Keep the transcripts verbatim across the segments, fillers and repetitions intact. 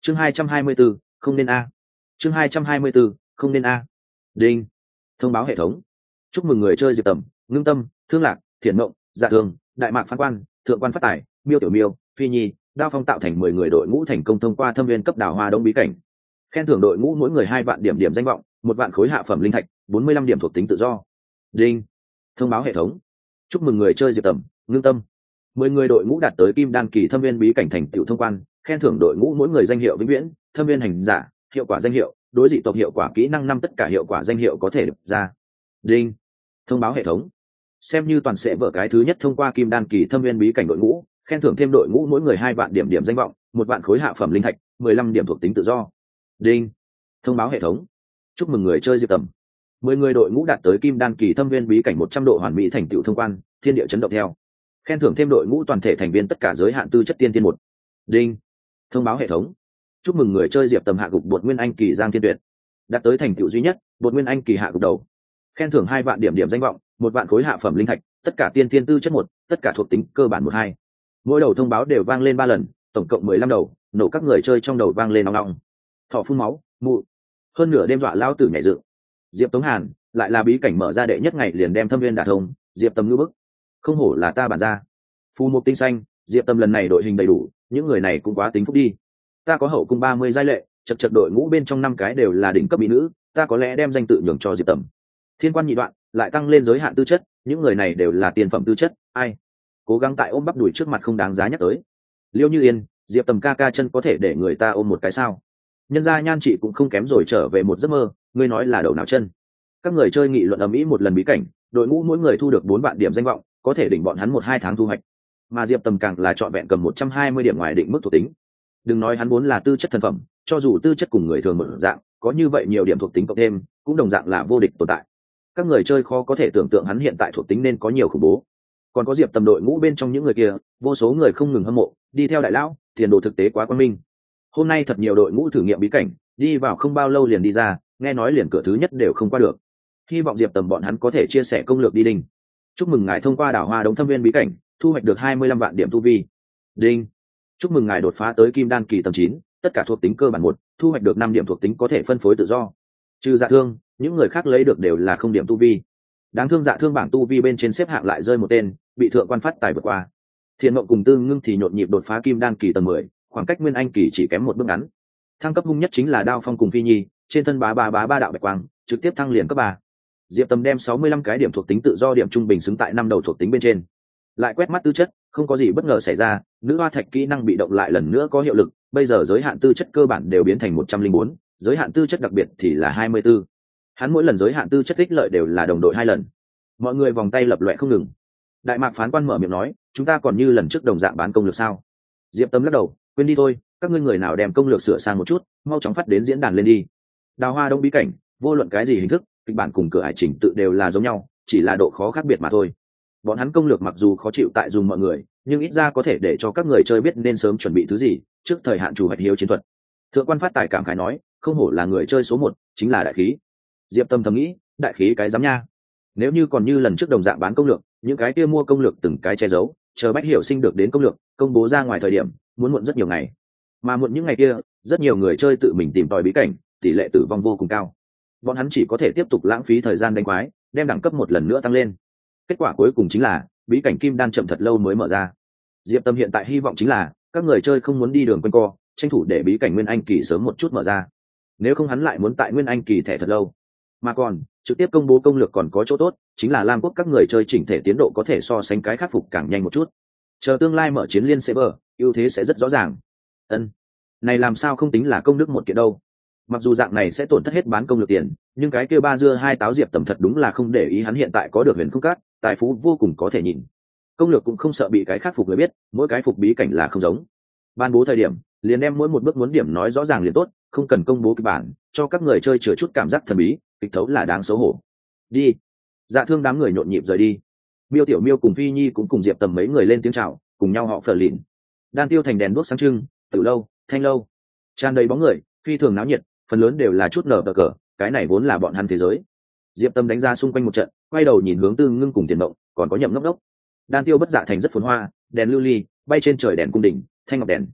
chương hai trăm hai mươi bốn, không nên a chương hai trăm hai mươi bốn, không nên a đinh. Thông báo hệ thống. Chúc mừng người chơi Diệp Tầm, Ngưng Tâm, Thương Lạc, Thiện Mộng, Dạ Thương, Đại Mạc Phán Quan, Thượng Quan Phát Tài, Miêu Tiểu Miêu, Phi Nhi, Đao Phong tạo thành mười người đội ngũ thành công thông qua thâm viên cấp đảo Hoa Đông bí cảnh. Khen thưởng đội ngũ mỗi người hai vạn điểm điểm danh vọng, một vạn khối hạ phẩm linh thạch, bốn mươi lăm điểm thuộc tính tự do. Đinh. Thông báo hệ thống. Chúc mừng người chơi Diệp Tầm, Ngưng Tâm, mười người đội ngũ đạt tới Kim Đan kỳ thâm viên bí cảnh thành tựu thông quan, khen thưởng đội ngũ mỗi người danh hiệu vĩnh viễn, thâm viên hành giả, hiệu quả danh hiệu, đối dị tộc hiệu quả kỹ năng năm tất cả hiệu quả danh hiệu có thể được ra. Đinh. Thông báo hệ thống. Xem như toàn sẽ vở cái thứ nhất thông qua Kim Đan kỳ thâm viên bí cảnh đội ngũ, khen thưởng thêm đội ngũ mỗi người hai vạn điểm điểm danh vọng, một vạn khối hạ phẩm linh thạch, mười lăm điểm thuộc tính tự do. Đinh. Thông báo hệ thống. Chúc mừng người chơi Diệp Tầm, mười người đội ngũ đạt tới Kim Đan kỳ thâm viên bí cảnh một trăm độ hoàn mỹ thành tựu thông quan, thiên địa chấn động theo. Khen thưởng thêm đội ngũ toàn thể thành viên tất cả giới hạn tư chất tiên tiên một. Đinh. Thông báo hệ thống. Chúc mừng người chơi Diệp Tầm hạ gục bột nguyên anh kỳ Giang Thiên Tuyệt, đạt tới thành tựu duy nhất, bột nguyên anh kỳ hạ gục đầu. Khen thưởng hai vạn điểm điểm danh vọng, một vạn khối hạ phẩm linh thạch, tất cả tiên tiên tư chất một, tất cả thuộc tính cơ bản một hai. Mỗi đầu thông báo đều vang lên ba lần, tổng cộng mười lăm đầu, nổ các người chơi trong đầu vang lên nòng nòng. Thọ phun máu, mụ. Hơn nửa đêm dọa lao tử nhảy dựng. Diệp Tống Hàn lại là bí cảnh mở ra đệ nhất ngày liền đem thâm viên đả thông, Diệp Tầm lưu bức. Không hổ là ta bản ra. Phù một tinh xanh, Diệp Tầm lần này đội hình đầy đủ, những người này cũng quá tính phúc đi. Ta có hậu cung ba mươi giai lệ, chật chật đội ngũ bên trong năm cái đều là đỉnh cấp mỹ nữ, ta có lẽ đem danh tự nhường cho Diệp Tầm. Thiên quan nhị đoạn lại tăng lên giới hạn tư chất, những người này đều là tiền phẩm tư chất, ai cố gắng tại ôm bắp đùi trước mặt không đáng giá nhắc tới. Liêu Như Yên, Diệp Tầm ca ca chân có thể để người ta ôm một cái sao? Nhân gia nhan chị cũng không kém rồi, trở về một giấc mơ, ngươi nói là đầu nào chân? Các người chơi nghị luận ầm ĩ một lần bí cảnh, đội ngũ mỗi người thu được bốn vạn điểm danh vọng, có thể đỉnh bọn hắn một hai tháng thu hoạch. Mà Diệp Tầm càng là chọn vẹn cầm một trăm hai mươi điểm ngoài định mức thuộc tính. Đừng nói hắn vốn là tư chất thần phẩm, cho dù tư chất cùng người thường một dạng, có như vậy nhiều điểm thuộc tính cộng thêm, cũng đồng dạng là vô địch tồn tại. Các người chơi khó có thể tưởng tượng hắn hiện tại thuộc tính nên có nhiều khủng bố. Còn có Diệp Tầm đội ngũ bên trong những người kia, vô số người không ngừng hâm mộ, đi theo đại lão, tiền đồ thực tế quá quan minh. Hôm nay thật nhiều đội ngũ thử nghiệm bí cảnh, đi vào không bao lâu liền đi ra, nghe nói liền cửa thứ nhất đều không qua được. Hy vọng Diệp Tầm bọn hắn có thể chia sẻ công lược đi đinh. Chúc mừng ngài thông qua đảo Hoa Đống thâm viên bí cảnh, thu hoạch được hai mươi lăm vạn điểm tu vi. Đinh. Chúc mừng ngài đột phá tới Kim Đan kỳ tầng chín, tất cả thuộc tính cơ bản một, thu hoạch được năm điểm thuộc tính có thể phân phối tự do. Trừ Dạ Thương, những người khác lấy được đều là không điểm tu vi. Đáng thương Dạ Thương bảng tu vi bên trên xếp hạng lại rơi một tên, bị Thượng Quan Phát Tài vượt qua. Thiên Mộng cùng Tư Ngưng thì nhộn nhịp đột phá Kim Đan kỳ tầng mười, khoảng cách Nguyên Anh kỳ chỉ kém một bước ngắn. Thăng cấp hung nhất chính là Đao Phong cùng Phi Nhi, trên thân bá bá bá ba đạo bạch quang, trực tiếp thăng liền cấp ba. Diệp Tầm đem sáu mươi lăm cái điểm thuộc tính tự do điểm trung bình xứng tại năm đầu thuộc tính bên trên. Lại quét mắt tư chất, không có gì bất ngờ xảy ra, nữ hoa thạch kỹ năng bị động lại lần nữa có hiệu lực, bây giờ giới hạn tư chất cơ bản đều biến thành một trăm linh bốn, giới hạn tư chất đặc biệt thì là hai mươi b ố. Hắn mỗi lần giới hạn tư chất ích lợi đều là đồng đội hai lần. Mọi người vòng tay lập loè không ngừng. Đại Mạc Phán Quan mở miệng nói, chúng ta còn như lần trước đồng dạng bán công lược sao? Diệp Tầm lắc đầu, quên đi thôi, các ngươi người nào đem công lược sửa sang một chút, mau chóng phát đến diễn đàn lên đi. Đào Hoa Đông bí cảnh, vô luận cái gì hình thức, kịch bản cùng cửa hải chỉnh tự đều là giống nhau, chỉ là độ khó khác biệt mà thôi. Bọn hắn công lược mặc dù khó chịu tại dùng mọi người, nhưng ít ra có thể để cho các người chơi biết nên sớm chuẩn bị thứ gì, trước thời hạn chủ hoạch hiếu chiến thuật. Thượng Quan Phát Tài cảm khái nói, không hổ là người chơi số một, chính là đại khí. Diệp Tâm thầm nghĩ, đại khí cái dám nha. Nếu như còn như lần trước đồng dạng bán công lược, những cái kia mua công lược từng cái che giấu, chờ Bách Hiểu Sinh được đến công lược, công bố ra ngoài thời điểm, muốn muộn rất nhiều ngày. Mà muộn những ngày kia, rất nhiều người chơi tự mình tìm tòi bí cảnh, tỷ lệ tử vong vô cùng cao. Bọn hắn chỉ có thể tiếp tục lãng phí thời gian đánh quái, đem đẳng cấp một lần nữa tăng lên. Kết quả cuối cùng chính là bí cảnh Kim Đan chậm thật lâu mới mở ra. Diệp Tâm hiện tại hy vọng chính là các người chơi không muốn đi đường quanh co, tranh thủ để bí cảnh Nguyên Anh kỳ sớm một chút mở ra. Nếu không hắn lại muốn tại Nguyên Anh kỳ thẻ thật lâu. Mà còn trực tiếp công bố công lược còn có chỗ tốt, chính là Lam Quốc các người chơi chỉnh thể tiến độ có thể so sánh cái khắc phục càng nhanh một chút. Chờ tương lai mở chiến liên server, ưu thế sẽ rất rõ ràng. Ân, này làm sao không tính là công đức một kiện đâu. Mặc dù dạng này sẽ tổn thất hết bán công lược tiền, nhưng cái kia ba dưa hai táo Diệp Tầm thật đúng là không để ý, hắn hiện tại có được huyền không cát, tài phú vô cùng có thể nhìn. Công lược cũng không sợ bị cái khác phục người biết, mỗi cái phục bí cảnh là không giống. Ban bố thời điểm, liền đem mỗi một bước muốn điểm nói rõ ràng liền tốt, không cần công bố kịch bản, cho các người chơi chừa chút cảm giác thần bí, kịch thấu là đáng xấu hổ. Đi. Dạ Thương đám người nhộn nhịp rời đi. Miêu Tiểu Miêu cùng Phi Nhi cũng cùng Diệp Tầm mấy người lên tiếng chào, cùng nhau họ phở lìn. Đan Tiêu thành đèn đuốc sáng trưng, Tử lâu, Thanh lâu, tràn đầy bóng người, phi thường náo nhiệt, phần lớn đều là chút nở bờ cờ, cái này vốn là bọn hắn thế giới. Diệp Tâm đánh ra xung quanh một trận, quay đầu nhìn hướng Tư Ngưng cùng Tiền Mộng, còn có Nhậm Ngốc Ngốc. Đan Tiêu bất dạ thành rất phồn hoa, đèn lưu ly bay trên trời, đèn cung đình, thanh ngọc đèn.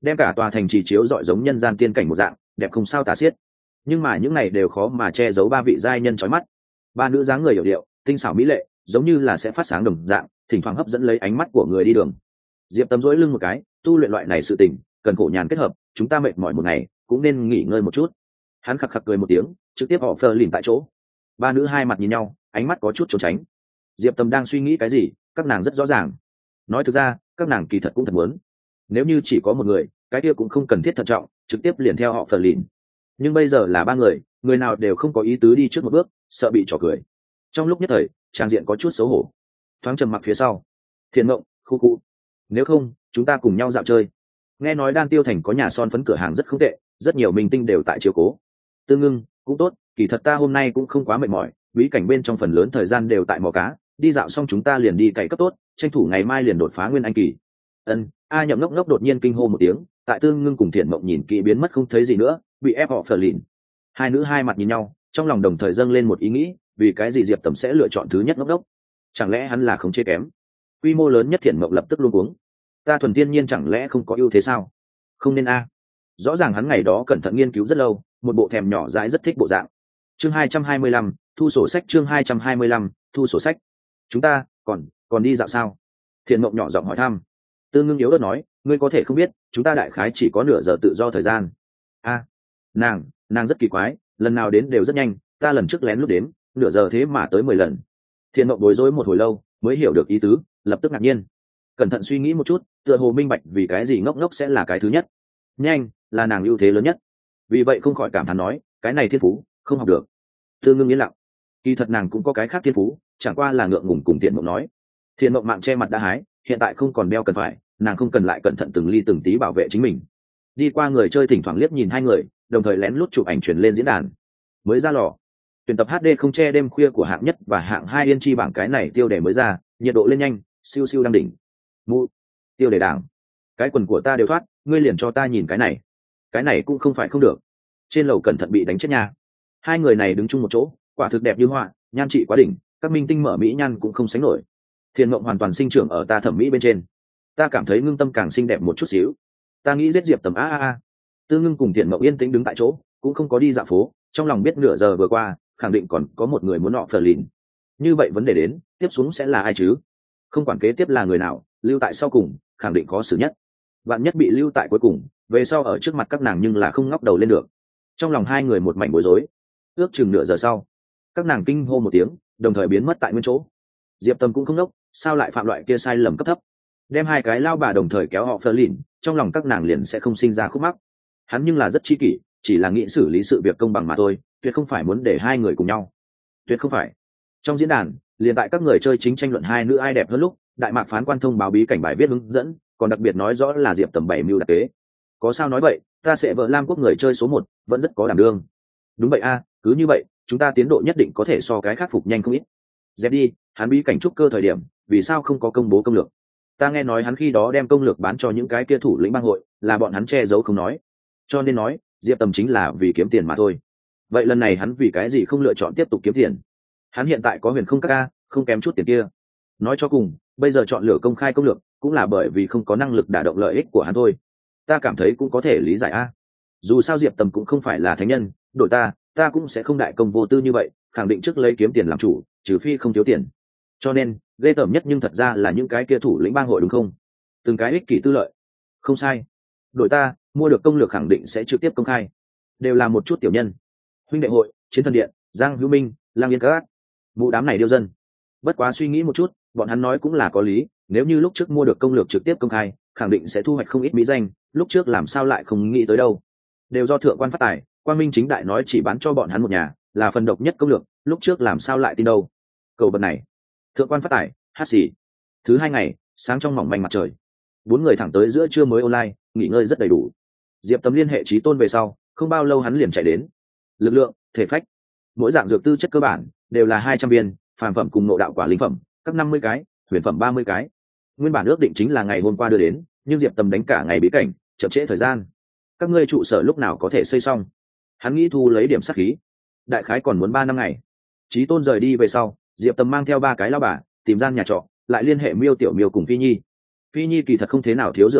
đem cả tòa thành trì chiếu rọi giống nhân gian tiên cảnh một dạng đẹp không sao tả xiết. Nhưng mà những này đều khó mà che giấu ba vị giai nhân chói mắt. Ba nữ dáng người hiểu điệu, tinh xảo mỹ lệ, giống như là sẽ phát sáng đồng dạng, thỉnh thoảng hấp dẫn lấy ánh mắt của người đi đường. Diệp Tâm duỗi lưng một cái, tu luyện loại này sự tình cần khổ nhàn kết hợp, chúng ta mệt mỏi một ngày cũng nên nghỉ ngơi một chút. Hắn khặc khặc cười một tiếng, trực tiếp họ phờ lìn tại chỗ. Ba nữ hai mặt nhìn nhau, ánh mắt có chút trốn tránh. Diệp Tâm đang suy nghĩ cái gì, các nàng rất rõ ràng. Nói thực ra, các nàng kỳ thật cũng thật muốn. Nếu như chỉ có một người, cái kia cũng không cần thiết thận trọng, trực tiếp liền theo họ phờ lìn. Nhưng bây giờ là ba người, người nào đều không có ý tứ đi trước một bước, sợ bị trò cười. Trong lúc nhất thời, trang diện có chút xấu hổ. Thoáng trầm mặc phía sau, Thiện Mộng, khu khu. Nếu không, chúng ta cùng nhau dạo chơi. Nghe nói Đan Tiêu Thành có nhà son phấn cửa hàng rất không tệ, rất nhiều minh tinh đều tại chiếu cố. Tương Ngưng, cũng tốt, kỳ thật ta hôm nay cũng không quá mệt mỏi, bí cảnh bên trong phần lớn thời gian đều tại mò cá, đi dạo xong chúng ta liền đi cày cấp tốt, tranh thủ ngày mai liền đột phá nguyên anh kỳ. Ân, A Nhậm ngốc ngốc đột nhiên kinh hô một tiếng, tại Tương Ngưng cùng Thiện Mộng nhìn kỹ biến mất không thấy gì nữa, bị ép họ phờ lìn. Hai nữ hai mặt nhìn nhau, trong lòng đồng thời dâng lên một ý nghĩ, vì cái gì Diệp Tầm sẽ lựa chọn thứ nhất ngốc đốc? Chẳng lẽ hắn là không chê kém? Quy mô lớn nhất Thiện Mộng lập tức luống cuống. Ta thuần tiên nhiên chẳng lẽ không có ưu thế sao? Không nên a. Rõ ràng hắn ngày đó cẩn thận nghiên cứu rất lâu, một bộ thèm nhỏ dãi rất thích bộ dạng. Chương hai trăm hai mươi lăm, thu sổ sách. Chương hai trăm hai mươi lăm, thu sổ sách. Chúng ta còn còn đi dạo sao? Thiện Mộng nhỏ giọng hỏi thăm. Tương Ngưng yếu ớt nói, ngươi có thể không biết, chúng ta đại khái chỉ có nửa giờ tự do thời gian. A, nàng nàng rất kỳ quái, lần nào đến đều rất nhanh, ta lần trước lén lút đếm, nửa giờ thế mà tới mười lần. Thiện Mộng bối rối một hồi lâu mới hiểu được ý tứ, lập tức ngạc nhiên. Cẩn thận suy nghĩ một chút, tựa hồ minh bạch vì cái gì ngốc ngốc sẽ là cái thứ nhất. Nhanh là nàng ưu thế lớn nhất, vì vậy không khỏi cảm thán nói, cái này thiên phú không học được. Tương Ngưng yên lặng, kỳ thật nàng cũng có cái khác thiên phú, chẳng qua là ngượng ngùng cùng Thiện Mộng nói. Thiện Mộng mạng che mặt đã hái, hiện tại không còn đeo cần phải, nàng không cần lại cẩn thận từng ly từng tí bảo vệ chính mình. Đi qua người chơi thỉnh thoảng liếc nhìn hai người, đồng thời lén lút chụp ảnh truyền lên diễn đàn. Mới ra lò, tuyển tập hát đê không che đêm khuya của hạng nhất và hạng hai yên chi bảng cái này tiêu đề mới ra, nhiệt độ lên nhanh, siêu siêu đang đỉnh. Mu, tiêu đề đảng, cái quần của ta đều thoát, ngươi liền cho ta nhìn cái này. Cái này cũng không phải không được. Trên lầu cẩn thận bị đánh chết nha. Hai người này đứng chung một chỗ, quả thực đẹp như họa, nhan trị quá đỉnh, các minh tinh mở mỹ nhan cũng không sánh nổi. Thiện Mộng hoàn toàn sinh trưởng ở ta thẩm mỹ bên trên, ta cảm thấy Ngưng Tâm càng xinh đẹp một chút xíu. Ta nghĩ giết Diệp Tầm a a a. Tương Ngưng cùng Thiện Mộng yên tĩnh đứng tại chỗ, cũng không có đi dạo phố, trong lòng biết nửa giờ vừa qua, khẳng định còn có một người muốn nọ phờ lìn. Như vậy vấn đề đến, tiếp xuống sẽ là ai chứ? Không quản kế tiếp là người nào, lưu tại sau cùng, khẳng định khó xử nhất. Bạn nhất bị lưu tại cuối cùng, về sau ở trước mặt các nàng nhưng là không ngóc đầu lên được. Trong lòng hai người một mảnh bối rối. Ước chừng nửa giờ sau, các nàng kinh hô một tiếng, đồng thời biến mất tại nguyên chỗ. Diệp Tâm cũng không ngốc, sao lại phạm loại kia sai lầm cấp thấp? Đem hai cái lao bà đồng thời kéo họ phờ lìn, trong lòng các nàng liền sẽ không sinh ra khúc mắc. Hắn nhưng là rất chi kỷ, chỉ là nghĩ xử lý sự việc công bằng mà thôi, tuyệt không phải muốn để hai người cùng nhau. Tuyệt không phải. Trong diễn đàn, liền tại các người chơi chính tranh luận hai nữ ai đẹp hơn lúc, đại mạc phán quan thông báo bí cảnh bài viết hướng dẫn, còn đặc biệt nói rõ là Diệp Tầm bảy mưu đặc kế. Có sao nói vậy, ta sẽ vợ Lam quốc người chơi số một, vẫn rất có đảm đương. Đúng vậy a, cứ như vậy, chúng ta tiến độ nhất định có thể so cái khắc phục nhanh không ít. Dẹp đi, hắn bí cảnh trúc cơ thời điểm, vì sao không có công bố công lược? Ta nghe nói hắn khi đó đem công lược bán cho những cái kia thủ lĩnh bang hội, là bọn hắn che giấu không nói. Cho nên nói, Diệp Tầm chính là vì kiếm tiền mà thôi. Vậy lần này hắn vì cái gì không lựa chọn tiếp tục kiếm tiền? Hắn hiện tại có huyền không các ca, không kém chút tiền kia. Nói cho cùng, bây giờ chọn lựa công khai công lược, cũng là bởi vì không có năng lực đả động lợi ích của hắn thôi. Ta cảm thấy cũng có thể lý giải a. Dù sao Diệp Tầm cũng không phải là thánh nhân, đội ta, ta cũng sẽ không đại công vô tư như vậy, khẳng định trước lấy kiếm tiền làm chủ, trừ phi không thiếu tiền. Cho nên, ghê tởm nhất nhưng thật ra là những cái kia thủ lĩnh bang hội đúng không? Từng cái ích kỷ tư lợi. Không sai. Đội ta, mua được công lược khẳng định sẽ trực tiếp công khai. Đều là một chút tiểu nhân. Huynh đệ hội, Chiến Thần Điện, Giang Hữu Minh, Lang Yên Các. Mụ đám này điêu dân. Bất quá suy nghĩ một chút, bọn hắn nói cũng là có lý, nếu như lúc trước mua được công lược trực tiếp công khai, khẳng định sẽ thu hoạch không ít mỹ danh, lúc trước làm sao lại không nghĩ tới đâu. Đều do thượng quan phát tài, Quang Minh chính đại nói chỉ bán cho bọn hắn một nhà, là phần độc nhất công lược, lúc trước làm sao lại tin đâu. Cầu vật này. Thượng quan phát tài, hát xì. Thứ hai ngày, sáng trong mỏng manh mặt trời, bốn người thẳng tới giữa trưa mới online, nghỉ ngơi rất đầy đủ. Diệp Tầm liên hệ Chí Tôn về sau, không bao lâu hắn liền chạy đến. Lực lượng, thể phách, mỗi dạng dược tư chất cơ bản đều là hai trăm viên, phàm phẩm cùng nội đạo quả linh phẩm, các năm mươi cái, huyền phẩm ba mươi cái. Nguyên bản ước định chính là ngày hôm qua đưa đến, nhưng Diệp Tầm đánh cả ngày bí cảnh, chậm trễ thời gian. Các ngươi trụ sở lúc nào có thể xây xong? Hắn nghĩ thu lấy điểm sát khí. Đại khái còn muốn ba năm ngày. Chí Tôn rời đi về sau, Diệp Tầm mang theo ba cái lao bà, tìm gian nhà trọ, lại liên hệ Miêu Tiểu Miêu cùng Phi Nhi. Phi Nhi kỳ thật không thế nào thiếu dược tư chất,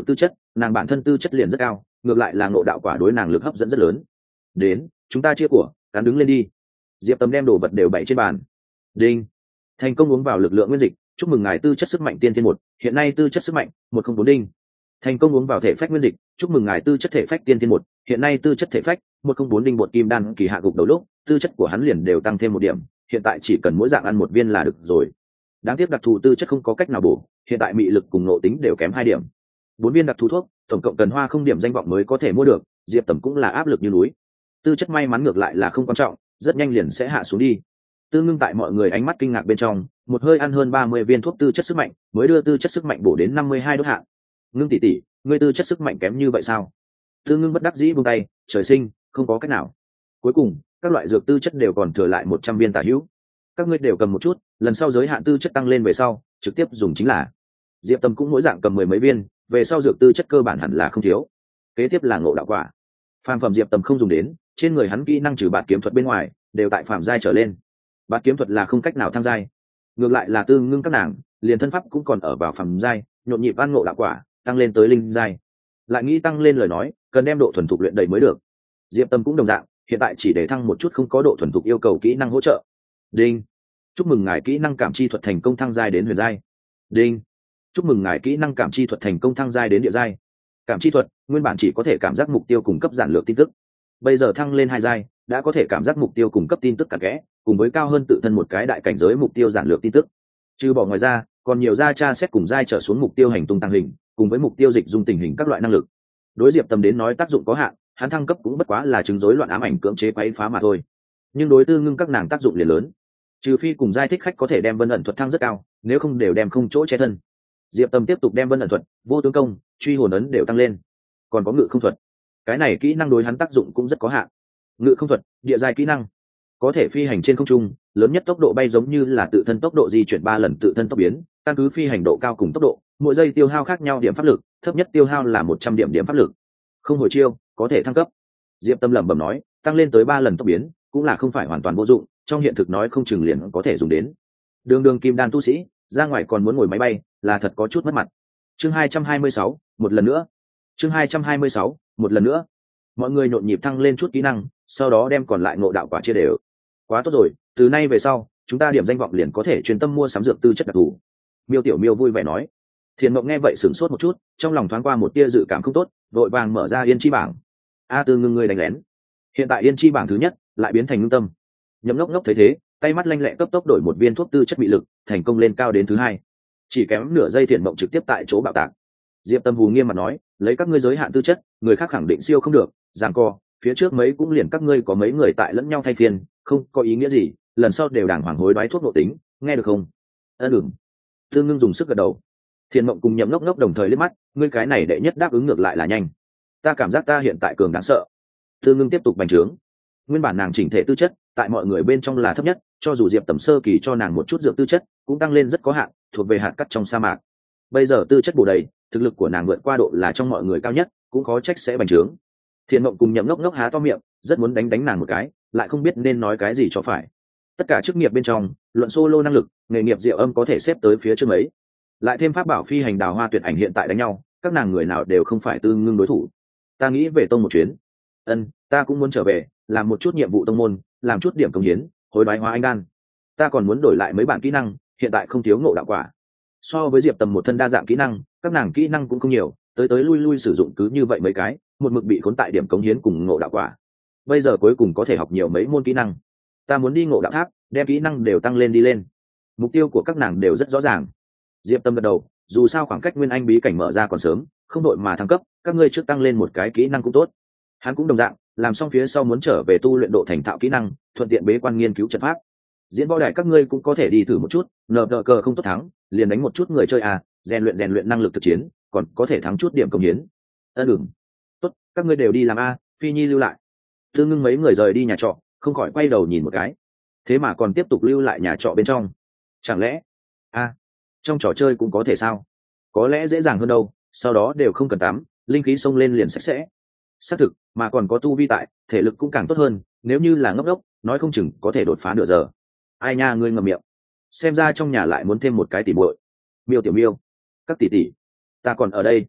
nàng bản thân tư chất liền rất cao, ngược lại là ngộ đạo quả đối nàng lực hấp dẫn rất lớn. Đến, chúng ta chia của, cán đứng lên đi. Diệp Tầm đem đồ vật đều bày trên bàn. Đinh, thành công uống vào lực lượng nguyên dịch, chúc mừng ngài tư chất sức mạnh tiên thiên một, hiện nay tư chất sức mạnh một không bốn. Đinh, thành công uống vào thể phách nguyên dịch, chúc mừng ngài tư chất thể phách tiên thiên một, hiện nay tư chất thể phách một không bốn. Đinh, bột kim đan kỳ hạ gục đầu lúc tư chất của hắn liền đều tăng thêm một điểm, hiện tại chỉ cần mỗi dạng ăn một viên là được rồi. Đáng tiếc đặc thù tư chất không có cách nào bổ, hiện tại mị lực cùng ngộ tính đều kém hai điểm. Bốn viên đặc thù thuốc tổng cộng cần hoa không điểm danh vọng mới có thể mua được, Diệp Tầm cũng là áp lực như núi. Tư chất may mắn ngược lại là không quan trọng, rất nhanh liền sẽ hạ xuống đi. Tư Ngưng tại mọi người ánh mắt kinh ngạc bên trong, một hơi ăn hơn ba mươi viên thuốc tư chất sức mạnh, mới đưa tư chất sức mạnh bổ đến năm mươi hai đốt hạng. Ngưng tỷ tỷ, ngươi tư chất sức mạnh kém như vậy sao? Tư Ngưng bất đắc dĩ buông tay, trời sinh không có cách nào. Cuối cùng, các loại dược tư chất đều còn thừa lại một trăm viên tả hữu. Các ngươi đều cầm một chút, lần sau giới hạn tư chất tăng lên về sau, trực tiếp dùng chính là. Diệp Tầm cũng mỗi dạng cầm mười mấy viên, về sau dược tư chất cơ bản hẳn là không thiếu. Kế tiếp là ngộ đạo quả. Phàm phẩm Diệp Tầm không dùng đến, trên người hắn kỹ năng trừ bạt kiếm thuật bên ngoài, đều tại phàm giai trở lên. Bạt kiếm thuật là không cách nào thăng giai. Ngược lại là Tư Ngưng các nàng, liền thân pháp cũng còn ở vào phàm giai, nhộn nhịp ăn ngộ đạo quả, tăng lên tới linh giai. Lại nghĩ tăng lên lời nói, cần đem độ thuần thục luyện đầy mới được. Diệp Tầm cũng đồng dạng, hiện tại chỉ để thăng một chút không có độ thuần thục yêu cầu kỹ năng hỗ trợ. Đinh, chúc mừng ngài kỹ năng cảm chi thuật thành công thăng giai đến huyền giai. Đinh, chúc mừng ngài kỹ năng cảm chi thuật thành công thăng giai đến địa giai. Cảm chi thuật nguyên bản chỉ có thể cảm giác mục tiêu cung cấp giản lược tin tức, bây giờ thăng lên hai giai, đã có thể cảm giác mục tiêu cung cấp tin tức cặn kẽ, cùng với cao hơn tự thân một cái đại cảnh giới mục tiêu giản lược tin tức. Trừ bỏ ngoài ra, còn nhiều gia tra xét cùng giai trở xuống mục tiêu hành tung tăng hình, cùng với mục tiêu dịch dung tình hình các loại năng lực. Đối Diệp Tầm đến nói tác dụng có hạn, hắn thăng cấp cũng bất quá là chứng rối loạn ám ảnh cưỡng chế quấy phá mà thôi. Nhưng đối Tư Ngưng các nàng tác dụng liền lớn. Trừ phi cùng giai thích khách có thể đem vân ẩn thuật thăng rất cao, nếu không đều đem không chỗ che thân. Diệp Tầm tiếp tục đem vân ẩn thuật, vô tướng công, truy hồn ấn đều tăng lên. Còn có ngự không thuật, cái này kỹ năng đối hắn tác dụng cũng rất có hạn. Ngự không thuật, địa giai kỹ năng, có thể phi hành trên không trung, lớn nhất tốc độ bay giống như là tự thân tốc độ di chuyển ba lần tự thân tốc biến, căn cứ phi hành độ cao cùng tốc độ, mỗi giây tiêu hao khác nhau điểm pháp lực, thấp nhất tiêu hao là một trăm điểm điểm pháp lực. Không hồi chiêu, có thể thăng cấp. Diệp Tâm lẩm bẩm nói, tăng lên tới ba lần tốc biến, cũng là không phải hoàn toàn vô dụng, trong hiện thực nói không chừng liền có thể dùng đến. Đường đường kim đan tu sĩ, ra ngoài còn muốn ngồi máy bay, là thật có chút mất mặt. Chương hai trăm hai mươi sáu, một lần nữa. Chương hai trăm hai mươi sáu, một lần nữa. Mọi người nhộn nhịp thăng lên chút kỹ năng, sau đó đem còn lại ngộ đạo quả chia đều. Quá tốt rồi, từ nay về sau, chúng ta điểm danh vọng liền có thể chuyên tâm mua sắm dược tư chất đặc thù. Miêu Tiểu Miêu vui vẻ nói. Thiền Mộng nghe vậy sửng sốt một chút, trong lòng thoáng qua một tia dự cảm không tốt, vội vàng mở ra Yên Chi bảng. A Tư Ngưng người đánh lén. Hiện tại Yên Chi bảng thứ nhất lại biến thành Ngưng Tâm. Nhậm Ngốc Ngốc thấy thế, tay mắt lanh lẹ cấp tốc đổi một viên thuốc tư chất bị lực, thành công lên cao đến thứ hai. Chỉ kém nửa giây Thiền Mộng trực tiếp tại chỗ bạo tạc. Diệp Tâm hù nghiêm mặt nói, lấy các ngươi giới hạn tư chất, người khác khẳng định siêu không được, giằng co, phía trước mấy cũng liền các ngươi có mấy người tại lẫn nhau thay phiên, không có ý nghĩa gì, lần sau đều đàng hoàng hối đoái thuốc nội tính, nghe được không? Ân ừm. Tư Ngưng dùng sức gật đầu. Thiền Mộng cùng Nhậm Ngốc Ngốc đồng thời liếc mắt, ngươi cái này đệ nhất đáp ứng ngược lại là nhanh. Ta cảm giác ta hiện tại cường đáng sợ. Tư Ngưng tiếp tục bành trướng. Nguyên bản nàng chỉnh thể tư chất, tại mọi người bên trong là thấp nhất, cho dù Diệp Tầm sơ kỳ cho nàng một chút dược tư chất, cũng tăng lên rất có hạn, thuộc về hạt cát trong sa mạc. Bây giờ tư chất bổ đầy, thực lực của nàng vượt qua độ là trong mọi người cao nhất, cũng khó trách sẽ bành trướng. Thiền Mộng cùng Nhậm Ngốc Ngốc há to miệng, rất muốn đánh đánh nàng một cái, lại không biết nên nói cái gì cho phải. Tất cả chức nghiệp bên trong, luận solo năng lực, nghề nghiệp Diệu Âm có thể xếp tới phía trước mấy. Lại thêm pháp bảo phi hành đào hoa tuyệt ảnh hiện tại đánh nhau, các nàng người nào đều không phải Tư Ngưng đối thủ. Ta nghĩ về tông một chuyến. Ân, ta cũng muốn trở về, làm một chút nhiệm vụ tông môn, làm chút điểm công hiến, hối đoái hóa anh đan. Ta còn muốn đổi lại mấy bản kỹ năng, hiện tại không thiếu ngộ đạo quả. So với Diệp Tầm một thân đa dạng kỹ năng, các nàng kỹ năng cũng không nhiều, tới tới lui lui sử dụng cứ như vậy mấy cái, một mực bị khốn tại điểm cống hiến cùng ngộ đạo quả. Bây giờ cuối cùng có thể học nhiều mấy môn kỹ năng. Ta muốn đi ngộ đạo tháp, đem kỹ năng đều tăng lên đi lên. Mục tiêu của các nàng đều rất rõ ràng. Diệp Tâm gật đầu, dù sao khoảng cách nguyên anh bí cảnh mở ra còn sớm, không đội mà thăng cấp, các ngươi trước tăng lên một cái kỹ năng cũng tốt. Hắn cũng đồng dạng, làm xong phía sau muốn trở về tu luyện độ thành thạo kỹ năng, thuận tiện bế quan nghiên cứu trận pháp. Diễn võ đài các ngươi cũng có thể đi thử một chút, nờ đờ cờ không tốt thắng, liền đánh một chút người chơi à, rèn luyện rèn luyện năng lực thực chiến, còn có thể thắng chút điểm công hiến. Ơ đừng. Tốt, các ngươi đều đi làm a, Phi Nhi lưu lại. Tư Ngưng mấy người rời đi nhà trọ, không khỏi quay đầu nhìn một cái. Thế mà còn tiếp tục lưu lại nhà trọ bên trong. Chẳng lẽ a, trong trò chơi cũng có thể sao? Có lẽ dễ dàng hơn đâu, sau đó đều không cần tắm, linh khí xông lên liền sạch sẽ. Xác thực, mà còn có tu vi tại, thể lực cũng càng tốt hơn, nếu như là ngốc ngốc, nói không chừng có thể đột phá nửa giờ. Ai nha, ngươi ngậm miệng. Xem ra trong nhà lại muốn thêm một cái tỉ muội. Miêu Tiểu Miêu, các tỷ tỷ, ta còn ở đây.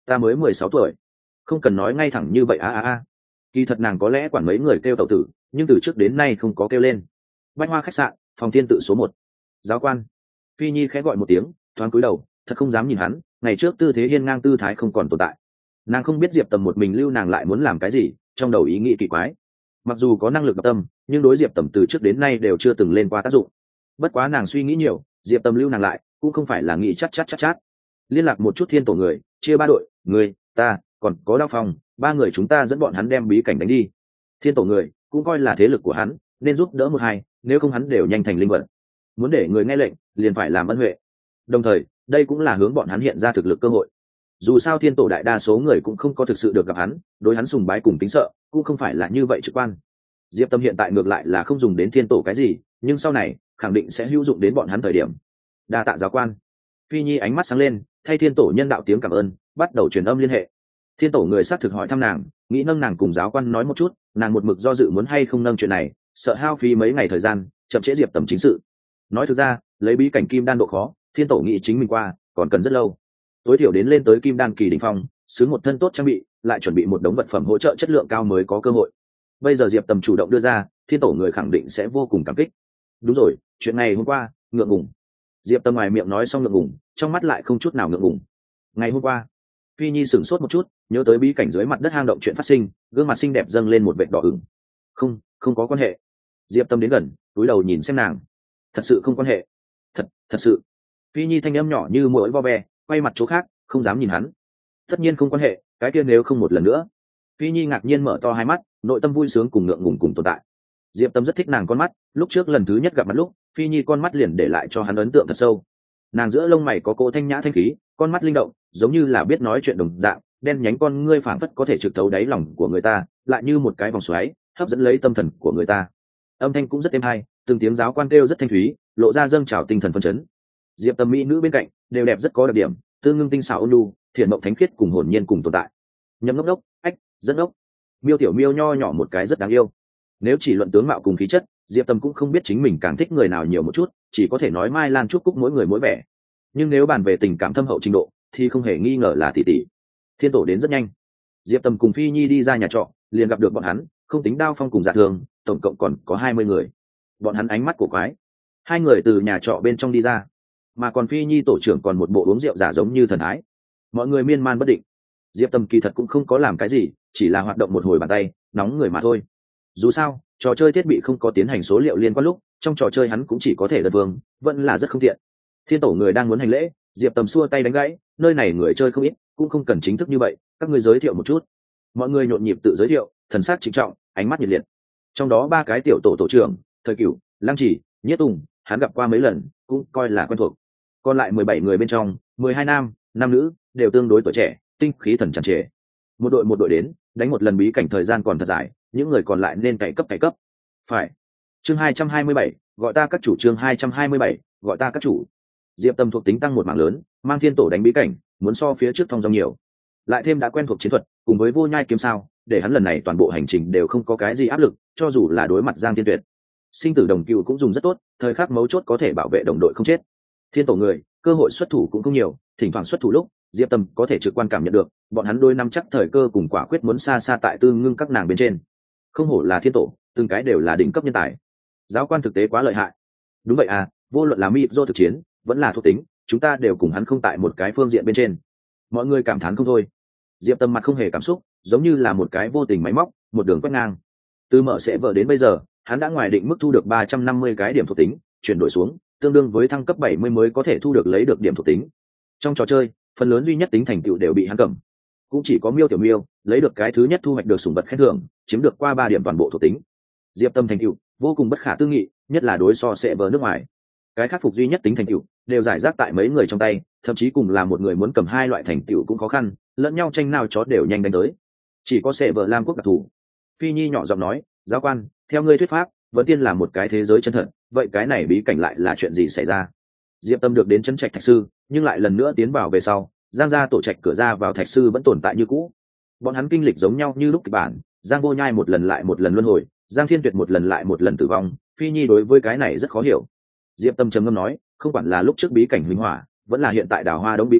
ta mới mười sáu tuổi, không cần nói ngay thẳng như vậy a a a. Kỳ thật nàng có lẽ quản mấy người kêu tẩu tử, nhưng từ trước đến nay không có kêu lên. Bách Hoa khách sạn, phòng thiên tự số một. Giáo quan. Phi Nhi khẽ gọi một tiếng, thoáng cúi đầu, thật không dám nhìn hắn, ngày trước tư thế hiên ngang tư thái không còn tồn tại. Nàng không biết Diệp Tầm một mình lưu nàng lại muốn làm cái gì, trong đầu ý nghĩ kỳ quái. Mặc dù có năng lực đọc tâm, nhưng đối Diệp Tầm từ trước đến nay đều chưa từng lên qua tác dụng. Bất quá nàng suy nghĩ nhiều, Diệp Tầm lưu nàng lại cũng không phải là nghĩ chắc chắc chắc chắc. Liên lạc một chút thiên tổ người, chia ba đội, người, ta, còn có Đao Phong, ba người chúng ta dẫn bọn hắn đem bí cảnh đánh đi. Thiên tổ người cũng coi là thế lực của hắn, nên giúp đỡ một hai, nếu không hắn đều nhanh thành linh vật. Muốn để người nghe lệnh, liền phải làm ân huệ. Đồng thời, đây cũng là hướng bọn hắn hiện ra thực lực cơ hội. Dù sao thiên tổ đại đa số người cũng không có thực sự được gặp hắn, đối hắn sùng bái cùng kính sợ cũng không phải là như vậy trực quan. Diệp Tâm hiện tại ngược lại là không dùng đến thiên tổ cái gì, nhưng sau này khẳng định sẽ hữu dụng đến bọn hắn thời điểm. Đa tạ giáo quan. Phi Nhi ánh mắt sáng lên, thay thiên tổ nhân đạo tiếng cảm ơn, bắt đầu truyền âm liên hệ. Thiên tổ người xác thực hỏi thăm nàng, nghĩ nâng nàng cùng giáo quan nói một chút, nàng một mực do dự muốn hay không nâng chuyện này, sợ hao phí mấy ngày thời gian, chậm trễ Diệp Tầm chính sự. Nói thực ra, lấy bí cảnh kim đan độ khó, thiên tổ nghĩ chính mình qua còn cần rất lâu, tối thiểu đến lên tới kim đan kỳ đỉnh phong, xứ một thân tốt trang bị, lại chuẩn bị một đống vật phẩm hỗ trợ chất lượng cao mới có cơ hội. Bây giờ Diệp Tầm chủ động đưa ra, thiên tổ người khẳng định sẽ vô cùng cảm kích. Đúng rồi, chuyện này hôm qua ngượng ngùng. Diệp Tầm ngoài miệng nói xong ngượng ngùng, trong mắt lại không chút nào ngượng ngùng. Ngày hôm qua, Phi Nhi sửng sốt một chút, nhớ tới bí cảnh dưới mặt đất hang động chuyện phát sinh, gương mặt xinh đẹp dâng lên một vệt đỏ ửng. Không, không có quan hệ. Diệp Tâm đến gần, cúi đầu nhìn xem nàng. Thật sự không quan hệ. Thật, thật sự. Phi Nhi thanh âm nhỏ như muỗi vo ve, quay mặt chỗ khác, không dám nhìn hắn. Tất nhiên không quan hệ, cái kia nếu không một lần nữa. Phi Nhi ngạc nhiên mở to hai mắt, nội tâm vui sướng cùng ngượng ngùng cùng tồn tại. Diệp Tâm rất thích nàng con mắt, lúc trước lần thứ nhất gặp mặt lúc, Phi Nhi con mắt liền để lại cho hắn ấn tượng thật sâu. Nàng giữa lông mày có cỗ thanh nhã thanh khí, con mắt linh động, giống như là biết nói chuyện đồng dạng, đen nhánh con ngươi phảng phất có thể trực thấu đáy lòng của người ta, lại như một cái vòng xoáy, hấp dẫn lấy tâm thần của người ta. Âm thanh cũng rất êm hay, từng tiếng giáo quan kêu rất thanh thúy, lộ ra dâng trào tinh thần phấn chấn. Diệp Tâm mỹ nữ bên cạnh, đều đẹp rất có đặc điểm, tư ngưng tinh xảo ôn nhu, thiện mộng thánh khiết cùng hồn nhiên cùng tồn tại. Nhậm ngốc ngốc, ách, rất ngốc. Miêu tiểu miêu nho nhỏ một cái rất đáng yêu. Nếu chỉ luận tướng mạo cùng khí chất, Diệp Tâm cũng không biết chính mình càng thích người nào nhiều một chút, chỉ có thể nói Mai Lan Trúc Cúc mỗi người mỗi vẻ. Nhưng nếu bàn về tình cảm thâm hậu trình độ, thì không hề nghi ngờ là tỷ tỷ. Thiên tổ đến rất nhanh. Diệp Tâm cùng Phi Nhi đi ra nhà trọ, liền gặp được bọn hắn, không tính Đao Phong cùng Dạ Thường, tổng cộng còn có hai mươi người. Bọn hắn ánh mắt của quái. Hai người từ nhà trọ bên trong đi ra, mà còn Phi Nhi tổ trưởng còn một bộ uống rượu giả giống như thần thái. Mọi người miên man bất định. Diệp Tâm kỳ thật cũng không có làm cái gì, chỉ là hoạt động một hồi bàn tay, nóng người mà thôi. Dù sao, trò chơi thiết bị không có tiến hành số liệu liên quan lúc, trong trò chơi hắn cũng chỉ có thể đơn vương, vẫn là rất không tiện. Thiên tổ người đang muốn hành lễ, Diệp Tâm xua tay đánh gãy, nơi này người chơi không ít, cũng không cần chính thức như vậy, các ngươi giới thiệu một chút. Mọi người nhộn nhịp tự giới thiệu, thần sắc trịnh trọng, ánh mắt nhiệt liệt. Trong đó ba cái tiểu tổ tổ trưởng, Thời Cửu, Lăng Chỉ, Nhiết Tùng, hắn gặp qua mấy lần, cũng coi là quen thuộc. Còn lại mười bảy người bên trong, mười hai nam, năm nữ, đều tương đối tuổi trẻ, tinh khí thần tràn trề. Một đội một đội đến, đánh một lần bí cảnh thời gian còn thật dài, những người còn lại nên cày cấp cày cấp. Phải. Chương hai trăm hai mươi bảy, gọi ta các chủ chương hai trăm hai mươi bảy, gọi ta các chủ. Diệp Tâm thuộc tính tăng một mảng lớn, mang thiên tổ đánh bí cảnh, muốn so phía trước thông dong nhiều. Lại thêm đã quen thuộc chiến thuật, cùng với vô nhai kiếm sao, để hắn lần này toàn bộ hành trình đều không có cái gì áp lực, cho dù là đối mặt Giang Thiên Tuyệt. Sinh tử đồng cựu cũng dùng rất tốt, thời khắc mấu chốt có thể bảo vệ đồng đội không chết. Thiên tổ người, cơ hội xuất thủ cũng không nhiều, thỉnh thoảng xuất thủ lúc, Diệp Tâm có thể trực quan cảm nhận được, bọn hắn đôi năm chắc thời cơ cùng quả quyết muốn xa xa tại Tư Ngưng các nàng bên trên. Không hổ là thiên tổ, từng cái đều là đỉnh cấp nhân tài. Giáo quan thực tế quá lợi hại. Đúng vậy à, vô luận là mi do thực chiến, vẫn là thuộc tính, chúng ta đều cùng hắn không tại một cái phương diện bên trên. Mọi người cảm thán không thôi. Diệp Tâm mặt không hề cảm xúc, giống như là một cái vô tình máy móc, một đường quét ngang. Từ mở sẽ vợ đến bây giờ, hắn đã ngoài định mức thu được ba trăm năm mươi cái điểm thuộc tính, chuyển đổi xuống, tương đương với thăng cấp bảy mươi mới có thể thu được lấy được điểm thuộc tính. Trong trò chơi, phần lớn duy nhất tính thành tựu đều bị hắn cầm. Cũng chỉ có Miêu Tiểu Miêu lấy được cái thứ nhất thu hoạch được sủng vật khen thưởng, chiếm được qua ba điểm toàn bộ thuộc tính. Diệp Tâm thành tựu vô cùng bất khả tư nghị, nhất là đối so sẽ vợ nước ngoài. Cái khắc phục duy nhất tính thành tựu đều giải rác tại mấy người trong tay, thậm chí cùng là một người muốn cầm hai loại thành tựu cũng khó khăn, lẫn nhau tranh nào chó đều nhanh đánh tới. Chỉ có sẽ vợ Lam Quốc đặc thù. Phi Nhi nhỏ giọng nói, giáo quan, theo ngươi thuyết pháp, vẫn tiên là một cái thế giới chân thật, vậy cái này bí cảnh lại là chuyện gì xảy ra? Diệp Tâm được đến chân trạch thạch sư, nhưng lại lần nữa tiến vào về sau, Giang gia tổ trạch cửa ra vào thạch sư vẫn tồn tại như cũ. Bọn hắn kinh lịch giống nhau như lúc kịch bản, Giang Vô Nhai một lần lại một lần luân hồi, Giang Thiên Tuyệt một lần lại một lần tử vong. Phi Nhi đối với cái này rất khó hiểu. Diệp Tâm trầm ngâm nói, không quản là lúc trước bí cảnh huỳnh hỏa, vẫn là hiện tại đào hoa đống bí cảnh,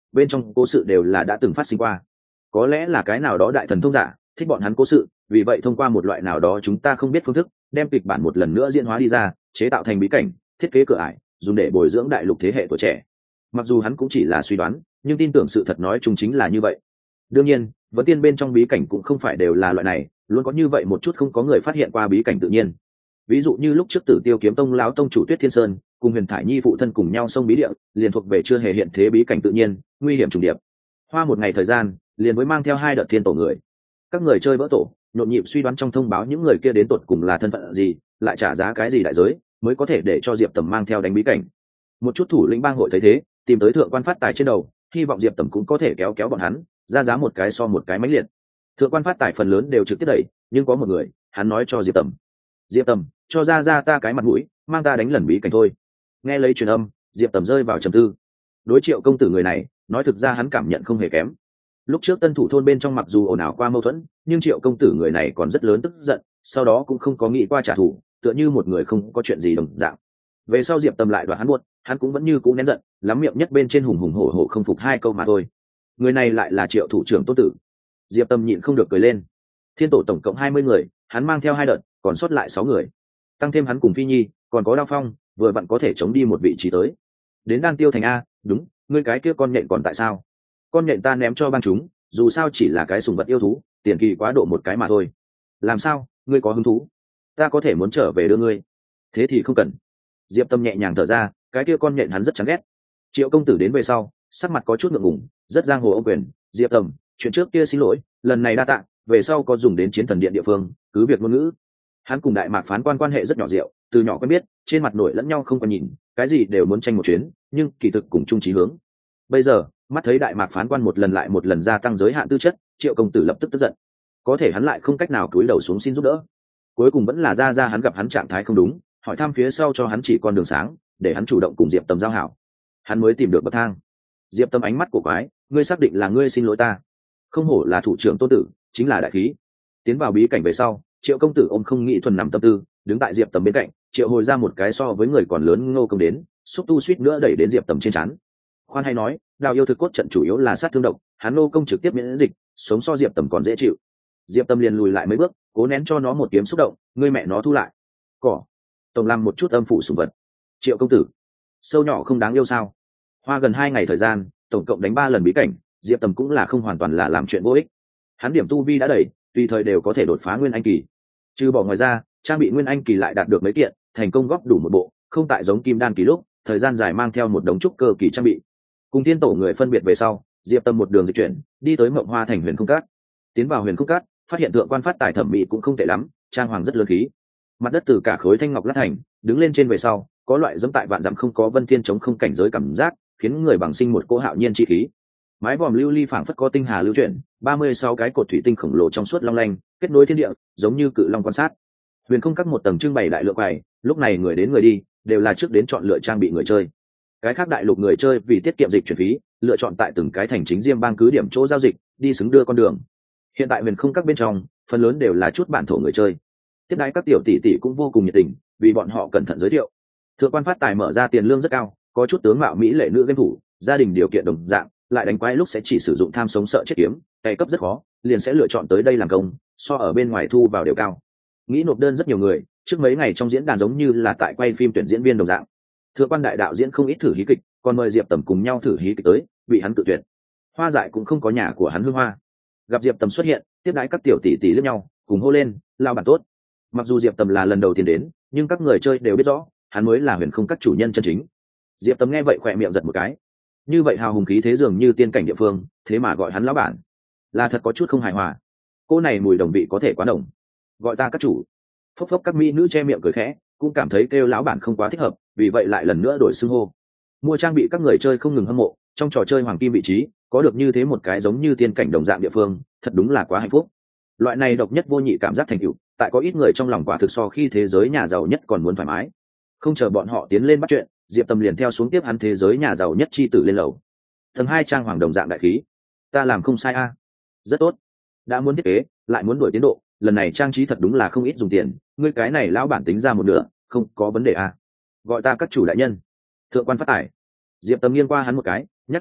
bên trong cố sự đều là đã từng phát sinh qua. Có lẽ là cái nào đó đại thần thông giả thích bọn hắn cố sự, vì vậy thông qua một loại nào đó chúng ta không biết phương thức đem kịch bản một lần nữa diễn hóa đi ra, chế tạo thành bí cảnh, thiết kế cửa ải, dùng để bồi dưỡng đại lục thế hệ tuổi trẻ. Mặc dù hắn cũng chỉ là suy đoán, nhưng tin tưởng sự thật nói chung chính là như vậy. Đương nhiên, vẫn tiên bên trong bí cảnh cũng không phải đều là loại này, luôn có như vậy một chút không có người phát hiện qua bí cảnh tự nhiên. Ví dụ như lúc trước Tử Tiêu kiếm tông lão tông chủ Tuyết Thiên Sơn cùng Huyền Thải Nhi phụ thân cùng nhau sông bí địa, liền thuộc về chưa hề hiện thế bí cảnh tự nhiên, nguy hiểm trùng điệp. Hoa một ngày thời gian, liền mới mang theo hai đợt thiên tổ người. Các người chơi vỡ tổ, nhộn nhịp suy đoán trong thông báo những người kia đến tột cùng là thân phận gì, lại trả giá cái gì đại giới, mới có thể để cho Diệp Tầm mang theo đánh bí cảnh. Một chút thủ lĩnh bang hội thấy thế, tìm tới thượng quan phát tài trên đầu, hy vọng Diệp Tầm cũng có thể kéo kéo bọn hắn, ra giá một cái so một cái mãnh liệt. Thượng quan phát tài phần lớn đều trực tiếp đẩy, nhưng có một người, hắn nói cho Diệp Tầm: Diệp Tầm, cho ra ra ta cái mặt mũi, mang ta đánh lần bí cảnh thôi. Nghe lấy truyền âm, Diệp Tầm rơi vào trầm tư. Đối Triệu công tử người này, nói thực ra hắn cảm nhận không hề kém. Lúc trước Tân Thủ thôn bên trong mặc dù ồn ào qua mâu thuẫn, nhưng Triệu công tử người này còn rất lớn tức giận, sau đó cũng không có nghĩ qua trả thù, tựa như một người không có chuyện gì đồng dạng. Về sau Diệp Tầm lại đoạt hắn buốt, hắn cũng vẫn như cũ nén giận, lắm miệng nhất bên trên hùng hùng hổ hổ không phục hai câu mà thôi. Người này lại là Triệu thủ trưởng Tôn tử. Diệp Tầm nhịn không được cười lên. Thiên tổ tổng cộng hai mươi người, hắn mang theo hai đợt, còn sót lại sáu người. Tăng thêm hắn cùng Phi Nhi, còn có Đao Phong, vừa vặn có thể chống đi một vị trí tới. Đến Đan Tiêu thành a, đúng, ngươi cái kia con nhện còn tại sao? Con nhện ta ném cho bang chúng, dù sao chỉ là cái sùng vật yêu thú, tiền kỳ quá độ một cái mà thôi. Làm sao, ngươi có hứng thú? Ta có thể muốn trở về đưa ngươi. Thế thì không cần. Diệp Tâm nhẹ nhàng thở ra, cái kia con nhện hắn rất chán ghét. Triệu công tử đến về sau, sắc mặt có chút ngượng ngùng, rất giang hồ ông quyền. Diệp Tâm, chuyện trước kia xin lỗi, lần này đa tạ, về sau có dùng đến chiến thần điện địa phương, cứ việc ngôn ngữ. Hắn cùng Đại Mạc phán quan quan hệ rất nhỏ rượu, từ nhỏ quen biết, trên mặt nổi lẫn nhau không có nhìn, cái gì đều muốn tranh một chuyến, nhưng kỳ thực cùng chung chí hướng. Bây giờ, mắt thấy Đại Mạc phán quan một lần lại một lần gia tăng giới hạn tư chất, Triệu công tử lập tức tức giận. Có thể hắn lại không cách nào cúi đầu xuống xin giúp đỡ. Cuối cùng vẫn là ra ra hắn gặp hắn trạng thái không đúng, hỏi thăm phía sau cho hắn chỉ con đường sáng, để hắn chủ động cùng Diệp Tâm giao hảo. Hắn mới tìm được bậc thang. Diệp Tâm ánh mắt của quái, ngươi xác định là ngươi xin lỗi ta? Không hổ là thủ trưởng Tôn tử, chính là đại khí. Tiến vào bí cảnh về sau, Triệu công tử ôm không nghĩ thuần nằm tâm tư, đứng tại Diệp Tầm bên cạnh, Triệu hồi ra một cái so với người còn lớn Ngô Công đến, xúc tu suýt nữa đẩy đến Diệp Tầm trên trán. Khoan hay nói, Đào yêu thực cốt trận chủ yếu là sát thương độc, hắn Ngô Công trực tiếp miễn dịch, sống so Diệp Tầm còn dễ chịu. Diệp Tầm liền lùi lại mấy bước, cố nén cho nó một kiếm xúc động, ngươi mẹ nó thu lại. Cỏ. Tổng làm một chút âm phụ sủng vật. Triệu công tử, sâu nhỏ không đáng yêu sao? Hoa gần hai ngày thời gian, tổng cộng đánh ba lần bí cảnh, Diệp Tầm cũng là không hoàn toàn là làm chuyện vô ích. Hắn điểm tu vi đã đầy, tùy thời đều có thể đột phá nguyên anh kỳ. Trừ bỏ ngoài ra, trang bị nguyên anh kỳ lại đạt được mấy kiện, thành công góp đủ một bộ, không tại giống kim đan kỳ lúc, thời gian dài mang theo một đống trúc cơ kỳ trang bị. Cùng tiên tổ người phân biệt về sau, Diệp Tâm một đường di chuyển, đi tới Mộng Hoa thành Huyền Không Cát. Tiến vào Huyền Không Cát, phát hiện thượng quan phát tài thẩm mỹ cũng không tệ lắm, trang hoàng rất lớn khí. Mặt đất từ cả khối thanh ngọc lát thành, đứng lên trên về sau, có loại giống tại vạn dặm không có vân thiên chống không cảnh giới cảm giác, khiến người bằng sinh một cỗ hạo nhiên chi khí. Mái vòm lưu ly phảng phất có tinh hà lưu chuyển, ba mươi sáu cái cột thủy tinh khổng lồ trong suốt long lanh, kết nối thiên địa, giống như cự long quan sát. Huyền Không Các một tầng trưng bày đại lượng bày, lúc này người đến người đi, đều là trước đến chọn lựa trang bị người chơi. Cái khác đại lục người chơi vì tiết kiệm dịch chuyển phí, lựa chọn tại từng cái thành chính diêm bang cứ điểm chỗ giao dịch, đi xứng đưa con đường. Hiện tại Huyền Không Các bên trong, phần lớn đều là chút bản thổ người chơi. Tiếp đãi các tiểu tỷ tỷ cũng vô cùng nhiệt tình, vì bọn họ cẩn thận giới thiệu. Thượng quan phát tài mở ra tiền lương rất cao, có chút tướng mạo mỹ lệ nữ game thủ, gia đình điều kiện đồng dạng, lại đánh quái lúc sẽ chỉ sử dụng tham sống sợ chết kiếm, cày cấp rất khó, liền sẽ lựa chọn tới đây làm công, so ở bên ngoài thu vào đều cao. Nghĩ nộp đơn rất nhiều người, trước mấy ngày trong diễn đàn giống như là tại quay phim tuyển diễn viên đồng dạng. Thượng quan đại đạo diễn không ít thử hí kịch, còn mời Diệp Tầm cùng nhau thử hí kịch tới, bị hắn tự tuyển. Hoa Dại cũng không có nhà của hắn hương hoa. Gặp Diệp Tầm xuất hiện, tiếp đãi các tiểu tỷ tỷ liếc nhau, cùng hô lên, lao bản tốt. Mặc dù Diệp Tầm là lần đầu tiên đến, nhưng các người chơi đều biết rõ, hắn mới là Huyền Không Các chủ nhân chân chính. Diệp Tầm nghe vậy khỏe miệng giật một cái. Như vậy hào hùng khí thế dường như tiên cảnh địa phương, thế mà gọi hắn lão bản, là thật có chút không hài hòa. Cô này mùi đồng vị có thể quá đồng, gọi ta các chủ. Phốc phốc các mỹ nữ che miệng cười khẽ, cũng cảm thấy kêu lão bản không quá thích hợp, vì vậy lại lần nữa đổi xưng hô. Mua trang bị các người chơi không ngừng hâm mộ, trong trò chơi hoàng kim vị trí có được như thế một cái giống như tiên cảnh đồng dạng địa phương, thật đúng là quá hạnh phúc. Loại này độc nhất vô nhị cảm giác thành tựu, tại có ít người trong lòng quả thực so khi thế giới nhà giàu nhất còn muốn thoải mái. Không chờ bọn họ tiến lên bắt chuyện, Diệp Tâm liền theo xuống tiếp hắn thế giới nhà giàu nhất chi tử lên lầu. Tầng hai trang hoàng đồng dạng đại khí. Ta làm không sai a, rất tốt. Đã muốn thiết kế, lại muốn đuổi tiến độ, lần này trang trí thật đúng là không ít dùng tiền. Ngươi cái này lão bản tính ra một nửa, không có vấn đề a. Gọi ta các chủ đại nhân. Thượng quan phát tài. Diệp Tâm nghiêng qua hắn một cái, nhắc tới,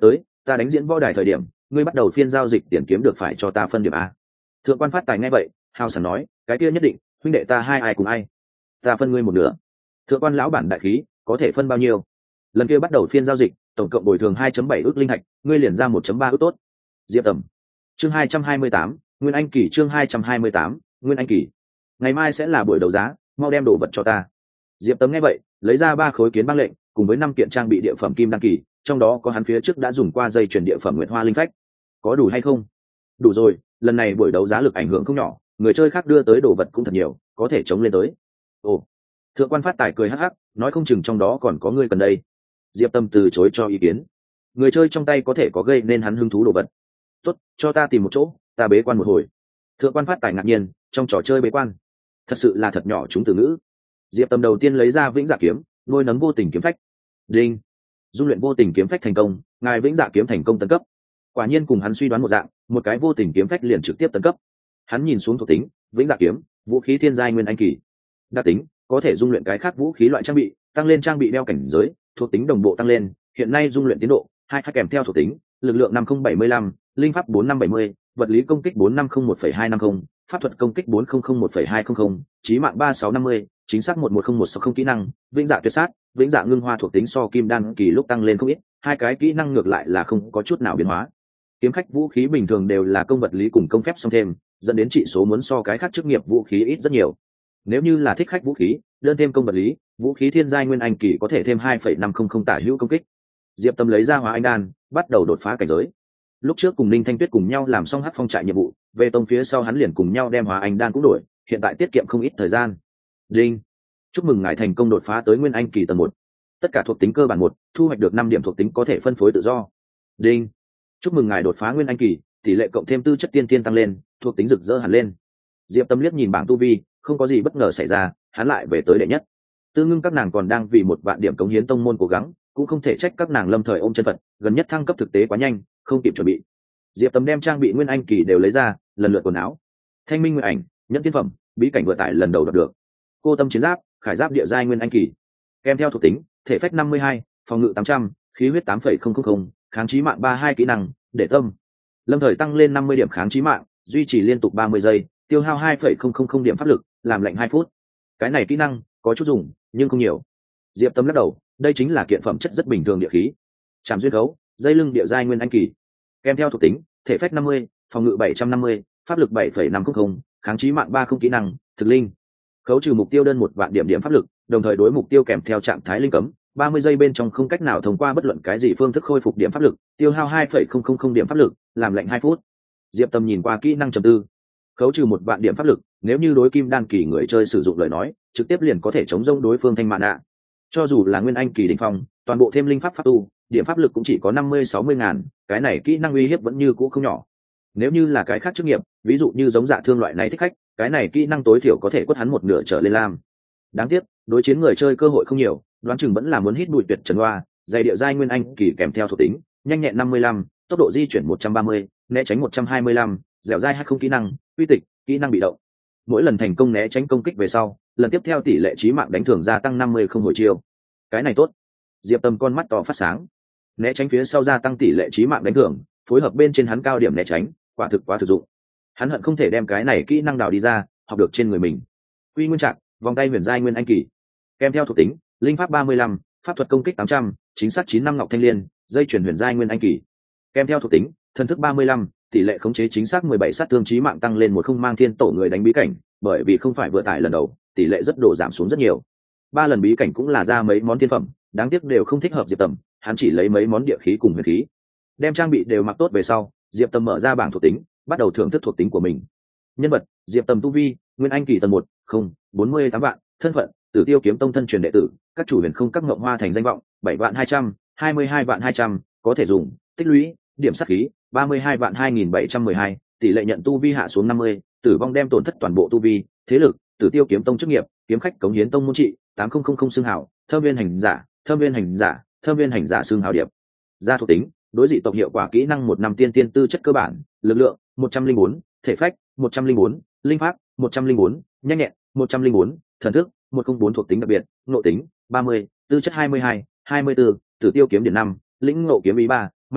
ta đánh diễn võ đài thời điểm ngươi bắt đầu phiên giao dịch tiền kiếm được phải cho ta phân điểm a. Thượng quan Phát Tài nghe vậy hào sảng nói, cái kia nhất định, huynh đệ ta hai ai cùng ai, ta phân ngươi một nửa. Thượng quan lão bản đại khí, có thể phân bao nhiêu? Lần kia bắt đầu phiên giao dịch tổng cộng bồi thường hai phẩy bảy ước linh hạch, ngươi liền ra một phẩy ba ước tốt. Diệp Tầm. Chương hai trăm hai mươi tám, Nguyên Anh Kỳ. Chương hai trăm hai mươi tám, Nguyên Anh Kỳ. Ngày mai sẽ là buổi đấu giá, mau đem đồ vật cho ta. Diệp Tầm nghe vậy lấy ra ba khối kiến băng lệnh cùng với năm kiện trang bị địa phẩm kim đăng kỳ, trong đó có hắn phía trước đã dùng qua dây chuyển địa phẩm nguyệt hoa linh phách. Có đủ hay không? Đủ rồi, lần này buổi đấu giá lực ảnh hưởng không nhỏ, người chơi khác đưa tới đồ vật cũng thật nhiều, có thể chống lên tới. Ồ. Thượng quan Phát Tài cười hắc hắc, nói không chừng trong đó còn có người cần đây. Diệp Tâm từ chối cho ý kiến. Người chơi trong tay có thể có gây nên hắn hứng thú đồ vật. Tốt, cho ta tìm một chỗ, ta bế quan một hồi. Thượng quan Phát Tài ngạc nhiên, trong trò chơi bế quan, thật sự là thật nhỏ chúng từ ngữ. Diệp Tâm đầu tiên lấy ra vĩnh dạ kiếm, nuôi nấng vô tình kiếm phách. Đinh. Dung luyện vô tình kiếm phách thành công, ngài vĩnh dạ kiếm thành công tấn cấp. Quả nhiên cùng hắn suy đoán một dạng, một cái vô tình kiếm phách liền trực tiếp tấn cấp. Hắn nhìn xuống thuộc tính, vĩnh dạ kiếm, vũ khí thiên giai nguyên anh kỳ. Đặc tính, có thể dung luyện cái khác vũ khí loại trang bị, tăng lên trang bị đeo cảnh giới, thuộc tính đồng bộ tăng lên, hiện nay dung luyện tiến độ hai hai kèm theo thuộc tính, lực lượng năm không bảy lăm, linh pháp bốn năm bảy mươi, vật lý công kích bốn năm không một phẩy hai năm không, pháp thuật công kích bốn không không một phẩy hai không không, chí mạng ba sáu năm mươi, chính xác một một không một sáu không kỹ năng, vĩnh dạ tuyệt sát, vĩnh dạ ngưng hoa thuộc tính so kim đan kỳ lúc tăng lên không ít, hai cái kỹ năng ngược lại là không có chút nào biến hóa. Kiếm khách vũ khí bình thường đều là công vật lý cùng công phép song thêm, dẫn đến trị số muốn so cái khác chức nghiệp vũ khí ít rất nhiều. Nếu như là thích khách vũ khí, đơn thêm công vật lý, vũ khí thiên giai nguyên anh kỳ có thể thêm hai phẩy năm không không tả hữu công kích. Diệp Tâm lấy ra hóa anh đan, bắt đầu đột phá cảnh giới. Lúc trước cùng Ninh Thanh Tuyết cùng nhau làm xong hắc phong trại nhiệm vụ, về tông phía sau hắn liền cùng nhau đem hóa anh đan cũng đổi, hiện tại tiết kiệm không ít thời gian. Đinh. Chúc mừng ngài thành công đột phá tới nguyên anh kỳ tầng một. Tất cả thuộc tính cơ bản một, thu hoạch được năm điểm thuộc tính có thể phân phối tự do. Đinh. Chúc mừng ngài đột phá nguyên anh kỳ, tỷ lệ cộng thêm tư chất tiên tiên tăng lên, thuộc tính rực rỡ hẳn lên. Diệp Tâm liếc nhìn bảng tu vi, không có gì bất ngờ xảy ra, hắn lại về tới đệ nhất. Tư Ngưng các nàng còn đang vì một vạn điểm cống hiến tông môn cố gắng, cũng không thể trách các nàng lâm thời ôm chân phật, gần nhất thăng cấp thực tế quá nhanh, không kịp chuẩn bị. Diệp Tâm đem trang bị nguyên anh kỳ đều lấy ra, lần lượt quần áo, thanh minh nguyện ảnh, nhẫn tiên phẩm, bí cảnh vừa tải lần đầu đạt được. Cô tâm chiến giáp, khải giáp địa giai nguyên anh kỳ, kèm theo thuộc tính, thể phách năm mươi hai, phòng ngự tám trăm, khí huyết tám phẩy không không không, kháng chí mạng ba mươi hai kỹ năng, để tâm. Lâm thời tăng lên năm mươi điểm kháng chí mạng, duy trì liên tục ba mươi giây, tiêu hao hai phẩy không không không điểm pháp lực, làm lạnh hai phút. Cái này kỹ năng có chút dùng, nhưng không nhiều. Diệp Tâm lắc đầu, đây chính là kiện phẩm chất rất bình thường địa khí. Trảm duyên gấu, dây lưng địa giai nguyên anh kỳ, kèm theo thuộc tính, thể phách năm mươi, phòng ngự bảy trăm năm mươi, pháp lực bảy phẩy năm không không, kháng chí mạng ba không kỹ năng, thực linh. Khấu trừ mục tiêu đơn một vạn điểm điểm pháp lực, đồng thời đối mục tiêu kèm theo trạng thái linh cấm, ba mươi giây bên trong không cách nào thông qua bất luận cái gì phương thức khôi phục điểm pháp lực, tiêu hao hai phẩy không không không điểm pháp lực, làm lạnh hai phút. Diệp Tâm nhìn qua kỹ năng trầm tư. Khấu trừ một vạn điểm pháp lực, nếu như đối kim đan kỳ người chơi sử dụng lời nói, trực tiếp liền có thể chống rông đối phương thanh mạn ạ. Cho dù là nguyên anh kỳ đỉnh phong, toàn bộ thêm linh pháp pháp tu, điểm pháp lực cũng chỉ có năm mươi sáu mươi ngàn, cái này kỹ năng uy hiếp vẫn như cũ không nhỏ. Nếu như là cái khác chức nghiệp, ví dụ như giống dạ thương loại này thích khách, cái này kỹ năng tối thiểu có thể quất hắn một nửa trở lên lam. Đáng tiếc, đối chiến người chơi cơ hội không nhiều, đoán chừng vẫn là muốn hít bụi tuyệt trần hoa, dày địa giai nguyên anh kỳ kèm theo thuộc tính, nhanh nhẹn năm mươi lăm, tốc độ di chuyển một trăm ba mươi, né tránh một trăm hai mươi lăm, dẻo dai hay không kỹ năng, uy tịch, kỹ năng bị động. Mỗi lần thành công né tránh công kích về sau, lần tiếp theo tỷ lệ chí mạng đánh thưởng gia tăng năm mươi không hồi chiêu. Cái này tốt. Diệp Tâm con mắt to phát sáng. Né tránh phía sau gia tăng tỷ lệ chí mạng đánh thưởng, phối hợp bên trên hắn cao điểm né tránh, quả thực quá thực dụng. Hắn hận không thể đem cái này kỹ năng đào đi ra, học được trên người mình. Quy Nguyên Trạc, vòng tay huyền giai nguyên anh kỳ, kèm theo thuộc tính, linh pháp ba mươi lăm, pháp thuật công kích tám trăm, chính xác chín năm ngọc thanh liên, dây chuyển huyền giai nguyên anh kỳ, kèm theo thuộc tính, thần thức ba mươi lăm, tỷ lệ khống chế chính xác mười bảy, sát thương chí mạng tăng lên một không, mang thiên tổ người đánh bí cảnh, bởi vì không phải vừa tải lần đầu, tỷ lệ rất đổ giảm xuống rất nhiều. Ba lần bí cảnh cũng là ra mấy món thiên phẩm, đáng tiếc đều không thích hợp Diệp Tâm, hắn chỉ lấy mấy món địa khí cùng huyền khí. Đem trang bị đều mặc tốt về sau, Diệp Tâm mở ra bảng thuộc tính, bắt đầu thưởng thức thuộc tính của mình. Nhân vật: Diệp Tâm tu vi, nguyên anh kỳ tầng một, không, bốn mươi tám vạn, thân phận: Tử Tiêu kiếm tông thân truyền đệ tử, các chủ huyền không các ngộng hoa thành danh vọng, bảy vạn hai trăm, hai mươi hai vạn hai trăm, có thể dùng, tích lũy, điểm sát khí, ba mươi hai vạn hai nghìn bảy trăm mười hai, tỷ lệ nhận tu vi hạ xuống năm mươi, tử vong đem tổn thất toàn bộ tu vi, thế lực: Tử Tiêu kiếm tông chức nghiệp, kiếm khách cống hiến tông môn trị, tám không không không xương hào, thâm viên hành giả, thâm viên hành giả, thâm viên hành giả xương hào điệp. Gia thuộc tính: đối dị tộc hiệu quả kỹ năng một năm tiên tiên tư chất cơ bản, lực lượng một trăm linh bốn, thể phách một trăm linh bốn, linh pháp một trăm linh bốn, nhanh nhẹn một trăm linh bốn, thần thức một không bốn, thuộc tính đặc biệt, nội tính ba mươi, tư chất hai mươi hai, hai mươi bốn, Tử Tiêu kiếm điển năm, lĩnh ngộ kiếm ý ba, may mắn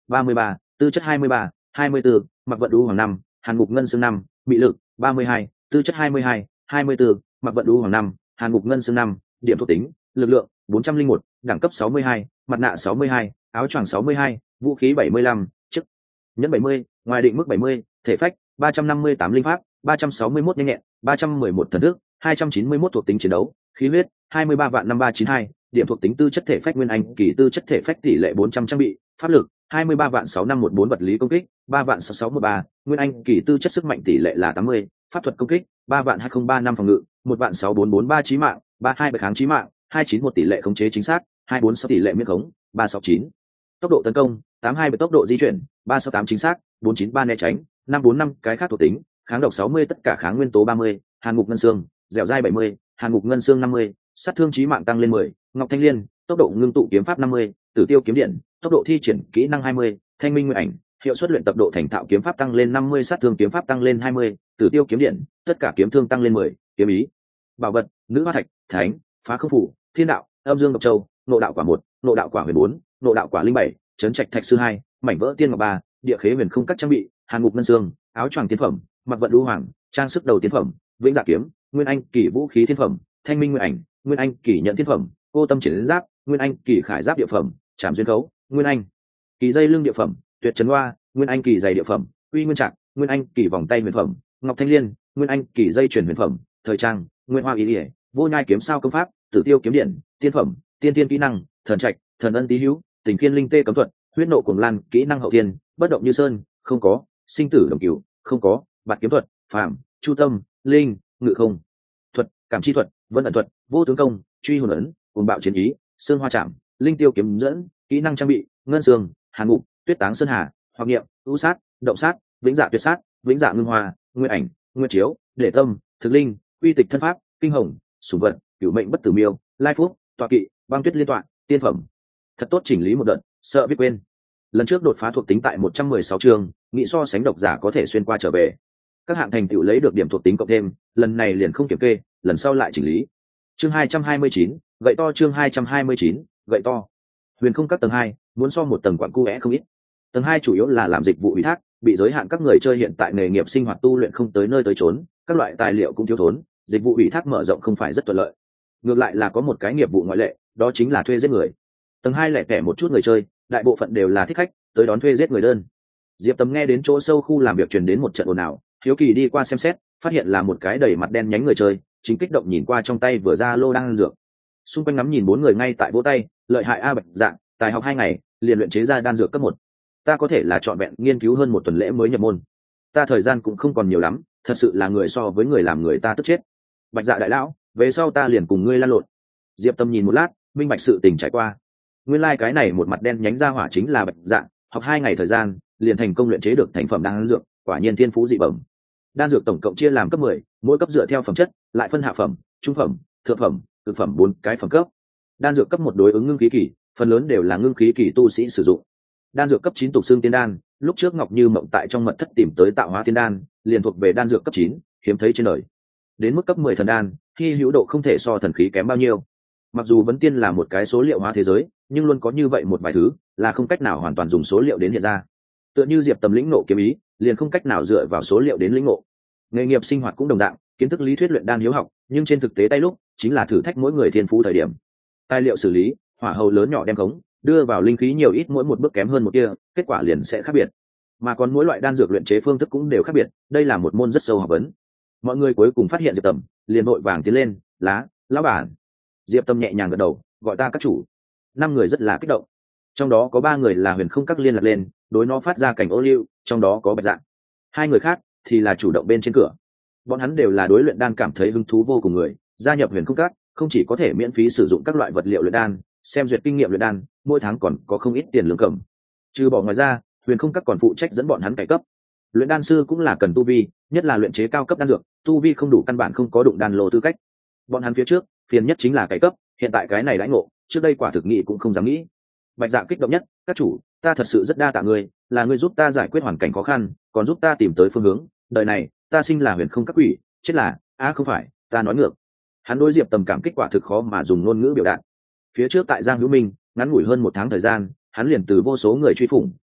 ba mươi ba, tư chất hai mươi ba, hai mươi bốn, mặc vận đu hoàng năm, hàn ngục ngân xương năm, mị lực ba mươi hai, tư chất hai mươi hai, hai mươi bốn, mặc vận đu hoàng năm, hàn ngục ngân xương năm, điểm thuộc tính lực lượng bốn trăm linh một, đẳng cấp sáu mươi hai, mặt nạ sáu mươi hai, áo choàng sáu mươi hai, vũ khí bảy mươi lăm, chức nhẫn bảy mươi, ngoài định mức bảy mươi, thể phách ba trăm năm mươi tám, linh pháp ba trăm sáu mươi mốt, nhanh nhẹn ba trăm mười một, thần thức hai trăm chín mươi mốt, thuộc tính chiến đấu khí huyết hai mươi ba vạn năm ba chín hai, điểm thuộc tính tư chất thể phách nguyên anh kỳ, tư chất thể phách tỷ lệ bốn trăm, trang bị pháp lực hai mươi ba vạn sáu năm một bốn, vật lý công kích ba vạn sáu sáu một ba, nguyên anh kỳ tư chất sức mạnh tỷ lệ là tám mươi, pháp thuật công kích ba vạn hai không ba năm, phòng ngự một vạn sáu bốn bốn ba, trí mạng ba hai, bậc kháng trí mạng hai chín một, tỷ lệ khống chế chính xác hai bốn sáu, tỷ lệ miễn khống ba sáu chín, tốc độ tấn công tám hai, tốc độ di chuyển ba sáu tám, chính xác bốn chín ba, né tránh năm bốn năm, cái khác thuộc tính kháng độc sáu mươi, tất cả kháng nguyên tố ba mươi, hàn ngục ngân xương dẻo dai bảy mươi, hàn ngục ngân xương năm mươi, sát thương chí mạng tăng lên mười, ngọc thanh liên tốc độ ngưng tụ kiếm pháp năm mươi, tử tiêu kiếm điện tốc độ thi triển kỹ năng hai mươi, thanh minh nguyên ảnh hiệu suất luyện tập độ thành thạo kiếm pháp tăng lên năm mươi, sát thương kiếm pháp tăng lên hai mươi, tử tiêu kiếm điện tất cả kiếm thương tăng lên mười, kiếm ý bảo vật nữ hoa thạch thánh phá không phủ thiên đạo âm dương độc châu nộ đạo quả một, nộ đạo quả huyền bốn, nộ đạo quả linh bảy, trấn trạch thạch sư hai, mảnh vỡ tiên ngọc ba, địa khế huyền không các trang bị hàn ngục ngân xương áo choàng tiên phẩm mặc vận đu hoàng trang sức đầu tiên phẩm vĩnh dạ kiếm nguyên anh kỳ vũ khí thiên phẩm thanh minh nguyên ảnh nguyên anh kỳ nhận thiên phẩm cô tâm triển giáp nguyên anh kỳ khải giáp địa phẩm trảm duyên khấu nguyên anh kỳ dây lưng địa phẩm tuyệt trấn hoa nguyên anh kỳ dày địa phẩm uy nguyên trạc nguyên anh kỳ vòng tay huyền phẩm ngọc thanh liên nguyên anh kỳ dây truyền huyền phẩm thời trang nguyên hoa ý ỉa vô nhai kiếm sao công pháp tử tiêu kiếm điện tiên phẩm tiên tiên kỹ năng thần trạch thần ân tý hữu tình kiên linh tê cấm thuật huyết nộ cuồng lan kỹ năng hậu tiên bất động như sơn không có sinh tử đồng cửu không có bạt kiếm thuật phạm chu tâm linh ngự không thuật cảm chi thuật vân ẩn thuật vô tướng công truy hồn ấn cuồng bạo chiến ý xương hoa chạm linh tiêu kiếm dẫn kỹ năng trang bị ngân sương hàn ngục tuyết táng sơn hà hoặc nghiệm ưu sát động sát vĩnh dạ tuyệt sát vĩnh dạ ngưng hoa nguyên ảnh nguyên chiếu để tâm thực linh uy tịch thân pháp kinh hồng sủng vật cửu mệnh bất tử miêu lai phúc tọa kỵ băng tuyết liên tọa tiên phẩm thật tốt chỉnh lý một đợt sợ biết quên. Lần trước đột phá thuộc tính tại một trăm mười sáu chương, nghĩ so sánh độc giả có thể xuyên qua trở về. Các hạng thành tựu lấy được điểm thuộc tính cộng thêm, lần này liền không kiểm kê, lần sau lại chỉnh lý. Chương hai trăm hai mươi chín, gậy to chương hai trăm hai mươi chín, gậy to. Huyền không các tầng hai, muốn so một tầng quặng cu é không ít. Tầng hai chủ yếu là làm dịch vụ ủy thác, bị giới hạn các người chơi hiện tại nghề nghiệp sinh hoạt tu luyện không tới nơi tới chốn, các loại tài liệu cũng thiếu thốn, dịch vụ ủy thác mở rộng không phải rất thuận lợi. Ngược lại là có một cái nghiệp vụ ngoại lệ, đó chính là thuê giết người. Tầng hai lẻ tẻ một chút người chơi, đại bộ phận đều là thích khách tới đón thuê giết người đơn. Diệp Tầm nghe đến chỗ sâu khu làm việc truyền đến một trận ồn ào, hiếu kỳ đi qua xem xét, phát hiện là một cái đầy mặt đen nhánh người chơi, chính kích động nhìn qua trong tay vừa ra lô đang dược. Xung quanh ngắm nhìn bốn người ngay tại vỗ tay, lợi hại a Bạch Dạng, tài học hai ngày, liền luyện chế ra đan dược cấp một. Ta có thể là trọn vẹn nghiên cứu hơn một tuần lễ mới nhập môn. Ta thời gian cũng không còn nhiều lắm, thật sự là người so với người làm người ta tức chết. Bạch Dạ đại lão, về sau ta liền cùng ngươi lan lộn. Diệp Tâm nhìn một lát, minh bạch sự tình trải qua. Nguyên lai like cái này một mặt đen nhánh ra hỏa chính là Bạch Dạ, học hai ngày thời gian, liền thành công luyện chế được thành phẩm đan dược, quả nhiên thiên phú dị bẩm. Đan dược tổng cộng chia làm cấp mười, mỗi cấp dựa theo phẩm chất, lại phân hạ phẩm, trung phẩm, thượng phẩm, cực phẩm bốn cái phẩm cấp. Đan dược cấp một đối ứng ngưng khí kỳ, phần lớn đều là ngưng khí kỳ tu sĩ sử dụng. Đan dược cấp chín tục xương tiên đan, lúc trước Ngọc Như Mộng tại trong mật thất tìm tới tạo hóa tiên đan, liền thuộc về đan dược cấp chín, hiếm thấy trên đời. Đến mức cấp mười thần đan, hy hữu độ không thể so thần khí kém bao nhiêu. Mặc dù vấn tiên là một cái số liệu hóa thế giới, nhưng luôn có như vậy một vài thứ là không cách nào hoàn toàn dùng số liệu đến hiện ra. Tựa như Diệp Tầm lĩnh ngộ kiếm ý, liền không cách nào dựa vào số liệu đến lĩnh ngộ. Nghề nghiệp sinh hoạt cũng đồng dạng, kiến thức lý thuyết luyện đan hiếu học, nhưng trên thực tế tay lúc chính là thử thách mỗi người thiên phú thời điểm. Tài liệu xử lý, hỏa hầu lớn nhỏ đem khống, đưa vào linh khí nhiều ít mỗi một bước kém hơn một kia, kết quả liền sẽ khác biệt. Mà còn mỗi loại đan dược luyện chế phương thức cũng đều khác biệt, đây là một môn rất sâu học vấn. Mọi người cuối cùng phát hiện Diệp Tầm, liền vội vàng tiến lên, lá, lão bản. Diệp Tâm nhẹ nhàng gật đầu, gọi ta các chủ. Năm người rất là kích động, trong đó có ba người là huyền không các liên lạc lên, đối nó phát ra cảnh ô liu, trong đó có Bạch Dạng. Hai người khác thì là chủ động bên trên cửa. Bọn hắn đều là đối luyện đan cảm thấy hứng thú vô cùng người, gia nhập huyền không các không chỉ có thể miễn phí sử dụng các loại vật liệu luyện đan, xem duyệt kinh nghiệm luyện đan, mỗi tháng còn có không ít tiền lương cầm. Trừ bỏ ngoài ra, huyền không các còn phụ trách dẫn bọn hắn cải cấp. Luyện đan sư cũng là cần tu vi, nhất là luyện chế cao cấp đan dược, tu vi không đủ căn bản không có đụng đan lô tư cách. Bọn hắn phía trước phiền nhất chính là cải cấp, hiện tại cái này đãi ngộ, trước đây quả thực nghĩ cũng không dám nghĩ. Bạch Dạ kích động nhất, các chủ, ta thật sự rất đa tạ ngươi, là ngươi giúp ta giải quyết hoàn cảnh khó khăn, còn giúp ta tìm tới phương hướng, đời này ta sinh là huyền không các quỷ, chết là á à không phải, ta nói ngược. Hắn đối Diệp Tầm cảm kích quả thực khó mà dùng ngôn ngữ biểu đạt. Phía trước tại Giang Hữu Minh, ngắn ngủi hơn một tháng thời gian, hắn liền từ vô số người truy phủng,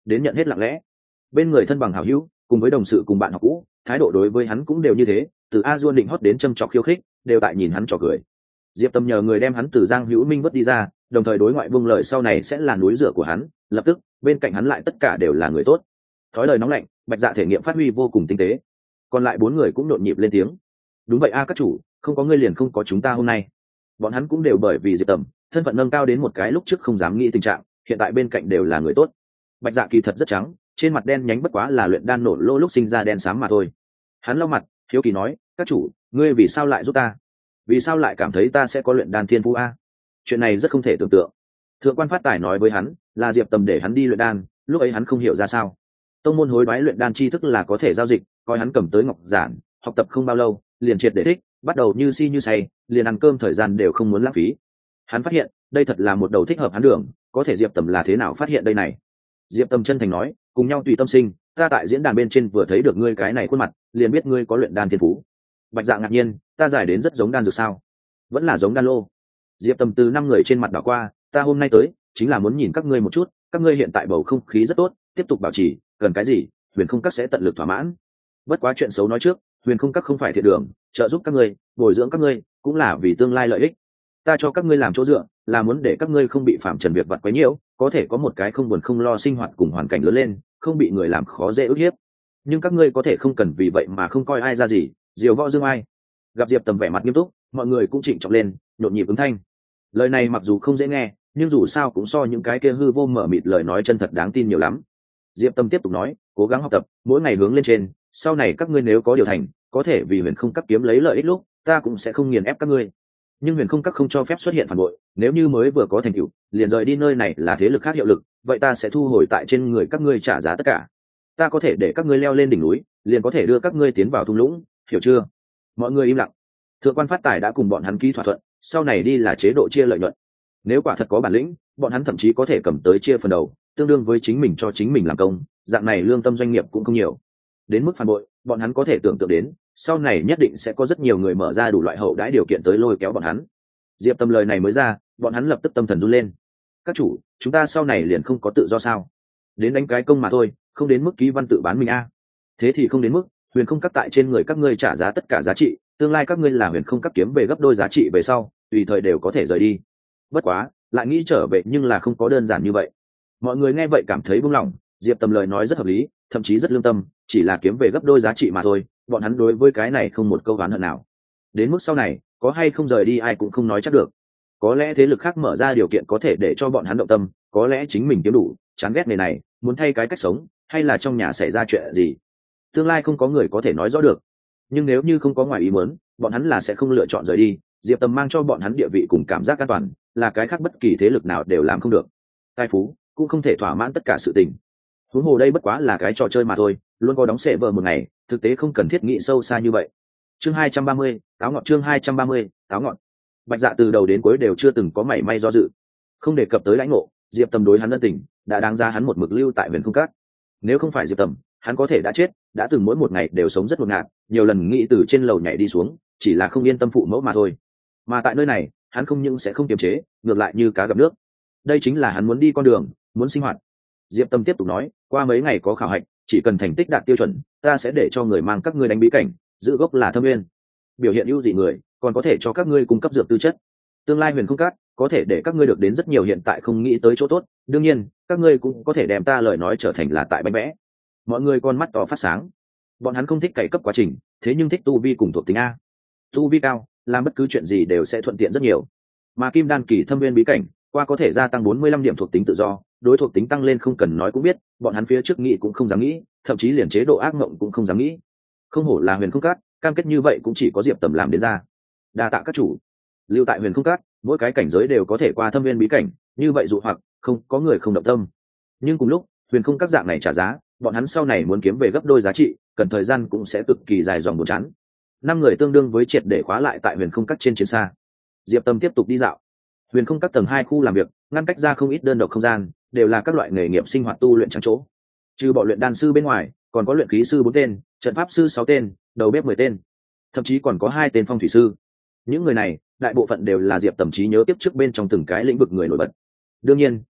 đến nhận hết lặng lẽ. Bên người thân bằng hảo hữu cùng với đồng sự cùng bạn học cũ thái độ đối với hắn cũng đều như thế, từ a duôn định hót đến châm trọc khiêu khích đều tại nhìn hắn trò cười. Diệp Tầm nhờ người đem hắn từ Giang Hữu Minh vớt đi ra, đồng thời đối ngoại buông lời sau này sẽ là núi dựa của hắn, lập tức bên cạnh hắn lại tất cả đều là người tốt. Thói lời nóng lạnh, Bạch Dạ thể nghiệm phát huy vô cùng tinh tế. Còn lại bốn người cũng nhộn nhịp lên tiếng. Đúng vậy a các chủ, không có ngươi liền không có chúng ta hôm nay. Bọn hắn cũng đều bởi vì Diệp Tầm thân phận nâng cao đến một cái lúc trước không dám nghĩ tình trạng, hiện tại bên cạnh đều là người tốt. Bạch Dạ kỳ thật rất trắng, trên mặt đen nhánh bất quá là luyện đan nổ lô lúc sinh ra đen xám mà thôi. Hắn lau mặt, hiếu kỳ nói, các chủ, ngươi vì sao lại giúp ta? Vì sao lại cảm thấy ta sẽ có luyện đan thiên phú a? Chuyện này rất không thể tưởng tượng. Thượng quan Phát Tài nói với hắn, là Diệp Tầm để hắn đi luyện đan, lúc ấy hắn không hiểu ra sao. Tông môn hối đoái luyện đan tri thức là có thể giao dịch, coi hắn cầm tới ngọc giản, học tập không bao lâu, liền triệt để thích, bắt đầu như si như say, liền ăn cơm thời gian đều không muốn lãng phí. Hắn phát hiện, đây thật là một đầu thích hợp hắn đường, có thể Diệp Tầm là thế nào phát hiện đây này? Diệp Tầm chân thành nói, cùng nhau tùy tâm sinh, ta tại diễn đàn bên trên vừa thấy được ngươi cái này khuôn mặt, liền biết ngươi có luyện đan thiên phú. Bạch Dạ ngạc nhiên, ta giải đến rất giống đan dược sao? Vẫn là giống đan lô. Diệp Tầm từ năm người trên mặt đảo qua, ta hôm nay tới chính là muốn nhìn các ngươi một chút, các ngươi hiện tại bầu không khí rất tốt, tiếp tục bảo trì, cần cái gì Huyền Không Các sẽ tận lực thỏa mãn. Bất quá chuyện xấu nói trước, Huyền Không Các không phải thiện đường, trợ giúp các ngươi, bồi dưỡng các ngươi cũng là vì tương lai lợi ích. Ta cho các ngươi làm chỗ dựa là muốn để các ngươi không bị phạm trần việc vặt quấy nhiễu, có thể có một cái không buồn không lo sinh hoạt cùng hoàn cảnh lớn lên, không bị người làm khó dễ ức hiếp. Nhưng các ngươi có thể không cần vì vậy mà không coi ai ra gì, diều võ dương ai. Gặp Diệp Tầm vẻ mặt nghiêm túc, mọi người cũng trịnh trọng lên, nhộn nhịp ứng thanh. Lời này mặc dù không dễ nghe, nhưng dù sao cũng so những cái kia hư vô mở mịt lời nói chân thật đáng tin nhiều lắm. Diệp Tầm tiếp tục nói, cố gắng học tập, mỗi ngày hướng lên trên, sau này các ngươi nếu có điều thành, có thể vì Huyền Không Các kiếm lấy lợi ích lúc, ta cũng sẽ không nghiền ép các ngươi. Nhưng Huyền Không Các không cho phép xuất hiện phản bội, nếu như mới vừa có thành tựu, liền rời đi nơi này là thế lực khác hiệu lực, vậy ta sẽ thu hồi tại trên người các ngươi trả giá tất cả. Ta có thể để các ngươi leo lên đỉnh núi, liền có thể đưa các ngươi tiến vào thung lũng, hiểu chưa? Mọi người im lặng. Thượng quan Phát Tài đã cùng bọn hắn ký thỏa thuận, sau này đi là chế độ chia lợi nhuận. Nếu quả thật có bản lĩnh, bọn hắn thậm chí có thể cầm tới chia phần đầu, tương đương với chính mình cho chính mình làm công, dạng này lương tâm doanh nghiệp cũng không nhiều. Đến mức phản bội, bọn hắn có thể tưởng tượng đến, sau này nhất định sẽ có rất nhiều người mở ra đủ loại hậu đãi điều kiện tới lôi kéo bọn hắn. Diệp Tầm lời này mới ra, bọn hắn lập tức tâm thần run lên. Các chủ, chúng ta sau này liền không có tự do sao? Đến đánh cái công mà thôi, không đến mức ký văn tự bán mình a. Thế thì không đến mức, Huyền Không Các tại trên người các ngươi trả giá tất cả giá trị, tương lai các ngươi là Huyền Không Các kiếm về gấp đôi giá trị về sau, tùy thời đều có thể rời đi. Bất quá, lại nghĩ trở về nhưng là không có đơn giản như vậy. Mọi người nghe vậy cảm thấy buông lỏng, Diệp Tầm lời nói rất hợp lý, thậm chí rất lương tâm, chỉ là kiếm về gấp đôi giá trị mà thôi, bọn hắn đối với cái này không một câu oán hận nào. Đến mức sau này, có hay không rời đi ai cũng không nói chắc được. Có lẽ thế lực khác mở ra điều kiện có thể để cho bọn hắn động tâm, có lẽ chính mình kiếm đủ, chán ghét nghề này, muốn thay cái cách sống, hay là trong nhà xảy ra chuyện gì. Tương lai không có người có thể nói rõ được. Nhưng nếu như không có ngoài ý muốn, bọn hắn là sẽ không lựa chọn rời đi. Diệp Tầm mang cho bọn hắn địa vị cùng cảm giác an toàn, là cái khác bất kỳ thế lực nào đều làm không được. Tài phú cũng không thể thỏa mãn tất cả sự tình. Huống hồ đây bất quá là cái trò chơi mà thôi, luôn có đóng sệ vợ một ngày, thực tế không cần thiết nghĩ sâu xa như vậy. Chương hai trăm ba mươi, táo ngọt chương hai trăm ba mươi, táo ngọt. Bạch Dạ từ đầu đến cuối đều chưa từng có mảy may do dự. Không đề cập tới lãnh ngộ, Diệp Tầm đối hắn ân tình, đã đáng ra hắn một mực lưu tại Huyền Không Các. Nếu không phải Diệp Tầm, hắn có thể đã chết, đã từng mỗi một ngày đều sống rất ngột ngạt, nhiều lần nghĩ từ trên lầu nhảy đi xuống, chỉ là không yên tâm phụ mẫu mà thôi. Mà tại nơi này, hắn không những sẽ không kiềm chế, ngược lại như cá gặp nước. Đây chính là hắn muốn đi con đường, muốn sinh hoạt. Diệp Tâm tiếp tục nói, qua mấy ngày có khảo hạch, chỉ cần thành tích đạt tiêu chuẩn, ta sẽ để cho người mang các ngươi đánh bí cảnh, giữ gốc là Thâm Nguyên. Biểu hiện ưu dị người, còn có thể cho các ngươi cung cấp dược tư chất. Tương lai Huyền Không Các có thể để các ngươi được đến rất nhiều hiện tại không nghĩ tới chỗ tốt, đương nhiên, các ngươi cũng có thể đem ta lời nói trở thành là tại bánh vẽ. Mọi người con mắt to phát sáng. Bọn hắn không thích cày cấp quá trình, thế nhưng thích tu vi cùng thuộc tính a. Tu vi cao, làm bất cứ chuyện gì đều sẽ thuận tiện rất nhiều. Mà Kim Đan kỳ Thâm Nguyên bí cảnh, qua có thể gia tăng bốn mươi lăm điểm thuộc tính tự do, đối thuộc tính tăng lên không cần nói cũng biết, bọn hắn phía trước nghĩ cũng không dám nghĩ, thậm chí liền chế độ ác mộng cũng không dám nghĩ. Không hổ là Huyền Không Các, cam kết như vậy cũng chỉ có Diệp Tầm làm đến ra. Đa tạ các chủ. Lưu tại Huyền Không Các, mỗi cái cảnh giới đều có thể qua Thâm Nguyên bí cảnh, như vậy dụ hoặc không có người không động tâm. Nhưng cùng lúc, Huyền Không Các dạng này trả giá, bọn hắn sau này muốn kiếm về gấp đôi giá trị, cần thời gian cũng sẽ cực kỳ dài dòng buồn chán. Năm người tương đương với triệt để khóa lại tại Huyền Không Các trên chiến xa. Diệp Tâm tiếp tục đi dạo. Huyền Không Các tầng hai khu làm việc, ngăn cách ra không ít đơn độc không gian, đều là các loại nghề nghiệp sinh hoạt tu luyện trắng chỗ. Trừ bọn luyện đan sư bên ngoài, còn có luyện khí sư bốn tên, trận pháp sư sáu tên, đầu bếp mười tên, thậm chí còn có hai tên phong thủy sư. Những người này, đại bộ phận đều là Diệp Tầm trí nhớ tiếp trước bên trong từng cái lĩnh vực người nổi bật. Đương nhiên,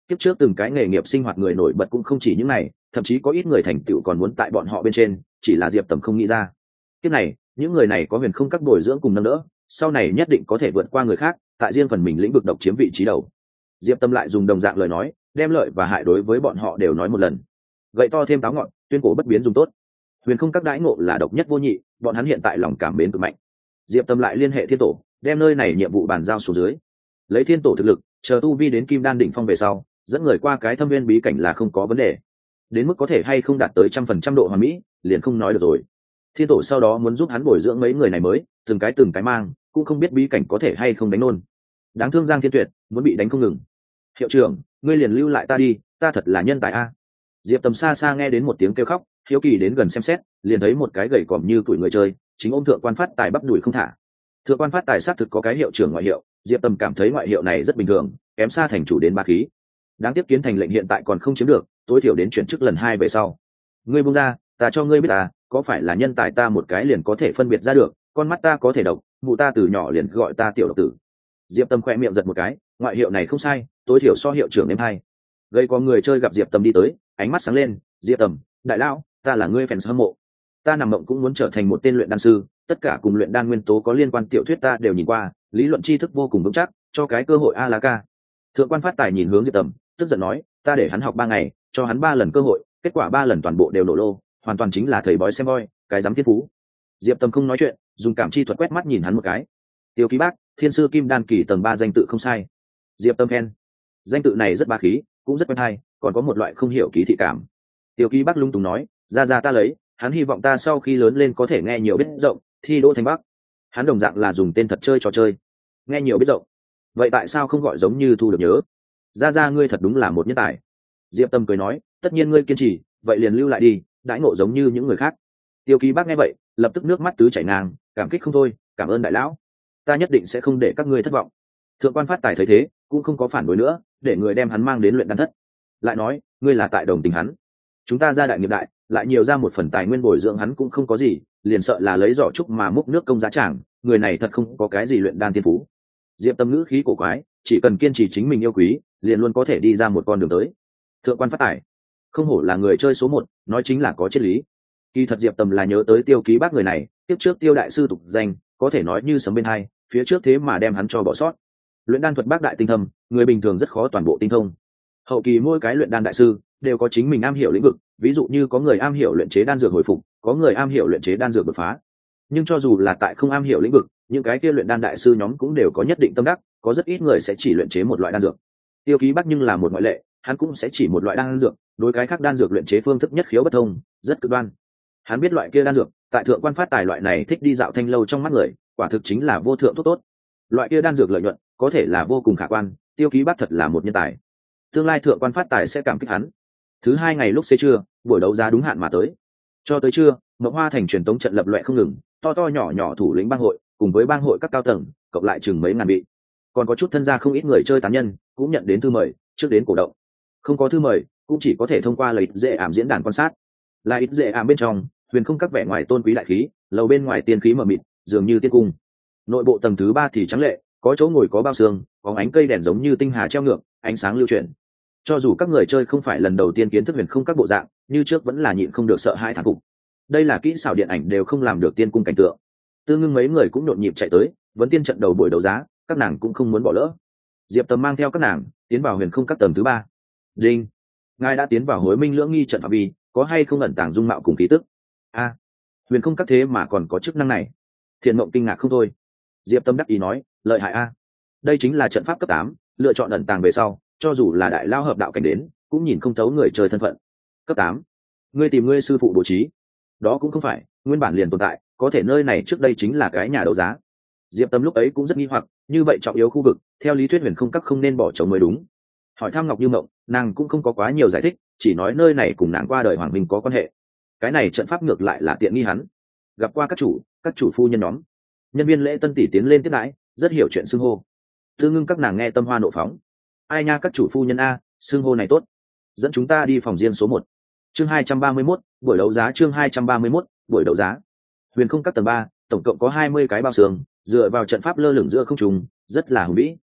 kiếp trước từng cái nghề nghiệp sinh hoạt người nổi bật cũng không chỉ những này, thậm chí có ít người thành tựu còn muốn tại bọn họ bên trên, chỉ là Diệp Tầm không nghĩ ra. Kiếp này những người này có huyền không các bồi dưỡng cùng nâng đỡ, sau này nhất định có thể vượt qua người khác, tại riêng phần mình lĩnh vực độc chiếm vị trí đầu. Diệp Tâm lại dùng đồng dạng lời nói, đem lợi và hại đối với bọn họ đều nói một lần. Gậy to thêm táo ngọn, tuyên cổ bất biến dùng tốt. Huyền không các đãi ngộ là độc nhất vô nhị, bọn hắn hiện tại lòng cảm mến cực mạnh. Diệp Tâm lại liên hệ thiên tổ, đem nơi này nhiệm vụ bàn giao xuống dưới. Lấy thiên tổ thực lực, chờ tu vi đến kim đan đỉnh phong về sau, dẫn người qua cái thâm viên bí cảnh là không có vấn đề. Đến mức có thể hay không đạt tới trăm phần trăm độ hoàn mỹ, liền không nói được rồi. Thiên tổ sau đó muốn giúp hắn bồi dưỡng mấy người này mới, từng cái từng cái mang, cũng không biết bí cảnh có thể hay không đánh nôn. Đáng thương Giang Thiên Tuyệt, muốn bị đánh không ngừng. Hiệu trưởng, ngươi liền lưu lại ta đi, ta thật là nhân tài a. Diệp Tầm xa xa nghe đến một tiếng kêu khóc, hiếu kỳ đến gần xem xét, liền thấy một cái gầy còm như tuổi người chơi, chính ôm thượng quan phát tài bắp đùi không thả. Thượng quan phát tài xác thực có cái hiệu trưởng ngoại hiệu, Diệp Tầm cảm thấy ngoại hiệu này rất bình thường, kém xa thành chủ đến ba khí. Đáng tiếc kiến thành lệnh hiện tại còn không chiếm được, tối thiểu đến chuyển chức lần hai về sau. Ngươi buông ra, ta cho ngươi biết ta, có phải là nhân tài ta một cái liền có thể phân biệt ra được, con mắt ta có thể độc, mụ ta từ nhỏ liền gọi ta tiểu độc tử. Diệp Tâm khẽ miệng giật một cái, ngoại hiệu này không sai, tối thiểu so hiệu trưởng em hay. Gây có người chơi gặp Diệp Tâm đi tới, ánh mắt sáng lên, Diệp Tâm, đại lão, ta là ngươi fans hâm mộ. Ta nằm mộng cũng muốn trở thành một tên luyện đan sư, tất cả cùng luyện đan nguyên tố có liên quan tiểu thuyết ta đều nhìn qua, lý luận tri thức vô cùng vững chắc, cho cái cơ hội a la ca. Thượng quan phát tài nhìn hướng Diệp Tâm, tức giận nói, ta để hắn học ba ngày, cho hắn ba lần cơ hội, kết quả ba lần toàn bộ đều nổ lô, hoàn toàn chính là thầy bói xem voi, cái dám thiên phú. Diệp Tâm không nói chuyện, dùng cảm chi thuật quét mắt nhìn hắn một cái. Tiêu Ký Bác, thiên sư kim đan kỳ tầng ba danh tự không sai. Diệp Tâm khen, danh tự này rất bá khí, cũng rất quen hay, còn có một loại không hiểu ký thị cảm. Tiêu Ký Bác lung tung nói, ra ra ta lấy, hắn hy vọng ta sau khi lớn lên có thể nghe nhiều biết rộng, thi đỗ thành Bắc. Hắn đồng dạng là dùng tên thật chơi trò chơi, nghe nhiều biết rộng. Vậy tại sao không gọi giống như thu được nhớ? Ra ra ngươi thật đúng là một nhân tài. Diệp Tâm cười nói, tất nhiên ngươi kiên trì, vậy liền lưu lại đi, đãi ngộ giống như những người khác. Tiêu Ký Bác nghe vậy, lập tức nước mắt tứ chảy ngang, cảm kích không thôi, cảm ơn đại lão, ta nhất định sẽ không để các ngươi thất vọng. Thượng quan phát tài thấy thế, cũng không có phản đối nữa, để người đem hắn mang đến luyện đan thất. Lại nói, ngươi là tại đồng tình hắn, chúng ta ra đại nghiệp đại, lại nhiều ra một phần tài nguyên bồi dưỡng hắn cũng không có gì, liền sợ là lấy giỏ trúc mà múc nước công giá trảng, người này thật không có cái gì luyện đan tiên phú. Diệp Tâm ngữ khí cổ quái, chỉ cần kiên trì chính mình yêu quý, liền luôn có thể đi ra một con đường tới. Thượng quan phát tài, không hổ là người chơi số một, nói chính là có triết lý. Kỳ thật Diệp Tâm là nhớ tới Tiêu Ký Bác người này, tiếp trước Tiêu đại sư tục danh, có thể nói như sấm bên hai, phía trước thế mà đem hắn cho bỏ sót. Luyện đan thuật bác đại tinh thâm, người bình thường rất khó toàn bộ tinh thông. Hậu kỳ mỗi cái luyện đan đại sư đều có chính mình am hiểu lĩnh vực, ví dụ như có người am hiểu luyện chế đan dược hồi phục, có người am hiểu luyện chế đan dược đột phá. Nhưng cho dù là tại không am hiểu lĩnh vực, những cái kia luyện đan đại sư nhóm cũng đều có nhất định tâm đắc, có rất ít người sẽ chỉ luyện chế một loại đan dược. Tiêu Ký Bác nhưng là một ngoại lệ, hắn cũng sẽ chỉ một loại đan dược, đối cái khác đan dược luyện chế phương thức nhất khiếu bất thông, rất cực đoan. Hắn biết loại kia đan dược, tại thượng quan phát tài loại này thích đi dạo thanh lâu trong mắt người, quả thực chính là vô thượng thuốc tốt. Loại kia đan dược lợi nhuận có thể là vô cùng khả quan, Tiêu Ký Bác thật là một nhân tài. Tương lai thượng quan phát tài sẽ cảm kích hắn. Thứ hai ngày lúc xế trưa, buổi đấu giá đúng hạn mà tới. Cho tới trưa, Mộng Hoa thành truyền tống trận lập loè không ngừng, to to nhỏ nhỏ thủ lĩnh bang hội, cùng với bang hội các cao tầng, cộng lại chừng mấy ngàn vị. Còn có chút thân gia không ít người chơi tán nhân, cũng nhận đến thư mời, trước đến cổ động. Không có thư mời, cũng chỉ có thể thông qua lợi dễ ảm diễn đàn quan sát. Là ít dễ ảm bên trong, huyền không các vẻ ngoài tôn quý đại khí, lầu bên ngoài tiên khí mờ mịt, dường như tiên cung. Nội bộ tầng thứ ba thì trắng lệ, có chỗ ngồi có bao xương, có ánh cây đèn giống như tinh hà treo ngược, ánh sáng lưu chuyển. Cho dù các người chơi không phải lần đầu tiên kiến thức huyền không các bộ dạng, như trước vẫn là nhịn không được sợ hãi thán phục. Đây là kỹ xảo điện ảnh đều không làm được tiên cung cảnh tượng. Tư Ngưng mấy người cũng nhộn nhịp chạy tới, vẫn tiên trận đầu buổi đấu giá, các nàng cũng không muốn bỏ lỡ. Diệp Tâm mang theo các nàng tiến vào huyền không các tầng thứ ba. Đinh, ngài đã tiến vào Hối Minh lưỡng nghi trận phạm vi, có hay không ẩn tàng dung mạo cùng khí tức? A, huyền không các thế mà còn có chức năng này. Thiện Mộng kinh ngạc không thôi. Diệp Tâm đắc ý nói, lợi hại a. Đây chính là trận pháp cấp tám, lựa chọn ẩn tàng về sau, cho dù là đại lao hợp đạo cảnh đến, cũng nhìn không thấu người chơi thân phận. Cấp tám, ngươi tìm ngươi sư phụ bố trí. Đó cũng không phải, nguyên bản liền tồn tại, có thể nơi này trước đây chính là cái nhà đấu giá. Diệp Tâm lúc ấy cũng rất nghi hoặc, như vậy trọng yếu khu vực, theo lý thuyết huyền không các không nên bỏ trống mới đúng. Hỏi thăm Ngọc Như Mộng, nàng cũng không có quá nhiều giải thích, chỉ nói nơi này cùng nàng qua đời hoàng minh có quan hệ. Cái này trận pháp ngược lại là tiện nghi hắn. Gặp qua các chủ, các chủ phu nhân nhóm. Nhân viên lễ tân tỷ tiến lên tiếp đãi, rất hiểu chuyện xưng hô. Tư Ngưng các nàng nghe tâm hoa nộ phóng. Ai nha các chủ phu nhân a, xưng hô này tốt. Dẫn chúng ta đi phòng riêng số một. Chương hai trăm ba mươi mốt, buổi đấu giá chương hai trăm ba mươi mốt, buổi đấu giá. Huyền không các tầng ba, tổng cộng có hai mươi cái bao xương, dựa vào trận pháp lơ lửng giữa không trung, rất là hùng vĩ.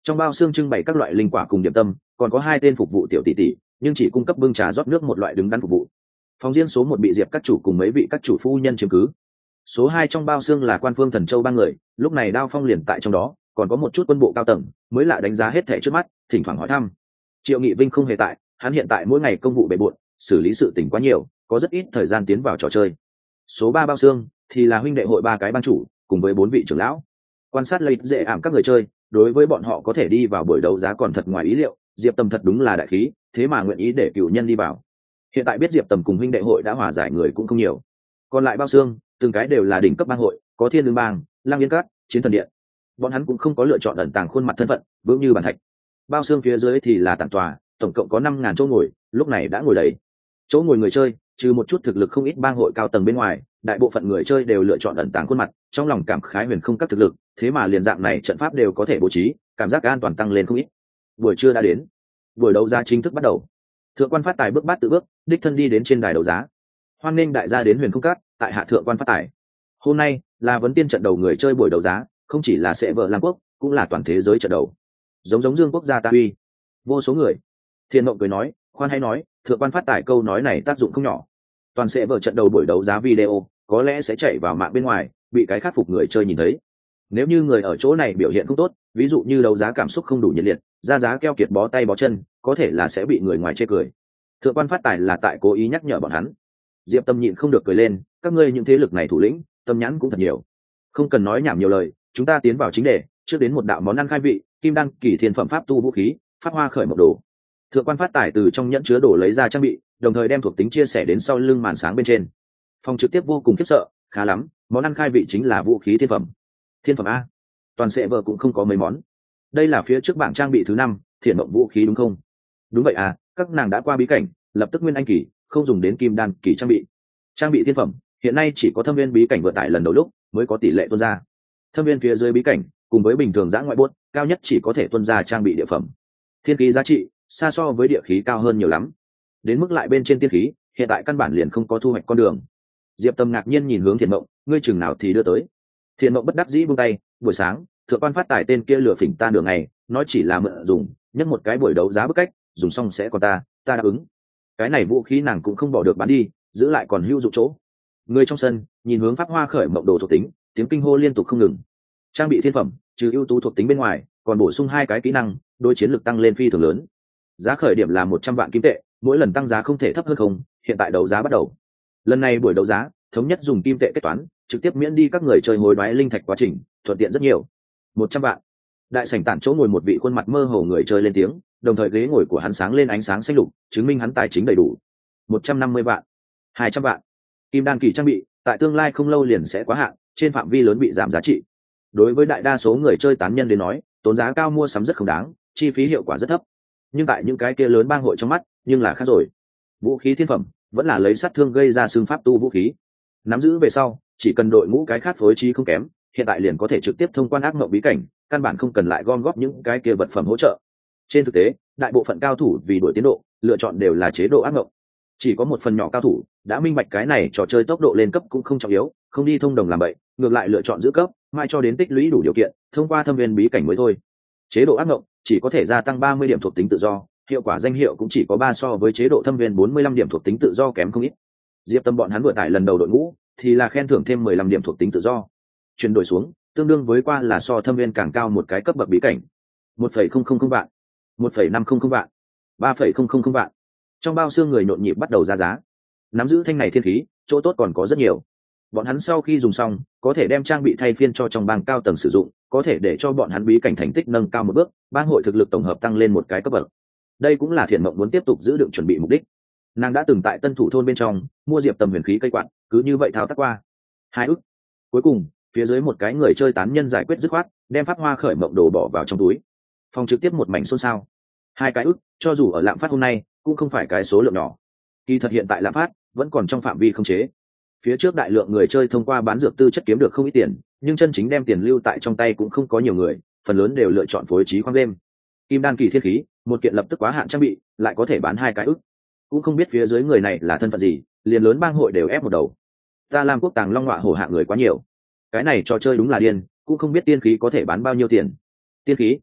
Trong bao xương trưng bày các loại linh quả cùng điểm tâm, còn có hai tên phục vụ tiểu tỷ tỷ, nhưng chỉ cung cấp bưng trà rót nước một loại đứng đắn phục vụ. Phòng riêng số một bị Diệp các chủ cùng mấy vị các chủ phu nhân chiếm cứ. Số hai trong bao xương là Quan Phương Thần Châu ba người, lúc này Đao Phong liền tại trong đó, còn có một chút quân bộ cao tầng, mới lạ đánh giá hết thảy trước mắt, thỉnh thoảng hỏi thăm. Triệu Nghị Vinh không hề tại, hắn hiện tại mỗi ngày công vụ bề bộn, xử lý sự tình quá nhiều, có rất ít thời gian tiến vào trò chơi. Số ba bao xương thì là huynh đệ hội ba cái ban chủ, cùng với bốn vị trưởng lão. Quan sát lấy dễ ảm các người chơi, đối với bọn họ có thể đi vào buổi đấu giá còn thật ngoài ý liệu, Diệp Tầm thật đúng là đại khí, thế mà nguyện ý để cửu nhân đi vào. Hiện tại biết Diệp Tầm cùng huynh đệ hội đã hòa giải người cũng không nhiều. Còn lại bao xương, từng cái đều là đỉnh cấp bang hội, có Thiên Lương Bang, Lang Yên Các, Chiến Thần Điện. Bọn hắn cũng không có lựa chọn ẩn tàng khuôn mặt thân phận, vững như bàn thạch. Bao xương phía dưới thì là tản tòa, tổng cộng có năm ngàn chỗ ngồi, lúc này đã ngồi đầy. Chỗ ngồi người chơi, trừ một chút thực lực không ít bang hội cao tầng bên ngoài, đại bộ phận người chơi đều lựa chọn ẩn tàng khuôn mặt, trong lòng cảm khái huyền không các thực lực, thế mà liền dạng này trận pháp đều có thể bố trí, cảm giác an toàn tăng lên không ít. Buổi trưa đã đến, buổi đấu giá chính thức bắt đầu. Thượng quan Phát Tài bước bát tự bước, đích thân đi đến trên đài đấu giá. Hoan nghênh đại gia đến huyền không các, tại hạ thượng quan Phát Tài. Hôm nay là vấn tiên trận đầu người chơi buổi đấu giá, không chỉ là sẽ vợ Lam Quốc, cũng là toàn thế giới trận đầu. Giống giống Dương quốc gia ta uy, vô số người. Thiên Mộng cười nói, khoan hay nói, thượng quan Phát Tài câu nói này tác dụng không nhỏ. Toàn sẽ vợ trận đầu buổi đấu giá video, có lẽ sẽ chạy vào mạng bên ngoài, bị cái khắc phục người chơi nhìn thấy. Nếu như người ở chỗ này biểu hiện không tốt, ví dụ như đấu giá cảm xúc không đủ nhiệt liệt, ra giá keo kiệt bó tay bó chân, có thể là sẽ bị người ngoài chê cười. Thượng quan Phát Tài là tại cố ý nhắc nhở bọn hắn. Diệp Tâm nhịn không được cười lên, các ngươi những thế lực này thủ lĩnh, tâm nhãn cũng thật nhiều. Không cần nói nhảm nhiều lời, chúng ta tiến vào chính đề, trước đến một đạo món ăn khai vị, kim đăng kỳ thiên phẩm pháp tu vũ khí, pháp hoa khởi mộc đồ. Thượng quan Phát Tài từ trong nhẫn chứa đồ lấy ra trang bị, đồng thời đem thuộc tính chia sẻ đến sau lưng màn sáng bên trên. Phòng trực tiếp vô cùng khiếp sợ, khá lắm, món ăn khai vị chính là vũ khí thiên phẩm. Thiên phẩm a? Toàn sẽ vợ cũng không có mấy món. Đây là phía trước bảng trang bị thứ năm, Thiện Mộng vũ khí đúng không? Đúng vậy à, các nàng đã qua bí cảnh, lập tức nguyên anh kỳ, không dùng đến kim đan kỳ trang bị. Trang bị thiên phẩm, hiện nay chỉ có thâm viên bí cảnh vượt tải lần đầu lúc mới có tỷ lệ tuân ra. Thâm viên phía dưới bí cảnh, cùng với bình thường giã ngoại buốt, cao nhất chỉ có thể tuân ra trang bị địa phẩm. Thiên khí giá trị, xa so với địa khí cao hơn nhiều lắm. Đến mức lại bên trên tiên khí, hiện tại căn bản liền không có thu hoạch con đường. Diệp Tâm ngạc nhiên nhìn hướng Thiện Mộng, ngươi chừng nào thì đưa tới. Thiện Mộng bất đắc dĩ buông tay, buổi sáng, thượng quan Phát Tài tên kia lừa phỉnh ta đường này, nói chỉ là mượn dùng, nhấc một cái buổi đấu giá bức cách, dùng xong sẽ còn ta, ta đáp ứng. Cái này vũ khí nàng cũng không bỏ được bán đi, giữ lại còn hữu dụng chỗ. Người trong sân nhìn hướng pháp hoa khởi mộng đồ thuộc tính, tiếng kinh hô liên tục không ngừng. Trang bị thiên phẩm, trừ ưu tú thuộc tính bên ngoài, còn bổ sung hai cái kỹ năng, đôi chiến lược tăng lên phi thường lớn. Giá khởi điểm là một trăm vạn kim tệ, mỗi lần tăng giá không thể thấp hơn không. Hiện tại đấu giá bắt đầu. Lần này buổi đấu giá thống nhất dùng kim tệ kết toán, trực tiếp miễn đi các người chơi hối đoái linh thạch quá trình, thuận tiện rất nhiều. Một trăm vạn. Đại sảnh tản chỗ ngồi một vị khuôn mặt mơ hồ người chơi lên tiếng, đồng thời ghế ngồi của hắn sáng lên ánh sáng xanh lục, chứng minh hắn tài chính đầy đủ. Một trăm năm mươi vạn. Hai trăm vạn. Kim đan kỳ trang bị, tại tương lai không lâu liền sẽ quá hạn, trên phạm vi lớn bị giảm giá trị. Đối với đại đa số người chơi tán nhân đến nói, tốn giá cao mua sắm rất không đáng, chi phí hiệu quả rất thấp. Nhưng tại những cái kia lớn bang hội trong mắt, nhưng là khác rồi. Vũ khí thiên phẩm, vẫn là lấy sát thương gây ra xương pháp tu vũ khí. Nắm giữ về sau, chỉ cần đội ngũ cái khác phối trí không kém, hiện tại liền có thể trực tiếp thông quan ác mộng bí cảnh, căn bản không cần lại gom góp những cái kia vật phẩm hỗ trợ. Trên thực tế, đại bộ phận cao thủ vì đuổi tiến độ, lựa chọn đều là chế độ ác mộng. Chỉ có một phần nhỏ cao thủ đã minh bạch cái này trò chơi tốc độ lên cấp cũng không trọng yếu, không đi thông đồng làm bậy, ngược lại lựa chọn giữ cấp, mãi cho đến tích lũy đủ điều kiện, thông qua thâm viên bí cảnh mới thôi. Chế độ ác mộng chỉ có thể gia tăng ba mươi điểm thuộc tính tự do, hiệu quả danh hiệu cũng chỉ có ba so với chế độ thâm viên bốn mươi lăm điểm thuộc tính tự do kém không ít. Diệp Tâm bọn hắn vừa tải lần đầu đội ngũ thì là khen thưởng thêm mười lăm điểm thuộc tính tự do. Chuyển đổi xuống, tương đương với qua là so thâm viên càng cao một cái cấp bậc bí cảnh. một phẩy không không không vạn, một phẩy năm không không vạn, ba phẩy không không không vạn. Trong bao xương người nhộn nhịp bắt đầu ra giá. Nắm giữ thanh này thiên khí, chỗ tốt còn có rất nhiều. Bọn hắn sau khi dùng xong, có thể đem trang bị thay phiên cho trong bang cao tầng sử dụng, có thể để cho bọn hắn bí cảnh thành tích nâng cao một bước, bang hội thực lực tổng hợp tăng lên một cái cấp bậc. Đây cũng là Thiện Mộng muốn tiếp tục giữ đựng chuẩn bị mục đích. Nàng đã từng tại Tân Thủ thôn bên trong mua Diệp Tầm huyền khí cây quạt, cứ như vậy thao tác qua hai ức. Cuối cùng, phía dưới một cái người chơi tán nhân giải quyết dứt khoát, đem pháp hoa khởi mộng đồ bỏ vào trong túi. Phòng trực tiếp một mảnh xôn xao. Hai cái ức, cho dù ở lạm phát hôm nay, cũng không phải cái số lượng nhỏ. Kỳ thật hiện tại lạm phát vẫn còn trong phạm vi không chế. Phía trước đại lượng người chơi thông qua bán dược tư chất kiếm được không ít tiền, nhưng chân chính đem tiền lưu tại trong tay cũng không có nhiều người, phần lớn đều lựa chọn phối trí khoáng đêm. Kim đan kỳ thiết khí, một kiện lập tức quá hạn trang bị, lại có thể bán hai cái ức. Cũng không biết phía dưới người này là thân phận gì, liền lớn bang hội đều ép một đầu. Ta làm quốc tàng long ngọa hổ hạ người quá nhiều. Cái này trò chơi đúng là điên, cũng không biết tiên khí có thể bán bao nhiêu tiền. Tiên khí?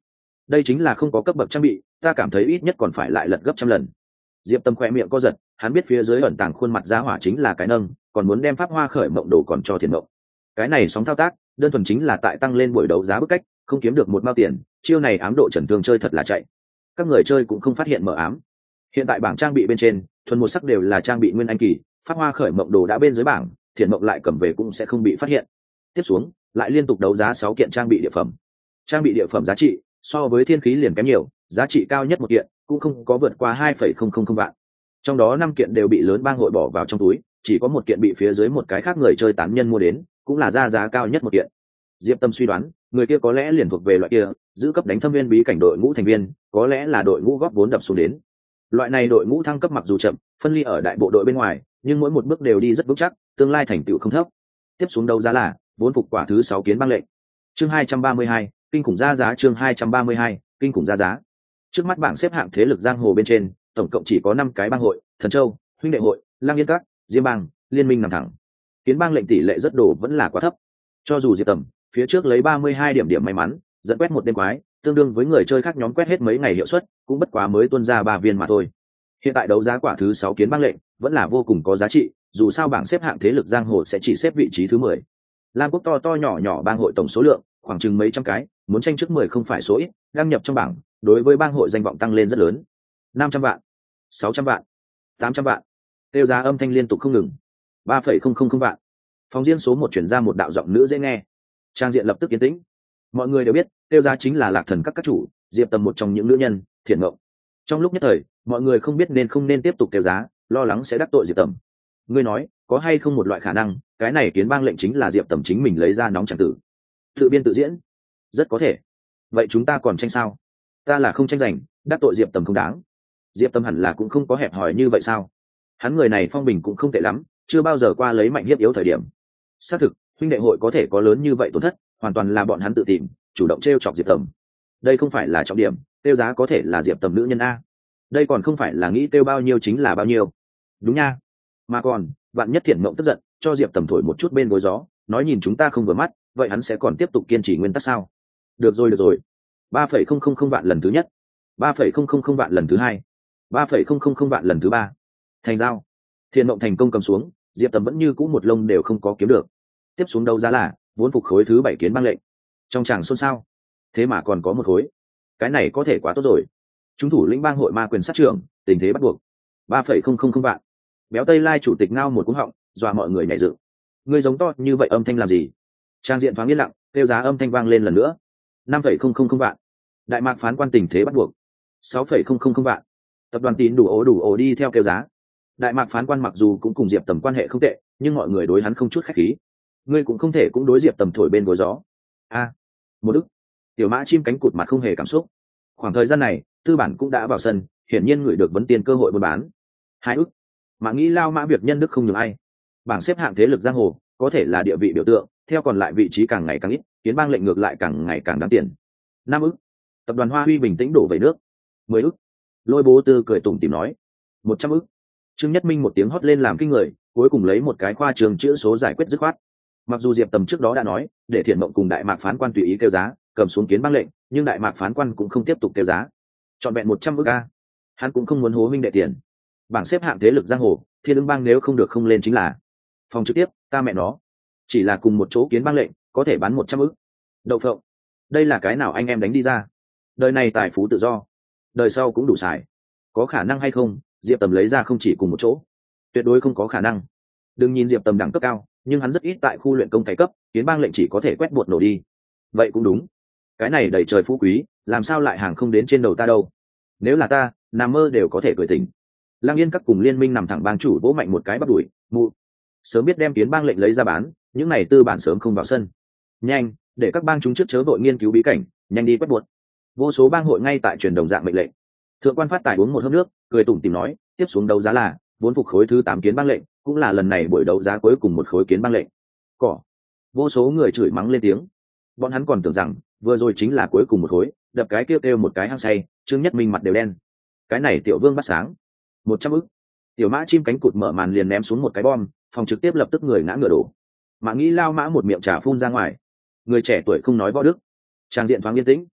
đây chính là không có cấp bậc trang bị, ta cảm thấy ít nhất còn phải lại lật gấp trăm lần. Diệp Tâm khoe miệng co giật, hắn biết phía dưới ẩn tàng khuôn mặt giá hỏa chính là cái nâng, còn muốn đem pháp hoa khởi mộng đồ còn cho Thiền Mộng. Cái này sóng thao tác đơn thuần chính là tại tăng lên buổi đấu giá bức cách, không kiếm được một mao tiền, chiêu này ám độ trần thương chơi thật là chạy. Các người chơi cũng không phát hiện mờ ám. Hiện tại bảng trang bị bên trên thuần một sắc đều là trang bị nguyên anh kỳ, pháp hoa khởi mộng đồ đã bên dưới bảng, Thiền Mộng lại cầm về cũng sẽ không bị phát hiện. Tiếp xuống lại liên tục đấu giá sáu kiện trang bị địa phẩm. Trang bị địa phẩm giá trị so với thiên khí liền kém nhiều, giá trị cao nhất một kiện cũng không có vượt qua hai phẩy không không không vạn. Trong đó năm kiện đều bị lớn bang hội bỏ vào trong túi, chỉ có một kiện bị phía dưới một cái khác người chơi tán nhân mua đến, cũng là ra giá cao nhất một kiện. Diệp Tâm suy đoán người kia có lẽ liền thuộc về loại kia giữ cấp đánh thâm viên bí cảnh đội ngũ thành viên, có lẽ là đội ngũ góp vốn đập xuống đến. Loại này đội ngũ thăng cấp mặc dù chậm, phân ly ở đại bộ đội bên ngoài, nhưng mỗi một bước đều đi rất vững chắc, tương lai thành tựu không thấp. Tiếp xuống đấu giá là vốn phục quả thứ sáu kiến băng lệnh. Chương hai trăm ba mươi hai, kinh khủng ra giá. Chương hai trăm ba mươi hai, kinh khủng ra giá. Trước mắt bảng xếp hạng thế lực giang hồ bên trên, tổng cộng chỉ có năm cái bang hội: Thần Châu, Huynh đệ hội, Lang Yên Các, Diêm Bang, Liên Minh nằm thẳng. Kiến bang lệnh tỷ lệ rất đồ vẫn là quá thấp. Cho dù Diệp Tầm phía trước lấy ba mươi hai điểm điểm may mắn, dẫn quét một đêm quái, tương đương với người chơi khác nhóm quét hết mấy ngày hiệu suất, cũng bất quá mới tuôn ra ba viên mà thôi. Hiện tại đấu giá quả thứ sáu kiến bang lệnh vẫn là vô cùng có giá trị, dù sao bảng xếp hạng thế lực giang hồ sẽ chỉ xếp vị trí thứ mười. Lam Quốc to to nhỏ nhỏ bang hội tổng số lượng khoảng chừng mấy trăm cái, muốn tranh trước mười không phải số ít, đăng nhập trong bảng, đối với bang hội danh vọng tăng lên rất lớn. năm trăm vạn, sáu trăm vạn, tám trăm vạn. Tiêu giá âm thanh liên tục không ngừng. ba phẩy không không không vạn. Phòng riêng số một chuyển ra một đạo giọng nữ dễ nghe. Trang diện lập tức yên tĩnh. Mọi người đều biết, tiêu giá chính là Lạc Thần các các chủ, Diệp Tầm một trong những nữ nhân, Thiện Mộng. Trong lúc nhất thời, mọi người không biết nên không nên tiếp tục tiêu giá, lo lắng sẽ đắc tội Diệp Tầm. Ngươi nói, có hay không một loại khả năng, cái này kiến bang lệnh chính là Diệp Tầm chính mình lấy ra nóng chẳng tử, tự biên tự diễn? Rất có thể. Vậy chúng ta còn tranh sao? Ta là không tranh giành, đắc tội Diệp Tầm không đáng. Diệp Tầm hẳn là cũng không có hẹp hòi như vậy sao? Hắn người này phong bình cũng không tệ lắm, chưa bao giờ qua lấy mạnh hiếp yếu thời điểm. Xác thực, huynh đệ hội có thể có lớn như vậy tổn thất, hoàn toàn là bọn hắn tự tìm, chủ động trêu chọc Diệp Tầm. Đây không phải là trọng điểm, tiêu giá có thể là Diệp Tầm nữ nhân a. Đây còn không phải là nghĩ tiêu bao nhiêu chính là bao nhiêu. Đúng nha. Mà còn, bạn nhất Thiện Mộng tức giận, cho Diệp Tầm thổi một chút bên gối gió, nói nhìn chúng ta không vừa mắt, vậy hắn sẽ còn tiếp tục kiên trì nguyên tắc sao? Được rồi được rồi. ba phẩy không không không vạn lần thứ nhất, ba phẩy không không không vạn lần thứ hai, ba phẩy không không không vạn lần thứ ba. Thành giao. Thiện Mộng thành công cầm xuống, Diệp Tầm vẫn như cũ một lông đều không có kiếm được. Tiếp xuống đấu giá là vốn phục khối thứ bảy kiến bang lệnh. Trong tràng xôn xao. Thế mà còn có một khối, cái này có thể quá tốt rồi. Chúng thủ lĩnh bang hội ma quyền sát trưởng, tình thế bắt buộc. ba phẩy không không không vạn. Béo Tây Lai chủ tịch ngao một cú họng, dọa mọi người nhảy dựng. Ngươi giống to như vậy âm thanh làm gì? Trang diện thoáng yên lặng, kêu giá âm thanh vang lên lần nữa. năm phẩy không không không vạn. Đại mạc phán quan tình thế bắt buộc. sáu phẩy không không không vạn. Tập đoàn tín đủ ố đủ ố đi theo kêu giá. Đại mạc phán quan mặc dù cũng cùng Diệp Tầm quan hệ không tệ, nhưng mọi người đối hắn không chút khách khí. Ngươi cũng không thể cũng đối Diệp Tầm thổi bên gối gió. A, một đức. Tiểu mã chim cánh cụt mặt không hề cảm xúc. Khoảng thời gian này, tư bản cũng đã vào sân, hiển nhiên người được vấn tiền cơ hội buôn bán. Hai ức. Mã nghĩ lao mã việc nhân đức không nhường ai. Bảng xếp hạng thế lực giang hồ có thể là địa vị biểu tượng, theo còn lại vị trí càng ngày càng ít, kiến bang lệnh ngược lại càng ngày càng đáng tiền. Năm ức. Tập đoàn Hoa Huy bình tĩnh đổ về nước. Mười ức. Lôi Bố Tư cười tủm tỉm nói. Một trăm ức. Trương Nhất Minh một tiếng hót lên làm kinh người, cuối cùng lấy một cái khoa trường chữ số giải quyết dứt khoát. Mặc dù Diệp Tầm trước đó đã nói để Thiện Mộng cùng Đại Mạc phán quan tùy ý kêu giá, cầm xuống kiến bang lệnh, nhưng Đại Mạc phán quan cũng không tiếp tục kêu giá. Chọn vẹn một trăm ức a. Hắn cũng không muốn hố minh đệ tiền. Bảng xếp hạng thế lực giang hồ, Thiên ứng bang nếu không được không lên chính là phòng trực tiếp, ta mẹ nó. Chỉ là cùng một chỗ kiến bang lệnh, có thể bán một trăm ức. Đậu phộng. Đây là cái nào anh em đánh đi ra? Đời này tài phú tự do, đời sau cũng đủ xài. Có khả năng hay không, Diệp Tầm lấy ra không chỉ cùng một chỗ. Tuyệt đối không có khả năng. Đừng nhìn Diệp Tầm đẳng cấp cao, nhưng hắn rất ít tại khu luyện công cày cấp, kiến bang lệnh chỉ có thể quét bột nổ đi. Vậy cũng đúng. Cái này đầy trời phú quý, làm sao lại hàng không đến trên đầu ta đâu? Nếu là ta, nằm mơ đều có thể cười tỉnh. Lang Yên Các cùng Liên Minh nằm thẳng bang chủ vỗ mạnh một cái bắt đuổi, mụ. Sớm biết đem kiến bang lệnh lấy ra bán, những này tư bản sớm không vào sân. Nhanh, để các bang chúng trước chớ vội nghiên cứu bí cảnh, nhanh đi quét buột. Vô số bang hội ngay tại truyền đồng dạng mệnh lệnh. Thượng quan Phát Tài uống một hớp nước, cười tủm tỉm nói, tiếp xuống đấu giá là vốn phục khối thứ tám kiến bang lệnh, cũng là lần này buổi đấu giá cuối cùng một khối kiến bang lệnh. Cỏ. Vô số người chửi mắng lên tiếng. Bọn hắn còn tưởng rằng vừa rồi chính là cuối cùng một khối, đập cái kêu kêu một cái hăng say, Trương Nhất Minh mặt đều đen. Cái này Tiểu Vương bắt sáng. Một trăm ức. Tiểu mã chim cánh cụt mở màn liền ném xuống một cái bom, phòng trực tiếp lập tức người ngã ngựa đổ. Mã nghĩ lao mã một miệng trà phun ra ngoài. Người trẻ tuổi không nói võ đức. Trang diện thoáng yên tĩnh.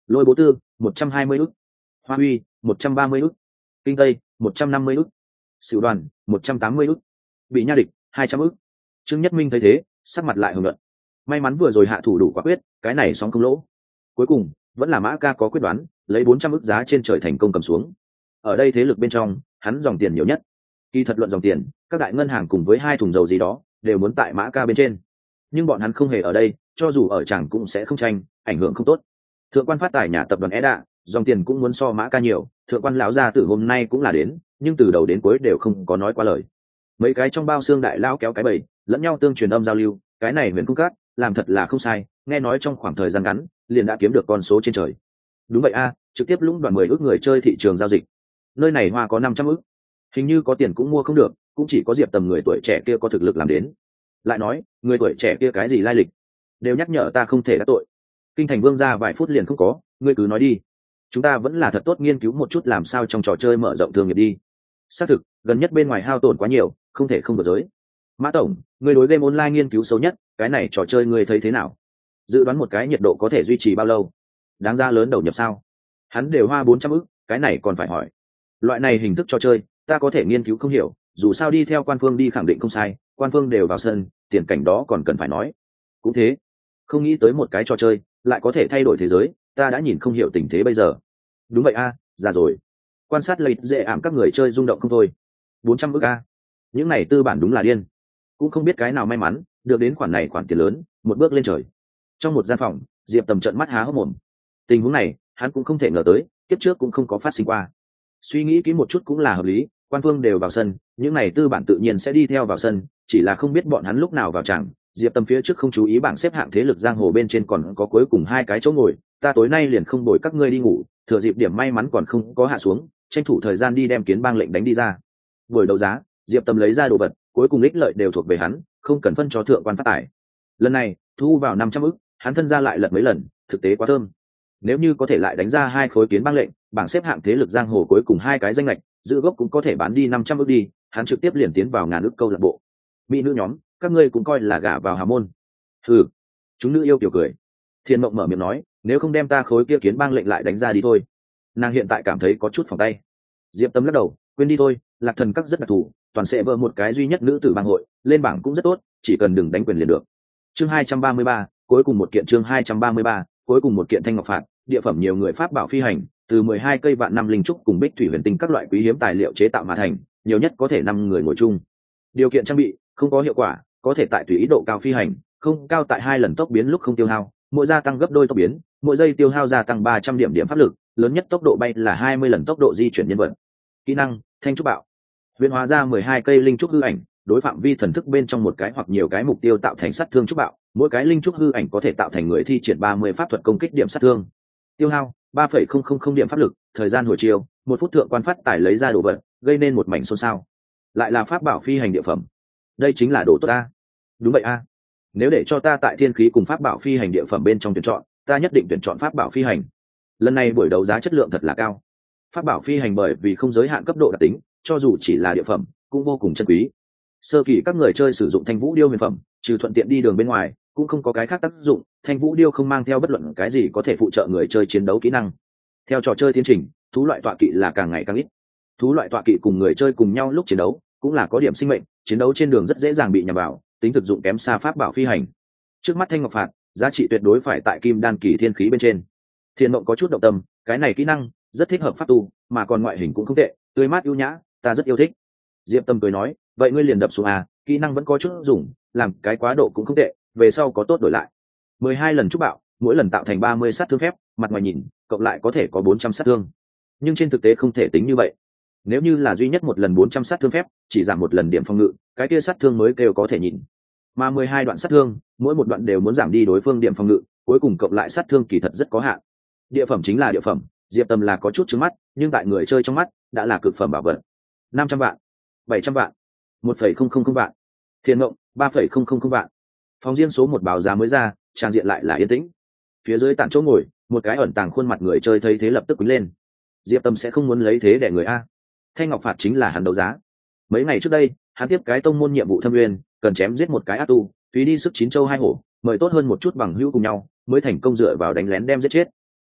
Lôi bố tư một trăm hai mươi ức, Hoa Huy một trăm ba mươi ức, Kinh Tây một trăm năm mươi ức, Sửu Đoàn một trăm tám mươi ức, Bị Nha Địch hai trăm ức. Trương Nhất Minh thấy thế sắc mặt lại hồng nhuận. May mắn vừa rồi hạ thủ đủ quả quyết, cái này sóng không lỗ. Cuối cùng vẫn là Mã Ca có quyết đoán, lấy bốn trăm ức giá trên trời thành công cầm xuống. Ở đây thế lực bên trong, hắn dòng tiền nhiều nhất. Khi thật luận dòng tiền, các đại ngân hàng cùng với hai thùng dầu gì đó đều muốn tại Mã Ca bên trên. Nhưng bọn hắn không hề ở đây, cho dù ở chẳng cũng sẽ không tranh, ảnh hưởng không tốt. Thượng quan phát tài nhà tập đoàn é đạ, dòng tiền cũng muốn so Mã Ca nhiều. Thượng quan lão gia tử hôm nay cũng là đến, nhưng từ đầu đến cuối đều không có nói qua lời. Mấy cái trong bao xương đại lão kéo cái bầy, lẫn nhau tương truyền âm giao lưu, cái này Huyền Cung Cát làm thật là không sai, nghe nói trong khoảng thời gian ngắn liền đã kiếm được con số trên trời. Đúng vậy a, trực tiếp lũng đoạn mười ước người chơi thị trường giao dịch. Nơi này hoa có năm trăm ước, hình như có tiền cũng mua không được, cũng chỉ có Diệp Tầm người tuổi trẻ kia có thực lực làm đến. Lại nói, người tuổi trẻ kia cái gì lai lịch, đều nhắc nhở ta không thể đắc tội. Kinh thành vương ra vài phút liền không có, ngươi cứ nói đi. Chúng ta vẫn là thật tốt nghiên cứu một chút làm sao trong trò chơi mở rộng thương nghiệp đi. Xác thực, gần nhất bên ngoài hao tổn quá nhiều, không thể không vượt giới. Mã tổng, người đối game online nghiên cứu sâu nhất, cái này trò chơi người thấy thế nào? Dự đoán một cái nhiệt độ có thể duy trì bao lâu? Đáng ra lớn đầu nhập sao? Hắn đều hoa bốn trăm ức, cái này còn phải hỏi. Loại này hình thức trò chơi, ta có thể nghiên cứu không hiểu, dù sao đi theo quan phương đi khẳng định không sai, quan phương đều vào sân, tiền cảnh đó còn cần phải nói. Cũng thế, không nghĩ tới một cái trò chơi lại có thể thay đổi thế giới, ta đã nhìn không hiểu tình thế bây giờ. Đúng vậy a, già rồi. Quan sát lợi dễ ảm các người chơi rung động không thôi. bốn trăm ức a, những này tư bản đúng là điên. Cũng không biết cái nào may mắn được đến khoản này khoản tiền lớn, một bước lên trời. Trong một gian phòng, Diệp Tầm trợn mắt há hốc mồm. Tình huống này hắn cũng không thể ngờ tới, kiếp trước cũng không có phát sinh qua. Suy nghĩ kỹ một chút cũng là hợp lý, quan phương đều vào sân, những này tư bản tự nhiên sẽ đi theo vào sân, chỉ là không biết bọn hắn lúc nào vào chẳng. Diệp Tầm phía trước không chú ý bảng xếp hạng thế lực giang hồ bên trên còn có cuối cùng hai cái chỗ ngồi, ta tối nay liền không bồi các ngươi đi ngủ, thừa dịp điểm may mắn còn không có hạ xuống, tranh thủ thời gian đi đem Kiến Bang lệnh đánh đi ra. Buổi đấu giá, Diệp Tầm lấy ra đồ vật, cuối cùng ích lợi đều thuộc về hắn, không cần phân cho thượng quan phát tài. Lần này thu vào năm trăm ức, hắn thân ra lại lật mấy lần, thực tế quá thơm. Nếu như có thể lại đánh ra hai khối Kiến Bang lệnh, bảng xếp hạng thế lực giang hồ cuối cùng hai cái danh lệch, giữ gốc cũng có thể bán đi năm trăm ức đi, hắn trực tiếp liền tiến vào ngàn ức câu lạc bộ. Mỹ nữ nhóm, các ngươi cũng coi là gả vào hào môn. Ừ, chúng nữ yêu kiểu cười. Thiên Mộng mở miệng nói, nếu không đem ta khối kia Kiến Bang lệnh lại đánh ra đi thôi. Nàng hiện tại cảm thấy có chút phòng tay. Diệp Tâm lắc đầu, quên đi thôi, Lạc Thần các rất đặc thù, toàn sẽ vợ một cái duy nhất nữ tử bang hội, lên bảng cũng rất tốt, chỉ cần đừng đánh quyền liền được. Chương hai trăm ba mươi ba, cuối cùng một kiện chương hai trăm ba mươi ba, cuối cùng một kiện thanh ngọc phạt, địa phẩm nhiều người pháp bảo phi hành, từ mười hai cây vạn năm linh trúc cùng bích thủy huyền tinh các loại quý hiếm tài liệu chế tạo mà thành, nhiều nhất có thể năm người ngồi chung. Điều kiện trang bị không có hiệu quả, có thể tại tùy ý độ cao phi hành, không cao tại hai lần tốc biến lúc không tiêu hao, mỗi gia tăng gấp đôi tốc biến, mỗi giây tiêu hao gia tăng ba trăm điểm điểm pháp lực, lớn nhất tốc độ bay là hai mươi lần tốc độ di chuyển nhân vật. Kỹ năng thanh trúc bạo, huyền hóa ra mười hai cây linh trúc hư ảnh, đối phạm vi thần thức bên trong một cái hoặc nhiều cái mục tiêu tạo thành sát thương trúc bạo, mỗi cái linh trúc hư ảnh có thể tạo thành người thi triển ba mươi pháp thuật công kích điểm sát thương. Tiêu hao ba phẩy không không không điểm pháp lực, thời gian hồi chiều một phút. Thượng quan phát tải lấy ra đồ vật, gây nên một mảnh xôn xao. Lại là pháp bảo phi hành địa phẩm, đây chính là đồ tốt a. Đúng vậy a, nếu để cho ta tại thiên khí cùng pháp bảo phi hành địa phẩm bên trong tuyển chọn, ta nhất định tuyển chọn pháp bảo phi hành. Lần này buổi đấu giá chất lượng thật là cao. Pháp bảo phi hành bởi vì không giới hạn cấp độ đặc tính, cho dù chỉ là địa phẩm cũng vô cùng chân quý. Sơ kỳ các người chơi sử dụng thanh vũ điêu huyền phẩm, trừ thuận tiện đi đường bên ngoài cũng không có cái khác tác dụng. Thanh vũ điêu không mang theo bất luận cái gì có thể phụ trợ người chơi chiến đấu kỹ năng. Theo trò chơi tiến trình, thú loại tọa kỵ là càng ngày càng ít. Thú loại tọa kỵ cùng người chơi cùng nhau lúc chiến đấu cũng là có điểm sinh mệnh, chiến đấu trên đường rất dễ dàng bị nhằm vào, tính thực dụng kém xa pháp bảo phi hành. Trước mắt thanh ngọc phạt giá trị tuyệt đối phải tại kim đan kỳ thiên khí bên trên. Thiên Mộng có chút động tâm, cái này kỹ năng rất thích hợp pháp tu, mà còn ngoại hình cũng không tệ, tươi mát ưu nhã, ta rất yêu thích. Diệp Tâm cười nói, vậy ngươi liền đập xuống à, kỹ năng vẫn có chút dùng, làm cái quá độ cũng không tệ, về sau có tốt đổi lại. mười hai lần trúc bạo, mỗi lần tạo thành ba mươi sát thương phép, mặt ngoài nhìn cộng lại có thể có bốn trăm sát thương, nhưng trên thực tế không thể tính như vậy. Nếu như là duy nhất một lần bốn trăm sát thương phép, chỉ giảm một lần điểm phòng ngự, cái kia sát thương mới kêu có thể nhìn. Mà mười hai đoạn sát thương, mỗi một đoạn đều muốn giảm đi đối phương điểm phòng ngự, cuối cùng cộng lại sát thương kỳ thật rất có hạn. Địa phẩm chính là địa phẩm, Diệp Tâm là có chút trứng mắt, nhưng tại người chơi trong mắt đã là cực phẩm bảo vật. năm trăm vạn, bảy trăm vạn, một phẩy không không không vạn. Thiên Mộng ba phẩy không không không vạn. Phòng riêng số một báo giá mới ra, trang diện lại là yên tĩnh. Phía dưới tản chỗ ngồi, một cái ẩn tàng khuôn mặt người chơi thấy thế lập tức quýnh lên. Diệp Tâm sẽ không muốn lấy thế để người a. Thanh ngọc phạt chính là hắn đấu giá. Mấy ngày trước đây, hắn tiếp cái tông môn nhiệm vụ thâm uyên, cần chém giết một cái ác tu, tùy đi sức chín châu hai hổ, mời tốt hơn một chút bằng hữu cùng nhau, mới thành công dựa vào đánh lén đem giết chết.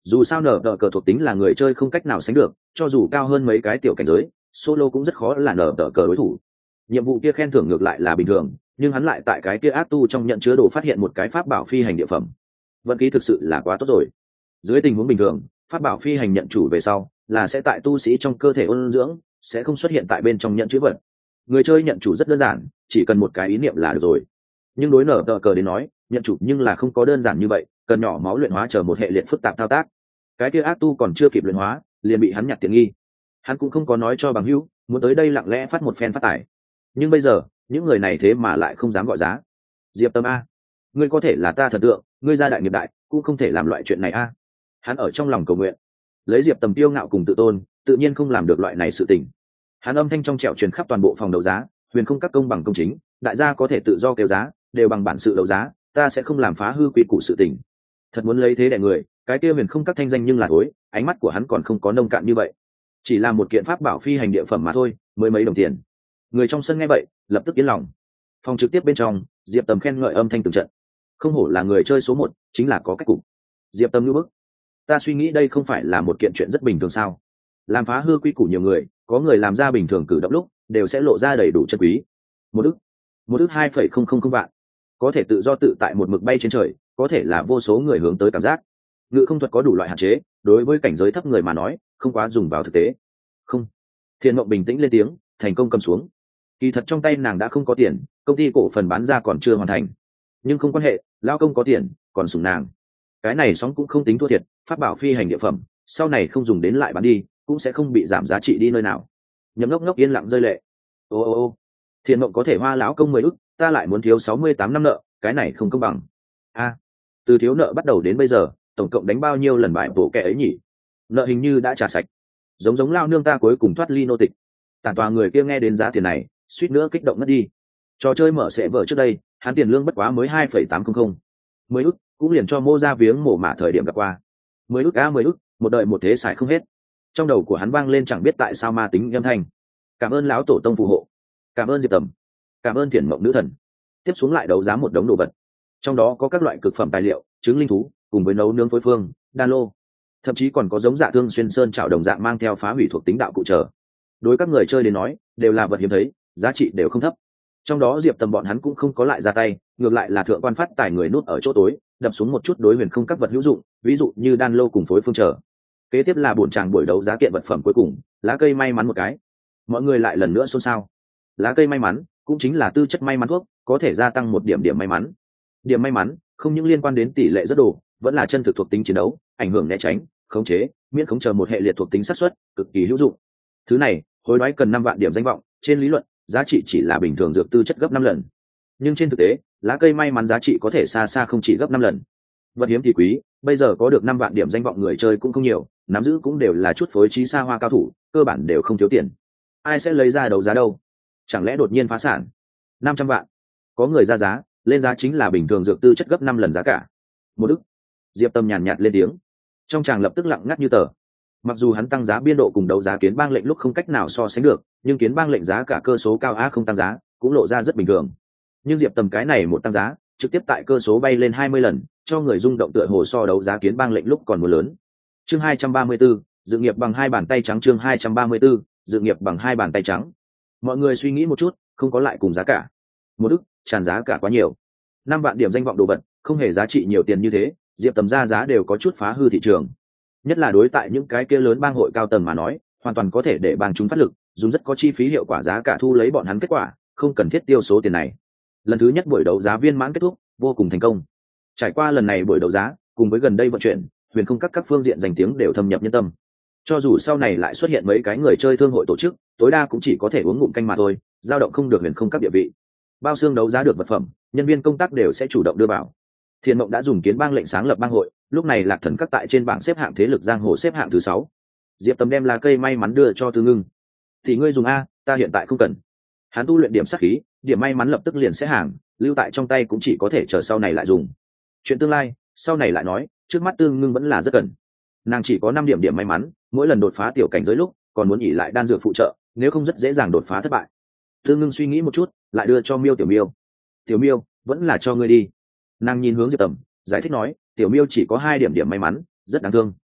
Dù sao nở tờ cờ thuộc tính là người chơi không cách nào sánh được, cho dù cao hơn mấy cái tiểu cảnh giới, solo cũng rất khó là nở tờ cờ đối thủ. Nhiệm vụ kia khen thưởng ngược lại là bình thường, nhưng hắn lại tại cái kia ác tu trong nhận chứa đồ phát hiện một cái pháp bảo phi hành địa phẩm. Vận khí thực sự là quá tốt rồi. Dưới tình huống bình thường, pháp bảo phi hành nhận chủ về sau là sẽ tại tu sĩ trong cơ thể ôn dưỡng, sẽ không xuất hiện tại bên trong nhận chữ vật. Người chơi nhận chủ rất đơn giản, chỉ cần một cái ý niệm là được rồi. Nhưng đối nở tờ cờ đến nói, nhận chủ nhưng là không có đơn giản như vậy, cần nhỏ máu luyện hóa chờ một hệ liệt phức tạp thao tác. Cái kia ác tu còn chưa kịp luyện hóa, liền bị hắn nhặt tiện nghi. Hắn cũng không có nói cho bằng hữu, muốn tới đây lặng lẽ phát một phen phát tải. Nhưng bây giờ, những người này thế mà lại không dám gọi giá. Diệp Tâm a, ngươi có thể là ta thần tượng, ngươi gia đại nghiệp đại, cũng không thể làm loại chuyện này a. Hắn ở trong lòng cầu nguyện. Lấy Diệp Tầm tiêu ngạo cùng tự tôn, tự nhiên không làm được loại này sự tình. Hắn âm thanh trong trẻo truyền khắp toàn bộ phòng đấu giá, huyền không các công bằng công chính, đại gia có thể tự do kêu giá, đều bằng bản sự đấu giá, ta sẽ không làm phá hư quy củ sự tình. Thật muốn lấy thế đè người, cái kia huyền không các thanh danh nhưng là thối, ánh mắt của hắn còn không có nông cạn như vậy. Chỉ là một kiện pháp bảo phi hành địa phẩm mà thôi, mới mấy đồng tiền. Người trong sân nghe vậy, lập tức yên lòng. Phòng trực tiếp bên trong, Diệp Tầm khen ngợi âm thanh từng trận. Không hổ là người chơi số một, chính là có cách cục. Diệp Tầm như bức. Ta suy nghĩ đây không phải là một kiện chuyện rất bình thường sao? Làm phá hư quy củ nhiều người, có người làm ra bình thường cử động lúc, đều sẽ lộ ra đầy đủ chân quý. Một ức, một ức hai phẩy không không không vạn, có thể tự do tự tại một mực bay trên trời, có thể là vô số người hướng tới cảm giác. Ngự không thuật có đủ loại hạn chế, đối với cảnh giới thấp người mà nói, không quá dùng vào thực tế. Không. Thiên Mộng bình tĩnh lên tiếng, thành công cầm xuống. Kỳ thật trong tay nàng đã không có tiền, công ty cổ phần bán ra còn chưa hoàn thành, nhưng không quan hệ, lao công có tiền, còn sủng nàng. Cái này sóng cũng không tính thua thiệt, pháp bảo phi hành địa phẩm, sau này không dùng đến lại bán đi, cũng sẽ không bị giảm giá trị đi nơi nào. Nhậm Ngốc Ngốc yên lặng rơi lệ. Ô ô ô, Thiên Mộng có thể hoa lão công mười ức, ta lại muốn thiếu sáu mươi tám năm nợ, cái này không công bằng. A, từ thiếu nợ bắt đầu đến bây giờ, tổng cộng đánh bao nhiêu lần bài bổ kẻ ấy nhỉ? Nợ hình như đã trả sạch. Giống giống lao nương ta cuối cùng thoát ly nô tịch. Tản tòa người kia nghe đến giá tiền này, suýt nữa kích động ngất đi. Trò chơi mở sẽ vở trước đây, hắn tiền lương bất quá mới hai phẩy tám không không, mười ức, cũng liền cho mô ra viếng mổ mả thời điểm gặp qua. Mười ức a mười ức, một đời một thế xài không hết. Trong đầu của hắn vang lên chẳng biết tại sao ma tính âm thanh. Cảm ơn lão tổ tông phù hộ, cảm ơn Diệp Tầm, cảm ơn Thiền Mộng nữ thần. Tiếp xuống lại đấu giá một đống đồ vật, trong đó có các loại cực phẩm tài liệu, trứng linh thú, cùng với nấu nướng phối phương, đan lô, thậm chí còn có giống dạ thương xuyên sơn trảo đồng dạng mang theo phá hủy thuộc tính đạo cụ trở. Đối các người chơi đến nói, đều là vật hiếm thấy, giá trị đều không thấp. Trong đó Diệp Tầm bọn hắn cũng không có lại ra tay, ngược lại là thượng quan phát tài người nút ở chỗ tối, đập xuống một chút đối huyền không các vật hữu dụng, ví dụ như đan lô cùng phối phương trở. Kế tiếp là buổi tràng buổi đấu giá kiện vật phẩm cuối cùng, lá cây may mắn một cái. Mọi người lại lần nữa xôn xao. Lá cây may mắn cũng chính là tư chất may mắn thuốc, có thể gia tăng một điểm điểm may mắn. Điểm may mắn không những liên quan đến tỷ lệ rất đồ, vẫn là chân thực thuộc tính chiến đấu, ảnh hưởng né tránh, khống chế, miễn khống chờ một hệ liệt thuộc tính xác suất, cực kỳ hữu dụng. Thứ này, hối đoái cần năm vạn điểm danh vọng, trên lý luận, giá trị chỉ là bình thường dược tư chất gấp năm lần. Nhưng trên thực tế, lá cây may mắn giá trị có thể xa xa không chỉ gấp năm lần. Vật hiếm thì quý, bây giờ có được năm vạn điểm danh vọng người chơi cũng không nhiều, nắm giữ cũng đều là chút phối trí xa hoa cao thủ, cơ bản đều không thiếu tiền. Ai sẽ lấy ra đấu giá đâu? Chẳng lẽ đột nhiên phá sản? năm trăm vạn. Có người ra giá, lên giá chính là bình thường dược tư chất gấp năm lần giá cả. Một đức. Diệp Tâm nhàn nhạt lên tiếng. Trong chàng lập tức lặng ngắt như tờ. Mặc dù hắn tăng giá biên độ cùng đấu giá kiến bang lệnh lúc không cách nào so sánh được, nhưng kiến bang lệnh giá cả cơ số cao a không tăng giá, cũng lộ ra rất bình thường. Nhưng Diệp Tầm cái này một tăng giá, trực tiếp tại cơ số bay lên hai mươi lần, cho người rung động tựa hồ so đấu giá kiến bang lệnh lúc còn mưa lớn. Chương hai trăm ba mươi 34, dự nghiệp bằng hai bàn tay trắng chương hai trăm ba mươi 34, dự nghiệp bằng hai bàn tay trắng. Mọi người suy nghĩ một chút, không có lại cùng giá cả. Một đức, tràn giá cả quá nhiều. Năm vạn điểm danh vọng đồ vật, không hề giá trị nhiều tiền như thế, Diệp Tầm ra giá đều có chút phá hư thị trường. Nhất là đối tại những cái kia lớn bang hội cao tầng mà nói, hoàn toàn có thể để bang chúng phát lực, dùng rất có chi phí hiệu quả giá cả thu lấy bọn hắn kết quả, không cần thiết tiêu số tiền này. Lần thứ nhất buổi đấu giá viên mãn kết thúc, vô cùng thành công. Trải qua lần này buổi đấu giá, cùng với gần đây vận chuyển, huyền không các các phương diện danh tiếng đều thâm nhập nhân tâm. Cho dù sau này lại xuất hiện mấy cái người chơi thương hội tổ chức, tối đa cũng chỉ có thể uống ngụm canh mà thôi, dao động không được huyền không các địa vị. Bao xương đấu giá được vật phẩm, nhân viên công tác đều sẽ chủ động đưa vào. Thiên Mộng đã dùng kiến bang lệnh sáng lập bang hội, lúc này Lạc Thần các tại trên bảng xếp hạng thế lực giang hồ xếp hạng thứ sáu. Diệp Tầm đem lá cây may mắn đưa cho Tư Ngưng. Thì ngươi dùng a, ta hiện tại không cần. Hắn tu luyện điểm sát khí, điểm may mắn lập tức liền sẽ hàng, lưu tại trong tay cũng chỉ có thể chờ sau này lại dùng. Chuyện tương lai, sau này lại nói, trước mắt Tư Ngưng vẫn là rất cần. Nàng chỉ có năm điểm điểm may mắn, mỗi lần đột phá tiểu cảnh giới lúc, còn muốn nghỉ lại đan dược phụ trợ, nếu không rất dễ dàng đột phá thất bại. Tư Ngưng suy nghĩ một chút, lại đưa cho Miêu Tiểu Miêu. Tiểu Miêu, vẫn là cho ngươi đi. Nàng nhìn hướng Diệp Tầm, giải thích nói, Tiểu Miêu chỉ có hai điểm điểm may mắn, rất đáng thương.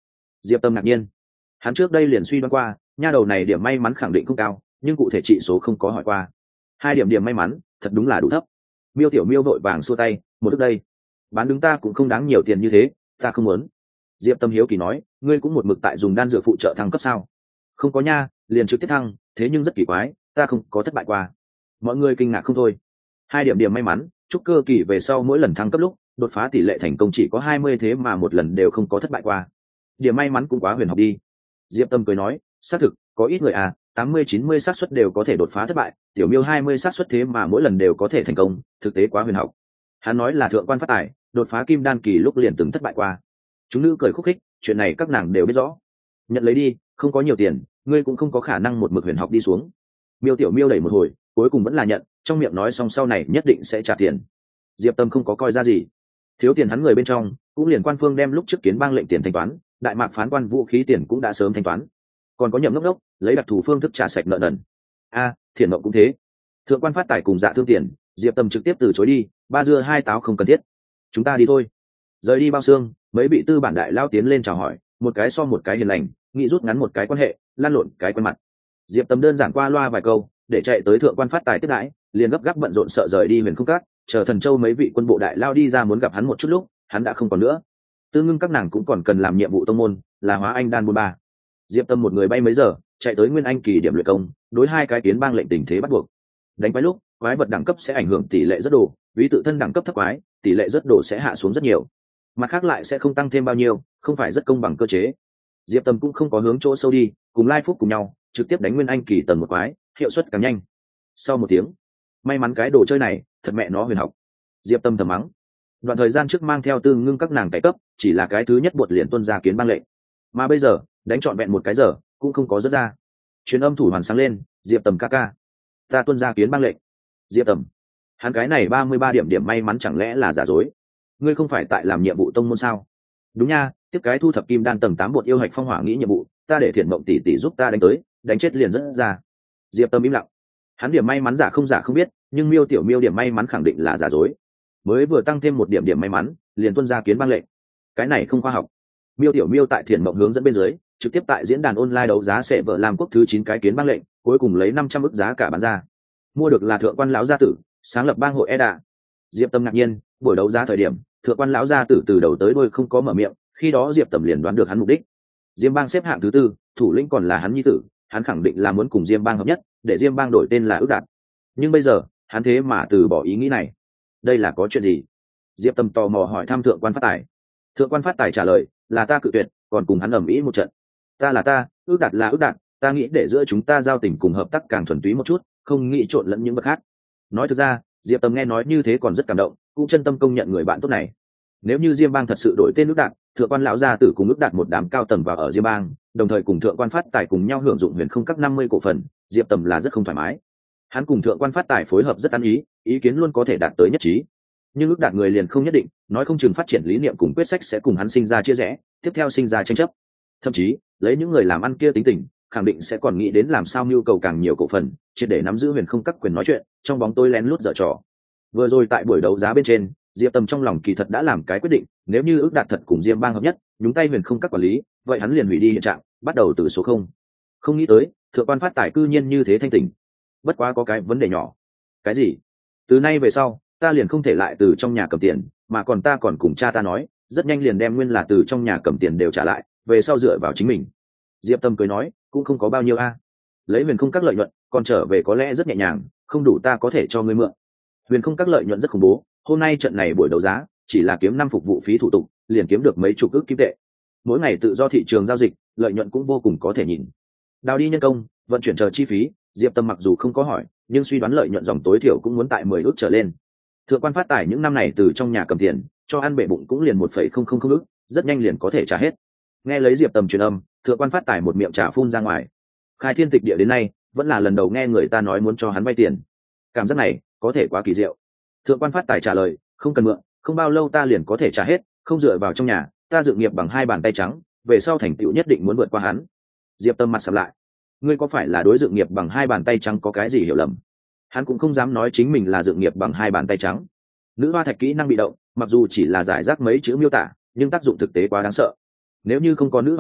Diệp Tâm ngạc nhiên, hắn trước đây liền suy đoán qua nha đầu này điểm may mắn khẳng định không cao, nhưng cụ thể trị số không có hỏi qua. Hai điểm điểm may mắn thật đúng là đủ thấp. Miêu tiểu miêu vội vàng xua tay, một đức đây, bán đứng ta cũng không đáng nhiều tiền như thế, ta không muốn. Diệp Tâm hiếu kỳ nói, ngươi cũng một mực tại dùng đan dược phụ trợ thăng cấp sao? Không có nha, liền trực tiếp thăng, thế nhưng rất kỳ quái, ta không có thất bại qua. Mọi người kinh ngạc không thôi. Hai điểm điểm may mắn, chúc cơ kỳ về sau mỗi lần thăng cấp lúc đột phá tỷ lệ thành công chỉ có hai mươi, thế mà một lần đều không có thất bại qua. Điểm may mắn cũng quá huyền học đi. Diệp Tâm cười nói, xác thực có ít người à, tám mươi chín mươi xác suất đều có thể đột phá thất bại, tiểu miêu hai mươi xác suất thế mà mỗi lần đều có thể thành công, thực tế quá huyền học. Hắn nói là thượng quan phát tài đột phá kim đan kỳ lúc liền từng thất bại qua. Chúng nữ cười khúc khích, chuyện này các nàng đều biết rõ. Nhận lấy đi, không có nhiều tiền, ngươi cũng không có khả năng một mực huyền học đi xuống. Miêu tiểu miêu đẩy một hồi, cuối cùng vẫn là nhận, trong miệng nói xong sau này nhất định sẽ trả tiền. Diệp Tâm không có coi ra gì, thiếu tiền hắn người bên trong cũng liền quan phương đem lúc trước kiến bang lệnh tiền thanh toán, đại mạc phán quan vũ khí tiền cũng đã sớm thanh toán, còn có nhậm ngốc đốc lấy đặc thù phương thức trả sạch nợ nần. A, thiền mộng cũng thế. Thượng quan phát tài cùng dạ thương tiền, Diệp Tâm trực tiếp từ chối đi, ba dưa hai táo không cần thiết, chúng ta đi thôi. Rời đi bao xương, mấy vị tư bản đại lao tiến lên chào hỏi, một cái so một cái hiền lành, nghĩ rút ngắn một cái quan hệ, lan lộn cái quen mặt. Diệp Tâm đơn giản qua loa vài câu, để chạy tới thượng quan phát tài tiếp đãi, liền gấp gáp bận rộn sợ rời đi Huyền Không Các, chờ Thần Châu mấy vị quân bộ đại lao đi ra muốn gặp hắn một chút lúc, hắn đã không còn nữa. Tư Ngưng các nàng cũng còn cần làm nhiệm vụ tông môn, là hóa anh đan môn ba. Diệp Tâm một người bay mấy giờ, chạy tới Nguyên Anh kỳ điểm luyện công, đối hai cái tiến bang lệnh tình thế bắt buộc. Đánh quái lúc, quái vật đẳng cấp sẽ ảnh hưởng tỷ lệ rất đồ, ví tự thân đẳng cấp thấp quái, tỷ lệ rất đồ sẽ hạ xuống rất nhiều. Mặt khác lại sẽ không tăng thêm bao nhiêu, không phải rất công bằng cơ chế. Diệp Tâm cũng không có hướng chỗ sâu đi, cùng Lai Phúc cùng nhau, trực tiếp đánh Nguyên Anh kỳ tầng một quái, hiệu suất càng nhanh. Sau một tiếng, may mắn cái đồ chơi này thật mẹ nó huyền học. Diệp Tâm thầm mắng. Đoạn thời gian trước mang theo Tư Ngưng các nàng cải cấp, chỉ là cái thứ nhất buột liền tuân ra kiến bang lệnh, mà bây giờ đánh trọn vẹn một cái giờ cũng không có rớt ra. Truyền âm thủ hoàn sáng lên, Diệp Tầm ca ca, ta tuân ra kiến bang lệnh. Diệp Tầm, hắn cái này ba mươi ba điểm điểm may mắn chẳng lẽ là giả dối? Ngươi không phải tại làm nhiệm vụ tông môn sao? Đúng nha, tiếp cái thu thập kim đan tầng tám bột yêu hạch phong hỏa nghĩ nhiệm vụ, ta để Thiện Mộng tỷ tỷ giúp ta đánh tới, đánh chết liền rất ra. Diệp Tâm im lặng. Hắn điểm may mắn giả không giả không biết, nhưng Miêu tiểu Miêu điểm may mắn khẳng định là giả dối. Mới vừa tăng thêm một điểm điểm may mắn, liền tuân ra kiến bang lệnh. Cái này không khoa học. Miêu tiểu Miêu tại Thiện Mộng hướng dẫn bên dưới, trực tiếp tại diễn đàn online đấu giá sẽ vợ làm quốc thứ chín cái kiến bang lệnh, cuối cùng lấy năm trăm ức giá cả bán ra. Mua được là thượng quan lão gia tử, sáng lập bang hội e đạ. Diệp Tâm ngạc nhiên, buổi đấu giá thời điểm, thượng quan lão gia tử từ đầu tới đuôi không có mở miệng, khi đó Diệp Tầm liền đoán được hắn mục đích. Diêm bang xếp hạng thứ tư, thủ lĩnh còn là hắn nhi tử, hắn khẳng định là muốn cùng Diêm bang hợp nhất, để Diêm bang đổi tên là Ước Đạt. Nhưng bây giờ, hắn thế mà từ bỏ ý nghĩ này. Đây là có chuyện gì? Diệp Tầm tò mò hỏi thăm thượng quan phát tài. Thượng quan phát tài trả lời, là ta cự tuyệt, còn cùng hắn ầm ĩ một trận. Ta là ta, Ước Đạt là Ước Đạt, ta nghĩ để giữa chúng ta giao tình cùng hợp tác càng thuần túy một chút, không nghĩ trộn lẫn những vật khác. Nói thực ra, Diệp Tầm nghe nói như thế còn rất cảm động, cũng chân tâm công nhận người bạn tốt này. Nếu như Diêm bang thật sự đổi tên Ước Đạt, thượng quan lão gia tử cùng Ước Đạt một đám cao tầng vào ở Diêm bang, đồng thời cùng thượng quan phát tài cùng nhau hưởng dụng huyền không các năm mươi cổ phần, Diệp Tầm là rất không thoải mái. Hắn cùng thượng quan phát tài phối hợp rất ăn ý, ý kiến luôn có thể đạt tới nhất trí. Nhưng Ước Đạt người liền không nhất định, nói không chừng phát triển lý niệm cùng quyết sách sẽ cùng hắn sinh ra chia rẽ, tiếp theo sinh ra tranh chấp. Thậm chí, lấy những người làm ăn kia tính tình, khẳng định sẽ còn nghĩ đến làm sao nhu cầu càng nhiều cổ phần, triệt để nắm giữ huyền không các quyền nói chuyện, trong bóng tối lén lút dở trò. Vừa rồi tại buổi đấu giá bên trên, Diệp Tầm trong lòng kỳ thật đã làm cái quyết định, nếu như Ước Đạt thật cùng Diêm bang hợp nhất, nhúng tay huyền không các quản lý, vậy hắn liền hủy đi hiện trạng, bắt đầu từ số không. Không nghĩ tới, thượng quan phát tài cư nhiên như thế thanh tỉnh. Bất quá có cái vấn đề nhỏ. Cái gì? Từ nay về sau, ta liền không thể lại từ trong nhà cầm tiền, mà còn ta còn cùng cha ta nói, rất nhanh liền đem nguyên là từ trong nhà cầm tiền đều trả lại, về sau dựa vào chính mình. Diệp Tâm cười nói, cũng không có bao nhiêu a. Lấy huyền không các lợi nhuận, còn trở về có lẽ rất nhẹ nhàng, không đủ ta có thể cho ngươi mượn. Huyền không các lợi nhuận rất khủng bố, hôm nay trận này buổi đấu giá chỉ là kiếm năm phục vụ phí thủ tục, liền kiếm được mấy chục ức kim tệ. Mỗi ngày tự do thị trường giao dịch, lợi nhuận cũng vô cùng có thể nhìn. Đào đi nhân công, vận chuyển chờ chi phí, Diệp Tâm mặc dù không có hỏi, nhưng suy đoán lợi nhuận dòng tối thiểu cũng muốn tại mười ức trở lên. Thượng quan phát tài những năm này từ trong nhà cầm tiền, cho ăn bể bụng cũng liền một phẩy không không không ức, rất nhanh liền có thể trả hết. Nghe lấy Diệp Tâm truyền âm, thượng quan phát tài một miệng trà phun ra ngoài. Khai thiên tịch địa đến nay, vẫn là lần đầu nghe người ta nói muốn cho hắn vay tiền. Cảm giác này có thể quá kỳ diệu. Thượng quan phát tài trả lời, không cần mượn, không bao lâu ta liền có thể trả hết, không dựa vào trong nhà, ta dự nghiệp bằng hai bàn tay trắng, về sau thành tựu nhất định muốn vượt qua hắn. Diệp Tâm mặt sầm lại, ngươi có phải là đối dự nghiệp bằng hai bàn tay trắng có cái gì hiểu lầm? Hắn cũng không dám nói chính mình là dự nghiệp bằng hai bàn tay trắng. Nữ hoa thạch kỹ năng bị động, mặc dù chỉ là giải rác mấy chữ miêu tả, nhưng tác dụng thực tế quá đáng sợ. Nếu như không có nữ hoa thạch,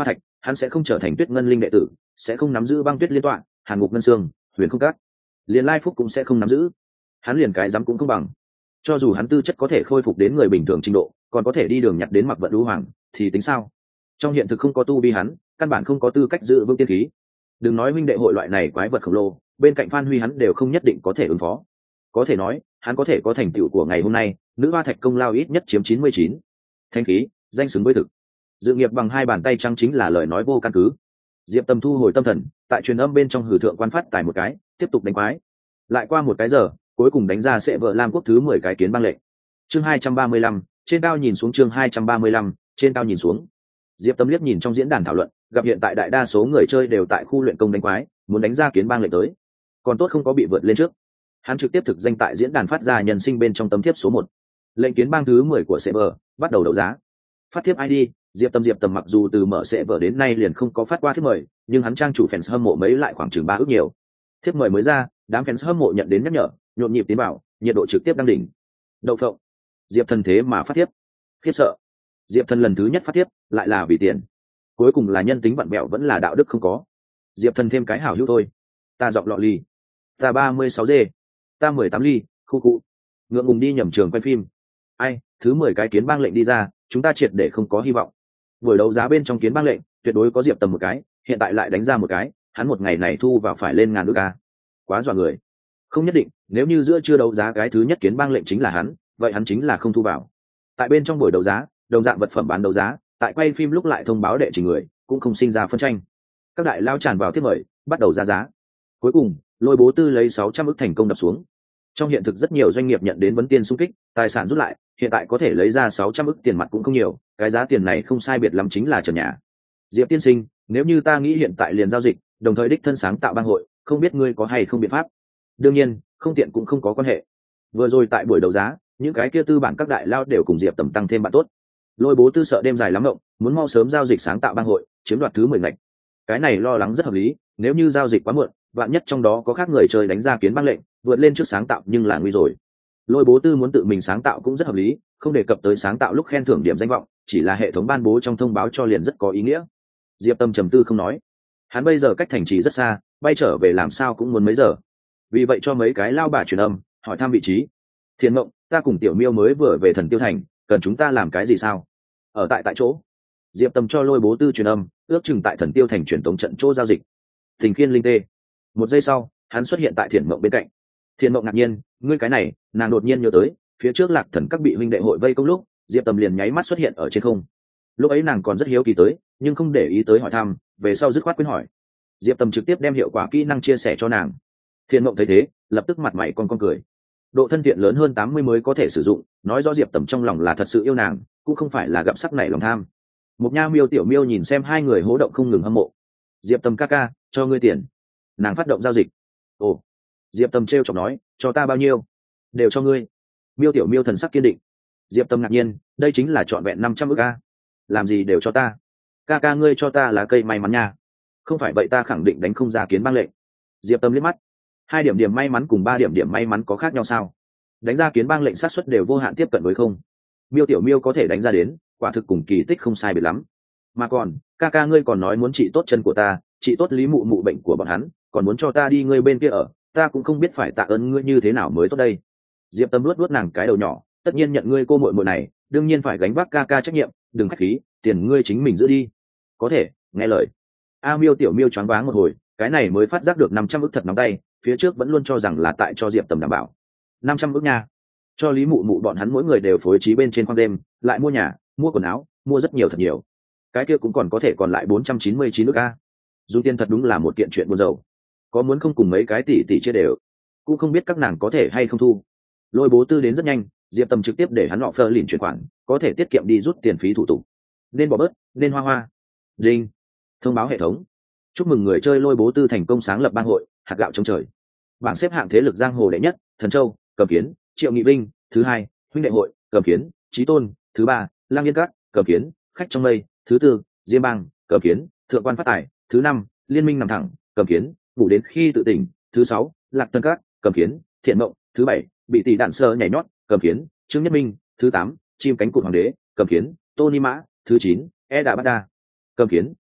hắn sẽ không trở thành Tuyết Ngân Linh đệ tử, sẽ không nắm giữ Băng Tuyết Liên tọa, Hàn Ngục Ngân Sương, Huyền Không Các, liền Lai Phúc cũng sẽ không nắm giữ. Hắn liền cái dám cũng không bằng. Cho dù hắn tư chất có thể khôi phục đến người bình thường trình độ, còn có thể đi đường nhặt đến mặc vận đũ hoàng, thì tính sao? Trong hiện thực không có tu vi hắn, căn bản không có tư cách giữ vững tiên khí. Đừng nói huynh đệ hội loại này quái vật khổng lồ, bên cạnh Phan Huy hắn đều không nhất định có thể ứng phó. Có thể nói, hắn có thể có thành tựu của ngày hôm nay, nữ hoa thạch công lao ít nhất chiếm chín mươi chín. Thanh khí, danh xứng với thực. Dự nghiệp bằng hai bàn tay trắng chính là lời nói vô căn cứ. Diệp Tâm thu hồi tâm thần, tại truyền âm bên trong hử thượng quan phát tài một cái, tiếp tục đánh quái. Lại qua một cái giờ, cuối cùng đánh ra sẽ vợ Lam quốc thứ mười cái kiến băng lệnh. Chương hai trăm ba mươi lăm, trên cao nhìn xuống chương hai trăm ba mươi lăm, trên cao nhìn xuống. Diệp Tâm liếc nhìn trong diễn đàn thảo luận, gặp hiện tại đại đa số người chơi đều tại khu luyện công đánh quái, muốn đánh ra kiến bang lệnh tới. Còn tốt không có bị vượt lên trước. Hắn trực tiếp thực danh tại diễn đàn phát ra nhân sinh bên trong tấm thiếp số một. Lệnh kiến bang thứ mười của server, bắt đầu đấu giá. Phát thiếp i đê, Diệp Tâm Diệp Tầm mặc dù từ mở server đến nay liền không có phát qua thiếp mời, nhưng hắn trang chủ fans hâm mộ mấy lại khoảng chừng ba ước nhiều. Thiếp mời mới ra, đám fans hâm mộ nhận đến nhắc nhở, nhộn nhịp tiến vào, nhiệt độ trực tiếp đăng đỉnh. Đậu phộng. Diệp Thần thế mà phát thiếp. Khiếp sợ. Diệp Thần lần thứ nhất phát thiếp, lại là vì tiền. Cuối cùng là nhân tính vặn vẹo vẫn là đạo đức không có. Diệp Thần thêm cái hảo hữu thôi. Ta giọng lọ ly. Ta ba mươi sáu dê. Ta mười tám ly, khu cụ. Ngượng ngùng đi nhầm trường quay phim. Ai, thứ mười cái kiến bang lệnh đi ra, chúng ta triệt để không có hy vọng. Buổi đấu giá bên trong kiến bang lệnh, tuyệt đối có Diệp Tầm một cái, hiện tại lại đánh ra một cái, hắn một ngày này thu vào phải lên ngàn ức a. Quá dọa người. Không nhất định, nếu như giữa chưa đấu giá cái thứ nhất kiến bang lệnh chính là hắn, vậy hắn chính là không thu vào. Tại bên trong buổi đấu giá, đồng dạng vật phẩm bán đấu giá, tại quay phim lúc lại thông báo đệ trình người, cũng không sinh ra phân tranh. Các đại lao tràn vào tiếp mời, bắt đầu ra giá. Cuối cùng, Lôi Bố Tư lấy sáu trăm ức thành công đập xuống. Trong hiện thực rất nhiều doanh nghiệp nhận đến vấn tiền xung kích, tài sản rút lại, hiện tại có thể lấy ra sáu trăm ức tiền mặt cũng không nhiều, cái giá tiền này không sai biệt lắm chính là trần nhà. Diệp tiên sinh, nếu như ta nghĩ hiện tại liền giao dịch, đồng thời đích thân sáng tạo bang hội, không biết ngươi có hay không biện pháp? Đương nhiên, không tiện cũng không có quan hệ. Vừa rồi tại buổi đấu giá, những cái kia tư bản các đại lao đều cùng Diệp Tầm tăng thêm bạn tốt. Lôi Bố Tư sợ đêm dài lắm ngộng, muốn mau sớm giao dịch sáng tạo bang hội, chiếm đoạt thứ mười ngạch. Cái này lo lắng rất hợp lý, nếu như giao dịch quá muộn, vạn nhất trong đó có khác người chơi đánh ra kiến bang lệnh, vượt lên trước sáng tạo nhưng là nguy rồi. Lôi Bố Tư muốn tự mình sáng tạo cũng rất hợp lý, không đề cập tới sáng tạo lúc khen thưởng điểm danh vọng, chỉ là hệ thống ban bố trong thông báo cho liền rất có ý nghĩa. Diệp Tâm trầm tư không nói. Hắn bây giờ cách thành trì rất xa, bay trở về làm sao cũng muốn mấy giờ. Vì vậy cho mấy cái lao bà truyền âm, hỏi thăm vị trí. Thiên Mộng, ta cùng Tiểu Miêu mới vừa về Thần Tiêu Thành, cần chúng ta làm cái gì sao? Ở tại tại chỗ. Diệp Tâm cho Lôi Bố Tư truyền âm, ước chừng tại Thần Tiêu Thành truyền tống trận chỗ giao dịch. Tình Khiên Linh Tê. Một giây sau, hắn xuất hiện tại Thiền Mộng bên cạnh. Thiền Mộng ngạc nhiên, ngươi cái này, nàng đột nhiên nhớ tới, phía trước Lạc Thần các bị huynh đệ hội vây công lúc, Diệp Tâm liền nháy mắt xuất hiện ở trên không. Lúc ấy nàng còn rất hiếu kỳ tới, nhưng không để ý tới hỏi thăm, về sau dứt khoát quên hỏi. Diệp Tâm trực tiếp đem hiệu quả kỹ năng chia sẻ cho nàng. Thiền Mộng thấy thế, lập tức mặt mày con con cười. Độ thân thiện lớn hơn tám mươi mới có thể sử dụng, nói rõ Diệp Tầm trong lòng là thật sự yêu nàng, cũng không phải là gặp sắc nảy lòng tham. Một Nha Miêu Tiểu Miêu nhìn xem hai người hố động không ngừng hâm mộ. Diệp Tầm ca ca, cho ngươi tiền. Nàng phát động giao dịch. Ồ. Diệp Tầm trêu chọc nói, cho ta bao nhiêu? Đều cho ngươi. Miêu Tiểu Miêu thần sắc kiên định. Diệp Tầm ngạc nhiên, đây chính là trọn vẹn năm trăm ức a. Làm gì đều cho ta? Ca ca ngươi cho ta là cây may mắn nha. Không phải vậy ta khẳng định đánh không ra kiến bang lệnh. Diệp Tầm liếc mắt. Hai điểm điểm may mắn cùng ba điểm điểm may mắn có khác nhau sao? Đánh ra kiến bang lệnh sát suất đều vô hạn tiếp cận với không. Miêu Tiểu Miêu có thể đánh ra đến, quả thực cùng kỳ tích không sai biệt lắm. Mà còn, ca ca ngươi còn nói muốn trị tốt chân của ta, trị tốt Lý Mụ Mụ bệnh của bọn hắn, còn muốn cho ta đi ngươi bên kia ở, ta cũng không biết phải tạ ơn ngươi như thế nào mới tốt đây. Diệp Tâm luốt luốt nàng cái đầu nhỏ, tất nhiên nhận ngươi cô muội muội này, đương nhiên phải gánh vác ca ca trách nhiệm, đừng khách khí, tiền ngươi chính mình giữ đi. Có thể, nghe lời. A Miêu Tiểu Miêu choáng váng một hồi, cái này mới phát giác được năm trăm ức thật nóng tay, phía trước vẫn luôn cho rằng là tại cho Diệp Tầm đảm bảo. Năm trăm ức nha. Cho Lý Mụ Mụ bọn hắn mỗi người đều phối trí bên trên khoang đêm, lại mua nhà, mua quần áo, mua rất nhiều thật nhiều. Cái kia cũng còn có thể còn lại bốn trăm chín mươi chín ức a. Dùng tiền thật đúng là một kiện chuyện buồn rầu. Có muốn không cùng mấy cái tỷ tỷ chia đều, cũng không biết các nàng có thể hay không thu. Lôi Bố Tư đến rất nhanh, Diệp Tầm trực tiếp để hắn họ phơ lìn chuyển khoản, có thể tiết kiệm đi rút tiền phí thủ tục. Nên bỏ bớt, nên hoa hoa. Đinh. Thông báo hệ thống. Chúc mừng người chơi Lôi Bố Tư thành công sáng lập bang hội, hạt gạo trong trời. Bảng xếp hạng thế lực giang hồ đệ nhất, Thần Châu, Cầm Kiến, Triệu Nghị Vinh, thứ hai, huynh đệ hội, Cầm Kiến, Chí Tôn, thứ ba, Lang Yên Các, Cầm Kiến, Khách trong mây, thứ tư, Diêm Bang, Cầm Kiến, Thượng Quan Phát Tài, thứ năm, Liên Minh nằm thẳng, Cầm Kiến, ngủ đến khi tự tỉnh, thứ sáu, Lạc Tân Các, Cầm Kiến, Thiện Mộng, thứ bảy, bị tỷ đạn sơ nhảy nhót, Cầm Kiến, Trương Nhất Minh, thứ tám, Chim cánh cụt hoàng đế, Cầm Kiến, Tony Mã, thứ chín, E Đà Bát Đa, Cầm Kiến,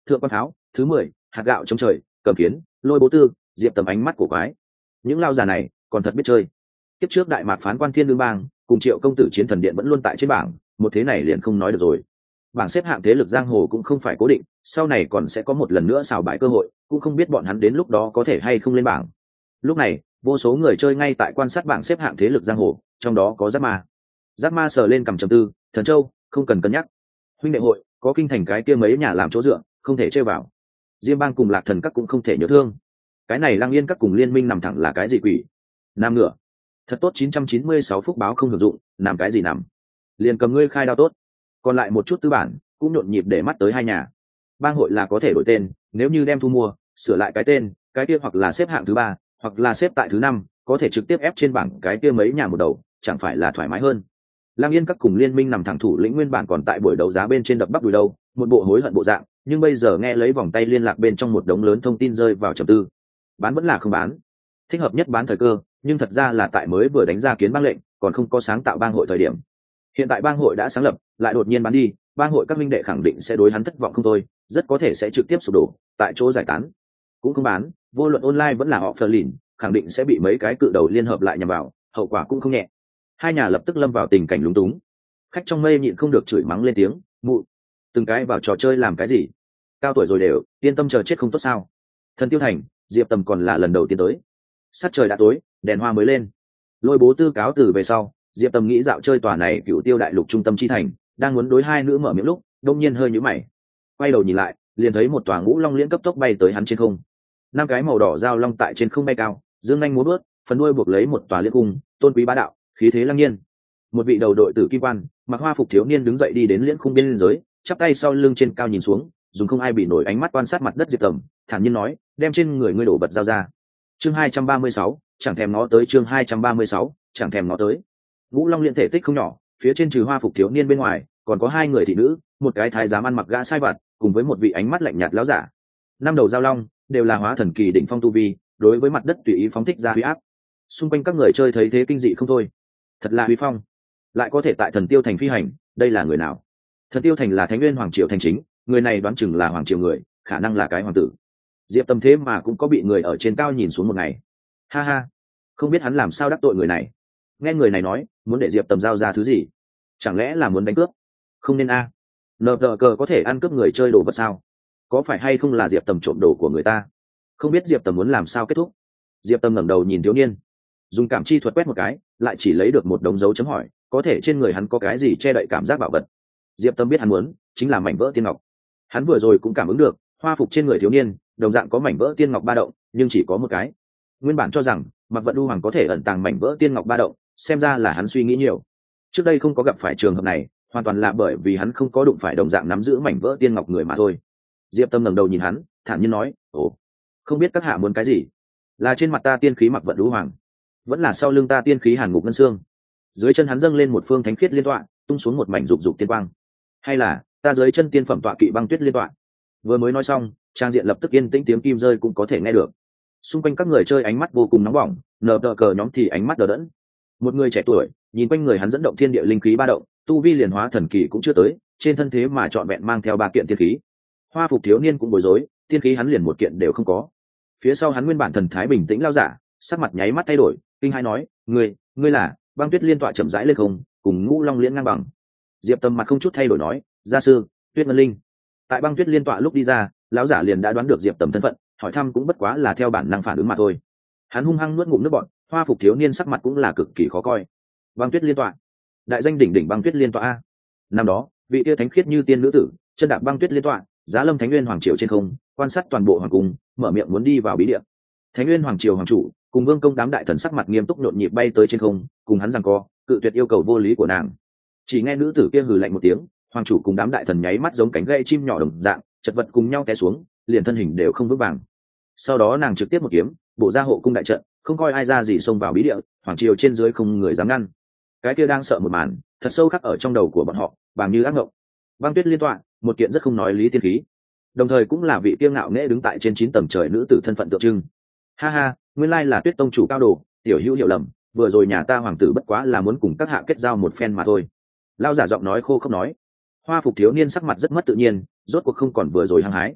thượng quan pháo, thứ mười hạt gạo trong trời, cầm kiến, lôi bố tư, diệp tầm ánh mắt của quái. Những lao già này còn thật biết chơi. Tiếp trước đại mạc phán quan thiên lương bang cùng triệu công tử chiến thần điện vẫn luôn tại trên bảng, một thế này liền không nói được rồi. Bảng xếp hạng thế lực giang hồ cũng không phải cố định, sau này còn sẽ có một lần nữa xào bãi cơ hội, cũng không biết bọn hắn đến lúc đó có thể hay không lên bảng. Lúc này vô số người chơi ngay tại quan sát bảng xếp hạng thế lực giang hồ, trong đó có Giác Ma. Giác Ma sờ lên cầm trầm tư, Thần Châu không cần cân nhắc, huynh đệ hội có kinh thành cái kia mấy nhà làm chỗ dựa, không thể chơi vào. Diêm bang cùng Lạc Thần các cũng không thể nhớ thương. Cái này Lăng Yên các cùng liên minh nằm thẳng là cái gì quỷ? Nam ngựa thật tốt, chín trăm chín mươi sáu phúc báo không hưởng dụng, làm cái gì nằm? Liền cầm ngươi khai đao tốt. Còn lại một chút tư bản cũng nhộn nhịp để mắt tới hai nhà. Bang hội là có thể đổi tên, nếu như đem thu mua, sửa lại cái tên, cái kia hoặc là xếp hạng thứ ba, hoặc là xếp tại thứ năm, có thể trực tiếp ép trên bảng cái kia mấy nhà một đầu, chẳng phải là thoải mái hơn. Lăng Yên các cùng liên minh nằm thẳng thủ lĩnh nguyên bản còn tại buổi đấu giá bên trên đập bắp đùi đâu, một bộ hối hận bộ dạng, nhưng bây giờ nghe lấy vòng tay liên lạc bên trong một đống lớn thông tin rơi vào trầm tư. Bán vẫn là không bán, thích hợp nhất bán thời cơ, nhưng thật ra là tại mới vừa đánh ra kiến bang lệnh, còn không có sáng tạo bang hội thời điểm. Hiện tại bang hội đã sáng lập, lại đột nhiên bán đi, bang hội các minh đệ khẳng định sẽ đối hắn thất vọng không thôi, rất có thể sẽ trực tiếp sụp đổ, tại chỗ giải tán. Cũng không bán, vô luận online vẫn là họ Ferlin, khẳng định sẽ bị mấy cái cự đầu liên hợp lại nhằm vào, hậu quả cũng không nhẹ. Hai nhà lập tức lâm vào tình cảnh lúng túng. Khách trong mây nhịn không được chửi mắng lên tiếng, mụ, từng cái vào trò chơi làm cái gì? Cao tuổi rồi đều, yên tâm chờ chết không tốt sao? Thần Tiêu Thành, Diệp Tầm còn là lần đầu tiên tới. Sát trời đã tối, đèn hoa mới lên. Lôi bố tư cáo từ về sau, Diệp Tầm nghĩ dạo chơi tòa này Cửu Tiêu đại lục trung tâm chi thành, đang muốn đối hai nữ mở miệng lúc, đông nhiên hơi nhíu mày. Quay đầu nhìn lại, liền thấy một tòa ngũ long liễn cấp tốc bay tới hắn trên không. Năm cái màu đỏ giao long tại trên không bay cao, dương nhanh múa bước, phần đuôi buộc lấy một tòa liễn cung, tôn quý bá đạo, khí thế lăng nhiên. Một vị đầu đội tử kim quan, mặc hoa phục thiếu niên đứng dậy đi đến liễn khung bên dưới, chắp tay sau lưng trên cao nhìn xuống, dùng không ai bị nổi ánh mắt quan sát mặt đất Diệp Tầm, thản nhiên nói, đem trên người ngươi đổ bật giao ra. Chương hai trăm ba mươi sáu, chẳng thèm nó tới, chương hai trăm ba mươi sáu, chẳng thèm nó tới. Ngũ long liễn thể tích không nhỏ, phía trên trừ hoa phục thiếu niên bên ngoài, còn có hai người thị nữ, một cái thái giám ăn mặc gã sai vặt, cùng với một vị ánh mắt lạnh nhạt láo giả. Năm đầu giao long đều là hóa thần kỳ đỉnh phong tu vi, đối với mặt đất tùy ý phóng thích ra huy áp. Xung quanh các người chơi thấy thế kinh dị không thôi, thật là huy phong, lại có thể tại Thần Tiêu Thành phi hành, đây là người nào? Thần Tiêu Thành là Thánh Nguyên hoàng triều thành chính, người này đoán chừng là hoàng triều người, khả năng là cái hoàng tử. Diệp Tầm thế mà cũng có bị người ở trên cao nhìn xuống một ngày. Ha ha, không biết hắn làm sao đắc tội người này. Nghe người này nói, muốn để Diệp Tầm giao ra thứ gì? Chẳng lẽ là muốn đánh cướp? Không nên a. Nờ tờ cờ có thể ăn cướp người chơi đồ vật sao? Có phải hay không là Diệp Tầm trộm đồ của người ta? Không biết Diệp Tầm muốn làm sao kết thúc. Diệp Tầm ngẩng đầu nhìn thiếu niên, dùng cảm chi thuật quét một cái, lại chỉ lấy được một đống dấu chấm hỏi, có thể trên người hắn có cái gì che đậy cảm giác bảo vật. Diệp Tầm biết hắn muốn chính là mảnh vỡ tiên ngọc. Hắn vừa rồi cũng cảm ứng được, hoa phục trên người thiếu niên đồng dạng có mảnh vỡ tiên ngọc ba động, nhưng chỉ có một cái. Nguyên bản cho rằng Mạc Vận U Hoàng có thể ẩn tàng mảnh vỡ tiên ngọc ba động, xem ra là hắn suy nghĩ nhiều. Trước đây không có gặp phải trường hợp này, hoàn toàn là bởi vì hắn không có đụng phải đồng dạng nắm giữ mảnh vỡ tiên ngọc người mà thôi. Diệp Tâm ngẩng đầu nhìn hắn, thản nhiên nói, ồ, không biết các hạ muốn cái gì? Là trên mặt ta tiên khí Mạc Vận U Hoàng, vẫn là sau lưng ta tiên khí Hàn Ngục Ngân Xương? Dưới chân hắn dâng lên một phương thánh khiết liên tọa, tung xuống một mảnh dục dục tiên quang. Hay là ta dưới chân tiên phẩm tọa kỵ băng tuyết liên tọa? Vừa mới nói xong, trang diện lập tức yên tĩnh, tiếng kim rơi cũng có thể nghe được. Xung quanh các người chơi ánh mắt vô cùng nóng bỏng, nở tờ cờ nhóm thì ánh mắt đờ đẫn. Một người trẻ tuổi nhìn quanh người hắn dẫn động thiên địa linh khí ba động, tu vi liền hóa thần kỳ cũng chưa tới, trên thân thế mà trọn vẹn mang theo ba kiện tiên khí. Hoa phục thiếu niên cũng bối rối, tiên khí hắn liền một kiện đều không có. Phía sau hắn nguyên bản thần thái bình tĩnh lao giả, sắc mặt nháy mắt thay đổi, kinh hãi nói, ngươi ngươi là băng tuyết liên tọa chậm rãi lên không, cùng ngũ long liễn ngang bằng. Diệp Tâm mặt không chút thay đổi nói, gia sư Tuyết Ngân Linh. Tại băng tuyết liên tọa lúc đi ra, lão giả liền đã đoán được Diệp Tầm thân phận, hỏi thăm cũng bất quá là theo bản năng phản ứng mà thôi. Hắn hung hăng nuốt ngụm nước bọt, hoa phục thiếu niên sắc mặt cũng là cực kỳ khó coi. Băng tuyết liên tọa, đại danh đỉnh đỉnh băng tuyết liên tọa a. Năm đó vị tia thánh khiết như tiên nữ tử chân đạp băng tuyết liên tọa, giá lâm Thánh Nguyên hoàng triều trên không, quan sát toàn bộ hoàng cung, mở miệng muốn đi vào bí địa. Thánh Nguyên hoàng triều hoàng chủ cùng vương công đám đại thần sắc mặt nghiêm túc nhộn nhịp bay tới trên không, cùng hắn giằng co, cự tuyệt yêu cầu vô lý của nàng. Chỉ nghe nữ tử kia hừ lạnh một tiếng, hoàng chủ cùng đám đại thần nháy mắt giống cánh gãy chim nhỏ đồng dạng, chật vật cùng nhau té xuống, liền thân hình đều không vững vàng. Sau đó nàng trực tiếp một kiếm bổ ra hộ cung đại trận, không coi ai ra gì xông vào bí địa, hoàng triều trên dưới không người dám ngăn. Cái kia đang sợ một màn thật sâu khắc ở trong đầu của bọn họ, bằng như ác ngộng. Băng tuyết liên tọa, một kiện rất không nói lý tiên khí, đồng thời cũng là vị kiêu ngạo nghễ đứng tại trên chín tầng trời nữ tử thân phận tượng trưng. Ha ha, nguyên lai là Tuyết tông chủ cao đồ, tiểu hữu hiểu lầm, vừa rồi nhà ta hoàng tử bất quá là muốn cùng các hạ kết giao một phen mà thôi. Lao giả giọng nói khô không nói. Hoa phục thiếu niên sắc mặt rất mất tự nhiên, rốt cuộc không còn vừa rồi hăng hái.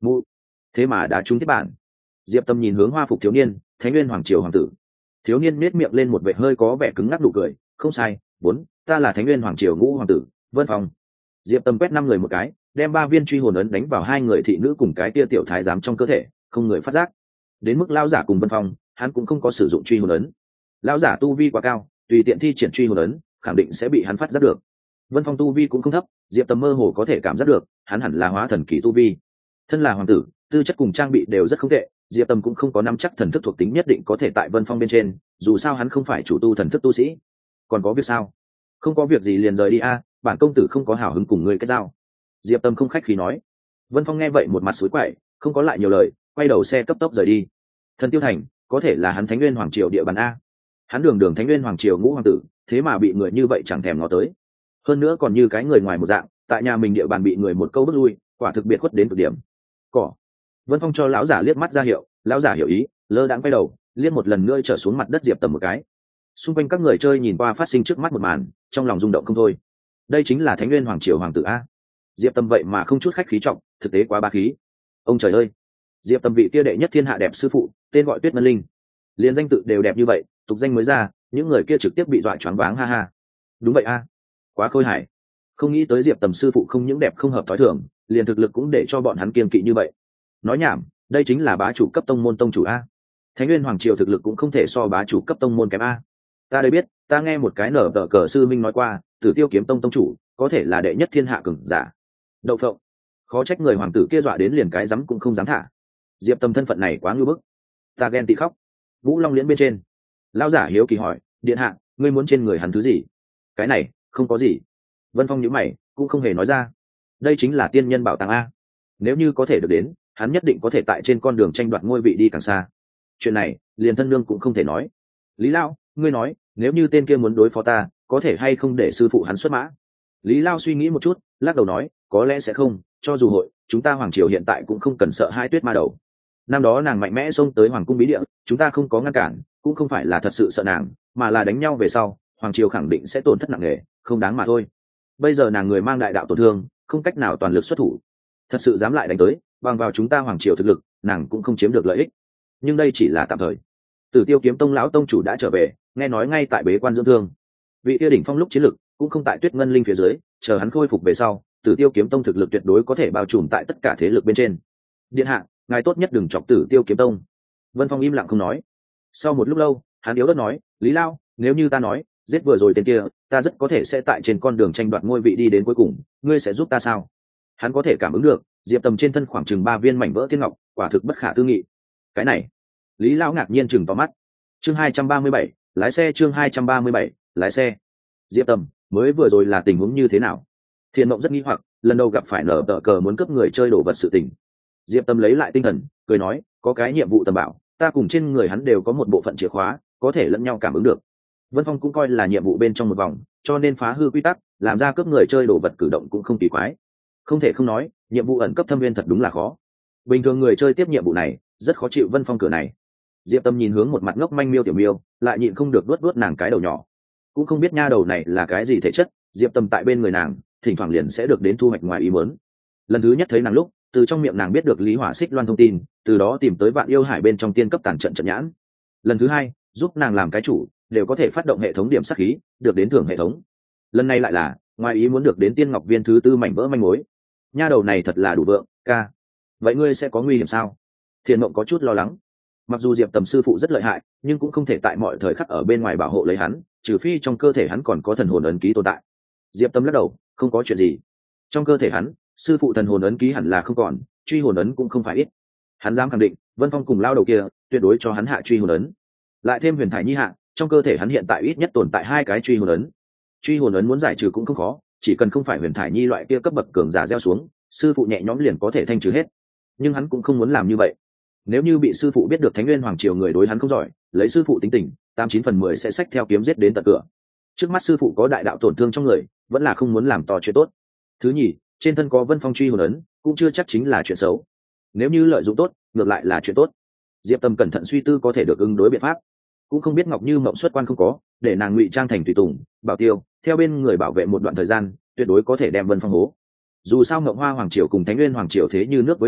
Mụ, thế mà đã trúng tiếp bản. Diệp Tâm nhìn hướng hoa phục thiếu niên, Thánh Nguyên Hoàng Triều hoàng tử. Thiếu niên nết miệng lên một vẻ hơi có vẻ cứng ngắc nụ cười, không sai, bốn, ta là Thánh Nguyên Hoàng Triều ngũ hoàng tử, Vân Phong. Diệp Tâm quét năm người một cái, đem ba viên truy hồn ấn đánh vào hai người thị nữ cùng cái tia tiểu thái giám trong cơ thể, không người phát giác. Đến mức lão giả cùng Vân Phong, hắn cũng không có sử dụng truy hồn ấn. Lão giả tu vi quá cao, tùy tiện thi triển truy hồn ấn, khẳng định sẽ bị hắn phát giác được. Vân Phong tu vi cũng không thấp, Diệp Tâm mơ hồ có thể cảm giác được, hắn hẳn là hóa thần kỳ tu vi. Thân là hoàng tử, tư chất cùng trang bị đều rất không tệ, Diệp Tâm cũng không có nắm chắc thần thức thuộc tính nhất định có thể tại Vân Phong bên trên, dù sao hắn không phải chủ tu thần thức tu sĩ. Còn có việc sao? Không có việc gì liền rời đi a, bản công tử không có hảo hứng cùng ngươi kết giao. Diệp Tâm không khách khí nói. Vân Phong nghe vậy một mặt sủi quậy, không có lại nhiều lời, quay đầu xe cấp tốc rời đi. Thần Tiêu Thành, có thể là hắn Thánh Nguyên Hoàng Triều địa bàn a. Hắn đường đường Thánh Nguyên Hoàng Triều ngũ hoàng tử, thế mà bị người như vậy chẳng thèm ngó tới. Hơn nữa còn như cái người ngoài một dạng, tại nhà mình địa bàn bị người một câu bước lui, quả thực biệt khuất đến cực điểm. Cỏ. Vân Phong cho lão giả liếc mắt ra hiệu, lão giả hiểu ý, lơ đãng quay đầu, liếc một lần nữa trở xuống mặt đất Diệp Tầm một cái. Xung quanh các người chơi nhìn qua phát sinh trước mắt một màn, trong lòng rung động không thôi. Đây chính là Thánh Nguyên Hoàng Triều hoàng tử a. Diệp Tâm vậy mà không chút khách khí trọng, thực tế quá ba khí. Ông trời ơi, Diệp Tâm vị kia đệ nhất thiên hạ đẹp sư phụ, tên gọi Tuyết Ngân Linh, liền danh tự đều đẹp như vậy, tục danh mới ra, những người kia trực tiếp bị dọa choáng váng ha ha. Đúng vậy a, quá khôi hài. Không nghĩ tới Diệp Tầm sư phụ không những đẹp không hợp thói thường, liền thực lực cũng để cho bọn hắn kiêng kỵ như vậy. Nói nhảm, đây chính là bá chủ cấp tông môn tông chủ a. Thánh Nguyên Hoàng Triều thực lực cũng không thể so bá chủ cấp tông môn kém a. Ta đây biết, ta nghe một cái nở tờ cờ sư minh nói qua, Tử Tiêu Kiếm Tông tông chủ có thể là đệ nhất thiên hạ cường giả. Đậu phộng, khó trách người hoàng tử kia dọa đến liền cái dám cũng không dám thả. Diệp Tâm thân phận này quá ngưu bức, ta ghen tị khóc. Vũ Long Liễn bên trên, lão giả hiếu kỳ hỏi, điện hạ, ngươi muốn trên người hắn thứ gì? Cái này không có gì. Vân Phong nhíu mày, cũng không hề nói ra. Đây chính là tiên nhân bảo tàng a, nếu như có thể được đến, hắn nhất định có thể tại trên con đường tranh đoạt ngôi vị đi càng xa. Chuyện này liền thân nương cũng không thể nói. Lý Lão, ngươi nói, nếu như tên kia muốn đối phó ta, có thể hay không để sư phụ hắn xuất mã? Lý Lao suy nghĩ một chút, lắc đầu nói, có lẽ sẽ không, cho dù hội, chúng ta hoàng triều hiện tại cũng không cần sợ hai Tuyết Ma Đầu. Năm đó nàng mạnh mẽ xông tới hoàng cung bí địa, chúng ta không có ngăn cản, cũng không phải là thật sự sợ nàng, mà là đánh nhau về sau, hoàng triều khẳng định sẽ tổn thất nặng nề, không đáng mà thôi. Bây giờ nàng người mang đại đạo tổn thương, không cách nào toàn lực xuất thủ, thật sự dám lại đánh tới, bằng vào chúng ta hoàng triều thực lực, nàng cũng không chiếm được lợi ích. Nhưng đây chỉ là tạm thời. Tử Tiêu Kiếm Tông lão tông chủ đã trở về, nghe nói ngay tại bế quan dưỡng thương. Vị kia đỉnh phong lúc chiến lực cũng không tại Tuyết Ngân Linh phía dưới, chờ hắn khôi phục về sau, Tử Tiêu Kiếm Tông thực lực tuyệt đối có thể bao trùm tại tất cả thế lực bên trên. Điện hạ, ngài tốt nhất đừng chọc Tử Tiêu Kiếm Tông. Vân Phong im lặng không nói. Sau một lúc lâu, hắn yếu ớt nói, Lý Lao, nếu như ta nói, giết vừa rồi tên kia, ta rất có thể sẽ tại trên con đường tranh đoạt ngôi vị đi đến cuối cùng, ngươi sẽ giúp ta sao? Hắn có thể cảm ứng được, Diệp Tầm trên thân khoảng chừng ba viên mảnh vỡ tiên ngọc, quả thực bất khả tư nghị. Cái này, Lý Lao ngạc nhiên chừng to mắt. Chương hai trăm ba mươi bảy, lái xe. Chương hai trăm ba mươi bảy, lái xe. Diệp Tầm, mới vừa rồi là tình huống như thế nào? Thiên Mộng rất nghi hoặc, lần đầu gặp phải nở tờ cờ muốn cướp người chơi đồ vật sự tình. Diệp Tâm lấy lại tinh thần, cười nói, có cái nhiệm vụ tầm bảo, ta cùng trên người hắn đều có một bộ phận chìa khóa, có thể lẫn nhau cảm ứng được. Vân Phong cũng coi là nhiệm vụ bên trong một vòng, cho nên phá hư quy tắc, làm ra cướp người chơi đồ vật cử động cũng không kỳ quái. Không thể không nói, nhiệm vụ ẩn cấp thâm viên thật đúng là khó. Bình thường người chơi tiếp nhiệm vụ này, rất khó chịu Vân Phong cửa này. Diệp Tâm nhìn hướng một mặt ngốc manh miêu tiểu miêu, lại nhịn không được vuốt vuốt nàng cái đầu nhỏ. Cũng không biết nha đầu này là cái gì thể chất, Diệp Tâm tại bên người nàng, thỉnh thoảng liền sẽ được đến thu hoạch ngoài ý muốn. Lần thứ nhất thấy nàng lúc, từ trong miệng nàng biết được Lý Hỏa Xích Loan thông tin, từ đó tìm tới Vạn Yêu Hải bên trong tiên cấp tàn trận trận nhãn. Lần thứ hai, giúp nàng làm cái chủ, đều có thể phát động hệ thống điểm sát khí, được đến thưởng hệ thống. Lần này lại là, ngoài ý muốn được đến tiên ngọc viên thứ tư mảnh vỡ manh mối. Nha đầu này thật là đủ vượng, ca. Vậy ngươi sẽ có nguy hiểm sao? Thiền Mộng có chút lo lắng. Mặc dù Diệp Tầm sư phụ rất lợi hại, nhưng cũng không thể tại mọi thời khắc ở bên ngoài bảo hộ lấy hắn, trừ phi trong cơ thể hắn còn có thần hồn ấn ký tồn tại. Diệp Tâm lắc đầu, không có chuyện gì. Trong cơ thể hắn, sư phụ thần hồn ấn ký hẳn là không còn, truy hồn ấn cũng không phải ít. Hắn dám khẳng định, Vân Phong cùng lao đầu kia, tuyệt đối cho hắn hạ truy hồn ấn. Lại thêm Huyền Thải Nhi hạ, trong cơ thể hắn hiện tại ít nhất tồn tại hai cái truy hồn ấn. Truy hồn ấn muốn giải trừ cũng không khó, chỉ cần không phải Huyền Thải Nhi loại kia cấp bậc cường giả gieo xuống, sư phụ nhẹ nhõm liền có thể thanh trừ hết. Nhưng hắn cũng không muốn làm như vậy. Nếu như bị sư phụ biết được Thánh Nguyên Hoàng Triều người đối hắn không giỏi, lấy sư phụ tính tình, tám chín phần mười sẽ xách theo kiếm giết đến tận cửa. Trước mắt sư phụ có đại đạo tổn thương trong người, vẫn là không muốn làm to chuyện tốt. Thứ nhì, trên thân có Vân Phong truy hồn ấn, cũng chưa chắc chính là chuyện xấu. Nếu như lợi dụng tốt, ngược lại là chuyện tốt. Diệp Tâm cẩn thận suy tư có thể được ứng đối biện pháp. Cũng không biết Ngọc Như Mộng xuất quan không có, để nàng ngụy trang thành tùy tùng, bảo tiêu, theo bên người bảo vệ một đoạn thời gian, tuyệt đối có thể đem Vân Phong hố. Dù sao Ngọc Hoa Hoàng Triều cùng Thánh Nguyên Hoàng Triều thế như nước với lửa,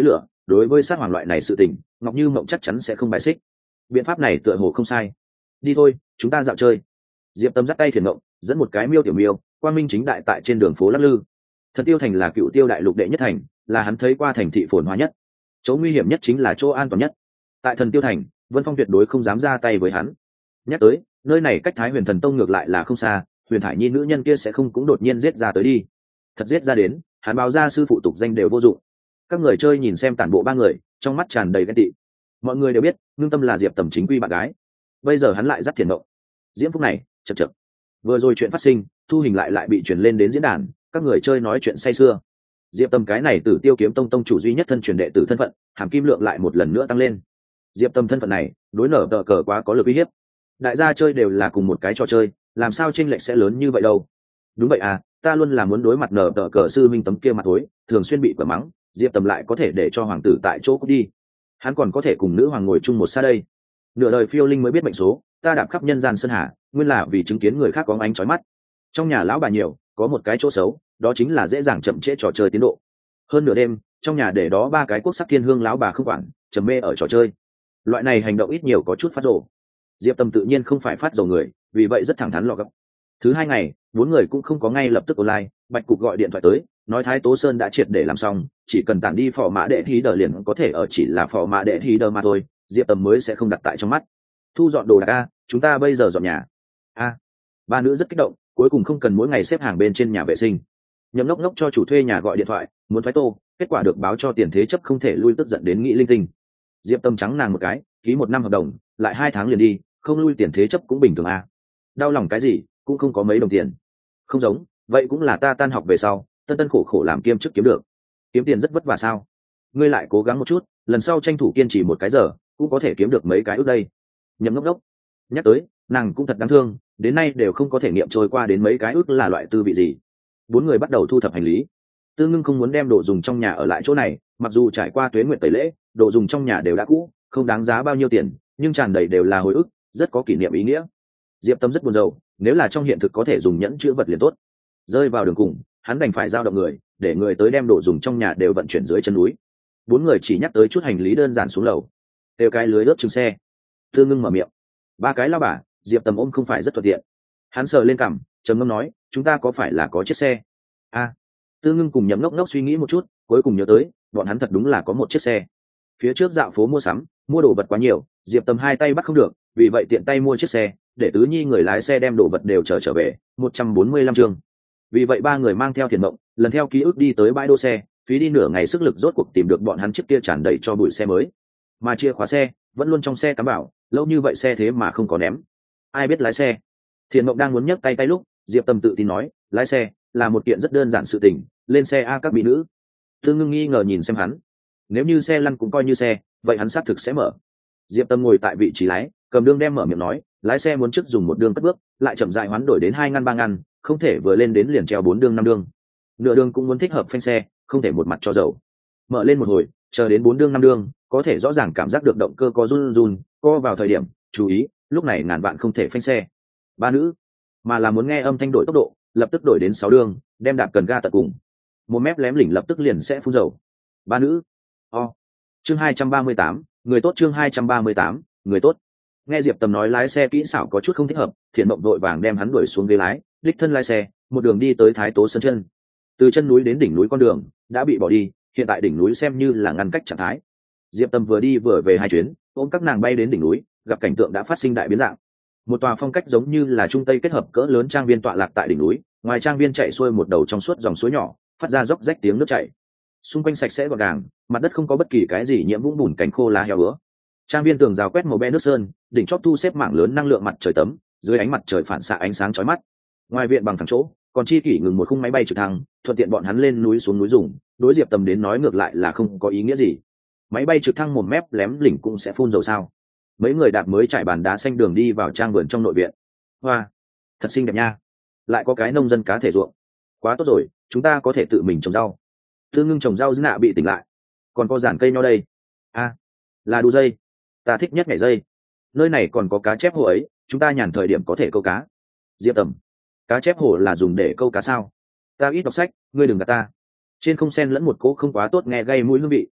đối với sát hoàng loại này sự tình Ngọc Như Mộng chắc chắn sẽ không bài xích. Biện pháp này tựa hồ không sai. Đi thôi, chúng ta dạo chơi. Diệp Tâm dắt tay Thiền Mộng, dẫn một cái miêu tiểu miêu quang minh chính đại tại trên đường phố lắc lư. Thần Tiêu thành là cựu tiêu đại lục đệ nhất thành, là hắn thấy qua thành thị phồn hoa nhất. Chỗ nguy hiểm nhất chính là chỗ an toàn nhất. Tại Thần Tiêu thành, Vân Phong tuyệt đối không dám ra tay với hắn. Nhắc tới, nơi này cách Thái Huyền Thần Tông ngược lại là không xa, Huyền Thải Nhi nữ nhân kia sẽ không cũng đột nhiên giết ra tới đi. Thật giết ra đến, hắn báo ra sư phụ tục danh đều vô dụng. Các người chơi nhìn xem tản bộ ba người, trong mắt tràn đầy ghen tị. Mọi người đều biết, Ngưng Tâm là Diệp Tầm chính quy bạn gái. Bây giờ hắn lại dắt Thiền Mộng. Diễm phúc này, chậc chậc. Vừa rồi chuyện phát sinh, thu hình lại lại bị truyền lên đến diễn đàn, các người chơi nói chuyện say sưa. Diệp Tâm cái này Tử Tiêu Kiếm Tông tông chủ duy nhất thân truyền đệ tử thân phận, hàm kim lượng lại một lần nữa tăng lên. Diệp Tâm thân phận này, đối nở tờ cờ quá có lực uy hiếp. Đại gia chơi đều là cùng một cái trò chơi, làm sao chênh lệch sẽ lớn như vậy đâu? Đúng vậy à, ta luôn là muốn đối mặt nở tờ cờ sư minh tấm kia mặt tối, thường xuyên bị quả mắng, Diệp Tâm lại có thể để cho hoàng tử tại chỗ cút đi. Hắn còn có thể cùng nữ hoàng ngồi chung một xa đây. Nửa đời phiêu linh mới biết mệnh số, ta đạp khắp nhân gian sơn hà, nguyên là vì chứng kiến người khác có ánh chói mắt. Trong nhà lão bà nhiều, có một cái chỗ xấu, đó chính là dễ dàng chậm trễ trò chơi tiến độ. Hơn nửa đêm, trong nhà để đó ba cái quốc sắc thiên hương lão bà không quản, trầm mê ở trò chơi. Loại này hành động ít nhiều có chút phát rồ. Diệp Tâm tự nhiên không phải phát rồ người, vì vậy rất thẳng thắn lọ gấp. Thứ hai ngày, bốn người cũng không có ngay lập tức online, Bạch Cục gọi điện thoại tới, nói Thái Tố Sơn đã triệt để làm xong, chỉ cần tản đi phò mã đệ hí đờ liền có thể ở chỉ là phò mã đệ hí đờ mà thôi, Diệp Tâm mới sẽ không đặt tại trong mắt. Thu dọn đồ đạc a, chúng ta bây giờ dọn nhà. A. Ba nữ rất kích động, cuối cùng không cần mỗi ngày xếp hàng bên trên nhà vệ sinh. Nhậm Ngốc Ngốc cho chủ thuê nhà gọi điện thoại, muốn thoái tô, kết quả được báo cho tiền thế chấp không thể lui, tức giận đến nghĩ linh tinh. Diệp Tâm trắng nàng một cái, ký một năm hợp đồng, lại hai tháng liền đi, không lui tiền thế chấp cũng bình thường a. Đau lòng cái gì, cũng không có mấy đồng tiền. Không giống, vậy cũng là ta tan học về sau, tân tân khổ khổ làm kiêm chức kiếm được. Kiếm tiền rất vất vả sao? Ngươi lại cố gắng một chút, lần sau tranh thủ kiên trì một cái giờ, cũng có thể kiếm được mấy cái ước đây. Nhậm Ngốc Ngốc nhắc tới, nàng cũng thật đáng thương, đến nay đều không có thể nghiệm trôi qua đến mấy cái ước là loại tư vị gì. Bốn người bắt đầu thu thập hành lý. Tư Ngưng không muốn đem đồ dùng trong nhà ở lại chỗ này, mặc dù trải qua tuế nguyện tẩy lễ, đồ dùng trong nhà đều đã cũ, không đáng giá bao nhiêu tiền, nhưng tràn đầy đều là hồi ức, rất có kỷ niệm ý nghĩa. Diệp Tâm rất buồn rầu, nếu là trong hiện thực có thể dùng nhẫn chữ vật liền tốt. Rơi vào đường cùng, hắn đành phải giao động người, để người tới đem đồ dùng trong nhà đều vận chuyển dưới chân núi. Bốn người chỉ nhắc tới chút hành lý đơn giản xuống lầu, đều cái lưới ướp trứng xe. Tư Ngưng mở miệng, ba cái lao bà, Diệp Tâm ôm không phải rất thuận tiện. Hắn sờ lên cằm, trầm ngâm nói, chúng ta có phải là có chiếc xe? A. À, Tư Ngưng cùng Nhậm Ngốc Ngốc suy nghĩ một chút, cuối cùng nhớ tới, bọn hắn thật đúng là có một chiếc xe. Phía trước dạo phố mua sắm, mua đồ vật quá nhiều, Diệp Tâm hai tay bắt không được, vì vậy tiện tay mua chiếc xe, để Tứ Nhi người lái xe đem đồ vật đều chở trở về. một trăm bốn mươi lăm chương. Vì vậy ba người mang theo Thiền Mộng, lần theo ký ức đi tới bãi đỗ xe, phí đi nửa ngày sức lực rốt cuộc tìm được bọn hắn chiếc kia tràn đầy cho bụi xe mới. Mà chìa khóa xe vẫn luôn trong xe cắm bảo, lâu như vậy xe thế mà không có ném. Ai biết lái xe? Thiền Mộng đang muốn nhấc tay tay lúc, Diệp Tâm tự tin nói, lái xe là một kiện rất đơn giản sự tình, lên xe a các mỹ nữ. Tư Ngưng nghi ngờ nhìn xem hắn, nếu như xe lăn cũng coi như xe, vậy hắn xác thực sẽ mở. Diệp Tâm ngồi tại vị trí lái, cầm đương đem mở miệng nói, lái xe muốn trước dùng một đương cất bước, lại chậm rãi hoán đổi đến hai ngăn ba ngăn, không thể vừa lên đến liền treo bốn đương năm đương. Nửa đương cũng muốn thích hợp phanh xe, không thể một mặt cho dầu. Mở lên một hồi, chờ đến bốn đương năm đương, có thể rõ ràng cảm giác được động cơ có run run, co vào thời điểm, chú ý, lúc này ngàn vạn không thể phanh xe. Ba nữ, mà là muốn nghe âm thanh đổi tốc độ, lập tức đổi đến sáu đương, đem đạp cần ga tận cùng. Một mép lém lỉnh lập tức liền sẽ phun dầu. Ba nữ. O. Chương hai trăm ba mươi tám, người tốt. Chương hai trăm ba mươi tám, người tốt. Nghe Diệp Tâm nói lái xe kỹ xảo có chút không thích hợp, Thiện Mộng vội vàng đem hắn đuổi xuống ghế lái, đích thân lái xe, một đường đi tới Thái Tố Sơn chân. Từ chân núi đến đỉnh núi con đường đã bị bỏ đi, hiện tại đỉnh núi xem như là ngăn cách trạng thái. Diệp Tâm vừa đi vừa về hai chuyến, ôm các nàng bay đến đỉnh núi, gặp cảnh tượng đã phát sinh đại biến dạng. Một tòa phong cách giống như là trung tây kết hợp cỡ lớn trang viên tọa lạc tại đỉnh núi, ngoài trang viên chạy xuôi một đầu trong suốt dòng suối nhỏ, phát ra róc rách tiếng nước chảy. Xung quanh sạch sẽ gọn gàng, mặt đất không có bất kỳ cái gì nhiễm vũng bùn cành khô lá heo bứa. Trang viên tường rào quét màu be nước sơn, đỉnh chóp thu xếp mảng lớn năng lượng mặt trời tấm, dưới ánh mặt trời phản xạ ánh sáng chói mắt. Ngoài viện bằng thẳng chỗ, còn chi kỷ ngừng một khung máy bay trực thăng, thuận tiện bọn hắn lên núi xuống núi dùng. Đối Diệp Tâm đến nói ngược lại là không có ý nghĩa gì. Máy bay trực thăng một mép lém lỉnh cũng sẽ phun dầu sao? Mấy người đạp mới trải bàn đá xanh đường đi vào trang vườn trong nội viện. Hoa, thật xinh đẹp nha! Lại có cái nông dân cá thể ruộng, quá tốt rồi, chúng ta có thể tự mình trồng rau. Tư Ngưng trồng rau nạ bị tỉnh lại, còn có giản cây nho đây. A, à, là đu dây, ta thích nhất nhảy dây. Nơi này còn có cá chép hồ ấy, chúng ta nhàn thời điểm có thể câu cá. Diệp Tâm, cá chép hồ là dùng để câu cá sao? Ta ít đọc sách, ngươi đừng gạt ta. Trên không sen lẫn một cỗ không quá tốt nghe gây mũi hương vị,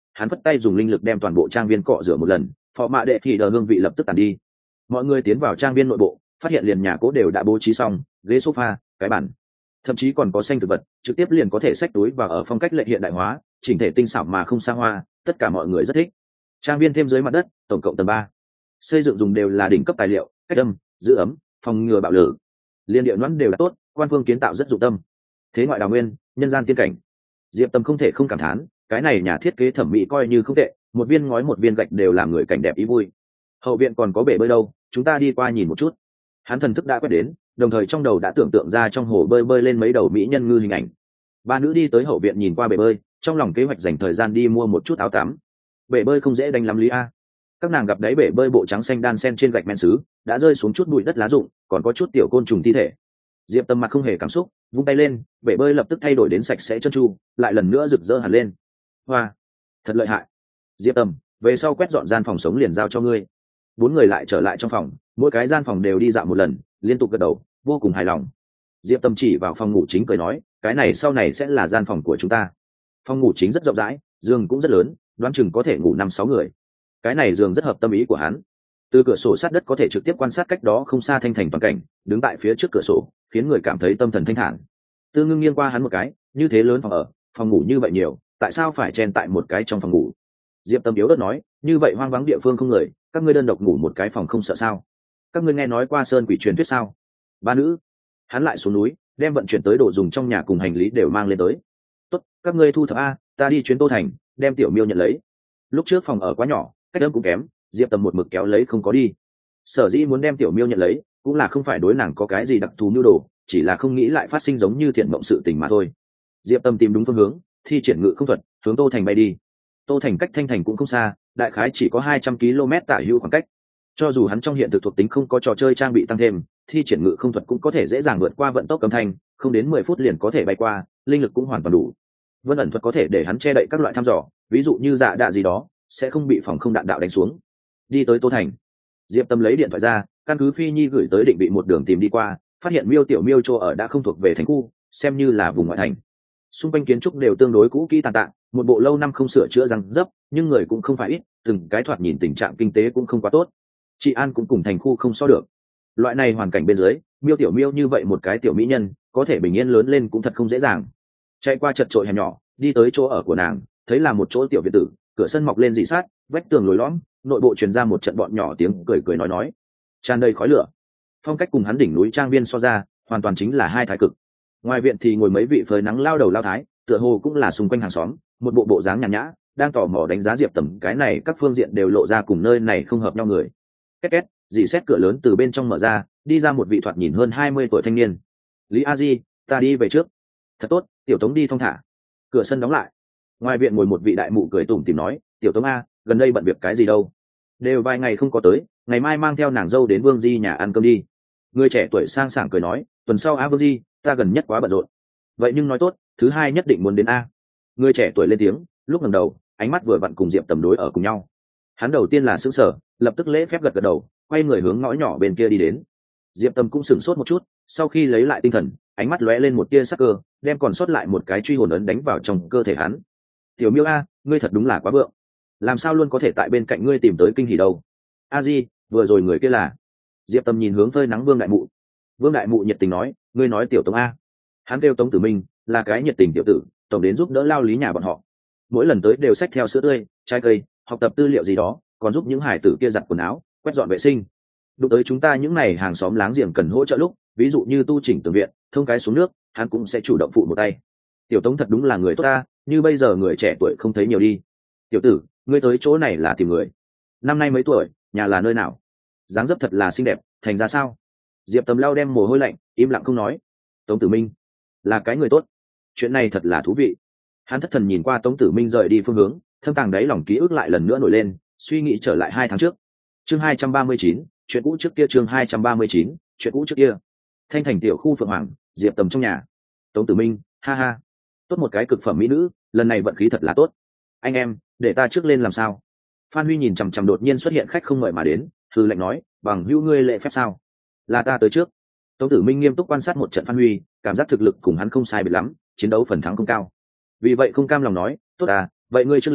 hắn phất tay dùng linh lực đem toàn bộ trang viên cọ rửa một lần, phò mạ đệ thì đờ hương vị lập tức tàn đi. Mọi người tiến vào trang viên nội bộ, phát hiện liền nhà cố đều đã bố trí xong, ghế sofa, cái bàn, thậm chí còn có xanh thực vật, trực tiếp liền có thể xách túi và ở phong cách lệ hiện đại hóa, chỉnh thể tinh xảo mà không xa hoa, tất cả mọi người rất thích. Trang viên thêm dưới mặt đất, tổng cộng tầng ba, xây dựng dùng đều là đỉnh cấp tài liệu, cách âm, giữ ấm, phòng ngừa bạo lửa, liên địa noãn đều là tốt, quan phương kiến tạo rất dụng tâm. Thế ngoại đào nguyên, nhân gian tiên cảnh. Diệp Tâm không thể không cảm thán, cái này nhà thiết kế thẩm mỹ coi như không tệ, một viên ngói một viên gạch đều làm người cảnh đẹp ý vui. Hậu viện còn có bể bơi đâu, chúng ta đi qua nhìn một chút. Hắn thần thức đã quét đến, đồng thời trong đầu đã tưởng tượng ra trong hồ bơi bơi lên mấy đầu mỹ nhân ngư hình ảnh. Ba nữ đi tới hậu viện nhìn qua bể bơi, trong lòng kế hoạch dành thời gian đi mua một chút áo tắm. Bể bơi không dễ đánh lắm lý a. Các nàng gặp đáy bể bơi bộ trắng xanh đan sen trên gạch men sứ, đã rơi xuống chút bụi đất lá rụng, còn có chút tiểu côn trùng thi thể. Diệp Tâm mặt không hề cảm xúc, vung tay lên, bể bơi lập tức thay đổi đến sạch sẽ trơn tru, lại lần nữa rực rỡ hẳn lên. Hoa, thật lợi hại. Diệp Tâm, về sau quét dọn gian phòng sống liền giao cho ngươi. Bốn người lại trở lại trong phòng, mỗi cái gian phòng đều đi dạo một lần, liên tục gật đầu, vô cùng hài lòng. Diệp Tâm chỉ vào phòng ngủ chính cười nói, cái này sau này sẽ là gian phòng của chúng ta. Phòng ngủ chính rất rộng rãi, giường cũng rất lớn, đoán chừng có thể ngủ năm sáu người. Cái này giường rất hợp tâm ý của hắn. Từ cửa sổ sát đất có thể trực tiếp quan sát cách đó không xa thanh thành toàn cảnh, đứng tại phía trước cửa sổ khiến người cảm thấy tâm thần thanh thản. Tư Ngưng nghiêng qua hắn một cái, như thế lớn phòng ở, phòng ngủ như vậy nhiều, tại sao phải chen tại một cái trong phòng ngủ? Diệp Tâm yếu ớt nói, như vậy hoang vắng địa phương không người, các ngươi đơn độc ngủ một cái phòng không sợ sao? Các ngươi nghe nói qua sơn quỷ truyền thuyết sao? Ba nữ. Hắn lại xuống núi, đem vận chuyển tới đồ dùng trong nhà cùng hành lý đều mang lên tới. Tốt, các ngươi thu thập a, ta đi chuyến Tô Thành, đem Tiểu Miêu nhận lấy. Lúc trước phòng ở quá nhỏ, cách âm cũng kém, Diệp Tâm một mực kéo lấy không có đi. Sở dĩ muốn đem Tiểu Miêu nhận lấy, cũng là không phải đối nàng có cái gì đặc thù nhu đồ, chỉ là không nghĩ lại phát sinh giống như thiện mộng sự tình mà thôi. Diệp Tâm tìm đúng phương hướng, thi triển ngự không thuật, hướng Tô Thành bay đi. Tô Thành cách Thanh Thành cũng không xa, đại khái chỉ có hai trăm ki lô mét tả hữu khoảng cách. Cho dù hắn trong hiện thực thuộc tính không có trò chơi trang bị tăng thêm, thi triển ngự không thuật cũng có thể dễ dàng vượt qua vận tốc âm thanh, không đến mười phút liền có thể bay qua, linh lực cũng hoàn toàn đủ. Vân ẩn thuật có thể để hắn che đậy các loại thăm dò, ví dụ như dạ đạ gì đó, sẽ không bị phòng không đạn đạo đánh xuống. Đi tới Tô Thành, Diệp Tâm lấy điện thoại ra, căn cứ Phi Nhi gửi tới định vị một đường tìm đi qua, phát hiện Miêu Tiểu Miêu chỗ ở đã không thuộc về thành khu, xem như là vùng ngoại thành. Xung quanh kiến trúc đều tương đối cũ kỹ tàn tạ, một bộ lâu năm không sửa chữa răng dấp, nhưng người cũng không phải ít, từng cái thoạt nhìn tình trạng kinh tế cũng không quá tốt. Chị An cũng cùng thành khu không so được. Loại này hoàn cảnh bên dưới, Miêu Tiểu Miêu như vậy một cái tiểu mỹ nhân, có thể bình yên lớn lên cũng thật không dễ dàng. Chạy qua chật chội hẻm nhỏ, đi tới chỗ ở của nàng, thấy là một chỗ tiểu viện tử, cửa sân mọc lên dị sát, vách tường lồi lõm, nội bộ truyền ra một trận bọn nhỏ tiếng cười cười nói nói, tràn đầy khói lửa. Phong cách cùng hắn đỉnh núi trang viên so ra, hoàn toàn chính là hai thái cực. Ngoài viện thì ngồi mấy vị phơi nắng lao đầu lao thái, tựa hồ cũng là xung quanh hàng xóm, một bộ bộ dáng nhàn nhã, đang tò mò đánh giá Diệp Tầm, cái này các phương diện đều lộ ra cùng nơi này không hợp nhau người. Két két, dì xét cửa lớn từ bên trong mở ra, đi ra một vị thoạt nhìn hơn hai mươi tuổi thanh niên. Lý A Di, ta đi về trước. Thật tốt, tiểu Tống đi thong thả. Cửa sân đóng lại. Ngoài viện ngồi một vị đại mụ cười tủm tỉm nói, tiểu Tống a, gần đây bận việc cái gì đâu? Đều vài ngày không có tới, ngày mai mang theo nàng dâu đến Vương Di nhà ăn cơm đi. Người trẻ tuổi sang sảng cười nói, tuần sau a Vương Di, ta gần nhất quá bận rộn. Vậy nhưng nói tốt, thứ hai nhất định muốn đến a. Người trẻ tuổi lên tiếng, lúc ngẩng đầu, ánh mắt vừa vặn cùng Diệp Tầm đối ở cùng nhau. Hắn đầu tiên là sững sờ, lập tức lễ phép gật gật đầu, quay người hướng ngõ nhỏ bên kia đi đến. Diệp Tầm cũng sửng sốt một chút, sau khi lấy lại tinh thần, ánh mắt lóe lên một tia sắc cơ, đem còn sót lại một cái truy hồn ấn đánh vào trong cơ thể hắn. Tiểu Miêu a, ngươi thật đúng là quá vượng, làm sao luôn có thể tại bên cạnh ngươi tìm tới kinh hỉ đâu? A Di, vừa rồi người kia là? Diệp Tầm nhìn hướng phơi nắng Vương đại mụ. Vương đại mụ nhiệt tình nói, ngươi nói tiểu Tống a? Hắn kêu Tống Tử Minh, là cái nhiệt tình tiểu tử, tổng đến giúp đỡ lao lý nhà bọn họ. Mỗi lần tới đều xách theo sữa tươi, trái cây, học tập tư liệu gì đó, còn giúp những hải tử kia giặt quần áo, quét dọn vệ sinh. Đụng tới chúng ta những này hàng xóm láng giềng cần hỗ trợ lúc, ví dụ như tu chỉnh tường viện, thông cái xuống nước, hắn cũng sẽ chủ động phụ một tay. Tiểu Tống thật đúng là người tốt ta, như bây giờ người trẻ tuổi không thấy nhiều đi. Tiểu tử, ngươi tới chỗ này là tìm người. Năm nay mấy tuổi, nhà là nơi nào? Dáng dấp thật là xinh đẹp, thành ra sao? Diệp Tầm lau đem mồ hôi lạnh, im lặng không nói. Tống Tử Minh là cái người tốt, chuyện này thật là thú vị. Hắn thất thần nhìn qua Tống Tử Minh rời đi phương hướng, thâm tàng đáy lòng ký ức lại lần nữa nổi lên, suy nghĩ trở lại hai tháng trước. Chương hai trăm ba mươi chín, chuyện cũ trước kia. Chương hai trăm ba mươi chín, chuyện cũ trước kia. Thanh thành tiểu khu Phượng Hoàng, Diệp Tầm trong nhà. Tống Tử Minh, ha ha, tốt một cái cực phẩm mỹ nữ, lần này vận khí thật là tốt. Anh em, để ta trước lên làm sao? Phan Huy nhìn chằm chằm đột nhiên xuất hiện khách không mời mà đến, thư lệnh nói, bằng hữu ngươi lệ phép sao? Là ta tới trước. Tống Tử Minh nghiêm túc quan sát một trận Phan Huy, cảm giác thực lực cùng hắn không sai biệt lắm, chiến đấu phần thắng không cao. Vì vậy không cam lòng nói, tốt à, vậy ngươi trước lên,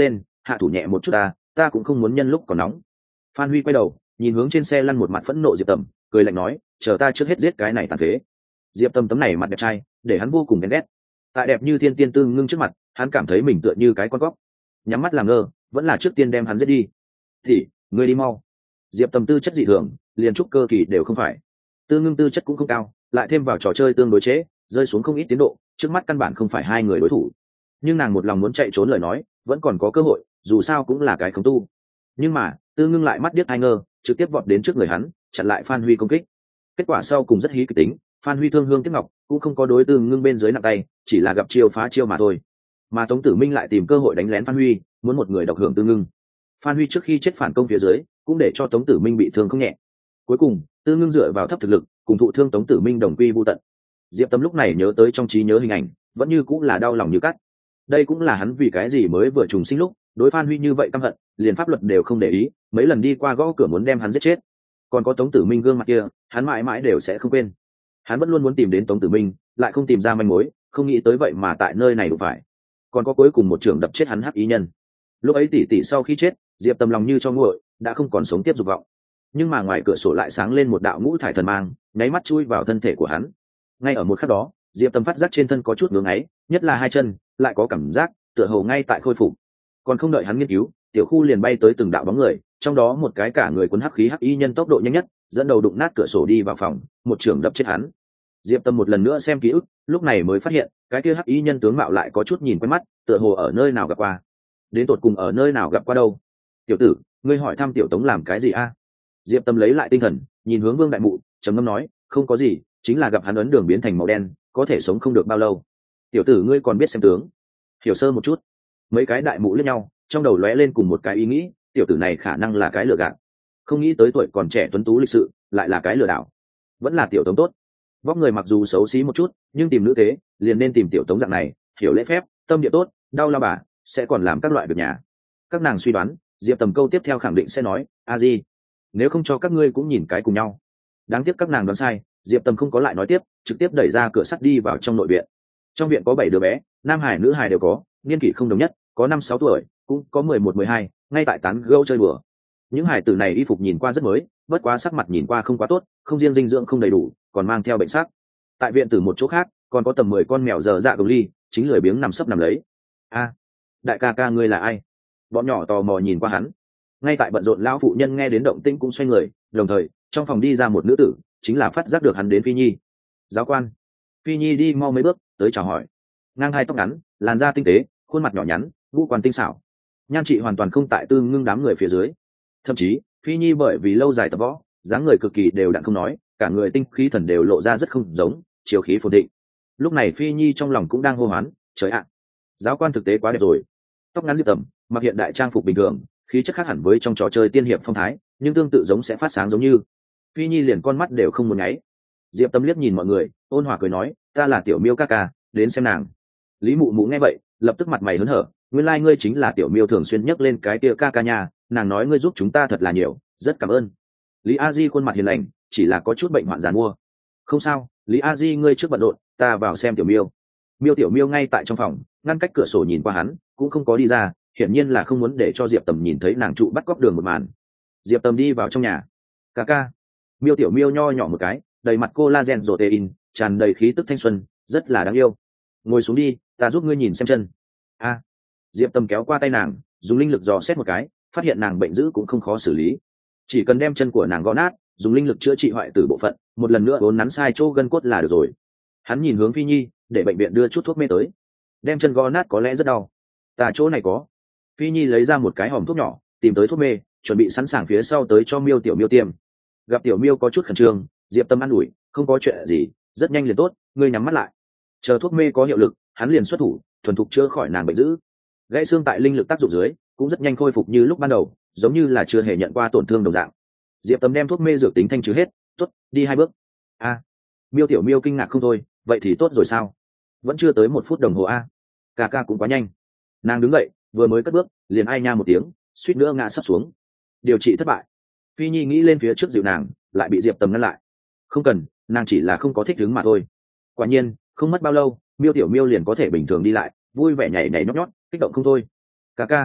hạ thủ nhẹ một chút ta ta cũng không muốn nhân lúc còn nóng. Phan Huy quay đầu nhìn hướng trên xe lăn một mặt phẫn nộ Diệp Tầm, cười lạnh nói, chờ ta trước hết giết cái này tàn phế. Diệp Tầm tấm này mặt đẹp trai để hắn vô cùng ghen ghét. Tại đẹp như thiên tiên tư ngưng trước mặt, hắn cảm thấy mình tựa như cái con cóc. Nhắm mắt làm ngơ, vẫn là trước tiên đem hắn giết đi. Thì ngươi đi mau. Diệp Tầm tư chất dị thường, liền trúc cơ kỳ đều không phải. Tư ngưng tư chất cũng không cao, lại thêm vào trò chơi tương đối chế, rơi xuống không ít tiến độ, trước mắt căn bản không phải hai người đối thủ. Nhưng nàng một lòng muốn chạy trốn lời nói, vẫn còn có cơ hội, dù sao cũng là cái khống tu. Nhưng mà Tư ngưng lại mắt điếc ai ngơ, trực tiếp vọt đến trước người hắn, chặn lại Phan Huy công kích. Kết quả sau cùng rất hí kịch tính, Phan Huy thương hương tiếc ngọc, cũng không có đối Tư ngưng bên dưới nặng tay, chỉ là gặp chiêu phá chiêu mà thôi. Mà Tống Tử Minh lại tìm cơ hội đánh lén Phan Huy, muốn một người độc hưởng Tư ngưng. Phan Huy trước khi chết phản công phía dưới, cũng để cho Tống Tử Minh bị thương không nhẹ. Cuối cùng Tư ngưng dựa vào thấp thực lực, cùng thụ thương Tống Tử Minh đồng quy vu tận. Diệp Tâm lúc này nhớ tới trong trí nhớ hình ảnh, vẫn như cũng là đau lòng như cắt. Đây cũng là hắn vì cái gì mới vừa trùng sinh lúc đối Phan Huy như vậy căm hận, liền pháp luật đều không để ý, mấy lần đi qua gõ cửa muốn đem hắn giết chết. Còn có Tống Tử Minh gương mặt kia, hắn mãi mãi đều sẽ không quên. Hắn vẫn luôn muốn tìm đến Tống Tử Minh, lại không tìm ra manh mối, không nghĩ tới vậy mà tại nơi này đủ phải. Còn có cuối cùng một trường đập chết hắn hắc ý nhân. Lúc ấy tỷ tỷ sau khi chết, Diệp Tâm lòng như cho nguội, đã không còn sống tiếp dục vọng. Nhưng mà ngoài cửa sổ lại sáng lên một đạo ngũ thải thần mang, nháy mắt chui vào thân thể của hắn. Ngay ở một khắc đó, Diệp Tâm phát giác trên thân có chút ngưỡng ấy, nhất là hai chân, lại có cảm giác tựa hồ ngay tại khôi phục. Còn không đợi hắn nghiên cứu, tiểu khu liền bay tới từng đạo bóng người, trong đó một cái cả người cuốn hắc khí hắc y nhân tốc độ nhanh nhất, dẫn đầu đụng nát cửa sổ đi vào phòng, một trường đập chết hắn. Diệp Tâm một lần nữa xem ký ức, lúc này mới phát hiện, cái kia hắc y nhân tướng mạo lại có chút nhìn quen mắt, tựa hồ ở nơi nào gặp qua. Đến tột cùng ở nơi nào gặp qua đâu? Tiểu tử, ngươi hỏi thăm tiểu Tống làm cái gì a? Diệp Tâm lấy lại tinh thần, nhìn hướng Vương Đại Mụ, trầm ngâm nói, không có gì, chính là gặp hắn ấn đường biến thành màu đen, có thể sống không được bao lâu. Tiểu tử ngươi còn biết xem tướng, hiểu sơ một chút. Mấy cái đại mụ liếc nhau, trong đầu lóe lên cùng một cái ý nghĩ, tiểu tử này khả năng là cái lừa gạt. Không nghĩ tới tuổi còn trẻ tuấn tú lịch sự, lại là cái lừa đảo. Vẫn là tiểu Tống tốt. Vóc người mặc dù xấu xí một chút, nhưng tìm nữ thế, liền nên tìm tiểu Tống dạng này, hiểu lễ phép, tâm địa tốt, đau lao bà, sẽ còn làm các loại việc nhà. Các nàng suy đoán, Diệp Tầm câu tiếp theo khẳng định sẽ nói, a di, nếu không cho các ngươi cũng nhìn cái cùng nhau. Đáng tiếc các nàng đoán sai, Diệp Tầm không có lại nói tiếp, trực tiếp đẩy ra cửa sắt đi vào trong nội viện. Trong viện có bảy đứa bé, nam hải nữ hải đều có, niên kỷ không đồng nhất, có năm sáu tuổi, cũng có mười một mười hai, ngay tại tán gẫu chơi đùa. Những hải tử này y phục nhìn qua rất mới, bất quá sắc mặt nhìn qua không quá tốt, không riêng dinh dưỡng không đầy đủ, còn mang theo bệnh sắc. Tại viện từ một chỗ khác, còn có tầm mười con mèo dở dạ gồng ly, chính lười biếng nằm sấp nằm lấy. A, đại ca ca ngươi là ai? Bọn nhỏ tò mò nhìn qua hắn. Ngay tại bận rộn lão phụ nhân nghe đến động tĩnh cũng xoay người, đồng thời trong phòng đi ra một nữ tử, chính là phát giác được hắn đến Phi Nhi. Giáo quan. Phi Nhi đi mau mấy bước tới chào hỏi. Ngang hai tóc ngắn, làn da tinh tế, khuôn mặt nhỏ nhắn, ngũ quan tinh xảo. Nhan trị hoàn toàn không tại Tư ngưng đám người phía dưới. Thậm chí Phi Nhi bởi vì lâu dài tập võ, dáng người cực kỳ đều đặn không nói, cả người tinh khí thần đều lộ ra rất không giống, chiều khí phồn thịnh. Lúc này Phi Nhi trong lòng cũng đang hô hoán, trời ạ, giáo quan thực tế quá đẹp rồi. Tóc ngắn Diệp Tầm, mặc hiện đại trang phục bình thường, khí chất khác hẳn với trong trò chơi tiên hiệp phong thái, nhưng tương tự giống sẽ phát sáng giống như. Phi Nhi liền con mắt đều không muốn nháy. Diệp Tâm liếc nhìn mọi người, ôn hòa cười nói, ta là Tiểu Miêu ca ca, đến xem nàng. Lý Mụ Mụ nghe vậy, lập tức mặt mày hớn hở, nguyên lai like ngươi chính là Tiểu Miêu thường xuyên nhắc lên cái kia ca ca nhà, nàng nói ngươi giúp chúng ta thật là nhiều, rất cảm ơn. Lý A Di khuôn mặt hiền lành, chỉ là có chút bệnh hoạn giàn mua. Không sao, Lý A Di ngươi trước bận rộn, ta vào xem Tiểu Miêu. Miêu Tiểu Miêu ngay tại trong phòng, ngăn cách cửa sổ nhìn qua hắn, cũng không có đi ra, hiển nhiên là không muốn để cho Diệp Tầm nhìn thấy nàng trụ bắt cóc đường một màn. Diệp Tầm đi vào trong nhà. Ca ca. Miêu Tiểu Miêu nho nhỏ một cái, đầy mặt collagen protein, tràn đầy khí tức thanh xuân, rất là đáng yêu. Ngồi xuống đi, ta giúp ngươi nhìn xem chân. A. Diệp Tầm kéo qua tay nàng, dùng linh lực dò xét một cái, phát hiện nàng bệnh dữ cũng không khó xử lý. Chỉ cần đem chân của nàng gõ nát, dùng linh lực chữa trị hoại tử bộ phận, một lần nữa vốn nắn sai chỗ gân cốt là được rồi. Hắn nhìn hướng Phi Nhi, để bệnh viện đưa chút thuốc mê tới. Đem chân gõ nát có lẽ rất đau. Ta chỗ này có. Phi Nhi lấy ra một cái hòm thuốc nhỏ, tìm tới thuốc mê, chuẩn bị sẵn sàng phía sau tới cho Miêu Tiểu Miêu tiêm. Gặp Tiểu Miêu có chút khẩn trương, Diệp Tâm an ủi, không có chuyện gì, rất nhanh liền tốt, ngươi nhắm mắt lại. Chờ thuốc mê có hiệu lực, hắn liền xuất thủ, thuần thục chữa khỏi nàng bệnh dữ. Gãy xương tại linh lực tác dụng dưới, cũng rất nhanh khôi phục như lúc ban đầu, giống như là chưa hề nhận qua tổn thương đồng dạng. Diệp Tâm đem thuốc mê dược tính thanh trừ hết, tốt, đi hai bước. A. Miêu Tiểu Miêu kinh ngạc không thôi, vậy thì tốt rồi sao? Vẫn chưa tới một phút đồng hồ a. Ca ca cũng quá nhanh. Nàng đứng dậy, vừa mới cất bước, liền ai nha một tiếng, suýt nữa ngã sắp xuống. Điều trị thất bại. Phi Nhi nghĩ lên phía trước dịu nàng, lại bị Diệp Tầm ngăn lại. Không cần, nàng chỉ là không có thích ứng mà thôi. Quả nhiên, không mất bao lâu, Miêu Tiểu Miêu liền có thể bình thường đi lại, vui vẻ nhảy nhảy nhót nhót, kích động không thôi. Ca ca.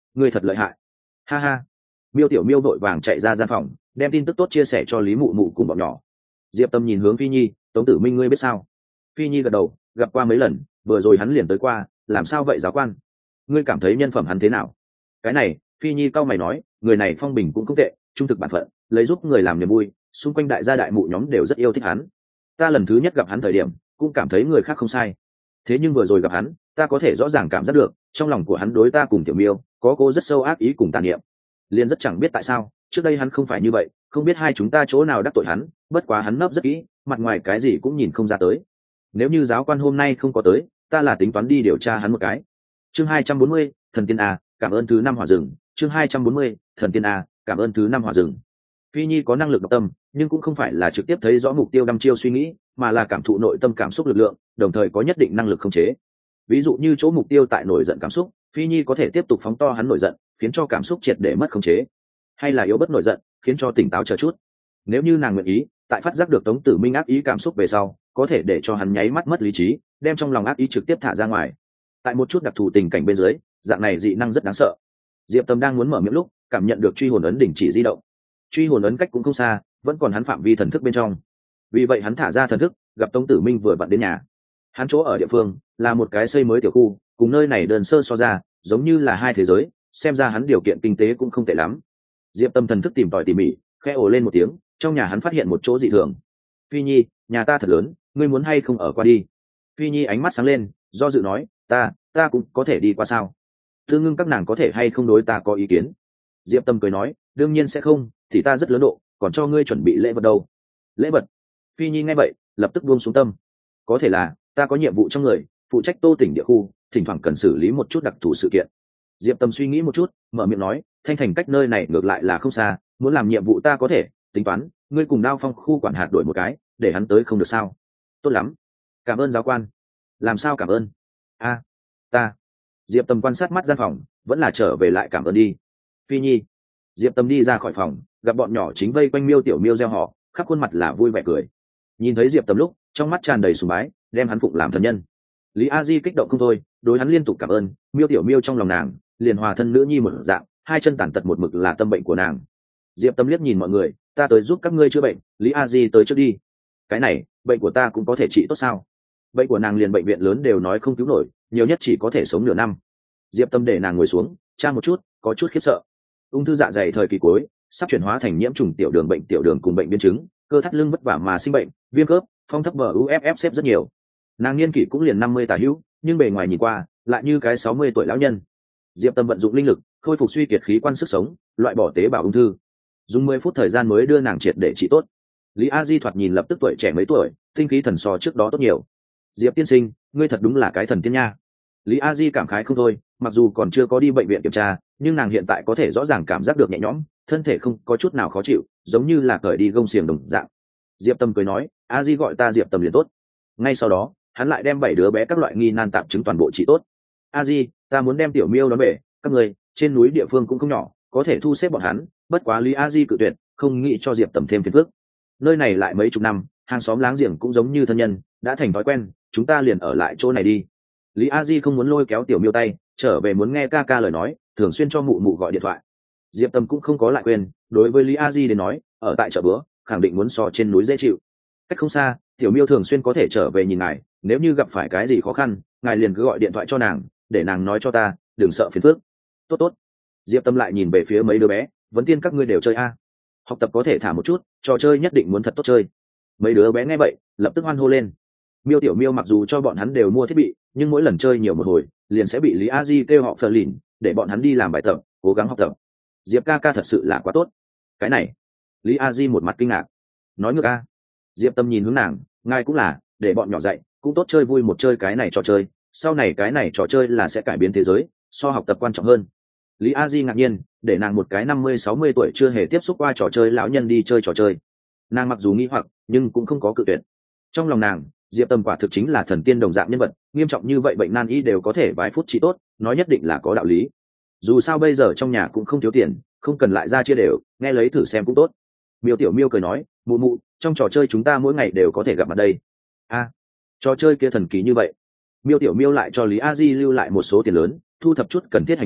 ngươi thật lợi hại. Ha ha. Miêu tiểu miêu vội vàng chạy ra gian phòng, đem tin tức tốt chia sẻ cho Lý Mụ Mụ cùng bọn nhỏ. Diệp Tâm nhìn hướng Phi Nhi, Tống Tử Minh ngươi biết sao? Phi Nhi gật đầu, gặp qua mấy lần, vừa rồi hắn liền tới qua, làm sao vậy giáo quan? Ngươi cảm thấy nhân phẩm hắn thế nào? Cái này, Phi Nhi cau mày nói, người này phong bình cũng không tệ, trung thực bản phận, lấy giúp người làm niềm vui, xung quanh đại gia đại mụ nhóm đều rất yêu thích hắn. Ta lần thứ nhất gặp hắn thời điểm, cũng cảm thấy người khác không sai. Thế nhưng vừa rồi gặp hắn, ta có thể rõ ràng cảm giác được, trong lòng của hắn đối ta cùng Tiểu Miêu, có cô rất sâu ác ý cùng tàn niệm. Liên rất chẳng biết tại sao, trước đây hắn không phải như vậy, không biết hai chúng ta chỗ nào đắc tội hắn, bất quá hắn nấp rất kỹ, mặt ngoài cái gì cũng nhìn không ra tới. Nếu như giáo quan hôm nay không có tới, ta là tính toán đi điều tra hắn một cái. Chương hai trăm bốn mươi, thần tiên a, cảm ơn thứ năm hỏa rừng. Chương hai trăm bốn mươi, thần tiên a, cảm ơn thứ năm hỏa rừng. Phi Nhi có năng lực đọc tâm, nhưng cũng không phải là trực tiếp thấy rõ mục tiêu đăm chiêu suy nghĩ, mà là cảm thụ nội tâm cảm xúc lực lượng, đồng thời có nhất định năng lực khống chế. Ví dụ như chỗ mục tiêu tại nổi giận cảm xúc, Phi Nhi có thể tiếp tục phóng to hắn nổi giận, khiến cho cảm xúc triệt để mất khống chế, hay là yếu bất nổi giận, khiến cho tỉnh táo chờ chút. Nếu như nàng nguyện ý, tại phát giác được Tống Tử Minh ác ý cảm xúc về sau, có thể để cho hắn nháy mắt mất lý trí, đem trong lòng ác ý trực tiếp thả ra ngoài. Tại một chút đặc thù tình cảnh bên dưới, dạng này dị năng rất đáng sợ. Diệp Tâm đang muốn mở miệng lúc, cảm nhận được truy hồn ấn đình chỉ di động. Truy hồn ấn cách cũng không xa, vẫn còn hắn phạm vi thần thức bên trong. Vì vậy hắn thả ra thần thức, gặp Tống Tử Minh vừa vặn đến nhà. Hắn chỗ ở địa phương là một cái xây mới tiểu khu, cùng nơi này đơn sơ so ra, giống như là hai thế giới, xem ra hắn điều kiện kinh tế cũng không tệ lắm. Diệp Tâm thần thức tìm tòi tỉ mỉ, khẽ ồ lên một tiếng, trong nhà hắn phát hiện một chỗ dị thường. Phi Nhi, nhà ta thật lớn, ngươi muốn hay không ở qua đi? Phi Nhi ánh mắt sáng lên, do dự nói, ta, ta cũng có thể đi qua sao? Tư Ngưng các nàng có thể hay không đối ta có ý kiến? Diệp Tâm cười nói, đương nhiên sẽ không, thì ta rất lớn độ, còn cho ngươi chuẩn bị lễ vật đâu. Lễ vật? Phi Nhi nghe vậy, lập tức buông xuống tâm. Có thể là, ta có nhiệm vụ trong người, phụ trách Tô tỉnh địa khu, thỉnh thoảng cần xử lý một chút đặc thù sự kiện. Diệp Tâm suy nghĩ một chút, mở miệng nói, Thanh Thành cách nơi này ngược lại là không xa, muốn làm nhiệm vụ ta có thể, tính toán, ngươi cùng Đao Phong khu quản hạt đổi một cái, để hắn tới không được sao? Tốt lắm, cảm ơn giáo quan. Làm sao cảm ơn? A, ta. Diệp Tâm quan sát mắt gian phòng, vẫn là trở về lại cảm ơn đi. Phi Nhi. Diệp Tâm đi ra khỏi phòng, gặp bọn nhỏ chính vây quanh Miêu Tiểu Miêu reo hò, khắp khuôn mặt là vui vẻ cười. Nhìn thấy Diệp Tâm lúc, trong mắt tràn đầy sùng bái, đem hắn phụng làm thần nhân. Lý A Di kích động không thôi, đối hắn liên tục cảm ơn. Miêu Tiểu Miêu trong lòng nàng liền hòa thân nữ nhi một dạng, hai chân tàn tật một mực là tâm bệnh của nàng. Diệp Tâm liếc nhìn mọi người, ta tới giúp các ngươi chữa bệnh, Lý A Di tới trước đi. Cái này, bệnh của ta cũng có thể trị tốt sao? Bệnh của nàng liền bệnh viện lớn đều nói không cứu nổi, nhiều nhất chỉ có thể sống nửa năm. Diệp Tâm để nàng ngồi xuống, tra một chút, có chút khiếp sợ. Ung thư dạ dày thời kỳ cuối, sắp chuyển hóa thành nhiễm trùng tiểu đường bệnh tiểu đường cùng bệnh biến chứng, cơ thắt lưng vất vả mà sinh bệnh, viêm khớp, phong thấp bờ u ép ép xếp rất nhiều. Nàng niên kỷ cũng liền năm mươi tả hữu, nhưng bề ngoài nhìn qua lại như cái sáu mươi tuổi lão nhân. Diệp Tâm vận dụng linh lực, khôi phục suy kiệt khí quan sức sống, loại bỏ tế bào ung thư. Dùng mười phút thời gian mới đưa nàng triệt để trị tốt. Lý A Di thoạt nhìn lập tức tuổi trẻ mấy tuổi, tinh khí thần so trước đó tốt nhiều. Diệp tiên sinh, ngươi thật đúng là cái thần tiên nha. Lý A Di cảm khái không thôi, mặc dù còn chưa có đi bệnh viện kiểm tra, nhưng nàng hiện tại có thể rõ ràng cảm giác được nhẹ nhõm, thân thể không có chút nào khó chịu, giống như là cởi đi gông xiềng đồng dạng. Diệp Tâm cười nói, A Di gọi ta Diệp Tâm liền tốt. Ngay sau đó, hắn lại đem bảy đứa bé các loại nghi nan tạm chứng toàn bộ trị tốt. A Di, ta muốn đem Tiểu Miêu đón về, các người trên núi địa phương cũng không nhỏ, có thể thu xếp bọn hắn, bất quá Lý A Di cự tuyệt, không nghĩ cho Diệp Tâm thêm phiền phức. Nơi này lại mấy chục năm, hàng xóm láng giềng cũng giống như thân nhân, đã thành thói quen, chúng ta liền ở lại chỗ này đi. Lý A Di không muốn lôi kéo Tiểu Miêu tay, trở về muốn nghe ca ca lời nói, thường xuyên cho mụ mụ gọi điện thoại. Diệp Tâm cũng không có lại quên, đối với Lý A Di đến nói, ở tại chợ bữa, khẳng định muốn so trên núi dễ chịu. Cách không xa, Tiểu Miêu thường xuyên có thể trở về nhìn ngài, nếu như gặp phải cái gì khó khăn, ngài liền cứ gọi điện thoại cho nàng, để nàng nói cho ta, đừng sợ phiền phức. Tốt tốt. Diệp Tâm lại nhìn về phía mấy đứa bé, vấn tiên các ngươi đều chơi a? Học tập có thể thả một chút, trò chơi nhất định muốn thật tốt chơi. Mấy đứa bé nghe vậy, lập tức hoan hô lên. Miêu Tiểu Miêu mặc dù cho bọn hắn đều mua thiết bị, nhưng mỗi lần chơi nhiều một hồi, liền sẽ bị Lý A Di kêu họ phờ lìn, để bọn hắn đi làm bài tập, cố gắng học tập. Diệp ca ca thật sự là quá tốt. Cái này, Lý A Di một mặt kinh ngạc, nói ngược a. Diệp Tâm nhìn hướng nàng, ngài cũng là, để bọn nhỏ dạy, cũng tốt chơi vui một chơi cái này trò chơi, sau này cái này trò chơi là sẽ cải biến thế giới, so học tập quan trọng hơn. Lý A Di ngạc nhiên, để nàng một cái năm mươi sáu mươi tuổi chưa hề tiếp xúc qua trò chơi lão nhân đi chơi trò chơi. Nàng mặc dù nghi hoặc, nhưng cũng không có cự tuyệt. Trong lòng nàng, Diệp Tâm quả thực chính là thần tiên đồng dạng nhân vật, nghiêm trọng như vậy bệnh nan y đều có thể vài phút trị tốt, nói nhất định là có đạo lý. Dù sao bây giờ trong nhà cũng không thiếu tiền, không cần lại ra chia đều, nghe lấy thử xem cũng tốt. Miêu Tiểu Miêu cười nói, mụ mụ, trong trò chơi chúng ta mỗi ngày đều có thể gặp mặt đây. A, trò chơi kia thần kỳ như vậy. Miêu Tiểu Miêu lại cho Lý A Di lưu lại một số tiền lớn, thu thập chút cần thiết hành lý,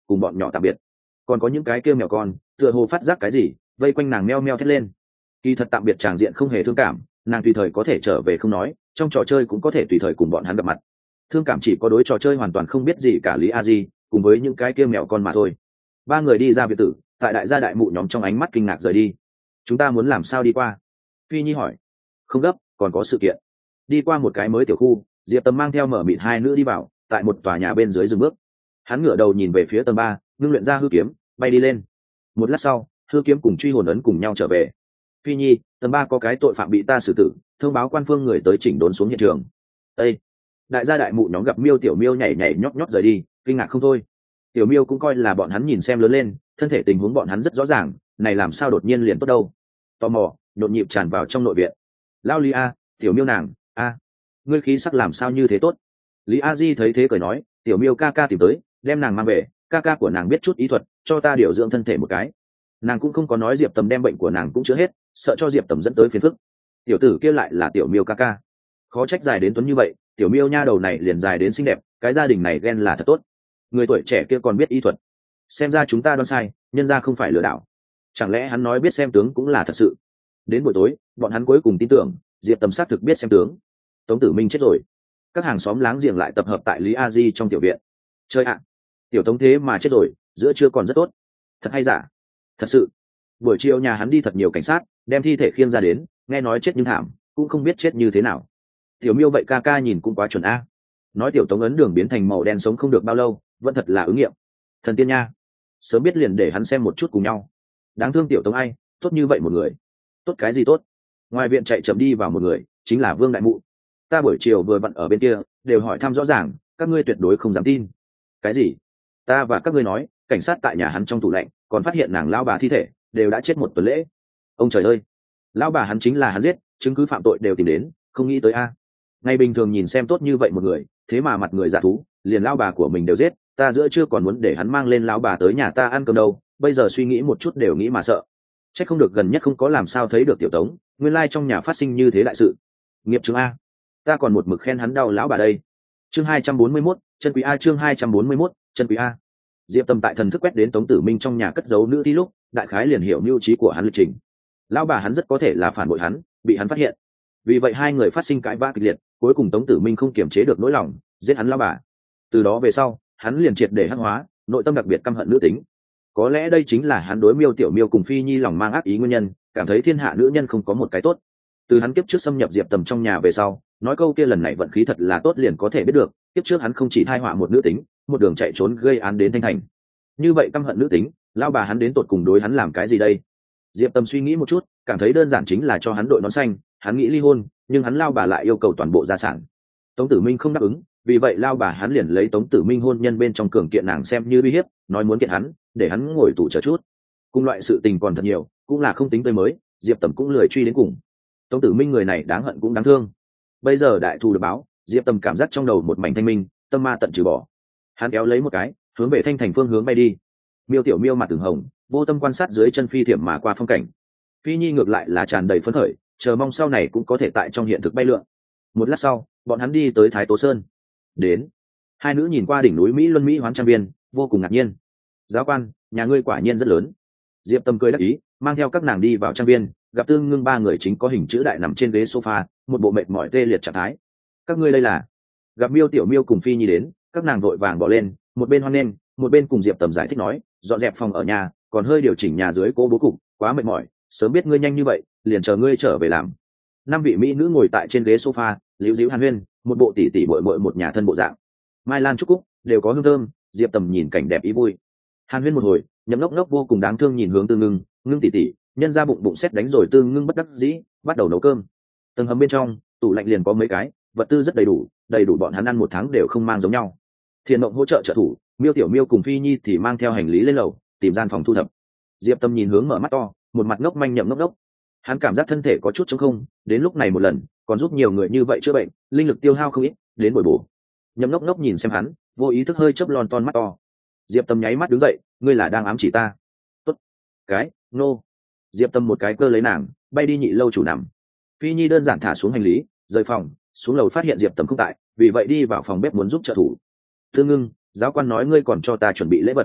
cùng bọn nhỏ tạm biệt. Còn có những cái kia mèo con tựa hồ phát giác cái gì, vây quanh nàng meo meo thét lên. Kỳ thật tạm biệt tràng diện không hề thương cảm, nàng tùy thời có thể trở về không nói, trong trò chơi cũng có thể tùy thời cùng bọn hắn gặp mặt. Thương cảm chỉ có đối trò chơi hoàn toàn không biết gì cả Lý A Di cùng với những cái kia mèo con mà thôi. Ba người đi ra biệt tử, tại đại gia đại mụ nhóm trong ánh mắt kinh ngạc rời đi. Chúng ta muốn làm sao đi qua? Phi Nhi hỏi. Không gấp, còn có sự kiện. Đi qua một cái mới tiểu khu, Diệp Tầm mang theo mở mịt hai nữ đi vào, tại một tòa nhà bên dưới dừng bước. Hắn ngửa đầu nhìn về phía tầng ba, ngưng luyện ra hư kiếm, bay đi lên. Một lát sau, hư kiếm cùng truy hồn ấn cùng nhau trở về. Phi Nhi, tầng ba có cái tội phạm bị ta xử tử, thông báo quan phương người tới chỉnh đốn xuống hiện trường. Ê! Đại gia đại mụ nhóm gặp Miêu Tiểu Miêu nhảy nhảy nhót nhót rời đi, kinh ngạc không thôi. Tiểu Miêu cũng coi là bọn hắn nhìn xem lớn lên, thân thể tình huống bọn hắn rất rõ ràng, này làm sao đột nhiên liền tốt đâu. Tò mò nhộn nhịp tràn vào trong nội viện. Lao Lý A, Tiểu Miêu nàng a, ngươi khí sắc làm sao như thế tốt? Lý A Di thấy thế cười nói, Tiểu Miêu ca ca tìm tới, đem nàng mang về, ca ca của nàng biết chút ý thuật, cho ta điều dưỡng thân thể một cái. Nàng cũng không có nói Diệp Tầm đem bệnh của nàng cũng chữa hết, sợ cho Diệp Tầm dẫn tới phiền phức. Tiểu tử kia lại là Tiểu Miêu ca ca, khó trách dài đến tuấn như vậy. Tiểu Miêu nha đầu này liền dài đến xinh đẹp, cái gia đình này ghen là thật tốt. Người tuổi trẻ kia còn biết y thuật, xem ra chúng ta đoán sai, nhân ra không phải lừa đảo. Chẳng lẽ hắn nói biết xem tướng cũng là thật sự? Đến buổi tối, bọn hắn cuối cùng tin tưởng Diệp Tầm xác thực biết xem tướng. Tống Tử Minh chết rồi. Các hàng xóm láng giềng lại tập hợp tại Lý A Di trong tiểu viện. Chơi ạ, tiểu Tống thế mà chết rồi, giữa trưa còn rất tốt. Thật hay giả? Thật sự. Buổi chiều nhà hắn đi thật nhiều cảnh sát, đem thi thể khiêng ra đến, nghe nói chết nhưng thảm, cũng không biết chết như thế nào. Tiểu Miêu vậy ca ca nhìn cũng quá chuẩn a. Nói tiểu Tống ấn đường biến thành màu đen sống không được bao lâu, vẫn thật là ứng nghiệm. Thần tiên nha, sớm biết liền để hắn xem một chút cùng nhau. Đáng thương tiểu Tống ai, tốt như vậy một người. Tốt cái gì tốt? Ngoài viện chạy chậm đi vào một người, chính là Vương đại mụ. Ta buổi chiều vừa vặn ở bên kia, đều hỏi thăm rõ ràng, các ngươi tuyệt đối không dám tin. Cái gì? Ta và các ngươi nói, cảnh sát tại nhà hắn trong tủ lạnh còn phát hiện nàng lao bà thi thể đều đã chết một tuần lễ. Ông trời ơi, lao bà hắn chính là hắn giết, chứng cứ phạm tội đều tìm đến, không nghĩ tới a. Ngày bình thường nhìn xem tốt như vậy một người, thế mà mặt người dạ thú, liền lao bà của mình đều giết. Ta giữa chưa còn muốn để hắn mang lên lão bà tới nhà ta ăn cơm đâu, bây giờ suy nghĩ một chút đều nghĩ mà sợ. Chắc không được gần nhất không có làm sao thấy được tiểu Tống, nguyên lai trong nhà phát sinh như thế đại sự. Nghiệp chứng a, ta còn một mực khen hắn đau lão bà đây. Chương hai trăm bốn mươi mốt, chân quý a. Chương hai trăm bốn mươi mốt, chân quý a. Diệp Tầm tại thần thức quét đến Tống Tử Minh trong nhà cất giấu nữ thi lúc, đại khái liền hiểu mưu trí của hắn lịch trình. Lão bà hắn rất có thể là phản bội hắn, bị hắn phát hiện. Vì vậy hai người phát sinh cãi vã kịch liệt, cuối cùng Tống Tử Minh không kiềm chế được nỗi lòng, giết hắn lão bà. Từ đó về sau, hắn liền triệt để hắc hóa, nội tâm đặc biệt căm hận nữ tính. Có lẽ đây chính là hắn đối Miêu Tiểu Miêu cùng Phi Nhi lòng mang ác ý nguyên nhân, cảm thấy thiên hạ nữ nhân không có một cái tốt. Từ hắn kiếp trước xâm nhập Diệp Tầm trong nhà về sau, nói câu kia lần này vận khí thật là tốt liền có thể biết được, kiếp trước hắn không chỉ thai họa một nữ tính, một đường chạy trốn gây án đến Thanh Thành. Như vậy căm hận nữ tính, lao bà hắn đến tột cùng đối hắn làm cái gì đây? Diệp Tầm suy nghĩ một chút, cảm thấy đơn giản chính là cho hắn đội nón xanh, hắn nghĩ ly hôn, nhưng hắn lao bà lại yêu cầu toàn bộ gia sản. Tống Tử Minh không đáp ứng, vì vậy lao bà hắn liền lấy Tống Tử Minh hôn nhân bên trong cường kiện nàng xem như uy hiếp, nói muốn kiện hắn, để hắn ngồi tù chờ chút. Cùng loại sự tình còn thật nhiều, cũng là không tính tới mới, Diệp Tầm cũng lười truy đến cùng. Tống Tử Minh người này đáng hận cũng đáng thương. Bây giờ đại thù được báo, Diệp Tầm cảm giác trong đầu một mảnh thanh minh, tâm ma tận trừ bỏ. Hắn kéo lấy một cái, hướng về Thanh Thành phương hướng bay đi. Miêu Tiểu Miêu mặt từng hồng, vô tâm quan sát dưới chân phi thiểm mà qua phong cảnh. Phi Nhi ngược lại là tràn đầy phấn khởi, chờ mong sau này cũng có thể tại trong hiện thực bay lượn. Một lát sau, bọn hắn đi tới Thái Tố Sơn. Đến, hai nữ nhìn qua đỉnh núi Mỹ Luân Mỹ Hoán Trang Viên, vô cùng ngạc nhiên. Giáo quan, nhà ngươi quả nhiên rất lớn. Diệp Tâm cười đắc ý, mang theo các nàng đi vào trang viên, gặp Tương Ngưng ba người chính có hình chữ đại nằm trên ghế sofa, một bộ mệt mỏi tê liệt trạng thái. Các ngươi đây là? Gặp Miêu Tiểu Miêu cùng Phi Nhi đến, các nàng vội vàng bỏ lên, một bên hoan nghênh, một bên cùng Diệp Tầm giải thích nói, dọn dẹp phòng ở nhà, còn hơi điều chỉnh nhà dưới cố bố cục, quá mệt mỏi, sớm biết ngươi nhanh như vậy, liền chờ ngươi trở về làm. Năm vị mỹ nữ ngồi tại trên ghế sofa, liễu díu hàn huyên, một bộ tỷ tỷ muội muội một nhà thân bộ dạng. Mai Lan Trúc Cúc đều có hương thơm, Diệp Tầm nhìn cảnh đẹp ý vui. Hàn huyên một hồi, Nhậm Ngốc Ngốc vô cùng đáng thương nhìn hướng Tương Ngưng, Ngưng tỷ tỷ, nhân ra bụng bụng xét đánh rồi. Tương Ngưng bất đắc dĩ, bắt đầu nấu cơm. Tầng hầm bên trong, tủ lạnh liền có mấy cái, vật tư rất đầy đủ, đầy đủ bọn hắn ăn một tháng đều không mang giống nhau. Thiền Mộng hỗ trợ trợ thủ, Miêu Tiểu Miêu cùng Phi Nhi thì mang theo hành lý lên lầu, tìm gian phòng thu thập. Diệp Tâm nhìn hướng mở mắt to, một mặt ngốc manh Nhậm Ngốc Ngốc. Hắn cảm giác thân thể có chút trống không, đến lúc này một lần, còn giúp nhiều người như vậy chữa bệnh, linh lực tiêu hao không ít, đến bồi bổ. Nhậm Ngốc Ngốc nhìn xem hắn, vô ý thức hơi chớp lon ton mắt to. Diệp Tâm nháy mắt đứng dậy, ngươi là đang ám chỉ ta? Tốt. Cái, nô. No. Diệp Tâm một cái cơ lấy nàng, bay đi nhị lâu chủ nằm. Phi Nhi đơn giản thả xuống hành lý, rời phòng, xuống lầu phát hiện Diệp Tâm không tại, vì vậy đi vào phòng bếp muốn giúp trợ thủ. Tương Ngưng, giáo quan nói ngươi còn cho ta chuẩn bị lễ vật.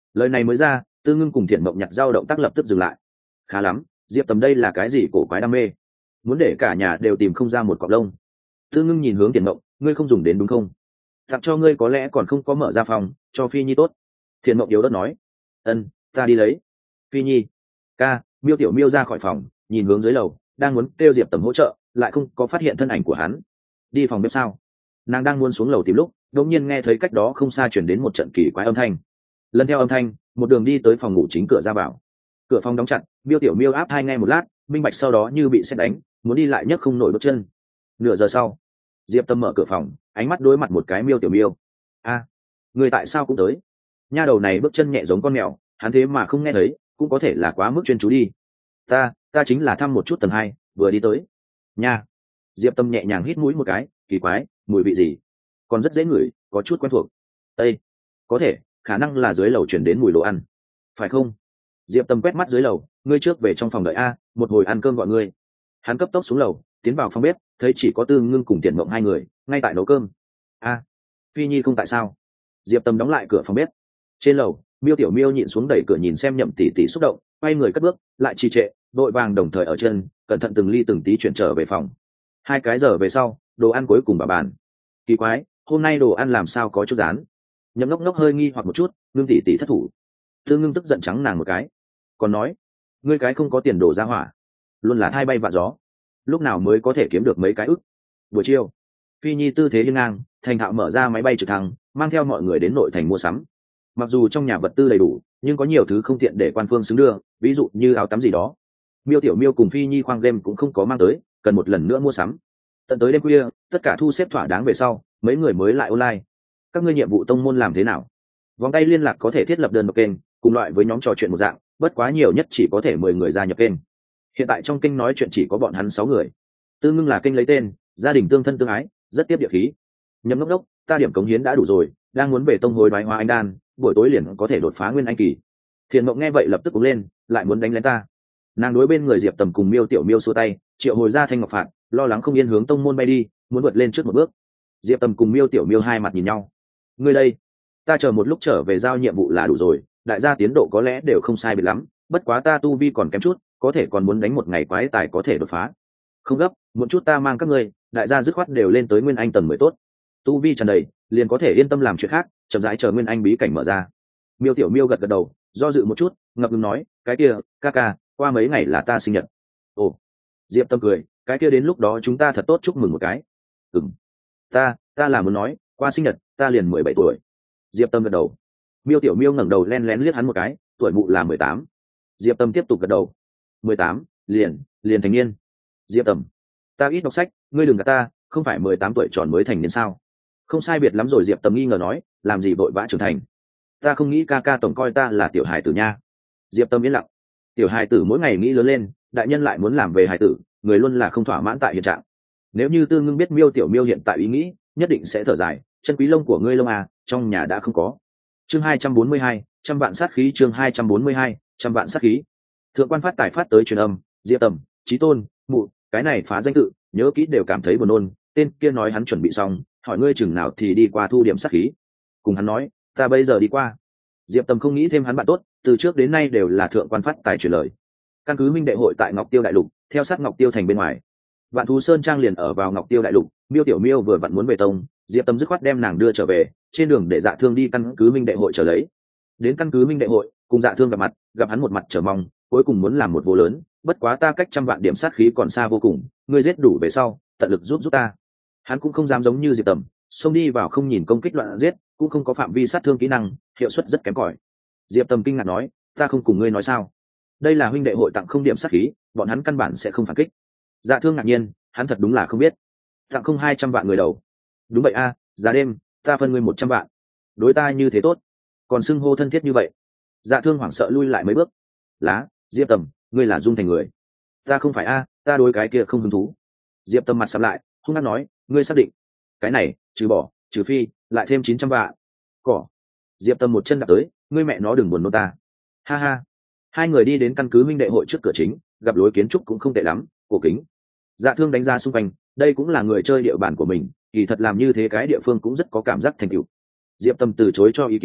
Lời này mới ra, Tư Ngưng cùng Thiện Mộng nhặt dao động tác lập tức dừng lại. Khá lắm, Diệp Tầm đây là cái gì cổ quái đam mê, muốn để cả nhà đều tìm không ra một cọng lông. Tư Ngưng nhìn hướng Thiện Mộng, ngươi không dùng đến đúng không? Tặng cho ngươi có lẽ còn không có mở ra phòng, cho Phi Nhi tốt. Thiện Mộng yếu đất nói. Ân, ta đi lấy. Phi Nhi. Ca, Miêu Tiểu Miêu ra khỏi phòng, nhìn hướng dưới lầu, đang muốn kêu Diệp Tầm hỗ trợ, lại không có phát hiện thân ảnh của hắn. Đi phòng bếp sao? Nàng đang muốn xuống lầu tìm lúc, đột nhiên nghe thấy cách đó không xa chuyển đến một trận kỳ quái âm thanh. Lần theo âm thanh, một đường đi tới phòng ngủ chính cửa ra vào. Cửa phòng đóng chặt, Miêu Tiểu Miêu áp hai ngay một lát, minh bạch sau đó như bị sét đánh, muốn đi lại nhấc không nổi bước chân. Nửa giờ sau, Diệp Tâm mở cửa phòng, ánh mắt đối mặt một cái Miêu Tiểu Miêu. A, người tại sao cũng tới? Nha đầu này bước chân nhẹ giống con mèo, hắn thế mà không nghe thấy, cũng có thể là quá mức chuyên chú đi. Ta, ta chính là thăm một chút tầng hai, vừa đi tới. Nha. Diệp Tâm nhẹ nhàng hít mũi một cái, kỳ quái, mùi vị gì? Còn rất dễ ngửi, có chút quen thuộc. Ê, có thể, khả năng là dưới lầu chuyển đến mùi đồ ăn, phải không? Diệp Tâm quét mắt dưới lầu, ngươi trước về trong phòng đợi a, một hồi ăn cơm gọi ngươi. Hắn cấp tốc xuống lầu, tiến vào phòng bếp, thấy chỉ có Tư Ngưng cùng Tiện Mộng hai người, ngay tại nấu cơm. A, Phi Nhi không tại sao? Diệp Tâm đóng lại cửa phòng bếp. Trên lầu, Miêu Tiểu Miêu nhịn xuống đẩy cửa nhìn xem Nhậm tỷ tỷ xúc động, quay người cất bước, lại trì trệ, đội vàng đồng thời ở chân, cẩn thận từng ly từng tí chuyển trở về phòng. Hai cái giờ về sau, đồ ăn cuối cùng vào bàn. Kỳ quái, hôm nay đồ ăn làm sao có chút rán? Nhậm Ngốc Ngốc hơi nghi hoặc một chút, Ngưng tỷ tỷ thất thủ. Tư Ngưng tức giận trắng nàng một cái, còn nói, ngươi cái không có tiền đổ ra hỏa, luôn là thay bay vạ gió, lúc nào mới có thể kiếm được mấy cái ức? Buổi chiều, Phi Nhi tư thế hiên ngang, thành thạo mở ra máy bay trực thăng, mang theo mọi người đến nội thành mua sắm. Mặc dù trong nhà vật tư đầy đủ, nhưng có nhiều thứ không tiện để quan phương xứng đưa, ví dụ như áo tắm gì đó. Miêu Tiểu Miêu cùng Phi Nhi khoang game cũng không có mang tới, cần một lần nữa mua sắm. Tận tới đêm khuya, tất cả thu xếp thỏa đáng về sau, mấy người mới lại online. Các ngươi nhiệm vụ tông môn làm thế nào? Vòng tay liên lạc có thể thiết lập đơn độc kênh, cùng loại với nhóm trò chuyện một dạng, bất quá nhiều nhất chỉ có thể mười người gia nhập kênh. Hiện tại trong kênh nói chuyện chỉ có bọn hắn sáu người. Tư Ngưng là kênh lấy tên gia đình tương thân tương ái, rất tiếp địa khí. Nhậm Ngốc Ngốc, ta điểm cống hiến đã đủ rồi, đang muốn về tông hối đoái hóa anh đan, buổi tối liền có thể đột phá nguyên anh kỳ. Thiện Mộng nghe vậy lập tức cũng lên, lại muốn đánh lén ta. Nàng đối bên người Diệp Tầm cùng Miêu Tiểu Miêu xua tay, triệu hồi ra Thanh Ngọc Phạt, lo lắng không yên hướng tông môn bay đi, muốn vượt lên trước một bước. Diệp Tầm cùng Miêu Tiểu Miêu hai mặt nhìn nhau. Ngươi đây, ta chờ một lúc trở về giao nhiệm vụ là đủ rồi, đại gia tiến độ có lẽ đều không sai biệt lắm, bất quá ta tu vi còn kém chút, có thể còn muốn đánh một ngày quái tài có thể đột phá. Không gấp, một chút ta mang các ngươi, đại gia dứt khoát đều lên tới nguyên anh tầng mới tốt. Tu vi tràn đầy, liền có thể yên tâm làm chuyện khác, chậm rãi chờ nguyên anh bí cảnh mở ra. Miêu Tiểu Miêu gật gật đầu, do dự một chút, ngập ngừng nói, cái kia, ca ca, qua mấy ngày là ta sinh nhật. Ồ. Diệp Tâm cười, cái kia đến lúc đó chúng ta thật tốt chúc mừng một cái. Ừm. Ta, ta là muốn nói, qua sinh nhật, ta liền mười bảy tuổi. Diệp Tâm gật đầu. Miêu Tiểu Miêu ngẩng đầu len lén liếc hắn một cái, tuổi mụ là mười tám. Diệp Tâm tiếp tục gật đầu. mười tám, liền, liền thành niên. Diệp Tâm, ta ít đọc sách, ngươi đừng gạt ta, không phải mười tám tuổi tròn mới thành niên sao? Không sai biệt lắm rồi. Diệp Tâm nghi ngờ nói, làm gì vội vã trưởng thành? Ta không nghĩ ca ca tổng coi ta là tiểu hài tử nha. Diệp Tâm yên lặng. Tiểu hài tử mỗi ngày nghĩ lớn lên, đại nhân lại muốn làm về hài tử, người luôn là không thỏa mãn tại hiện trạng. Nếu như Tư Ngưng biết Miêu Tiểu Miêu hiện tại ý nghĩ, nhất định sẽ thở dài, chân quý lông của ngươi lông à, trong nhà đã không có. Chương hai trăm bốn mươi hai, trăm vạn sát khí. Chương hai trăm bốn mươi hai, trăm vạn sát khí. Thượng quan phát tài phát tới truyền âm, Diệp Tầm, Chí Tôn, mụ, cái này phá danh tự, nhớ kỹ đều cảm thấy buồn nôn. Tên kia nói hắn chuẩn bị xong, hỏi ngươi chừng nào thì đi qua thu điểm sát khí. Cùng hắn nói, ta bây giờ đi qua. Diệp Tầm không nghĩ thêm hắn bạn tốt, từ trước đến nay đều là thượng quan phát tài truyền lời. Căn cứ minh đệ hội tại Ngọc Tiêu đại lục, theo sát Ngọc Tiêu thành bên ngoài. Vạn Thú Sơn trang liền ở vào Ngọc Tiêu đại lục, Miêu Tiểu Miêu vừa vặn muốn về tông, Diệp Tâm dứt khoát đem nàng đưa trở về, trên đường để Dạ Thương đi căn cứ minh đệ hội trở lấy. Đến căn cứ minh đệ hội, cùng Dạ Thương gặp mặt, gặp hắn một mặt chờ mong, cuối cùng muốn làm một vô lớn, bất quá ta cách trăm vạn điểm sát khí còn xa vô cùng, ngươi giết đủ về sau, tận lực giúp giúp ta. Hắn cũng không dám giống như Diệp Tầm, xông đi vào không nhìn công kích loạn giết, cũng không có phạm vi sát thương kỹ năng, hiệu suất rất kém cỏi. Diệp Tầm kinh ngạc nói, ta không cùng ngươi nói sao? Đây là huynh đệ hội tặng không điểm sát khí, bọn hắn căn bản sẽ không phản kích. Dạ Thương ngạc nhiên, hắn thật đúng là không biết. Tặng không hai trăm vạn người đầu. Đúng vậy a, à, giá đêm, ta phân ngươi một trăm vạn. Đối ta như thế tốt, còn xưng hô thân thiết như vậy. Dạ Thương hoảng sợ lui lại mấy bước. Lá, Diệp Tầm, ngươi là dung thành người. Ta không phải a, à, ta đối cái kia không hứng thú. Diệp Tầm mặt sầm lại, hung hăng nói, ngươi xác định? Cái này, trừ bỏ, trừ phi, lại thêm chín trăm vạn. Cỏ. Diệp Tầm một chân đạp tới, ngươi mẹ nó đừng buồn nôn ta. Ha ha. Hai người đi đến căn cứ minh đệ hội trước cửa chính, gặp lối kiến trúc cũng không tệ lắm, cổ kính. Dạ Thương đánh ra xung quanh, đây cũng là người chơi địa bàn của mình, kỳ thật làm như thế cái địa phương cũng rất có cảm giác thành tựu. Diệp Tâm từ chối cho ý kiến,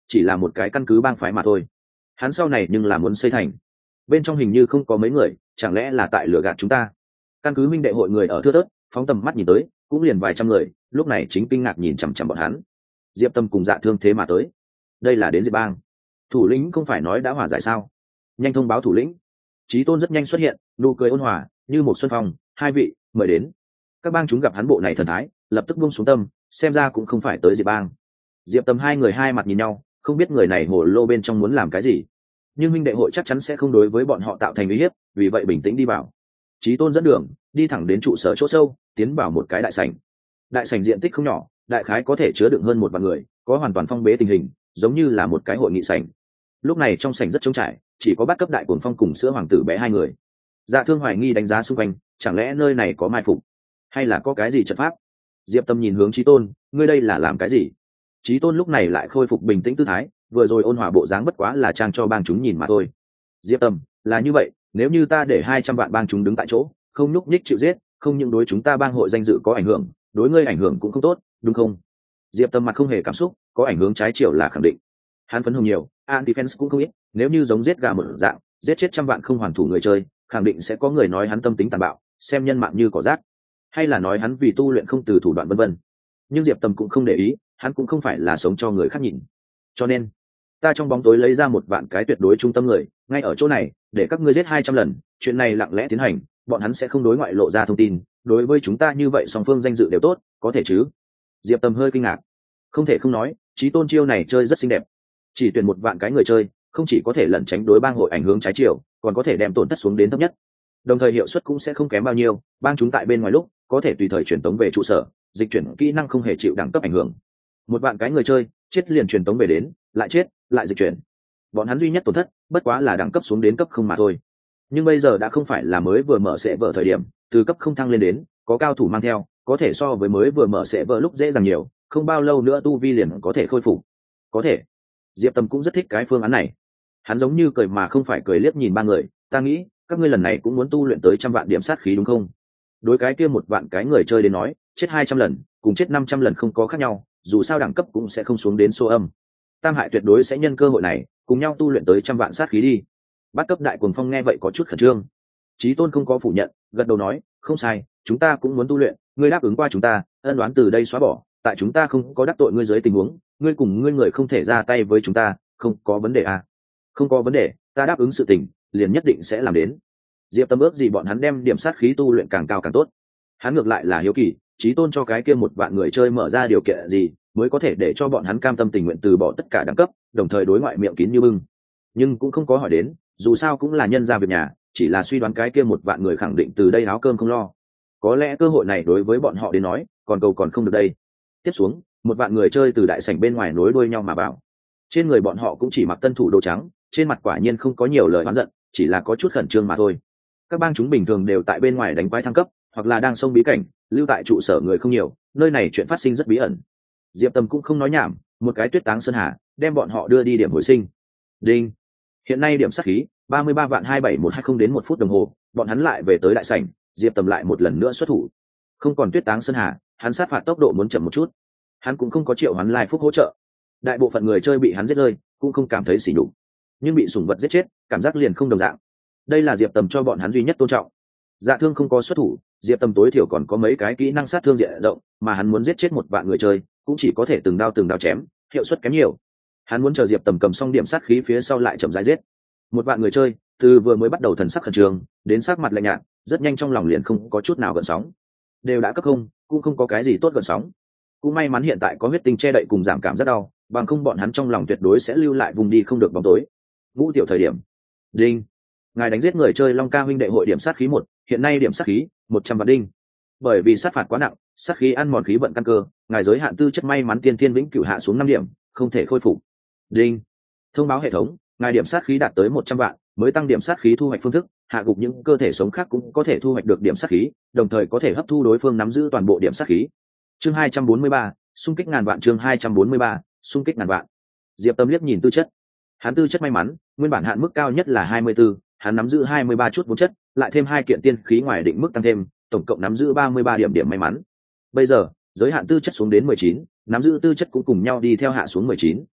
chỉ là một cái căn cứ bang phái mà thôi. Hắn sau này nhưng là muốn xây thành. Bên trong hình như không có mấy người, chẳng lẽ là tại lừa gạt chúng ta? Căn cứ minh đệ hội người ở thưa thớt, phóng tầm mắt nhìn tới cũng liền vài trăm người, lúc này chính kinh ngạc nhìn chằm chằm bọn hắn. Diệp Tâm cùng Dạ Thương thế mà tới, đây là đến Diệp bang. Thủ lĩnh không phải nói đã hòa giải sao? Nhanh thông báo thủ lĩnh. Chí Tôn rất nhanh xuất hiện, nụ cười ôn hòa như một xuân phong. Hai vị mời đến. Các bang chúng gặp hắn bộ này thần thái, lập tức buông xuống tâm, xem ra cũng không phải tới Diệp bang. Diệp Tâm hai người hai mặt nhìn nhau, không biết người này hồ lô bên trong muốn làm cái gì, nhưng minh đệ hội chắc chắn sẽ không đối với bọn họ tạo thành uy hiếp, vì vậy bình tĩnh đi vào. Chí Tôn dẫn đường đi thẳng đến trụ sở chỗ sâu, tiến vào một cái đại sảnh. Đại sảnh diện tích không nhỏ, đại khái có thể chứa đựng hơn một vạn người, có hoàn toàn phong bế tình hình, giống như là một cái hội nghị sảnh. Lúc này trong sảnh rất trống trải, chỉ có bát cấp đại cuồng phong cùng sữa hoàng tử bé hai người. Dạ Thương hoài nghi đánh giá xung quanh, chẳng lẽ nơi này có mai phục, hay là có cái gì trận pháp? Diệp Tâm nhìn hướng Chí Tôn, ngươi đây là làm cái gì? Chí Tôn lúc này lại khôi phục bình tĩnh tư thái, vừa rồi ôn hòa bộ dáng bất quá là trang cho bang chúng nhìn mà thôi. Diệp Tâm, là như vậy, nếu như ta để hai trăm vạn bang chúng đứng tại chỗ, không nhúc nhích chịu giết, không những đối chúng ta bang hội danh dự có ảnh hưởng, đối ngươi ảnh hưởng cũng không tốt, đúng không? Diệp Tâm mặt không hề cảm xúc, có ảnh hưởng trái chiều là khẳng định. Hắn phấn hồng nhiều, anti-fans cũng không ít, nếu như giống giết gà một dạng, giết chết trăm vạn không hoàn thủ người chơi, khẳng định sẽ có người nói hắn tâm tính tàn bạo, xem nhân mạng như cỏ rác, hay là nói hắn vì tu luyện không từ thủ đoạn vân vân. Nhưng Diệp Tâm cũng không để ý, hắn cũng không phải là sống cho người khác nhìn. Cho nên, ta trong bóng tối lấy ra một vạn cái tuyệt đối trung tâm người, ngay ở chỗ này, để các ngươi giết hai trăm lần, chuyện này lặng lẽ tiến hành, bọn hắn sẽ không đối ngoại lộ ra thông tin, đối với chúng ta như vậy song phương danh dự đều tốt, có thể chứ? Diệp Tâm hơi kinh ngạc. Không thể không nói, Chí Tôn chiêu này chơi rất xinh đẹp. Chỉ tuyển một vạn cái người chơi, không chỉ có thể lẩn tránh đối bang hội ảnh hưởng trái chiều, còn có thể đem tổn thất xuống đến thấp nhất. Đồng thời hiệu suất cũng sẽ không kém bao nhiêu, bang chúng tại bên ngoài lúc, có thể tùy thời truyền tống về trụ sở, dịch chuyển kỹ năng không hề chịu đẳng cấp ảnh hưởng. Một vạn cái người chơi, chết liền truyền tống về đến, lại chết, lại dịch chuyển. Bọn hắn duy nhất tổn thất, bất quá là đẳng cấp xuống đến cấp không mà thôi. Nhưng bây giờ đã không phải là mới vừa mở sẽ vở thời điểm, từ cấp không thăng lên đến, có cao thủ mang theo, có thể so với mới vừa mở sẽ vở lúc dễ dàng nhiều, không bao lâu nữa tu vi liền có thể khôi phục. Có thể. Diệp Tâm cũng rất thích cái phương án này. Hắn giống như cười mà không phải cười liếc nhìn ba người, ta nghĩ, các ngươi lần này cũng muốn tu luyện tới trăm vạn điểm sát khí đúng không? Đối cái kia một vạn cái người chơi đến nói, chết hai trăm lần, cùng chết năm trăm lần không có khác nhau, dù sao đẳng cấp cũng sẽ không xuống đến số âm. Tam Hại tuyệt đối sẽ nhân cơ hội này, cùng nhau tu luyện tới trăm vạn sát khí đi. Bát cấp đại cuồng phong nghe vậy có chút khẩn trương. Chí Tôn không có phủ nhận, gật đầu nói, không sai, chúng ta cũng muốn tu luyện, ngươi đáp ứng qua chúng ta, ân đoán từ đây xóa bỏ, tại chúng ta không có đắc tội ngươi dưới tình huống, ngươi cùng ngươi người không thể ra tay với chúng ta, không có vấn đề à? Không có vấn đề, ta đáp ứng sự tình, liền nhất định sẽ làm đến. Diệp Tâm ước gì bọn hắn đem điểm sát khí tu luyện càng cao càng tốt. Hắn ngược lại là hiếu kỳ, Chí Tôn cho cái kia một vạn người chơi mở ra điều kiện gì, mới có thể để cho bọn hắn cam tâm tình nguyện từ bỏ tất cả đẳng cấp, đồng thời đối ngoại miệng kín như bưng. Nhưng cũng không có hỏi đến, dù sao cũng là nhân gia việc nhà, chỉ là suy đoán cái kia một vạn người khẳng định từ đây áo cơm không lo. Có lẽ cơ hội này đối với bọn họ đến nói, còn cầu còn không được đây. Tiếp xuống, một vạn người chơi từ đại sảnh bên ngoài nối đuôi nhau mà vào. Trên người bọn họ cũng chỉ mặc tân thủ đồ trắng, trên mặt quả nhiên không có nhiều lời oán giận, chỉ là có chút khẩn trương mà thôi. Các bang chúng bình thường đều tại bên ngoài đánh quái thăng cấp, hoặc là đang sông bí cảnh, lưu tại trụ sở người không nhiều, nơi này chuyện phát sinh rất bí ẩn. Diệp Tâm cũng không nói nhảm, một cái tuyết táng sơn hà, đem bọn họ đưa đi điểm hồi sinh. Đinh. Hiện nay điểm sát khí ba mươi ba vạn hai bảy một hai không đến một phút đồng hồ, bọn hắn lại về tới đại sảnh, Diệp Tâm lại một lần nữa xuất thủ. Không còn tuyết táng sơn hà, hắn sát phạt tốc độ muốn chậm một chút. Hắn cũng không có triệu hắn lai phúc hỗ trợ. Đại bộ phận người chơi bị hắn giết rơi, cũng không cảm thấy sỉ nhục, nhưng bị sủng vật giết chết, cảm giác liền không đồng dạng. Đây là Diệp Tâm cho bọn hắn duy nhất tôn trọng. Dạ Thương không có xuất thủ, Diệp Tâm tối thiểu còn có mấy cái kỹ năng sát thương diện rộng, mà hắn muốn giết chết một vạn người chơi, cũng chỉ có thể từng đao từng đao chém, hiệu suất kém nhiều. Hắn muốn chờ Diệp Tâm cầm xong điểm sát khí phía sau lại chậm rãi giết. Một vạn người chơi, từ vừa mới bắt đầu thần sắc khẩn trương, đến sắc mặt lạnh nhạt, rất nhanh trong lòng liền không có chút nào gợn sóng. Đều đã cấp không, cũng không có cái gì tốt gợn sóng. Cũng may mắn hiện tại có huyết tinh che đậy cùng giảm cảm rất đau, bằng không bọn hắn trong lòng tuyệt đối sẽ lưu lại vùng đi không được bóng tối. Ngũ tiểu thời điểm. Đinh. Ngài đánh giết người chơi Long Ca huynh đệ hội điểm sát khí một, hiện nay điểm sát khí một trăm vạn đinh. Bởi vì sát phạt quá nặng, sát khí ăn mòn khí vận căn cơ, ngài giới hạn tư chất may mắn tiên thiên vĩnh cửu hạ xuống năm điểm, không thể khôi phục. Đinh. Thông báo hệ thống, ngài điểm sát khí đạt tới một trăm vạn, mới tăng điểm sát khí thu hoạch phương thức, hạ gục những cơ thể sống khác cũng có thể thu hoạch được điểm sát khí, đồng thời có thể hấp thu đối phương nắm giữ toàn bộ điểm sát khí. Chương hai trăm bốn mươi ba, xung kích ngàn vạn chương hai trăm bốn mươi ba, xung kích ngàn vạn. Diệp Tâm liếc nhìn tư chất. Hắn tư chất may mắn, nguyên bản hạn mức cao nhất là hai mươi tư, hắn nắm giữ hai mươi ba chút vốn chất, lại thêm hai kiện tiên khí ngoài định mức tăng thêm, tổng cộng nắm giữ ba mươi ba điểm điểm may mắn. Bây giờ, giới hạn tư chất xuống đến mười chín, nắm giữ tư chất cũng cùng nhau đi theo hạ xuống mười chín.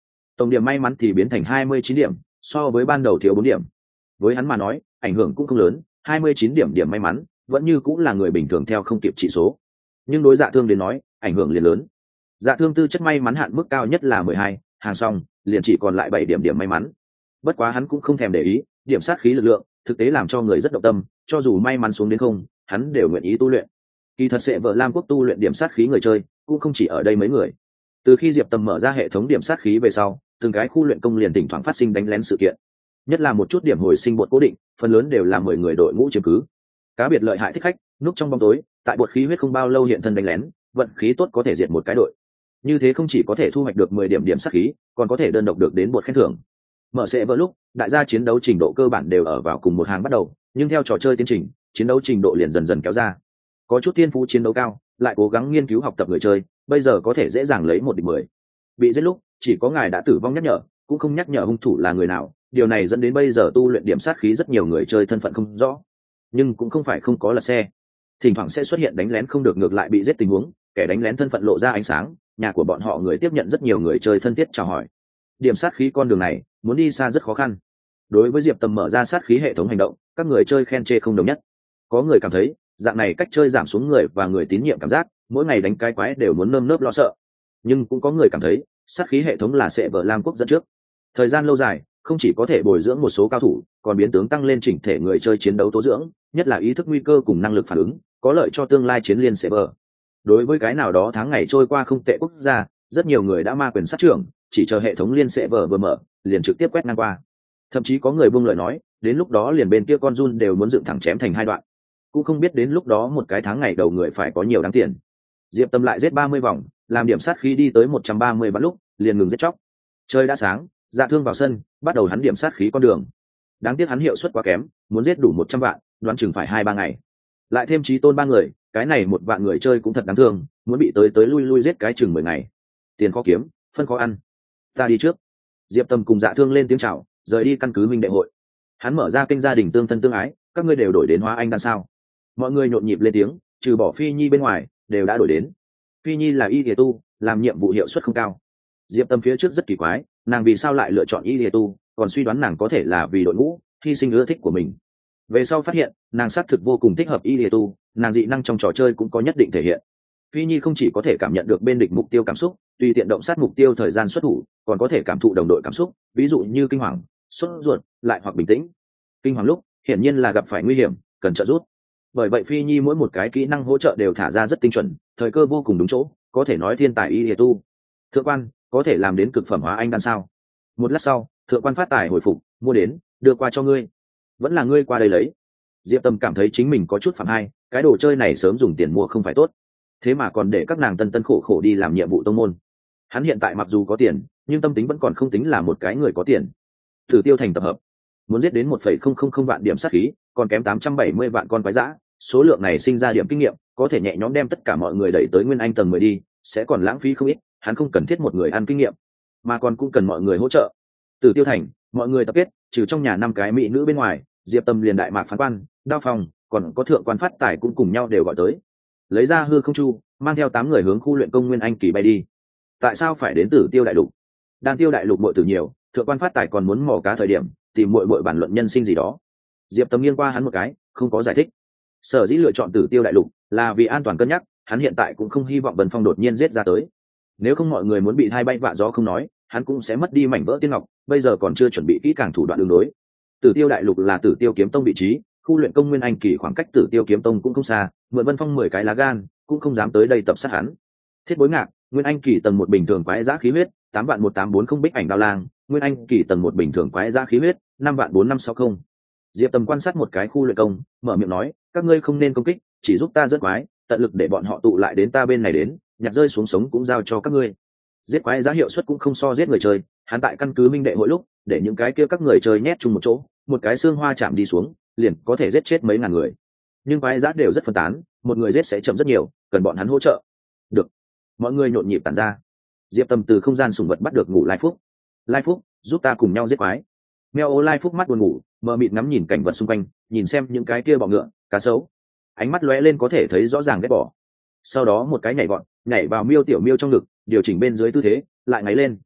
tổng điểm may mắn thì biến thành hai mươi chín điểm, so với ban đầu thiếu bốn điểm. Với hắn mà nói, ảnh hưởng cũng không lớn, hai mươi chín điểm điểm may mắn vẫn như cũng là người bình thường theo không kịp chỉ số. Nhưng đối Dạ Thương đến nói, ảnh hưởng liền lớn. Dạ Thương tư chất may mắn hạn mức cao nhất là mười hai, hàng xong, liền chỉ còn lại bảy điểm điểm may mắn. Bất quá hắn cũng không thèm để ý, điểm sát khí lực lượng, thực tế làm cho người rất động tâm, cho dù may mắn xuống đến không, hắn đều nguyện ý tu luyện. Kỳ thật sẽ vợ Lam Quốc tu luyện điểm sát khí người chơi, cũng không chỉ ở đây mấy người. Từ khi Diệp Tầm mở ra hệ thống điểm sát khí về sau, từng cái khu luyện công liền thỉnh thoảng phát sinh đánh lén sự kiện. Nhất là một chút điểm hồi sinh bột cố định, phần lớn đều là mười người đội ngũ chiếm cứ. Cá biệt lợi hại thích khách, núp trong bóng tối, tại bột khí huyết không bao lâu hiện thân đánh lén, vận khí tốt có thể diệt một cái đội. Như thế không chỉ có thể thu hoạch được mười điểm điểm sát khí, còn có thể đơn độc được đến bột khen thưởng. Mở sẽ vỡ lúc, đại gia chiến đấu trình độ cơ bản đều ở vào cùng một hàng bắt đầu, nhưng theo trò chơi tiến trình, chiến đấu trình độ liền dần dần kéo ra. Có chút thiên phú chiến đấu cao, lại cố gắng nghiên cứu học tập người chơi, bây giờ có thể dễ dàng lấy một địch mười. Bị giết lúc, chỉ có ngài đã tử vong nhắc nhở, cũng không nhắc nhở hung thủ là người nào, điều này dẫn đến bây giờ tu luyện điểm sát khí rất nhiều người chơi thân phận không rõ. Nhưng cũng không phải không có lật xe. Thỉnh thoảng sẽ xuất hiện đánh lén không được ngược lại bị giết tình huống, kẻ đánh lén thân phận lộ ra ánh sáng, nhà của bọn họ người tiếp nhận rất nhiều người chơi thân thiết chào hỏi. Điểm sát khí con đường này, muốn đi xa rất khó khăn. Đối với Diệp Tầm mở ra sát khí hệ thống hành động, các người chơi khen chê không đồng nhất. Có người cảm thấy, dạng này cách chơi giảm xuống người và người tín nhiệm cảm giác, mỗi ngày đánh cái quái đều muốn nơm nớp lo sợ. Nhưng cũng có người cảm thấy, sát khí hệ thống là sẽ vợ Lam Quốc dẫn trước. Thời gian lâu dài, không chỉ có thể bồi dưỡng một số cao thủ, còn biến tướng tăng lên chỉnh thể người chơi chiến đấu tố dưỡng, nhất là ý thức nguy cơ cùng năng lực phản ứng, có lợi cho tương lai chiến liên sẽ vợ. Đối với cái nào đó tháng ngày trôi qua không tệ quốc gia, rất nhiều người đã ma quyền sát trưởng, chỉ chờ hệ thống liên sẽ vợ vừa mở, liền trực tiếp quét ngang qua. Thậm chí có người buông lời nói, đến lúc đó liền bên kia con run đều muốn dựng thẳng chém thành hai đoạn. Cũng không biết đến lúc đó một cái tháng ngày đầu người phải có nhiều đáng tiền. Diệp Tâm lại giết ba mươi vòng, làm điểm sát khí đi tới một trăm ba mươi bắn lúc, liền ngừng giết chóc. Trời đã sáng, Dạ Thương vào sân, bắt đầu hắn điểm sát khí con đường. Đáng tiếc hắn hiệu suất quá kém, muốn giết đủ một trăm vạn, đoán chừng phải hai ba ngày. Lại thêm Chí Tôn ba người, cái này một vạn người chơi cũng thật đáng thương, muốn bị tới tới lui lui giết cái chừng mười ngày. Tiền khó kiếm, phân khó ăn. Ta đi trước. Diệp Tâm cùng Dạ Thương lên tiếng chào, rời đi căn cứ minh đệ hội. Hắn mở ra kênh gia đình tương thân tương ái, các ngươi đều đổi đến Hóa Anh đan sao? Mọi người nhộn nhịp lên tiếng, trừ bỏ Phi Nhi bên ngoài, đều đã đổi đến. Phi Nhi là y lìa tu, làm nhiệm vụ hiệu suất không cao. Diệp Tâm phía trước rất kỳ quái, nàng vì sao lại lựa chọn y lìa tu, còn suy đoán nàng có thể là vì đội ngũ hy sinh ưa thích của mình. Về sau phát hiện, nàng xác thực vô cùng thích hợp y lìa tu, nàng dị năng trong trò chơi cũng có nhất định thể hiện. Phi Nhi không chỉ có thể cảm nhận được bên địch mục tiêu cảm xúc, tùy tiện động sát mục tiêu thời gian xuất thủ, còn có thể cảm thụ đồng đội cảm xúc, ví dụ như kinh hoàng, sốt ruột, lại hoặc bình tĩnh. Kinh hoàng lúc, hiển nhiên là gặp phải nguy hiểm, cần trợ giúp. Bởi vậy Phi Nhi mỗi một cái kỹ năng hỗ trợ đều thả ra rất tinh chuẩn, thời cơ vô cùng đúng chỗ, có thể nói thiên tài y lìa tu. Thượng quan, có thể làm đến cực phẩm Hóa Anh đan sao? Một lát sau, thượng quan phát tài hồi phục, mua đến, đưa qua cho ngươi. Vẫn là ngươi qua đây lấy. Diệp Tâm cảm thấy chính mình có chút phạm hai, cái đồ chơi này sớm dùng tiền mua không phải tốt, thế mà còn để các nàng tân tân khổ khổ đi làm nhiệm vụ tông môn. Hắn hiện tại mặc dù có tiền, nhưng tâm tính vẫn còn không tính là một cái người có tiền. Thử Tiêu Thành tập hợp, muốn giết đến một phẩy không không không vạn điểm sát khí, còn kém tám trăm bảy mươi vạn con quái dã, số lượng này sinh ra điểm kinh nghiệm, có thể nhẹ nhõm đem tất cả mọi người đẩy tới Nguyên Anh tầng mười đi, sẽ còn lãng phí không ít, hắn không cần thiết một người ăn kinh nghiệm, mà còn cũng cần mọi người hỗ trợ. Từ Tiêu Thành, mọi người tập kết, trừ trong nhà năm cái mỹ nữ bên ngoài, Diệp Tâm liền đại mạc phán quan, Đao Phòng, còn có thượng quan phát tài cũng cùng nhau đều gọi tới. Lấy ra hư không chu, mang theo tám người hướng khu luyện công Nguyên Anh kỳ bay đi. Tại sao phải đến Tử Tiêu đại lục? Đan Tiêu đại lục muội tử nhiều, thượng quan phát tài còn muốn mò cá thời điểm, tìm muội muội bản luận nhân sinh gì đó. Diệp Tâm nghiêng qua hắn một cái, không có giải thích. Sở dĩ lựa chọn Tử Tiêu đại lục là vì an toàn cân nhắc, hắn hiện tại cũng không hy vọng Bần Phong đột nhiên giết ra tới. Nếu không mọi người muốn bị hai bay vạ gió không nói, hắn cũng sẽ mất đi mảnh vỡ tiên ngọc, bây giờ còn chưa chuẩn bị kỹ càng thủ đoạn đường đối. Tử Tiêu đại lục là Tử Tiêu kiếm tông vị trí, khu luyện công Nguyên Anh kỳ khoảng cách Tử Tiêu kiếm tông cũng không xa, mượn Vân Phong mười cái lá gan, cũng không dám tới đây tập sát hắn. Thiết Bối Ngạc, Nguyên Anh kỳ tầng một bình thường quái giá khí huyết, tám vạn một tám bốn không Bích Ảnh Đao Lang, Nguyên Anh kỳ tầng một bình thường quái giá khí huyết, năm vạn bốn năm sáu không. Diệp Tầm quan sát một cái khu luyện công, mở miệng nói, các ngươi không nên công kích, chỉ giúp ta giết quái, tận lực để bọn họ tụ lại đến ta bên này đến, nhặt rơi xuống sống cũng giao cho các ngươi. Giết quái giá hiệu suất cũng không so giết người chơi, hắn tại căn cứ minh đệ mỗi lúc, để những cái kia các người chơi nhét chung một chỗ, một cái xương hoa chạm đi xuống, liền có thể giết chết mấy ngàn người. Nhưng quái giá đều rất phân tán, một người giết sẽ chậm rất nhiều, cần bọn hắn hỗ trợ. Được. Mọi người nhộn nhịp tản ra. Diệp Tầm từ không gian sủng vật bắt được ngủ Lai Phúc. Lai Phúc, giúp ta cùng nhau giết quái. Mèo ô Lai Phúc mắt buồn ngủ, mờ mịt ngắm nhìn cảnh vật xung quanh, nhìn xem những cái kia bọ ngựa, cá sấu. Ánh mắt lóe lên có thể thấy rõ ràng ghét bỏ. Sau đó một cái nhảy vọt, nhảy vào miêu tiểu miêu trong ngực, điều chỉnh bên dưới tư thế, lại ngáy lên.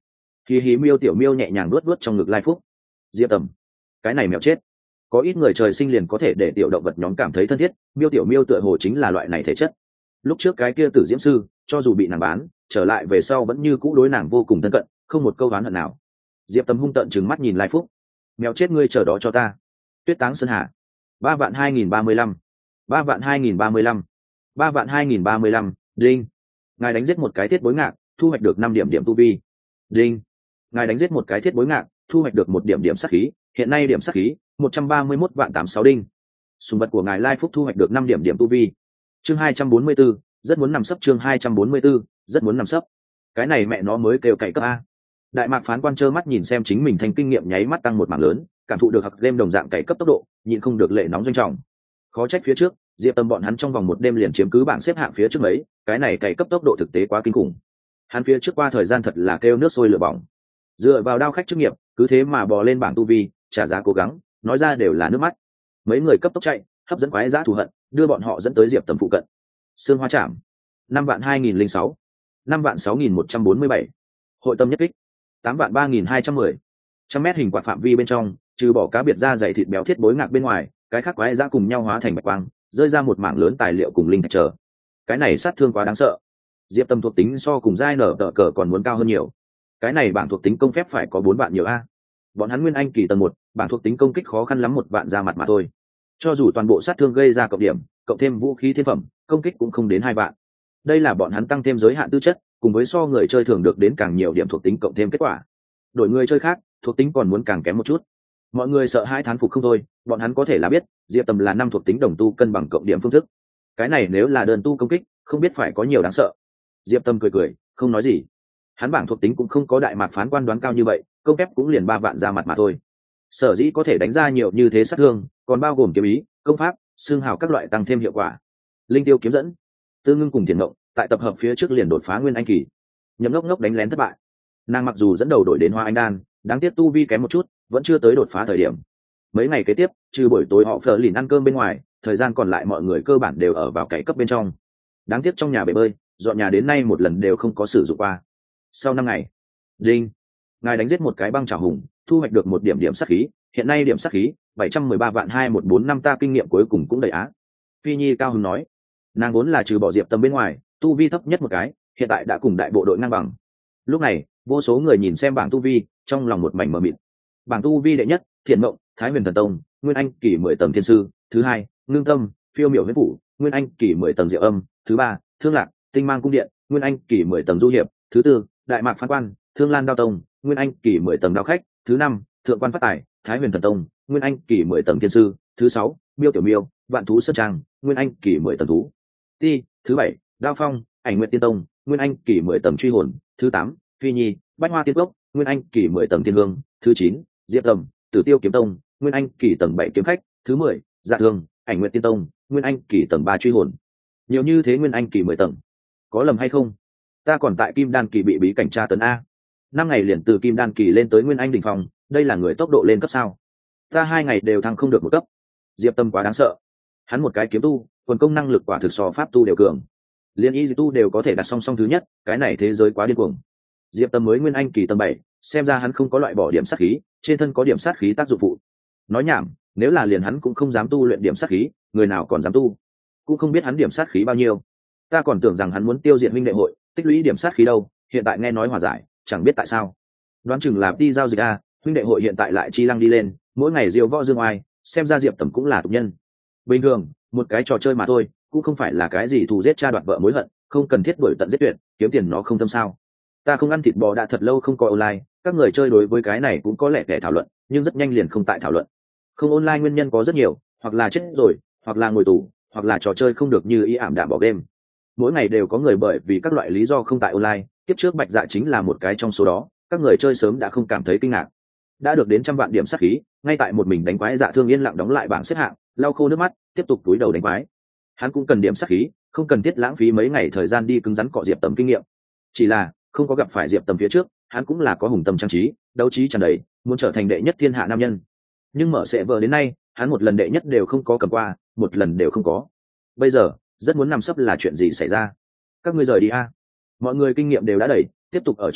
hí hí miêu tiểu miêu nhẹ nhàng luốt luốt trong ngực lai phúc. Diệp Tầm, cái này mèo chết. Có ít người trời sinh liền có thể để tiểu động vật nhóm cảm thấy thân thiết, miêu tiểu miêu tựa hồ chính là loại này thể chất. Lúc trước cái kia tử diễm sư cho dù bị nàng bán trở lại về sau vẫn như cũ đối nàng vô cùng thân cận, không một câu oán hận nào. Diệp Tầm hung tợn trừng mắt nhìn lai phúc. Mèo chết ngươi chờ đó cho ta. Tuyết Táng Sơn Hà, ba vạn hai nghìn ba mươi lăm, ba vạn hai nghìn ba mươi lăm, ba vạn hai nghìn ba mươi lăm. Đinh, ngài đánh giết một cái thiết bối ngạc, thu hoạch được năm điểm điểm tu vi. Đinh, ngài đánh giết một cái thiết bối ngạc, thu hoạch được một điểm điểm sát khí, hiện nay điểm sát khí một trăm ba mươi mốt vạn tám sáu. Đinh, sùng vật của ngài lai phúc thu hoạch được năm điểm điểm tu vi. Chương hai trăm bốn mươi 4, rất muốn nằm sấp. Chương hai trăm bốn mươi 4, rất muốn nằm sấp. Cái này mẹ nó mới kêu cậy cấp a. Đại Mạc phán quan trơ mắt nhìn xem chính mình thành kinh nghiệm nháy mắt tăng một mảng lớn, cảm thụ được học game đồng dạng cày cấp tốc độ, nhịn không được lệ nóng doanh trọng. Khó trách phía trước Diệp Tâm bọn hắn trong vòng một đêm liền chiếm cứ bảng xếp hạng phía trước mấy, cái này cày cấp tốc độ thực tế quá kinh khủng. Hắn phía trước qua thời gian thật là kêu nước sôi lửa bỏng, dựa vào đao khách chức nghiệp cứ thế mà bò lên bảng tu vi, trả giá cố gắng, nói ra đều là nước mắt. Mấy người cấp tốc chạy, hấp dẫn quái giá thù hận, đưa bọn họ dẫn tới Diệp Tầm phụ cận. Sương Hoa Trảm, năm vạn hai nghìn lẻ sáu, năm vạn sáu nghìn một trăm bốn mươi bảy. Hội tâm nhất kích, tám vạn ba nghìn hai trăm mười. Trăm mét hình quạt phạm vi bên trong, trừ bỏ cá biệt da dày thịt béo thiết bối ngạc bên ngoài, cái khác quái giá cùng nhau hóa thành bạch quang, rơi ra một mảng lớn tài liệu cùng linh thạch chờ. Cái này sát thương quá đáng sợ. Diệp Tâm thuộc tính so cùng giai nở tờ cờ còn muốn cao hơn nhiều. Cái này bảng thuộc tính công phép phải có bốn vạn nhiều a. Bọn hắn nguyên anh kỳ tầng một, bảng thuộc tính công kích khó khăn lắm một vạn ra mặt mà thôi. Cho dù toàn bộ sát thương gây ra cộng điểm, cộng thêm vũ khí thiên phẩm, công kích cũng không đến hai vạn. Đây là bọn hắn tăng thêm giới hạn tư chất, cùng với so người chơi thường được đến càng nhiều điểm thuộc tính cộng thêm kết quả. Đổi người chơi khác, thuộc tính còn muốn càng kém một chút. Mọi người sợ hãi thán phục không thôi, bọn hắn có thể là biết, Diệp Tầm là năm thuộc tính đồng tu cân bằng cộng điểm phương thức. Cái này nếu là đơn tu công kích, không biết phải có nhiều đáng sợ. Diệp Tầm cười cười, không nói gì. Hắn bảng thuộc tính cũng không có Đại Mạc phán quan đoán cao như vậy, công phép cũng liền ba vạn ra mặt mà thôi. Sở dĩ có thể đánh ra nhiều như thế sát thương, còn bao gồm kiếm ý, công pháp, xương hào các loại tăng thêm hiệu quả. Linh tiêu kiếm dẫn, Tư Ngưng cùng Tiền Mộng, tại tập hợp phía trước liền đột phá nguyên anh kỳ. Nhậm Ngốc Ngốc đánh lén thất bại. Nàng mặc dù dẫn đầu đổi đến Hoa Anh Đan, đáng tiếc tu vi kém một chút, vẫn chưa tới đột phá thời điểm. Mấy ngày kế tiếp, trừ buổi tối họ phở lìn ăn cơm bên ngoài, thời gian còn lại mọi người cơ bản đều ở vào cày cấp bên trong. Đáng tiếc trong nhà bể bơi, dọn nhà đến nay một lần đều không có sử dụng qua. Sau năm ngày, Đinh, ngài đánh giết một cái băng chảo hùng, thu hoạch được một điểm điểm sát khí, hiện nay điểm sát khí bảy trăm mười ba vạn hai một bốn năm. Ta kinh nghiệm cuối cùng cũng đầy á. Phi Nhi cao hứng nói, nàng vốn là trừ bỏ Diệp Tâm bên ngoài tu vi thấp nhất một cái, hiện tại đã cùng đại bộ đội ngang bằng. Lúc này vô số người nhìn xem bảng tu vi, trong lòng một mảnh mờ mịt. Bảng tu vi đệ nhất, Thiện Mộng, Thái Huyền Thần Tông, nguyên anh kỳ mười tầng thiên sư. Thứ hai, Ngưng Tâm, Phiêu Miểu Huyết Phủ, nguyên anh kỳ mười tầng Diệu Âm. Thứ ba, Thương Lạc, Tinh Mang Cung Điện, nguyên anh kỳ mười tầng Du Hiệp. Thứ tư, Đại Mạc phán quan, Thương Lan Đao Tông, nguyên anh kỳ mười tầng Đao Khách. Thứ năm, Thượng Quan Phát Tài, Thái Huyền Thần Tông, nguyên anh kỳ mười tầng thiên sư. Thứ sáu, Miêu Tiểu Miêu, Vạn Thú Sơn Trang, nguyên anh kỳ mười tầng thú ti. Thứ bảy, Đao Phong, Ảnh Nguyệt Tiên Tông, nguyên anh kỳ mười tầng truy hồn. Thứ tám, Phi Nhi, Bách Hoa Tiên Cốc, nguyên anh kỳ mười tầng tiên hương. Thứ chín, Diệp Tầm, Tử Tiêu Kiếm Tông, nguyên anh kỳ tầng bảy kiếm khách. Thứ mười, Dạ Thương, Ảnh Nguyệt Tiên Tông, nguyên anh kỳ tầng ba truy hồn. Nhiều như thế nguyên anh kỳ mười tầng, có lầm hay không? Ta còn tại Kim Đan kỳ bị bí cảnh tra tấn a. Năm ngày liền từ Kim Đan kỳ lên tới nguyên anh đỉnh phong, đây là người tốc độ lên cấp sao? Ta hai ngày đều thăng không được một cấp. Diệp Tâm quá đáng sợ. Hắn một cái kiếm tu, quần công năng lực quả thực so pháp tu đều cường. Liên y tu đều có thể đặt song song thứ nhất, cái này thế giới quá điên cuồng. Diệp Tâm mới nguyên anh kỳ tầng bảy, xem ra hắn không có loại bỏ điểm sát khí, trên thân có điểm sát khí tác dụng phụ. Nói nhảm, nếu là liền hắn cũng không dám tu luyện điểm sát khí, người nào còn dám tu? Cũng không biết hắn điểm sát khí bao nhiêu. Ta còn tưởng rằng hắn muốn tiêu diệt minh đệ hội, tích lũy điểm sát khí đâu, hiện tại nghe nói hòa giải, chẳng biết tại sao. Đoán chừng là đi giao dịch a, huynh đệ hội hiện tại lại chi lăng đi lên, mỗi ngày diều võ dương oai, xem ra Diệp Tầm cũng là tục nhân. Bình thường, một cái trò chơi mà thôi, cũng không phải là cái gì thù giết cha đoạt vợ mối hận, không cần thiết đuổi tận giết tuyệt, kiếm tiền nó không tâm sao? Ta không ăn thịt bò đã thật lâu không có online, các người chơi đối với cái này cũng có lẽ kẻ thảo luận, nhưng rất nhanh liền không tại thảo luận. Không online nguyên nhân có rất nhiều, hoặc là chết rồi, hoặc là ngồi tù, hoặc là trò chơi không được như ý ảm đạm bỏ game. Mỗi ngày đều có người bởi vì các loại lý do không tại online, tiếp trước Bạch Dạ chính là một cái trong số đó, các người chơi sớm đã không cảm thấy kinh ngạc. Đã được đến trăm vạn điểm sát khí, ngay tại một mình đánh quái Dạ Thương yên lặng đóng lại bảng xếp hạng, lau khô nước mắt, tiếp tục túi đầu đánh quái. Hắn cũng cần điểm sát khí, không cần thiết lãng phí mấy ngày thời gian đi cứng rắn cọ Diệp Tầm kinh nghiệm. Chỉ là không có gặp phải Diệp Tầm phía trước, hắn cũng là có hùng tâm trang trí, đấu trí tràn đầy, muốn trở thành đệ nhất thiên hạ nam nhân. Nhưng mở sẽ vờ đến nay, hắn một lần đệ nhất đều không có cầm qua, một lần đều không có. Bây giờ rất muốn nằm sấp là chuyện gì xảy ra? Các ngươi rời đi a. Mọi người kinh nghiệm đều đã đầy, tiếp tục ở chỗ này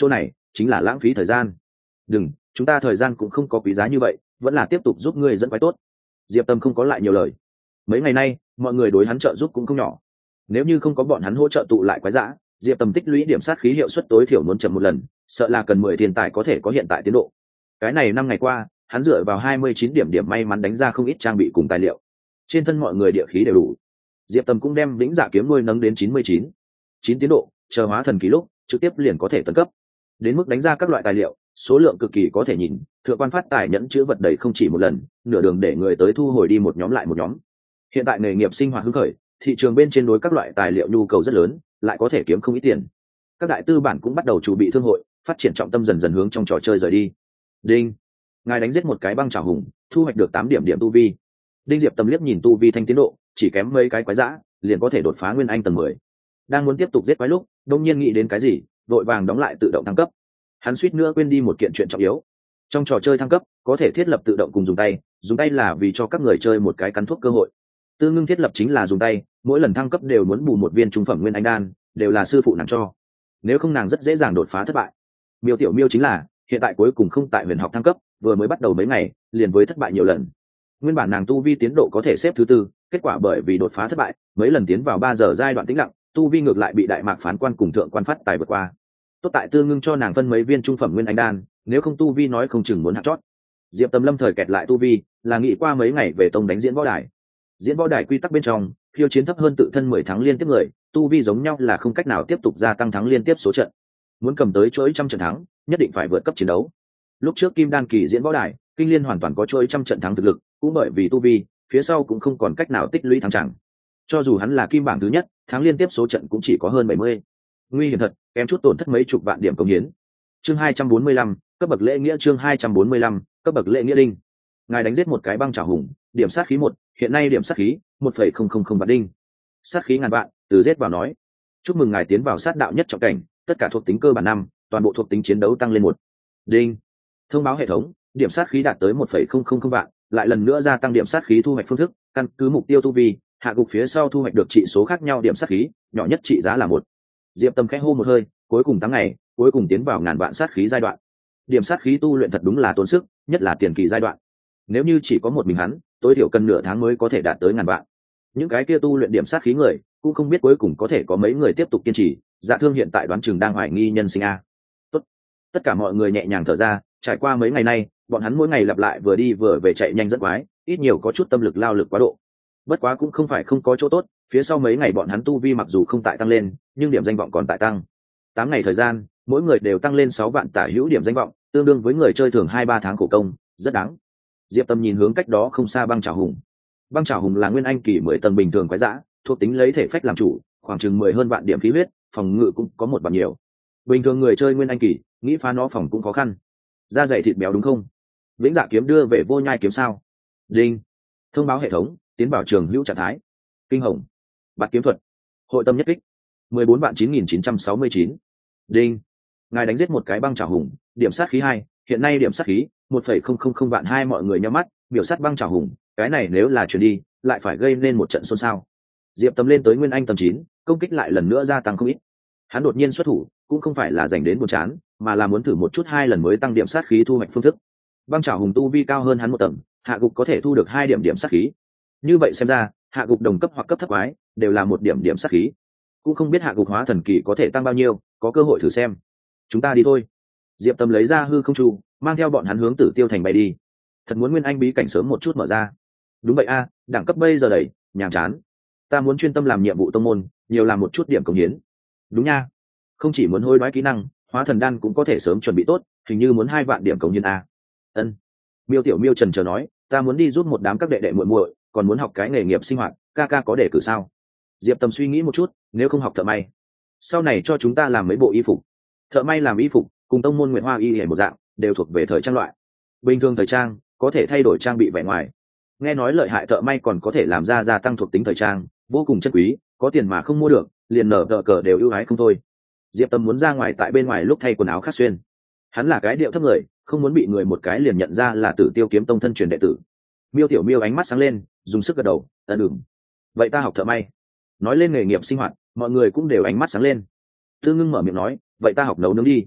chính là lãng phí thời gian. Đừng, chúng ta thời gian cũng không có quý giá như vậy, vẫn là tiếp tục giúp ngươi dẫn quái tốt. Diệp Tâm không có lại nhiều lời. Mấy ngày nay mọi người đối hắn trợ giúp cũng không nhỏ, nếu như không có bọn hắn hỗ trợ tụ lại quái dã, Diệp Tâm tích lũy điểm sát khí hiệu suất tối thiểu muốn chậm một lần, sợ là cần mười thiên tài có thể có hiện tại tiến độ. Cái này năm ngày qua hắn dựa vào hai mươi chín điểm điểm may mắn đánh ra không ít trang bị cùng tài liệu, trên thân mọi người địa khí đều đủ. Diệp Tâm cũng đem vĩnh dạ kiếm nuôi nấng đến chín mươi chín chín tiến độ, chờ hóa thần kỳ lúc trực tiếp liền có thể tấn cấp, đến mức đánh ra các loại tài liệu số lượng cực kỳ có thể nhìn. Thượng quan phát tài nhẫn chữ vật đầy không chỉ một lần, nửa đường để người tới thu hồi đi một nhóm lại một nhóm. Hiện tại nghề nghiệp sinh hoạt hứng khởi, thị trường bên trên đối các loại tài liệu nhu cầu rất lớn, lại có thể kiếm không ít tiền. Các đại tư bản cũng bắt đầu chuẩn bị thương hội, phát triển trọng tâm dần dần hướng trong trò chơi rời đi. Đinh, ngài đánh giết một cái băng trảo hùng, thu hoạch được tám điểm điểm tu vi. Đinh Diệp Tâm liếc nhìn tu vi thanh tiến độ, chỉ kém mấy cái quái dã liền có thể đột phá nguyên anh tầng mười. Đang muốn tiếp tục giết quái lúc đông nhiên nghĩ đến cái gì, vội vàng đóng lại tự động thăng cấp. Hắn suýt nữa quên đi một kiện chuyện trọng yếu. Trong trò chơi thăng cấp có thể thiết lập tự động cùng dùng tay, dùng tay là vì cho các người chơi một cái cắn thuốc cơ hội. Tư ngưng thiết lập chính là dùng tay, mỗi lần thăng cấp đều muốn bù một viên trung phẩm nguyên anh đan, đều là sư phụ nàng cho, nếu không nàng rất dễ dàng đột phá thất bại. Miêu Tiểu Miêu chính là hiện tại cuối cùng không tại huyền học thăng cấp, vừa mới bắt đầu mấy ngày liền với thất bại nhiều lần. Nguyên bản nàng tu vi tiến độ có thể xếp thứ tư, kết quả bởi vì đột phá thất bại mấy lần tiến vào ba giờ giai đoạn tĩnh lặng, tu vi ngược lại bị đại mạc phán quan cùng thượng quan phát tài vượt qua. Tốt tại Tư ngưng cho nàng phân mấy viên trung phẩm nguyên anh đan, nếu không tu vi nói không chừng muốn hạt chót. Diệp Tâm lâm thời kẹt lại tu vi, là nghĩ qua mấy ngày về tông đánh diễn võ đài. Diễn võ đài quy tắc bên trong khiêu chiến thấp hơn tự thân mười tháng liên tiếp người, tu vi giống nhau là không cách nào tiếp tục gia tăng thắng liên tiếp số trận. Muốn cầm tới chuỗi trăm trận thắng nhất định phải vượt cấp chiến đấu. Lúc trước kim đan kỳ diễn võ đài kinh liên hoàn toàn có chuỗi trăm trận thắng thực lực, cũng bởi vì tu vi phía sau cũng không còn cách nào tích lũy thắng chẳng. Cho dù hắn là kim bảng thứ nhất, thắng liên tiếp số trận cũng chỉ có hơn bảy mươi. Nguy hiểm thật, kém chút tổn thất mấy chục vạn điểm công hiến. Chương hai trăm bốn mươi lăm, cấp bậc lễ nghĩa. Chương hai trăm bốn mươi lăm, cấp bậc lễ nghĩa. Đinh, ngài đánh giết một cái băng trảo hùng, điểm sát khí một, hiện nay điểm sát khí một phẩy không không không vạn. Đinh, sát khí ngàn vạn, từ giết vào nói. Chúc mừng ngài tiến vào sát đạo nhất trọng cảnh, tất cả thuộc tính cơ bản năm, toàn bộ thuộc tính chiến đấu tăng lên một. Đinh, thông báo hệ thống, điểm sát khí đạt tới một phẩy không không không vạn, lại lần nữa gia tăng điểm sát khí thu hoạch phương thức, căn cứ mục tiêu tu vi, hạ gục phía sau thu hoạch được trị số khác nhau điểm sát khí, nhỏ nhất trị giá là một. Diệp Tâm khẽ hô một hơi, cuối cùng tháng ngày, cuối cùng tiến vào ngàn vạn sát khí giai đoạn. Điểm sát khí tu luyện thật đúng là tốn sức, nhất là tiền kỳ giai đoạn. Nếu như chỉ có một mình hắn, tối thiểu cần nửa tháng mới có thể đạt tới ngàn vạn. Những cái kia tu luyện điểm sát khí người, cũng không biết cuối cùng có thể có mấy người tiếp tục kiên trì. Dạ Thương hiện tại đoán chừng đang hoài nghi nhân sinh a. Tốt, tất cả mọi người nhẹ nhàng thở ra. Trải qua mấy ngày nay, bọn hắn mỗi ngày lặp lại vừa đi vừa về chạy nhanh dẫn quái, ít nhiều có chút tâm lực lao lực quá độ. Bất quá cũng không phải không có chỗ tốt, phía sau mấy ngày bọn hắn tu vi mặc dù không tại tăng lên, nhưng điểm danh vọng còn tại tăng. Tám ngày thời gian, mỗi người đều tăng lên sáu vạn tả hữu điểm danh vọng, tương đương với người chơi thường hai ba tháng khổ công, rất đáng. Diệp Tâm nhìn hướng cách đó không xa băng trảo hùng. Băng trảo hùng là nguyên anh kỳ mười tầng bình thường quái dã, thuộc tính lấy thể phách làm chủ, khoảng chừng mười hơn vạn điểm khí huyết, phòng ngự cũng có một vạn nhiều. Bình thường người chơi nguyên anh kỳ, nghĩ phá nó phòng cũng khó khăn. Da dày thịt béo đúng không? Vĩnh Dạ kiếm đưa về Vô Nhai kiếm sao? Đinh, thông báo hệ thống, tiến vào trường hữu trạng thái. Kinh hồng, bạt kiếm thuật, hội tâm nhất kích, mười bốn vạn chín nghìn chín trăm sáu mươi chín. Đinh, ngài đánh giết một cái băng trảo hùng, điểm sát khí hai, hiện nay điểm sát khí một phẩy không không không vạn. Hai mọi người nhắm mắt biểu sát băng trảo hùng, cái này nếu là chuyển đi lại phải gây nên một trận xôn xao. Diệp Tâm lên tới nguyên anh tầm chín, công kích lại lần nữa gia tăng không ít. Hắn đột nhiên xuất thủ cũng không phải là dành đến buồn chán, mà là muốn thử một chút hai lần mới tăng điểm sát khí thu hoạch phương thức. Băng trảo hùng tu vi cao hơn hắn một tầng, hạ gục có thể thu được hai điểm điểm sát khí. Như vậy xem ra, hạ gục đồng cấp hoặc cấp thấp quái đều là một điểm điểm sát khí. Cũng không biết hạ gục hóa thần kỳ có thể tăng bao nhiêu, có cơ hội thử xem. Chúng ta đi thôi. Diệp Tâm lấy ra hư không chu, mang theo bọn hắn hướng Tử Tiêu thành bay đi. Thật muốn nguyên anh bí cảnh sớm một chút mở ra. Đúng vậy a, đẳng cấp bây giờ đầy, nhàm chán. Ta muốn chuyên tâm làm nhiệm vụ tông môn, nhiều làm một chút điểm cống hiến. Đúng nha, không chỉ muốn hối đoái kỹ năng, hóa thần đan cũng có thể sớm chuẩn bị tốt, hình như muốn hai vạn điểm cống hiến a. Ân. Miêu Tiểu Miêu trần chờ nói, ta muốn đi giúp một đám các đệ đệ muội muội, còn muốn học cái nghề nghiệp sinh hoạt, ca ca có để cử sao? Diệp Tâm suy nghĩ một chút, nếu không học thợ may, sau này cho chúng ta làm mấy bộ y phục. Thợ may làm y phục cùng tông môn Nguyệt Hoa y hề một dạng, đều thuộc về thời trang loại. Bình thường thời trang có thể thay đổi trang bị vẻ ngoài, nghe nói lợi hại thợ may còn có thể làm ra gia tăng thuộc tính thời trang, vô cùng chân quý, có tiền mà không mua được, liền nở tờ cờ đều ưu ái không thôi. Diệp Tâm muốn ra ngoài tại bên ngoài lúc thay quần áo khác xuyên. Hắn là cái điệu thấp người, không muốn bị người một cái liền nhận ra là Tử Tiêu kiếm tông thân truyền đệ tử. Miêu Tiểu Miêu ánh mắt sáng lên, dùng sức gật đầu, ân ừm. Vậy ta học thợ may. Nói lên nghề nghiệp sinh hoạt, mọi người cũng đều ánh mắt sáng lên. Tư Ngưng mở miệng nói, vậy ta học nấu nướng đi.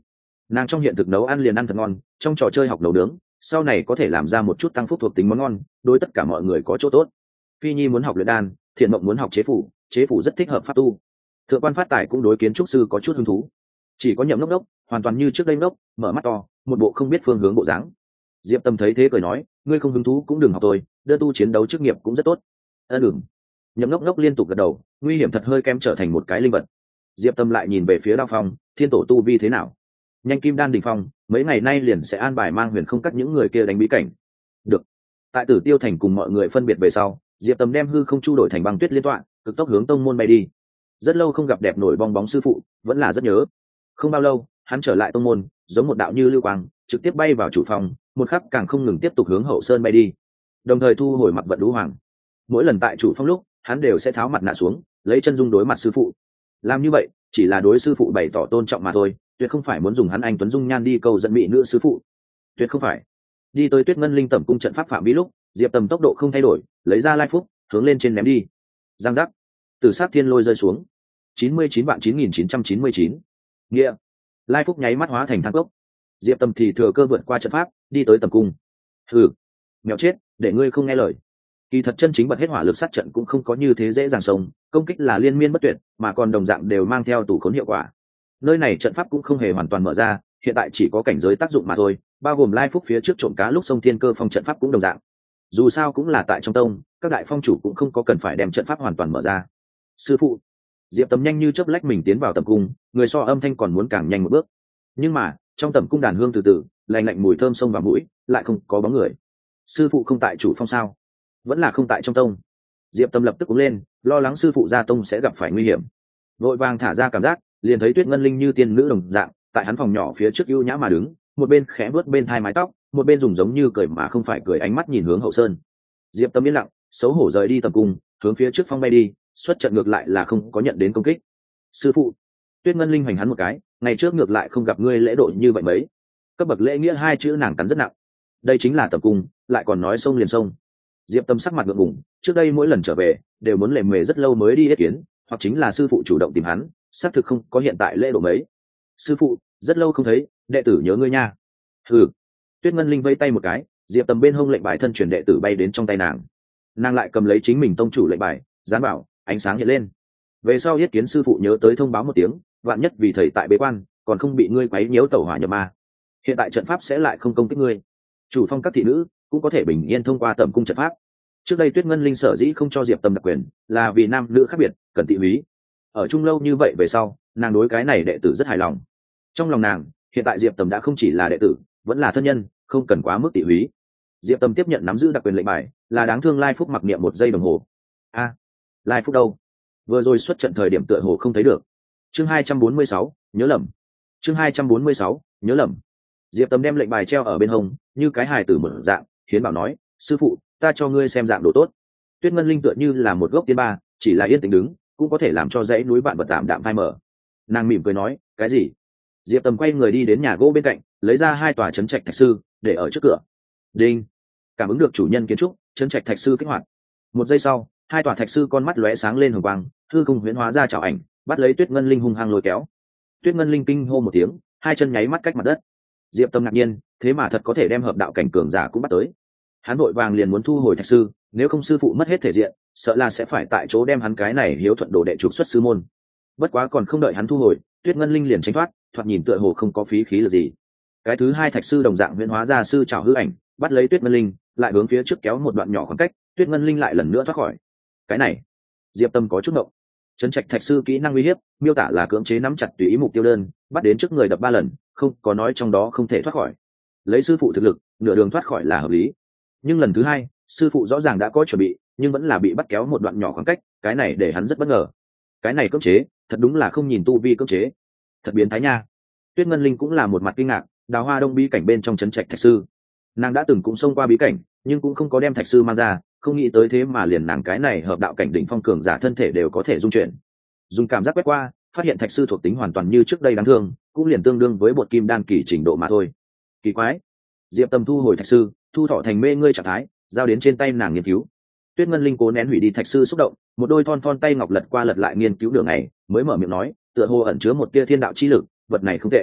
Nàng trong hiện thực nấu ăn liền ăn thật ngon, trong trò chơi học nấu nướng sau này có thể làm ra một chút tăng phúc thuộc tính món ngon, đối tất cả mọi người có chỗ tốt. Phi Nhi muốn học luyện đan, Thiện Mộng muốn học chế phủ, chế phủ rất thích hợp pháp tu. Thượng quan Phát Tài cũng đối kiến trúc sư có chút hứng thú. Chỉ có Nhậm Ngốc Đốc hoàn toàn như trước đây ngốc, mở mắt to, một bộ không biết phương hướng bộ dáng. Diệp Tâm thấy thế cười nói, ngươi không hứng thú cũng đừng học tôi, đơn tu chiến đấu chức nghiệp cũng rất tốt. Ân ừm. Nhậm Ngốc Ngốc liên tục gật đầu, nguy hiểm thật hơi kém trở thành một cái linh vật. Diệp Tâm lại nhìn về phía Đao Phong, thiên tổ tu vi thế nào? Nhanh Kim Đan đỉnh phong, mấy ngày nay liền sẽ an bài mang huyền không cắt những người kia đánh bí cảnh. Được. Tại Tử Tiêu thành cùng mọi người phân biệt về sau, Diệp Tâm đem hư không chu đổi thành băng tuyết liên tọa, cực tốc hướng tông môn bay đi. Rất lâu không gặp đẹp nổi bong bóng sư phụ, vẫn là rất nhớ. Không bao lâu, hắn trở lại tông môn, giống một đạo như lưu quang, trực tiếp bay vào chủ phòng, một khắc càng không ngừng tiếp tục hướng hậu sơn bay đi. Đồng thời thu hồi mặt vận đũ hoàng. Mỗi lần tại chủ phong lúc, hắn đều sẽ tháo mặt nạ xuống, lấy chân dung đối mặt sư phụ. Làm như vậy, chỉ là đối sư phụ bày tỏ tôn trọng mà thôi, tuyệt không phải muốn dùng hắn anh tuấn dung nhan đi cầu dẫn mỹ nữ sư phụ. Tuyệt không phải. Đi tới Tuyết Ngân Linh tẩm cung trận pháp phạm vi lúc, Diệp Tầm tốc độ không thay đổi, lấy ra lai phúc, hướng lên trên ném đi. Giang giác. Từ sát thiên lôi rơi xuống. chín mươi chín vạn chín nghìn chín trăm chín mươi chín. Nghĩa. Lai phúc nháy mắt hóa thành thang cốc. Diệp Tầm thì thừa cơ vượt qua trận pháp, đi tới tầm cung. Hừ, mèo chết, để ngươi không nghe lời. Kỳ thật chân chính bật hết hỏa lực sát trận cũng không có như thế dễ dàng sống, công kích là liên miên bất tuyệt, mà còn đồng dạng đều mang theo tủ khốn hiệu quả. Nơi này trận pháp cũng không hề hoàn toàn mở ra, hiện tại chỉ có cảnh giới tác dụng mà thôi, bao gồm lai phúc phía trước trộm cá lúc sông thiên cơ phong trận pháp cũng đồng dạng. Dù sao cũng là tại trong tông, các đại phong chủ cũng không có cần phải đem trận pháp hoàn toàn mở ra. Sư phụ. Diệp Tầm nhanh như chớp lách mình tiến vào tầm cung, người so âm thanh còn muốn càng nhanh một bước. Nhưng mà, trong tầm cung đàn hương từ từ, lạnh lạnh mùi thơm xông vào mũi, lại không có bóng người. Sư phụ không tại chủ phong sao? Vẫn là không tại trong tông. Diệp Tâm lập tức cũng lên, lo lắng sư phụ ra tông sẽ gặp phải nguy hiểm. Vội vàng thả ra cảm giác, liền thấy Tuyết Ngân Linh như tiên nữ đồng dạng, tại hắn phòng nhỏ phía trước ưu nhã mà đứng, một bên khẽ bước bên thai mái tóc, một bên dùng giống như cười mà không phải cười ánh mắt nhìn hướng hậu sơn. Diệp Tâm yên lặng, xấu hổ rời đi tầm cung, hướng phía trước phong bay đi, xuất trận ngược lại là không có nhận đến công kích. Sư phụ. Tuyết Ngân Linh hoành hắn một cái, ngày trước ngược lại không gặp ngươi lễ độ như vậy mấy. Cấp bậc lễ nghĩa hai chữ nàng cắn rất nặng. Đây chính là tầm cung, lại còn nói sông liền sông. Diệp Tâm sắc mặt ngượng ngùng, trước đây mỗi lần trở về đều muốn lề mề rất lâu mới đi yết kiến, hoặc chính là sư phụ chủ động tìm hắn, xác thực không có hiện tại lễ độ mấy. Sư phụ, rất lâu không thấy, đệ tử nhớ ngươi nha. Ừ. Tuyết Ngân Linh vây tay một cái, Diệp Tâm bên hông lệnh bài thân truyền đệ tử bay đến trong tay nàng. Nàng lại cầm lấy chính mình tông chủ lệnh bài, dán bảo, ánh sáng hiện lên. Về sau yết kiến sư phụ nhớ tới thông báo một tiếng, vạn nhất vì thầy tại bế quan, còn không bị ngươi quấy nhiễu tẩu hỏa nhập ma. Hiện tại trận pháp sẽ lại không công kích ngươi. Chủ phong các thị nữ cũng có thể bình yên thông qua tầm cung trận pháp. Trước đây Tuyết Ngân Linh sở dĩ không cho Diệp Tâm đặc quyền, là vì nam nữ khác biệt, cần tị húy. Ở chung lâu như vậy về sau, nàng đối cái này đệ tử rất hài lòng. Trong lòng nàng, hiện tại Diệp Tâm đã không chỉ là đệ tử, vẫn là thân nhân, không cần quá mức tị húy. Diệp Tâm tiếp nhận nắm giữ đặc quyền lệnh bài, là đáng thương Lai Phúc mặc niệm một giây đồng hồ. A, à, Lai Phúc đâu? Vừa rồi xuất trận thời điểm tựa hồ không thấy được. Chương hai trăm bốn mươi sáu, nhớ lầm. Chương hai trăm bốn mươi sáu, nhớ lầm. Diệp Tâm đem lệnh bài treo ở bên hông, như cái hài tử mở dạng, hiến bảo nói, sư phụ, ta cho ngươi xem dạng đồ tốt. Tuyết Ngân Linh tựa như là một gốc tiên ba, chỉ là yên tĩnh đứng, cũng có thể làm cho dãy núi vạn vật tạm đạm phai mở. Nàng mỉm cười nói, cái gì? Diệp Tâm quay người đi đến nhà gỗ bên cạnh, lấy ra hai tòa trấn trạch thạch sư, để ở trước cửa. Đinh. Cảm ứng được chủ nhân kiến trúc, trấn trạch thạch sư kích hoạt. Một giây sau, hai tòa thạch sư con mắt lóe sáng lên hồng quang, hư không huyễn hóa ra chảo ảnh, bắt lấy Tuyết Ngân Linh hung hăng lôi kéo. Tuyết Ngân Linh kinh hô một tiếng, hai chân nháy mắt cách mặt đất. Diệp Tâm ngạc nhiên, thế mà thật có thể đem hợp đạo cảnh cường giả cũng bắt tới. Hắn vội vàng liền muốn thu hồi thạch sư, nếu không sư phụ mất hết thể diện, sợ là sẽ phải tại chỗ đem hắn cái này hiếu thuận đồ đệ trục xuất sư môn. Bất quá còn không đợi hắn thu hồi, Tuyết Ngân Linh liền tránh thoát, thoạt nhìn tựa hồ không có phí khí là gì. Cái thứ hai thạch sư đồng dạng huyễn hóa ra sư trảo hư ảnh, bắt lấy Tuyết Ngân Linh, lại hướng phía trước kéo một đoạn nhỏ khoảng cách, Tuyết Ngân Linh lại lần nữa thoát khỏi. Cái này, Diệp Tâm có chút ngộng. Trấn trạch thạch sư kỹ năng uy hiếp, miêu tả là cưỡng chế nắm chặt tùy ý mục tiêu đơn, bắt đến trước người đập ba lần, không có nói trong đó không thể thoát khỏi. Lấy sư phụ thực lực, nửa đường thoát khỏi là hợp lý. Nhưng lần thứ hai, sư phụ rõ ràng đã có chuẩn bị, nhưng vẫn là bị bắt kéo một đoạn nhỏ khoảng cách, cái này để hắn rất bất ngờ. Cái này cưỡng chế, thật đúng là không nhìn tu vi cưỡng chế, thật biến thái nha. Tuyết Ngân Linh cũng là một mặt kinh ngạc, đào hoa đông bí cảnh bên trong trấn trạch thạch sư, nàng đã từng cũng xông qua bí cảnh, nhưng cũng không có đem thạch sư mang ra, không nghĩ tới thế mà liền nàng cái này hợp đạo cảnh đỉnh phong cường giả thân thể đều có thể dung chuyển. Dùng cảm giác quét qua, phát hiện thạch sư thuộc tính hoàn toàn như trước đây đáng thương, cũng liền tương đương với bột kim đan kỳ trình độ mà thôi. Kỳ quái. Diệp Tâm thu hồi thạch sư, thu thọ thành mê ngươi trạng thái, giao đến trên tay nàng nghiên cứu. Tuyết Ngân Linh cố nén hủy đi thạch sư xúc động, một đôi thon thon tay ngọc lật qua lật lại nghiên cứu đường này, mới mở miệng nói, tựa hồ ẩn chứa một tia thiên đạo chi lực, vật này không tệ.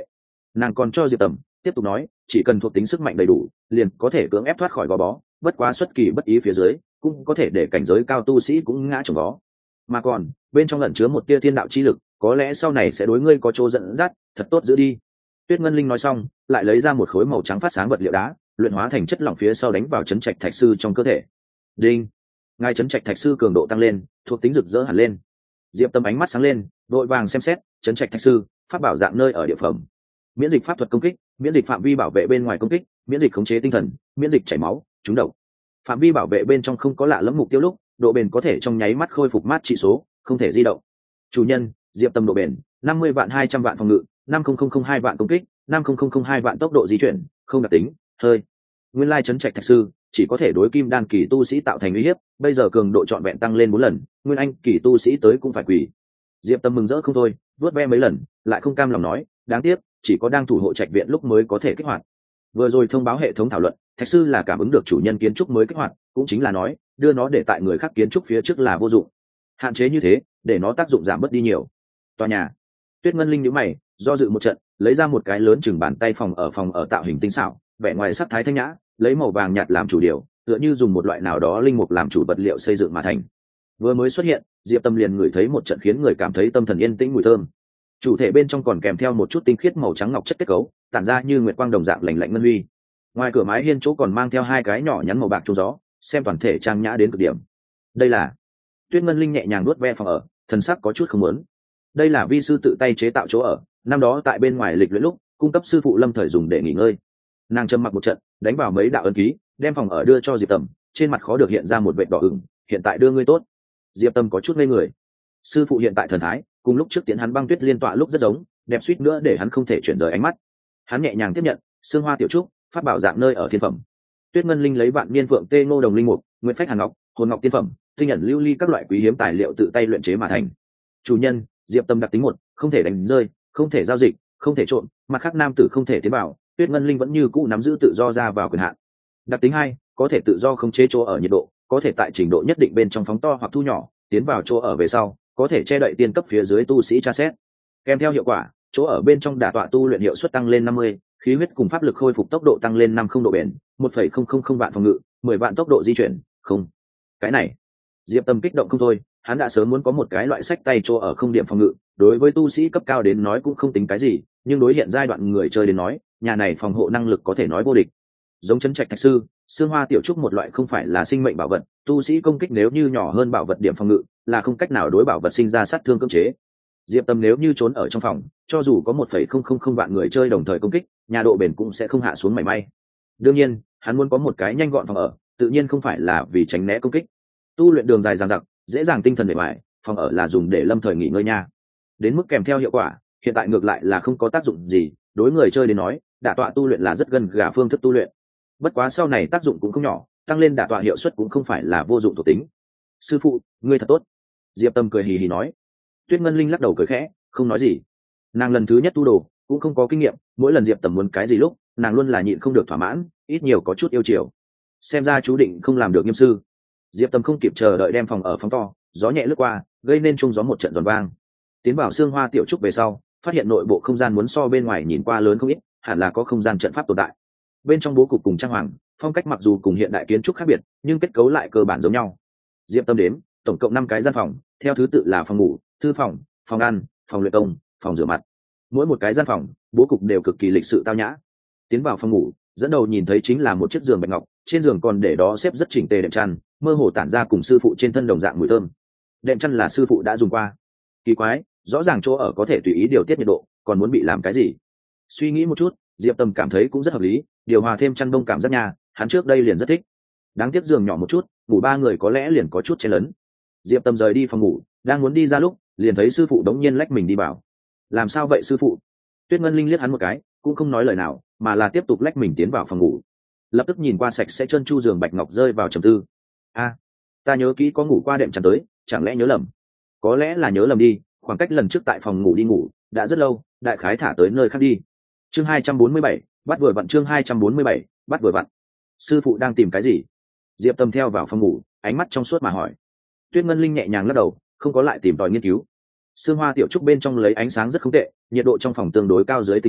Nàng còn cho diệp tầm tiếp tục nói, chỉ cần thuộc tính sức mạnh đầy đủ liền có thể cưỡng ép thoát khỏi gò bó, bất quá xuất kỳ bất ý phía dưới cũng có thể để cảnh giới cao tu sĩ cũng ngã trồng vó, mà còn bên trong lẩn chứa một tia thiên đạo chi lực, có lẽ sau này sẽ đối ngươi có chỗ dẫn dắt, thật tốt giữ đi. Tuyết Ngân Linh nói xong lại lấy ra một khối màu trắng phát sáng vật liệu đá, luyện hóa thành chất lỏng phía sau đánh vào chấn trạch thạch sư trong cơ thể. Đinh, ngài chấn trạch thạch sư cường độ tăng lên, thuộc tính rực rỡ hẳn lên. Diệp Tâm ánh mắt sáng lên, đội vàng xem xét, chấn trạch thạch sư pháp bảo dạng nơi ở địa phẩm, miễn dịch pháp thuật công kích, miễn dịch phạm vi bảo vệ bên ngoài công kích, miễn dịch khống chế tinh thần, miễn dịch chảy máu trúng độc. Phạm vi bảo vệ bên trong không có lạ lẫm mục tiêu lúc, độ bền có thể trong nháy mắt khôi phục mát trị số, không thể di động. Chủ nhân Diệp Tâm độ bền năm mươi vạn hai trăm vạn phòng ngự, năm không không không hai vạn công kích, năm không không không hai vạn tốc độ di chuyển, không đặc tính hơi. Nguyên lai chấn trạch thạch sư chỉ có thể đối kim đan kỳ tu sĩ tạo thành uy hiếp, bây giờ cường độ trọn vẹn tăng lên bốn lần, nguyên anh kỳ tu sĩ tới cũng phải quỳ. Diệp Tâm mừng rỡ không thôi, vuốt ve mấy lần lại không cam lòng nói, đáng tiếc chỉ có đang thủ hộ trạch viện lúc mới có thể kích hoạt. Vừa rồi thông báo hệ thống thảo luận, thạch sư là cảm ứng được chủ nhân kiến trúc mới kích hoạt, cũng chính là nói đưa nó để tại người khác kiến trúc phía trước là vô dụng, hạn chế như thế để nó tác dụng giảm bớt đi nhiều. Tòa nhà. Tuyết Ngân Linh nhíu mày, do dự một trận, lấy ra một cái lớn chừng bàn tay phòng ở phòng ở tạo hình tinh xảo, vẻ ngoài sắc thái thanh nhã, lấy màu vàng nhạt làm chủ điều, tựa như dùng một loại nào đó linh mục làm chủ vật liệu xây dựng mà thành. Vừa mới xuất hiện, Diệp Tâm liền ngửi thấy một trận khiến người cảm thấy tâm thần yên tĩnh mùi thơm. Chủ thể bên trong còn kèm theo một chút tinh khiết màu trắng ngọc chất kết cấu, tản ra như nguyệt quang đồng dạng lạnh lạnh ngân huy. Ngoài cửa mái hiên chỗ còn mang theo hai cái nhỏ nhắn màu bạc trúng gió, xem toàn thể trang nhã đến cực điểm. Đây là Tuyết Ngân Linh nhẹ nhàng nuốt ve phòng ở, thần sắc có chút không muốn. Đây là vi sư tự tay chế tạo chỗ ở, năm đó tại bên ngoài lịch luyện lúc cung cấp sư phụ Lâm Thời dùng để nghỉ ngơi. Nàng trầm mặc một trận, đánh vào mấy đạo ấn ký, đem phòng ở đưa cho Diệp Tầm, trên mặt khó được hiện ra một vệt đỏ ửng, hiện tại đưa ngươi tốt. Diệp Tâm có chút ngây người. Sư phụ hiện tại thần thái cùng lúc trước tiến hắn băng tuyết liên tọa lúc rất giống, đẹp suýt nữa để hắn không thể chuyển rời ánh mắt. Hắn nhẹ nhàng tiếp nhận xương hoa tiểu trúc, phát bảo dạng nơi ở thiên phẩm. Tuyết Ngân Linh lấy vạn niên phượng tê ngô đồng linh mục, nguyệt phách hàn ngọc, hồn ngọc tiên phẩm, tinh nhận lưu ly các loại quý hiếm tài liệu tự tay luyện chế mà thành. Chủ nhân Diệp Tâm đặc tính một, không thể đánh rơi, không thể giao dịch, không thể trộn, mặt khác nam tử không thể tiến vào. Tuyết Ngân Linh vẫn như cũ nắm giữ tự do ra vào quyền hạn. Đặc tính hai, có thể tự do khống chế chỗ ở nhiệt độ, có thể tại trình độ nhất định bên trong phóng to hoặc thu nhỏ, tiến vào chỗ ở về sau có thể che đậy tiên cấp phía dưới tu sĩ tra xét. Kèm theo hiệu quả, chỗ ở bên trong đả tọa tu luyện hiệu suất tăng lên năm mươi, khí huyết cùng pháp lực khôi phục tốc độ tăng lên năm không độ bền, một phẩy không không không vạn phòng ngự, mười vạn tốc độ di chuyển, không. Cái này, Diệp Tâm kích động không thôi, hắn đã sớm muốn có một cái loại sách tay chỗ ở không điểm phòng ngự, đối với tu sĩ cấp cao đến nói cũng không tính cái gì, nhưng đối hiện giai đoạn người chơi đến nói, nhà này phòng hộ năng lực có thể nói vô địch. Giống chấn trạch thạch sư, xương hoa tiểu trúc một loại không phải là sinh mệnh bảo vật, tu sĩ công kích nếu như nhỏ hơn bảo vật điểm phòng ngự là không cách nào đối bảo vật sinh ra sát thương cưỡng chế. Diệp Tâm nếu như trốn ở trong phòng, cho dù có một phẩy không không không vạn người chơi đồng thời công kích, nhà độ bền cũng sẽ không hạ xuống mảy may. Đương nhiên hắn muốn có một cái nhanh gọn phòng ở, tự nhiên không phải là vì tránh né công kích. Tu luyện đường dài dằng dặc, dễ dàng tinh thần mệt mỏi, phòng ở là dùng để lâm thời nghỉ ngơi nha. Đến mức kèm theo hiệu quả, hiện tại ngược lại là không có tác dụng gì, đối người chơi đến nói đả tọa tu luyện là rất gần gà phương thức tu luyện. Bất quá sau này tác dụng cũng không nhỏ, tăng lên đả tọa hiệu suất cũng không phải là vô dụng thuộc tính. Sư phụ ngươi thật tốt. Diệp Tâm cười hì hì nói. Tuyết Ngân Linh lắc đầu cười khẽ, không nói gì. Nàng lần thứ nhất tu đồ cũng không có kinh nghiệm, mỗi lần Diệp Tâm muốn cái gì lúc nàng luôn là nhịn không được thỏa mãn, ít nhiều có chút yêu chiều. Xem ra chú định không làm được nghiêm sư. Diệp Tâm không kịp chờ đợi đem phòng ở phóng to, gió nhẹ lướt qua gây nên trung gió một trận giòn vang. Tiến vào xương hoa tiểu trúc về sau, phát hiện nội bộ không gian muốn so bên ngoài nhìn qua lớn không ít, hẳn là có không gian trận pháp tồn tại. Bên trong bố cục cùng trang hoàng phong cách mặc dù cùng hiện đại kiến trúc khác biệt, nhưng kết cấu lại cơ bản giống nhau. Diệp Tâm đếm tổng cộng năm cái gian phòng, theo thứ tự là phòng ngủ, thư phòng, phòng ăn, phòng luyện công, phòng rửa mặt. Mỗi một cái gian phòng bố cục đều cực kỳ lịch sự tao nhã. Tiến vào phòng ngủ, dẫn đầu nhìn thấy chính là một chiếc giường bạch ngọc, trên giường còn để đó xếp rất chỉnh tề đệm chăn, mơ hồ tản ra cùng sư phụ trên thân đồng dạng mùi thơm. Đệm chăn là sư phụ đã dùng qua. Kỳ quái, rõ ràng chỗ ở có thể tùy ý điều tiết nhiệt độ, còn muốn bị làm cái gì? Suy nghĩ một chút, Diệp Tâm cảm thấy cũng rất hợp lý, điều hòa thêm chăn đông cảm giác nhà, hắn trước đây liền rất thích. Đáng tiếc giường nhỏ một chút, ngủ ba người có lẽ liền có chút chen lấn. Diệp Tâm rời đi phòng ngủ, đang muốn đi ra lúc liền thấy sư phụ đống nhiên lách mình đi vào. Làm sao vậy sư phụ? Tuyết Ngân Linh liếc hắn một cái, cũng không nói lời nào, mà là tiếp tục lách mình tiến vào phòng ngủ. Lập tức nhìn qua sạch sẽ trơn tru giường bạch ngọc rơi vào trầm tư. A, ta nhớ kỹ có ngủ qua đệm chăn tới, chẳng lẽ nhớ lầm? Có lẽ là nhớ lầm đi, khoảng cách lần trước tại phòng ngủ đi ngủ đã rất lâu, đại khái thả tới nơi khác đi. Chương hai trăm bốn mươi bảy, bắt vừa vặn. Chương hai trăm bốn mươi bảy, bắt vừa vặn. Sư phụ đang tìm cái gì? Diệp Tâm theo vào phòng ngủ, ánh mắt trong suốt mà hỏi. Tuyết Ngân Linh nhẹ nhàng lắc đầu, không có lại tìm tòi nghiên cứu. Sương hoa tiểu trúc bên trong lấy ánh sáng rất không tệ, nhiệt độ trong phòng tương đối cao dưới tình huống,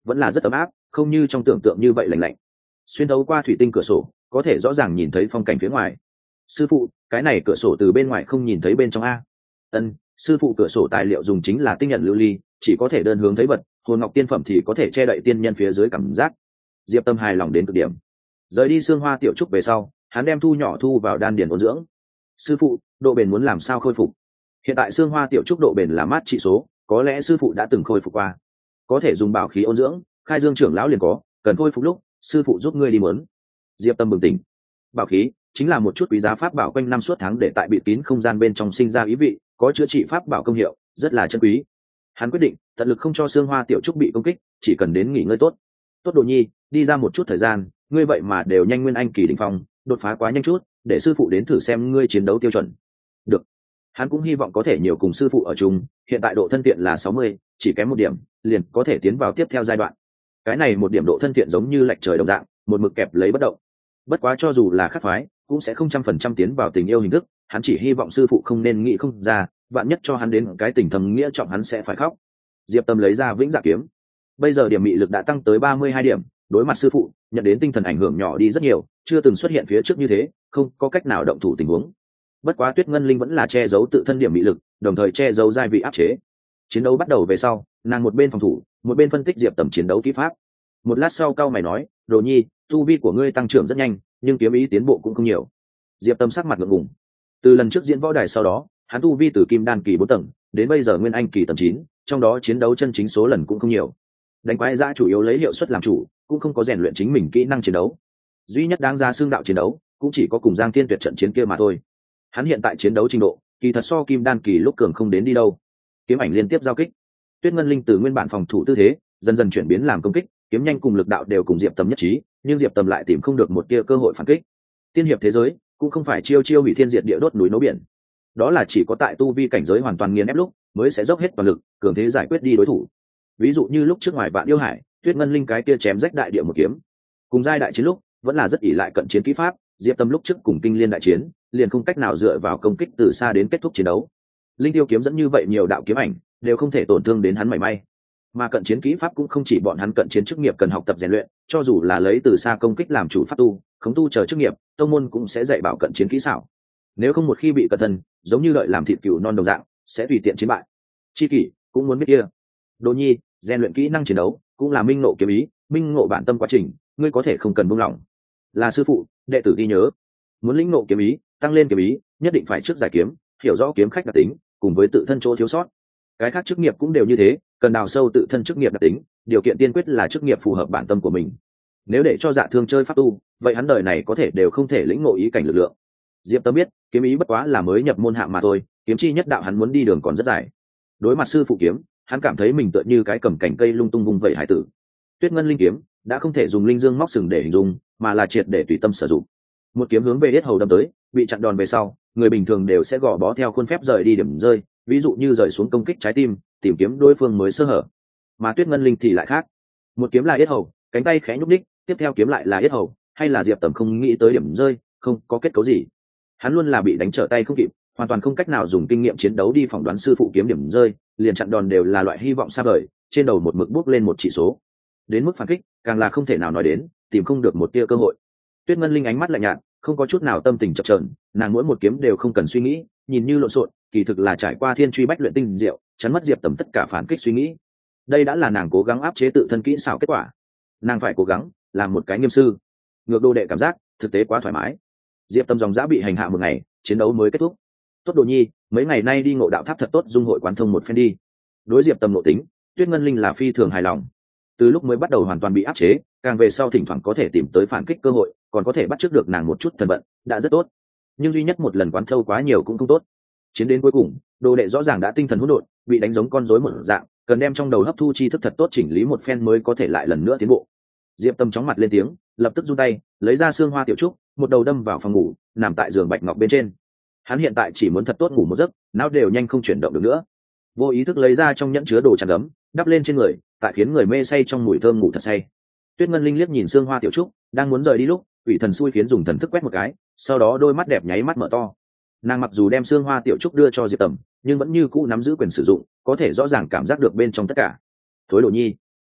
vẫn là rất ấm áp, không như trong tưởng tượng như vậy lạnh lạnh. Xuyên thấu qua thủy tinh cửa sổ có thể rõ ràng nhìn thấy phong cảnh phía ngoài. Sư phụ, cái này cửa sổ từ bên ngoài không nhìn thấy bên trong a? Ân, sư phụ, cửa sổ tài liệu dùng chính là tinh nhận lưu ly, chỉ có thể đơn hướng thấy vật, hồn ngọc tiên phẩm thì có thể che đậy tiên nhân phía dưới cảm giác. Diệp Tâm hài lòng đến cực điểm. Rời đi xương hoa tiểu trúc về sau, hắn đem thu nhỏ thu vào đan điền ôn dưỡng. Sư phụ, độ bền muốn làm sao khôi phục? Hiện tại xương hoa tiểu trúc độ bền là mát trị số, có lẽ sư phụ đã từng khôi phục qua, có thể dùng bảo khí ôn dưỡng. Khai Dương trưởng lão liền có, cần khôi phục lúc sư phụ giúp ngươi đi mớn. Diệp Tâm bừng tỉnh. Bảo khí chính là một chút quý giá pháp bảo quanh năm suốt tháng để tại bịt kín không gian bên trong sinh ra ý vị, có chữa trị pháp bảo công hiệu, rất là chân quý. Hắn quyết định tận lực không cho xương hoa tiểu trúc bị công kích, chỉ cần đến nghỉ ngơi tốt. Tốt Đồ Nhi, đi ra một chút thời gian, ngươi vậy mà đều nhanh nguyên anh kỳ đỉnh phong, đột phá quá nhanh chút, để sư phụ đến thử xem ngươi chiến đấu tiêu chuẩn. Được. Hắn cũng hy vọng có thể nhiều cùng sư phụ ở chung, hiện tại độ thân thiện là sáu mươi, chỉ kém một điểm, liền có thể tiến vào tiếp theo giai đoạn. Cái này một điểm độ thân thiện giống như lệch trời đồng dạng, một mực kẹp lấy bất động. Bất quá cho dù là khắc phái, cũng sẽ không trăm phần trăm tiến vào tình yêu hình thức, hắn chỉ hy vọng sư phụ không nên nghĩ không ra, vạn nhất cho hắn đến cái tình thầm nghĩa trọng hắn sẽ phải khóc. Diệp Tâm lấy ra vĩnh dạ kiếm. Bây giờ điểm mị lực đã tăng tới ba mươi hai điểm, đối mặt sư phụ, nhận đến tinh thần ảnh hưởng nhỏ đi rất nhiều, chưa từng xuất hiện phía trước như thế, không có cách nào động thủ tình huống. Bất quá Tuyết Ngân Linh vẫn là che giấu tự thân điểm mị lực, đồng thời che giấu giai vị áp chế. Chiến đấu bắt đầu về sau, nàng một bên phòng thủ, một bên phân tích Diệp Tầm chiến đấu kỹ pháp. Một lát sau cao mày nói, Đồ Nhi, tu vi của ngươi tăng trưởng rất nhanh, nhưng kiếm ý tiến bộ cũng không nhiều. Diệp Tâm sắc mặt ngượng ngùng. Từ lần trước diễn võ đài sau đó, hắn tu vi từ kim đan kỳ bốn tầng đến bây giờ nguyên anh kỳ tầng chín, trong đó chiến đấu chân chính số lần cũng không nhiều. Đánh quái dã chủ yếu lấy hiệu suất làm chủ, cũng không có rèn luyện chính mình kỹ năng chiến đấu. Duy nhất đáng ra xương đạo chiến đấu, cũng chỉ có cùng Giang Thiên Tuyệt trận chiến kia mà thôi. Hắn hiện tại chiến đấu trình độ, kỳ thật so kim đan kỳ lúc cường không đến đi đâu. Kiếm ảnh liên tiếp giao kích, Tuyết Ngân Linh từ nguyên bản phòng thủ tư thế, dần dần chuyển biến làm công kích, kiếm nhanh cùng lực đạo đều cùng Diệp Tâm nhất trí, nhưng Diệp Tâm lại tìm không được một tia cơ hội phản kích. Tiên hiệp thế giới cũng không phải chiêu chiêu hủy thiên diệt địa đốt núi nấu biển, đó là chỉ có tại tu vi cảnh giới hoàn toàn nghiền ép lúc mới sẽ dốc hết toàn lực cường thế giải quyết đi đối thủ. Ví dụ như lúc trước ngoài Vạn Yêu Hải, Tuyết Ngân Linh cái kia chém rách đại địa một kiếm, cùng giai đại chiến lúc vẫn là rất ỷ lại cận chiến kỹ pháp. Diệp Tâm lúc trước cùng Kinh Liên đại chiến liền không cách nào dựa vào công kích từ xa đến kết thúc chiến đấu. Linh tiêu kiếm dẫn như vậy nhiều đạo kiếm ảnh đều không thể tổn thương đến hắn mảy may. Mà cận chiến kỹ pháp cũng không chỉ bọn hắn cận chiến chức nghiệp cần học tập rèn luyện, cho dù là lấy từ xa công kích làm chủ pháp tu, khống tu chờ chức nghiệp, tông môn cũng sẽ dạy bảo cận chiến kỹ xảo. Nếu không một khi bị cẩn thân, giống như đợi làm thịt cừu non đồng dạng, sẽ tùy tiện chiến bại. Chi kỷ cũng muốn biết kia. Đồ Nhi, rèn luyện kỹ năng chiến đấu cũng là minh ngộ kiếm ý, minh ngộ bản tâm quá trình, ngươi có thể không cần buông lỏng. Là sư phụ, đệ tử ghi nhớ. Muốn lĩnh ngộ kiếm ý, tăng lên kiếm ý, nhất định phải trước giải kiếm, hiểu rõ kiếm khách đặc tính, cùng với tự thân chỗ thiếu sót. Cái khác chức nghiệp cũng đều như thế, cần đào sâu tự thân chức nghiệp đặc tính, điều kiện tiên quyết là chức nghiệp phù hợp bản tâm của mình. Nếu để cho Dạ Thương chơi pháp tu, vậy hắn đời này có thể đều không thể lĩnh ngộ ý cảnh lực lượng. Diệp Tâm biết, kiếm ý bất quá là mới nhập môn hạng mà thôi, kiếm chi nhất đạo hắn muốn đi đường còn rất dài. Đối mặt sư phụ kiếm, hắn cảm thấy mình tựa như cái cầm cành cây lung tung vung vẩy hải tử. Tuyết Ngân Linh kiếm đã không thể dùng linh dương móc sừng để hình dung, mà là triệt để tùy tâm sử dụng. Một kiếm hướng về yết hầu đâm tới, bị chặn đòn về sau, người bình thường đều sẽ gò bó theo khuôn phép rời đi điểm rơi, ví dụ như rời xuống công kích trái tim, tìm kiếm đối phương mới sơ hở. Mà Tuyết Ngân Linh thì lại khác, một kiếm là yết hầu, cánh tay khẽ nhúc nhích, tiếp theo kiếm lại là yết hầu, hay là Diệp Tầm không nghĩ tới điểm rơi, không có kết cấu gì. Hắn luôn là bị đánh trở tay không kịp, hoàn toàn không cách nào dùng kinh nghiệm chiến đấu đi phỏng đoán sư phụ kiếm điểm rơi, liền chặn đòn đều là loại hy vọng xa vời, trên đầu một mực bước lên một chỉ số. Đến mức phản kích, càng là không thể nào nói đến, tìm không được một tia cơ hội. Tuyết Ngân Linh ánh mắt lạnh nhạt, không có chút nào tâm tình chập chờn, nàng mỗi một kiếm đều không cần suy nghĩ, nhìn như lộn xộn, kỳ thực là trải qua thiên truy bách luyện tinh diệu, chắn mất Diệp Tầm tất cả phản kích suy nghĩ. Đây đã là nàng cố gắng áp chế tự thân kỹ xảo kết quả. Nàng phải cố gắng làm một cái nghiêm sư. Ngược đồ đệ cảm giác, thực tế quá thoải mái. Diệp Tầm dòng dã bị hành hạ một ngày, chiến đấu mới kết thúc. Tốt Đồ Nhi, mấy ngày nay đi Ngộ Đạo Tháp thật tốt dung hội quán thông một phen đi. Đối Diệp Tầm nội tính, Tuyết Ngân Linh là phi thường hài lòng. Từ lúc mới bắt đầu hoàn toàn bị áp chế, càng về sau thỉnh thoảng có thể tìm tới phản kích cơ hội, còn có thể bắt chước được nàng một chút thần vận, đã rất tốt. Nhưng duy nhất một lần quán thâu quá nhiều cũng không tốt. Chiến đến cuối cùng, đồ đệ rõ ràng đã tinh thần hỗn độn, bị đánh giống con rối một dạng, cần đem trong đầu hấp thu tri thức thật tốt chỉnh lý một phen mới có thể lại lần nữa tiến bộ. Diệp Tâm chóng mặt lên tiếng, lập tức giơ tay, lấy ra xương hoa tiểu trúc, một đầu đâm vào phòng ngủ, nằm tại giường bạch ngọc bên trên. Hắn hiện tại chỉ muốn thật tốt ngủ một giấc, não đều nhanh không chuyển động được nữa. Vô ý thức lấy ra trong nhẫn chứa đồ tràn gấm, đắp lên trên người, tại khiến người mê say trong mùi thơm ngủ thật say. Tuyết Ngân Linh liếc nhìn xương hoa tiểu trúc, đang muốn rời đi lúc, ủy thần xui khiến dùng thần thức quét một cái, sau đó đôi mắt đẹp nháy mắt mở to. Nàng mặc dù đem xương hoa tiểu trúc đưa cho Diệp Tầm, nhưng vẫn như cũ nắm giữ quyền sử dụng, có thể rõ ràng cảm giác được bên trong tất cả. Thối Đồ Nhi,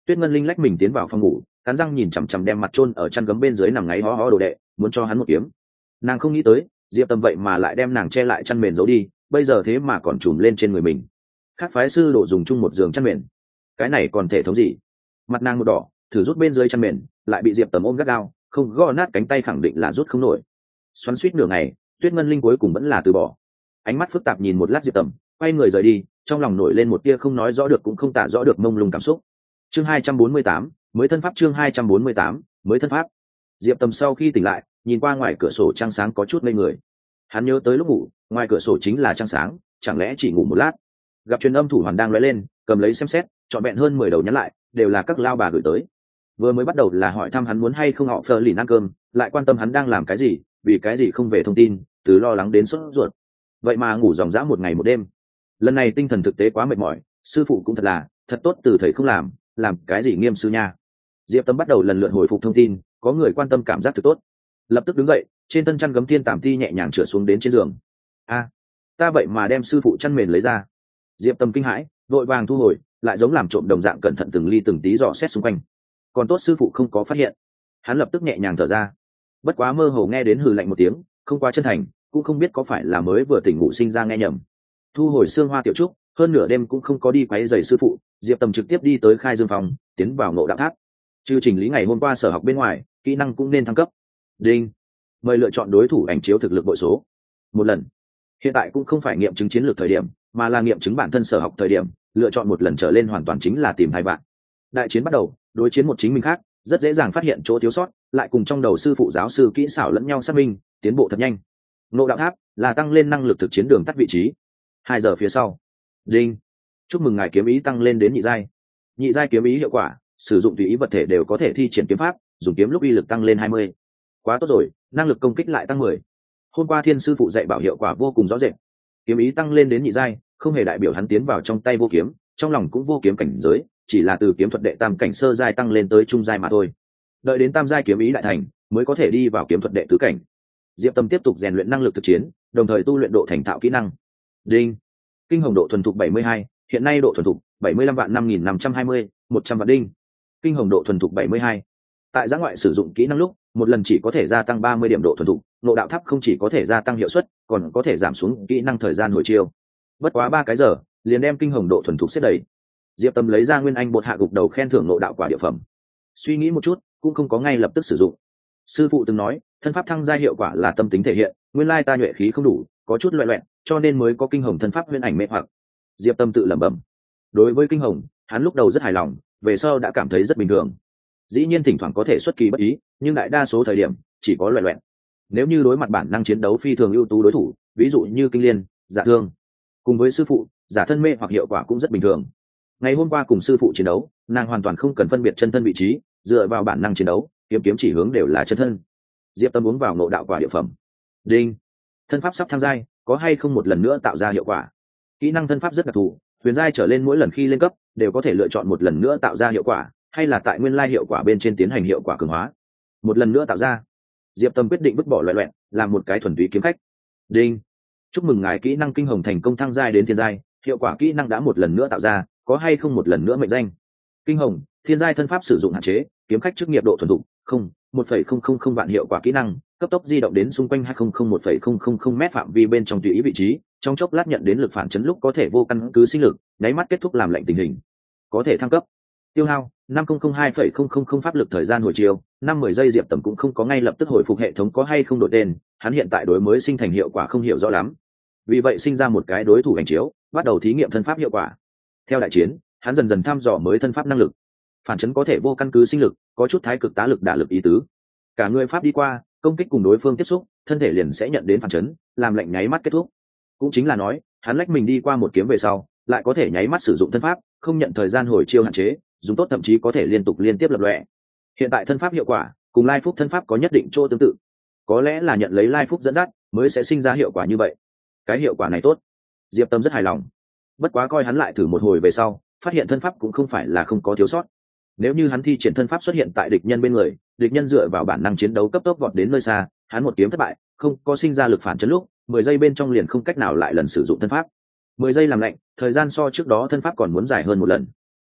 Tuyết Ngân Linh lách mình tiến vào phòng ngủ, cắn răng nhìn chằm chằm đem mặt chôn ở chăn gấm bên dưới nằm ngáy ho ho đồ đệ, muốn cho hắn một kiếm. Nàng không nghĩ tới, Diệp Tầm vậy mà lại đem nàng che lại chăn mền giấu đi, bây giờ thế mà còn trùm lên trên người mình. Khác phái sư đổ dùng chung một giường chăn mền, cái này còn thể thống gì? Mặt nàng một đỏ, thử rút bên dưới chăn mền, lại bị Diệp Tầm ôm gắt gao, không gõ nát cánh tay khẳng định là rút không nổi. Xoắn xuýt nửa ngày, Tuyết Ngân Linh cuối cùng vẫn là từ bỏ. Ánh mắt phức tạp nhìn một lát Diệp Tầm, quay người rời đi, trong lòng nổi lên một tia không nói rõ được cũng không tả rõ được mông lung cảm xúc. Chương hai trăm bốn mươi tám, mới thân pháp chương hai trăm bốn mươi tám, mới thân pháp. Diệp Tầm sau khi tỉnh lại, nhìn qua ngoài cửa sổ trăng sáng có chút ngây người. Hắn nhớ tới lúc ngủ, ngoài cửa sổ chính là trăng sáng, chẳng lẽ chỉ ngủ một lát? Gặp truyền âm thủ hoàn đang lóe lên, cầm lấy xem xét, chọn vẹn hơn mười đầu nhắn lại, đều là các lao bà gửi tới. Vừa mới bắt đầu là hỏi thăm hắn muốn hay không họ phờ lìn ăn cơm, lại quan tâm hắn đang làm cái gì, vì cái gì không về thông tin, từ lo lắng đến sốt ruột. Vậy mà ngủ dòng dã một ngày một đêm. Lần này tinh thần thực tế quá mệt mỏi, sư phụ cũng thật là, thật tốt từ thầy không làm, làm cái gì nghiêm sư nha. Diệp Tâm bắt đầu lần lượt hồi phục thông tin, có người quan tâm cảm giác thực tốt. Lập tức đứng dậy, trên thân chăn gấm thiên tàm ti nhẹ nhàng trượt xuống đến trên giường. A, ta vậy mà đem sư phụ chăn mền lấy ra. Diệp Tâm kinh hãi, vội vàng thu hồi, lại giống làm trộm đồng dạng cẩn thận từng ly từng tí dò xét xung quanh. Còn tốt sư phụ không có phát hiện. Hắn lập tức nhẹ nhàng thở ra. Bất quá mơ hồ nghe đến hừ lạnh một tiếng, không quá chân thành, cũng không biết có phải là mới vừa tỉnh ngủ sinh ra nghe nhầm. Thu hồi xương hoa tiểu trúc, hơn nửa đêm cũng không có đi quấy rầy sư phụ, Diệp Tầm trực tiếp đi tới khai dương phòng, tiến vào ngộ đạo tháp. Trừ chỉnh lý ngày hôm qua sở học bên ngoài, kỹ năng cũng nên thăng cấp. Đinh, mời lựa chọn đối thủ ảnh chiếu thực lực bội số một lần. Hiện tại cũng không phải nghiệm chứng chiến lược thời điểm, mà là nghiệm chứng bản thân sở học thời điểm, lựa chọn một lần trở lên hoàn toàn chính là tìm hai bạn. Đại chiến bắt đầu, đối chiến một chính mình khác, rất dễ dàng phát hiện chỗ thiếu sót, lại cùng trong đầu sư phụ giáo sư kỹ xảo lẫn nhau xác minh, tiến bộ thật nhanh. Ngộ đạo tháp là tăng lên năng lực thực chiến đường tắt vị trí. Hai giờ phía sau, đinh, chúc mừng ngài kiếm ý tăng lên đến nhị giai. Nhị giai kiếm ý hiệu quả, sử dụng tùy ý vật thể đều có thể thi triển kiếm pháp, dùng kiếm lúc uy lực tăng lên hai mươi. Quá tốt rồi, năng lực công kích lại tăng mười. Hôm qua thiên sư phụ dạy bảo hiệu quả vô cùng rõ rệt. Kiếm ý tăng lên đến nhị giai, không hề đại biểu hắn tiến vào trong tay vô kiếm, trong lòng cũng vô kiếm cảnh giới, chỉ là từ kiếm thuật đệ tam cảnh sơ giai tăng lên tới trung giai mà thôi. Đợi đến tam giai kiếm ý đại thành, mới có thể đi vào kiếm thuật đệ tứ cảnh. Diệp Tâm tiếp tục rèn luyện năng lực thực chiến, đồng thời tu luyện độ thành thạo kỹ năng. Đinh, kinh hồng độ thuần thục bảy mươi hai, hiện nay độ thuần thục bảy mươi lăm vạn năm nghìn năm trăm hai mươi, một trăm vạn đinh. Kinh hồng độ thuần thục bảy mươi hai. Tại giã ngoại sử dụng kỹ năng lúc, một lần chỉ có thể gia tăng ba mươi điểm độ thuần thục, ngộ đạo tháp không chỉ có thể gia tăng hiệu suất, còn có thể giảm xuống kỹ năng thời gian hồi chiêu. Bất quá ba cái giờ, liền đem kinh hồng độ thuần thục xếp đầy. Diệp Tâm lấy ra nguyên anh bột hạ gục đầu khen thưởng ngộ đạo quả địa phẩm. Suy nghĩ một chút, cũng không có ngay lập tức sử dụng. Sư phụ từng nói, thân pháp thăng gia hiệu quả là tâm tính thể hiện, nguyên lai ta nhuệ khí không đủ, có chút loẹt loẹt, cho nên mới có kinh hồng thân pháp nguyên ảnh mê hoặc. Diệp Tâm tự lẩm bẩm. Đối với kinh hồng, hắn lúc đầu rất hài lòng, về sau đã cảm thấy rất bình thường. Dĩ nhiên thỉnh thoảng có thể xuất kỳ bất ý, nhưng đại đa số thời điểm chỉ có loẹt loẹt. Nếu như đối mặt bản năng chiến đấu phi thường ưu tú đối thủ, ví dụ như kinh liên, giả thương, cùng với sư phụ, giả thân mê hoặc hiệu quả cũng rất bình thường. Ngày hôm qua cùng sư phụ chiến đấu, nàng hoàn toàn không cần phân biệt chân thân vị trí, dựa vào bản năng chiến đấu, kiếm kiếm chỉ hướng đều là chân thân. Diệp Tâm uống vào ngộ đạo quả địa phẩm. Đinh, thân pháp sắp thăng giai, có hay không một lần nữa tạo ra hiệu quả? Kỹ năng thân pháp rất đặc thù, huyền giai trở lên mỗi lần khi lên cấp đều có thể lựa chọn một lần nữa tạo ra hiệu quả, hay là tại nguyên lai hiệu quả bên trên tiến hành hiệu quả cường hóa. Một lần nữa tạo ra. Diệp Tâm quyết định vứt bỏ loẹt loẹt, làm một cái thuần túy kiếm khách. Đinh, chúc mừng ngài kỹ năng kinh hồng thành công thăng giai đến thiên giai, hiệu quả kỹ năng đã một lần nữa tạo ra, có hay không một lần nữa mệnh danh? Kinh hồng, thiên giai thân pháp sử dụng hạn chế, kiếm khách chức nghiệp độ thuần thục không một phẩy không không không vạn hiệu quả kỹ năng, cấp tốc di động đến xung quanh hai không không một phẩy không không không mét phạm vi bên trong tùy ý vị trí, trong chốc lát nhận đến lực phản chấn lúc có thể vô căn cứ sinh lực, nháy mắt kết thúc làm lệnh tình hình. Có thể thăng cấp. Tiêu hao năm không không hai phẩy không không không pháp lực thời gian hồi chiều, năm mười giây. Diệp Tầm cũng không có ngay lập tức hồi phục hệ thống có hay không đổi tên, hắn hiện tại đối mới sinh thành hiệu quả không hiểu rõ lắm. Vì vậy sinh ra một cái đối thủ ảnh chiếu, bắt đầu thí nghiệm thân pháp hiệu quả. Theo đại chiến, hắn dần dần thăm dò mới thân pháp năng lực. Phản chấn có thể vô căn cứ sinh lực, có chút thái cực tá lực đả lực ý tứ. Cả người pháp đi qua, công kích cùng đối phương tiếp xúc, thân thể liền sẽ nhận đến phản chấn, làm lệnh nháy mắt kết thúc. Cũng chính là nói, hắn lách mình đi qua một kiếm về sau, lại có thể nháy mắt sử dụng thân pháp, không nhận thời gian hồi chiêu hạn chế, dùng tốt thậm chí có thể liên tục liên tiếp lập lòe. Hiện tại thân pháp hiệu quả cùng lai phúc thân pháp có nhất định chỗ tương tự, có lẽ là nhận lấy lai phúc dẫn dắt mới sẽ sinh ra hiệu quả như vậy. Cái hiệu quả này tốt, Diệp Tâm rất hài lòng. Bất quá coi hắn lại thử một hồi về sau, phát hiện thân pháp cũng không phải là không có thiếu sót. Nếu như hắn thi triển thân pháp xuất hiện tại địch nhân bên người, địch nhân dựa vào bản năng chiến đấu cấp tốc vọt đến nơi xa, hắn một kiếm thất bại, không có sinh ra lực phản chấn lúc, mười giây bên trong liền không cách nào lại lần sử dụng thân pháp. Mười giây làm lạnh, thời gian so trước đó thân pháp còn muốn dài hơn một lần.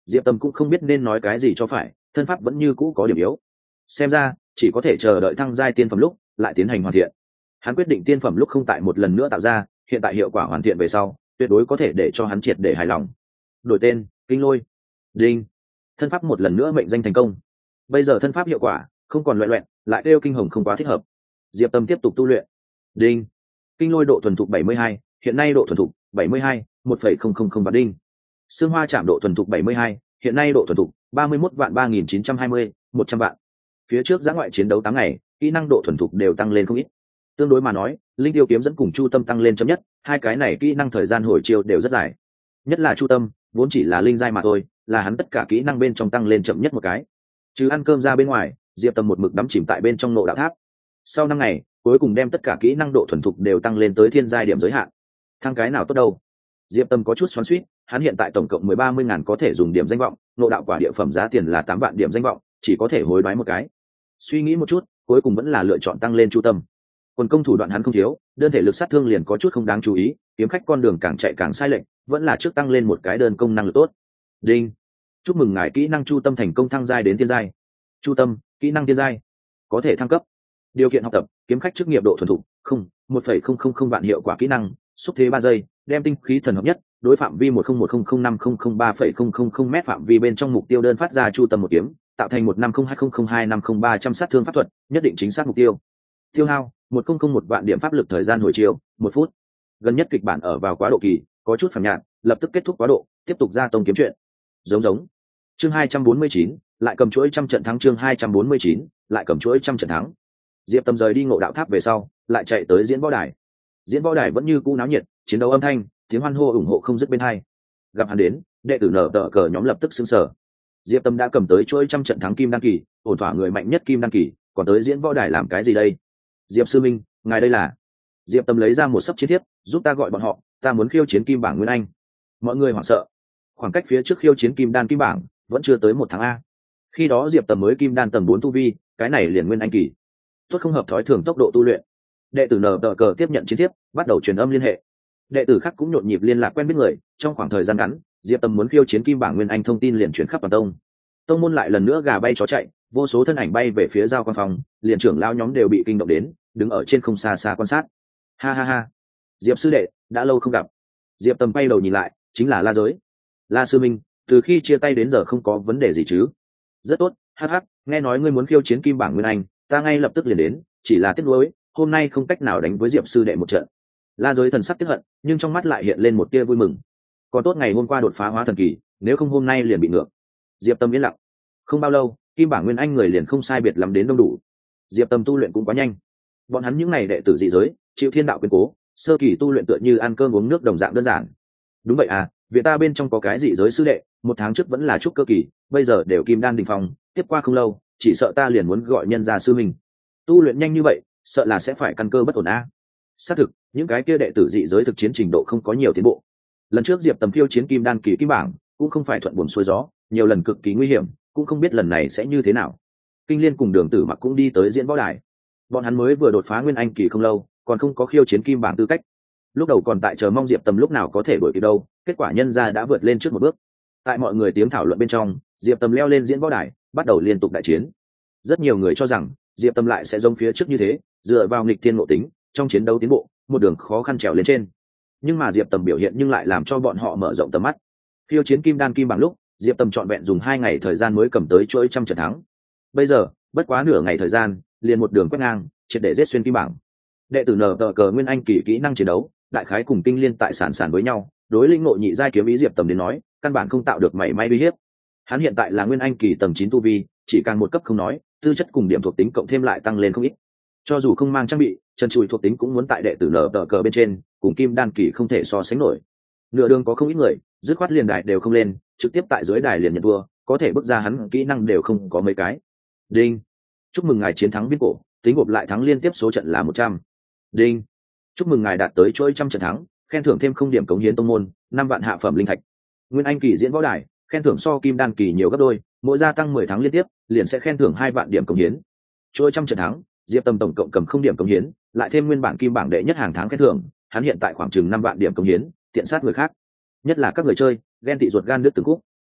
Diệp Tâm cũng không biết nên nói cái gì cho phải, thân pháp vẫn như cũ có điểm yếu, xem ra chỉ có thể chờ đợi thăng giai tiên phẩm lúc lại tiến hành hoàn thiện. Hắn quyết định tiên phẩm lúc không tại một lần nữa tạo ra, hiện tại hiệu quả hoàn thiện về sau tuyệt đối có thể để cho hắn triệt để hài lòng. Đổi tên Kinh Lôi. Đinh. Thân pháp một lần nữa mệnh danh thành công. Bây giờ thân pháp hiệu quả không còn loẹt loẹt, lại kêu kinh hồng không quá thích hợp. Diệp Tâm tiếp tục tu luyện. Đinh. Kinh Lôi độ thuần thục bảy mươi hai, hiện nay độ thuần thục bảy mươi hai, một phẩy không không không vạn. Đinh. Xương Hoa Chạm độ thuần thục bảy mươi hai, hiện nay độ thuần thục ba mươi mốt vạn ba nghìn chín trăm hai mươi, một trăm vạn. Phía trước giã ngoại chiến đấu tám ngày, kỹ năng độ thuần thục đều tăng lên không ít. Tương đối mà nói, Linh Tiêu Kiếm dẫn cùng Chu Tâm tăng lên chậm nhất, hai cái này kỹ năng thời gian hồi chiêu đều rất dài. Nhất là Chu Tâm, vốn chỉ là linh giai mà thôi, là hắn tất cả kỹ năng bên trong tăng lên chậm nhất một cái. Chứ ăn cơm ra bên ngoài, Diệp Tâm một mực đắm chìm tại bên trong Ngộ Đạo Tháp. Sau năm ngày, cuối cùng đem tất cả kỹ năng độ thuần thục đều tăng lên tới thiên giai điểm giới hạn. Thăng cái nào tốt đâu? Diệp Tâm có chút xoắn xuýt, hắn hiện tại tổng cộng mười ba mươi ngàn có thể dùng điểm danh vọng, Ngộ Đạo quả địa phẩm giá tiền là tám vạn điểm danh vọng, chỉ có thể hối đoái một cái. Suy nghĩ một chút, cuối cùng vẫn là lựa chọn tăng lên Chu Tâm. Quần công thủ đoạn hắn không thiếu, đơn thể lực sát thương liền có chút không đáng chú ý, kiếm khách con đường càng chạy càng sai lệch, vẫn là trước tăng lên một cái đơn công năng lực tốt. Đinh. Chúc mừng ngài kỹ năng Chu Tâm thành công thăng giai đến tiên giai. Chu Tâm, kỹ năng tiên giai, có thể thăng cấp. Điều kiện học tập: kiếm khách chức nghiệp độ thuần thục không một phẩy không không không vạn, hiệu quả kỹ năng xúc thế ba giây, đem tinh khí thần hợp nhất, đối phạm vi một không một không không năm không không ba phẩy không không không mét phạm vi bên trong mục tiêu đơn phát ra Chu Tâm một kiếm, tạo thành một năm không hai không không hai năm không ba trăm sát thương pháp thuật, nhất định chính xác mục tiêu. Tiêu hao một không không một vạn điểm pháp lực, thời gian hồi chiều một phút. Gần nhất kịch bản ở vào quá độ kỳ, có chút phản nhạt, lập tức kết thúc quá độ, tiếp tục ra tông kiếm chuyện. Giống giống. Chương hai trăm bốn mươi chín, lại cầm chuỗi trăm trận thắng. Chương hai trăm bốn mươi chín, lại cầm chuỗi trăm trận thắng. Diệp Tâm rời đi Ngộ Đạo Tháp về sau, lại chạy tới diễn võ đài. Diễn võ đài vẫn như cũ náo nhiệt, chiến đấu âm thanh, tiếng hoan hô ủng hộ không dứt bên hai. Gặp hắn đến, đệ tử nở tờ cờ nhóm lập tức sững sờ. Diệp Tâm đã cầm tới chuỗi trăm trận thắng kim đan kỳ, ổn thỏa người mạnh nhất kim đan kỳ, còn tới diễn võ đài làm cái gì đây? Diệp sư minh, ngài đây là? Diệp Tâm lấy ra một sấp chiến thiếp, giúp ta gọi bọn họ, ta muốn khiêu chiến kim bảng nguyên anh. Mọi người hoảng sợ. Khoảng cách phía trước khiêu chiến kim đan kim bảng vẫn chưa tới một tháng a. Khi đó Diệp Tâm mới kim đan tầng bốn tu vi, cái này liền nguyên anh kỳ. Tốt không hợp thói thường tốc độ tu luyện. Đệ tử nở tờ cờ tiếp nhận chiến thiếp, bắt đầu truyền âm liên hệ. Đệ tử khác cũng nhộn nhịp liên lạc quen biết người, trong khoảng thời gian ngắn, Diệp Tâm muốn khiêu chiến kim bảng nguyên anh thông tin liền chuyển khắp toàn tông. Tông môn lại lần nữa gà bay chó chạy, vô số thân ảnh bay về phía giao quan phòng, liền trưởng lao nhóm đều bị kinh động đến, đứng ở trên không xa xa quan sát. Ha ha ha, Diệp sư đệ, đã lâu không gặp. Diệp Tâm bay đầu nhìn lại, chính là La Giới. La sư minh, từ khi chia tay đến giờ không có vấn đề gì chứ? Rất tốt. Hắc hắc, nghe nói ngươi muốn khiêu chiến kim bảng nguyên anh, ta ngay lập tức liền đến, chỉ là tiếc nuối, hôm nay không cách nào đánh với Diệp sư đệ một trận. La Giới thần sắc tiếc hận, nhưng trong mắt lại hiện lên một tia vui mừng. Còn tốt ngày hôm qua đột phá hóa thần kỳ, nếu không hôm nay liền bị ngược. Diệp Tâm yên lặng. Không bao lâu, kim bảng nguyên anh người liền không sai biệt lắm đến đông đủ. Diệp Tâm tu luyện cũng quá nhanh. Bọn hắn những ngày đệ tử dị giới, chịu thiên đạo quyến cố, sơ kỳ tu luyện tựa như ăn cơm uống nước đồng dạng đơn giản. Đúng vậy à, viện ta bên trong có cái dị giới sư đệ, một tháng trước vẫn là trúc cơ kỳ, bây giờ đều kim đan đỉnh phong, tiếp qua không lâu, chỉ sợ ta liền muốn gọi nhân gia sư mình. Tu luyện nhanh như vậy, sợ là sẽ phải căn cơ bất ổn a. Xác thực, những cái kia đệ tử dị giới thực chiến trình độ không có nhiều tiến bộ. Lần trước Diệp Tâm khiêu chiến kim đan kỳ kim bảng, cũng không phải thuận buồm xuôi gió, nhiều lần cực kỳ nguy hiểm, cũng không biết lần này sẽ như thế nào. Kinh Liên cùng Đường Tử Mặc cũng đi tới diễn võ đài. Bọn hắn mới vừa đột phá nguyên anh kỳ không lâu, còn không có khiêu chiến kim bảng tư cách. Lúc đầu còn tại chờ mong Diệp Tâm lúc nào có thể đuổi kịp đâu, kết quả nhân gia đã vượt lên trước một bước. Tại mọi người tiếng thảo luận bên trong, Diệp Tâm leo lên diễn võ đài, bắt đầu liên tục đại chiến. Rất nhiều người cho rằng Diệp Tâm lại sẽ giống phía trước như thế, dựa vào nghịch thiên ngộ tính, trong chiến đấu tiến bộ, một đường khó khăn trèo lên trên. Nhưng mà Diệp Tâm biểu hiện nhưng lại làm cho bọn họ mở rộng tầm mắt. Khiêu chiến kim đan kim bảng lúc, Diệp Tâm trọn vẹn dùng hai ngày thời gian mới cầm tới chuỗi trăm trận thắng. Bây giờ, bất quá nửa ngày thời gian, liền một đường quét ngang, triệt để giết xuyên kim bảng. Đệ tử nở tờ cờ nguyên anh kỳ kỹ năng chiến đấu, đại khái cùng Kinh Liên tại sản sản với nhau, đối linh ngộ nhị giai kiếm ý Diệp Tâm đến nói, căn bản không tạo được mảy may uy hiếp. Hắn hiện tại là nguyên anh kỳ tầng chín tu vi, chỉ càng một cấp không nói, tư chất cùng điểm thuộc tính cộng thêm lại tăng lên không ít. Cho dù không mang trang bị, chân chùi thuộc tính cũng muốn tại đệ tử nở tờ cờ bên trên, cùng kim đan kỳ không thể so sánh nổi. Nửa đường có không ít người, dứt khoát liền đài đều không lên, trực tiếp tại dưới đài liền nhận thua, có thể bước ra hắn kỹ năng đều không có mấy cái. Đinh, chúc mừng ngài chiến thắng biên cổ, tính gộp lại thắng liên tiếp số trận là một trăm. Đinh, chúc mừng ngài đạt tới chuỗi trăm trận thắng, khen thưởng thêm không điểm cống hiến tông môn, năm vạn hạ phẩm linh thạch. Nguyên anh kỳ diễn võ đài, khen thưởng so kim đan kỳ nhiều gấp đôi, mỗi gia tăng mười tháng liên tiếp, liền sẽ khen thưởng hai vạn điểm cống hiến. Chuỗi trăm trận thắng, Diệp Tâm tổng cộng cầm không điểm cống hiến, lại thêm nguyên bản kim bảng đệ nhất hàng tháng khen thưởng, hắn hiện tại khoảng chừng năm vạn điểm cống hiến, tiện sát người khác. Nhất là các người chơi, ghen tị ruột gan đứt từng khúc.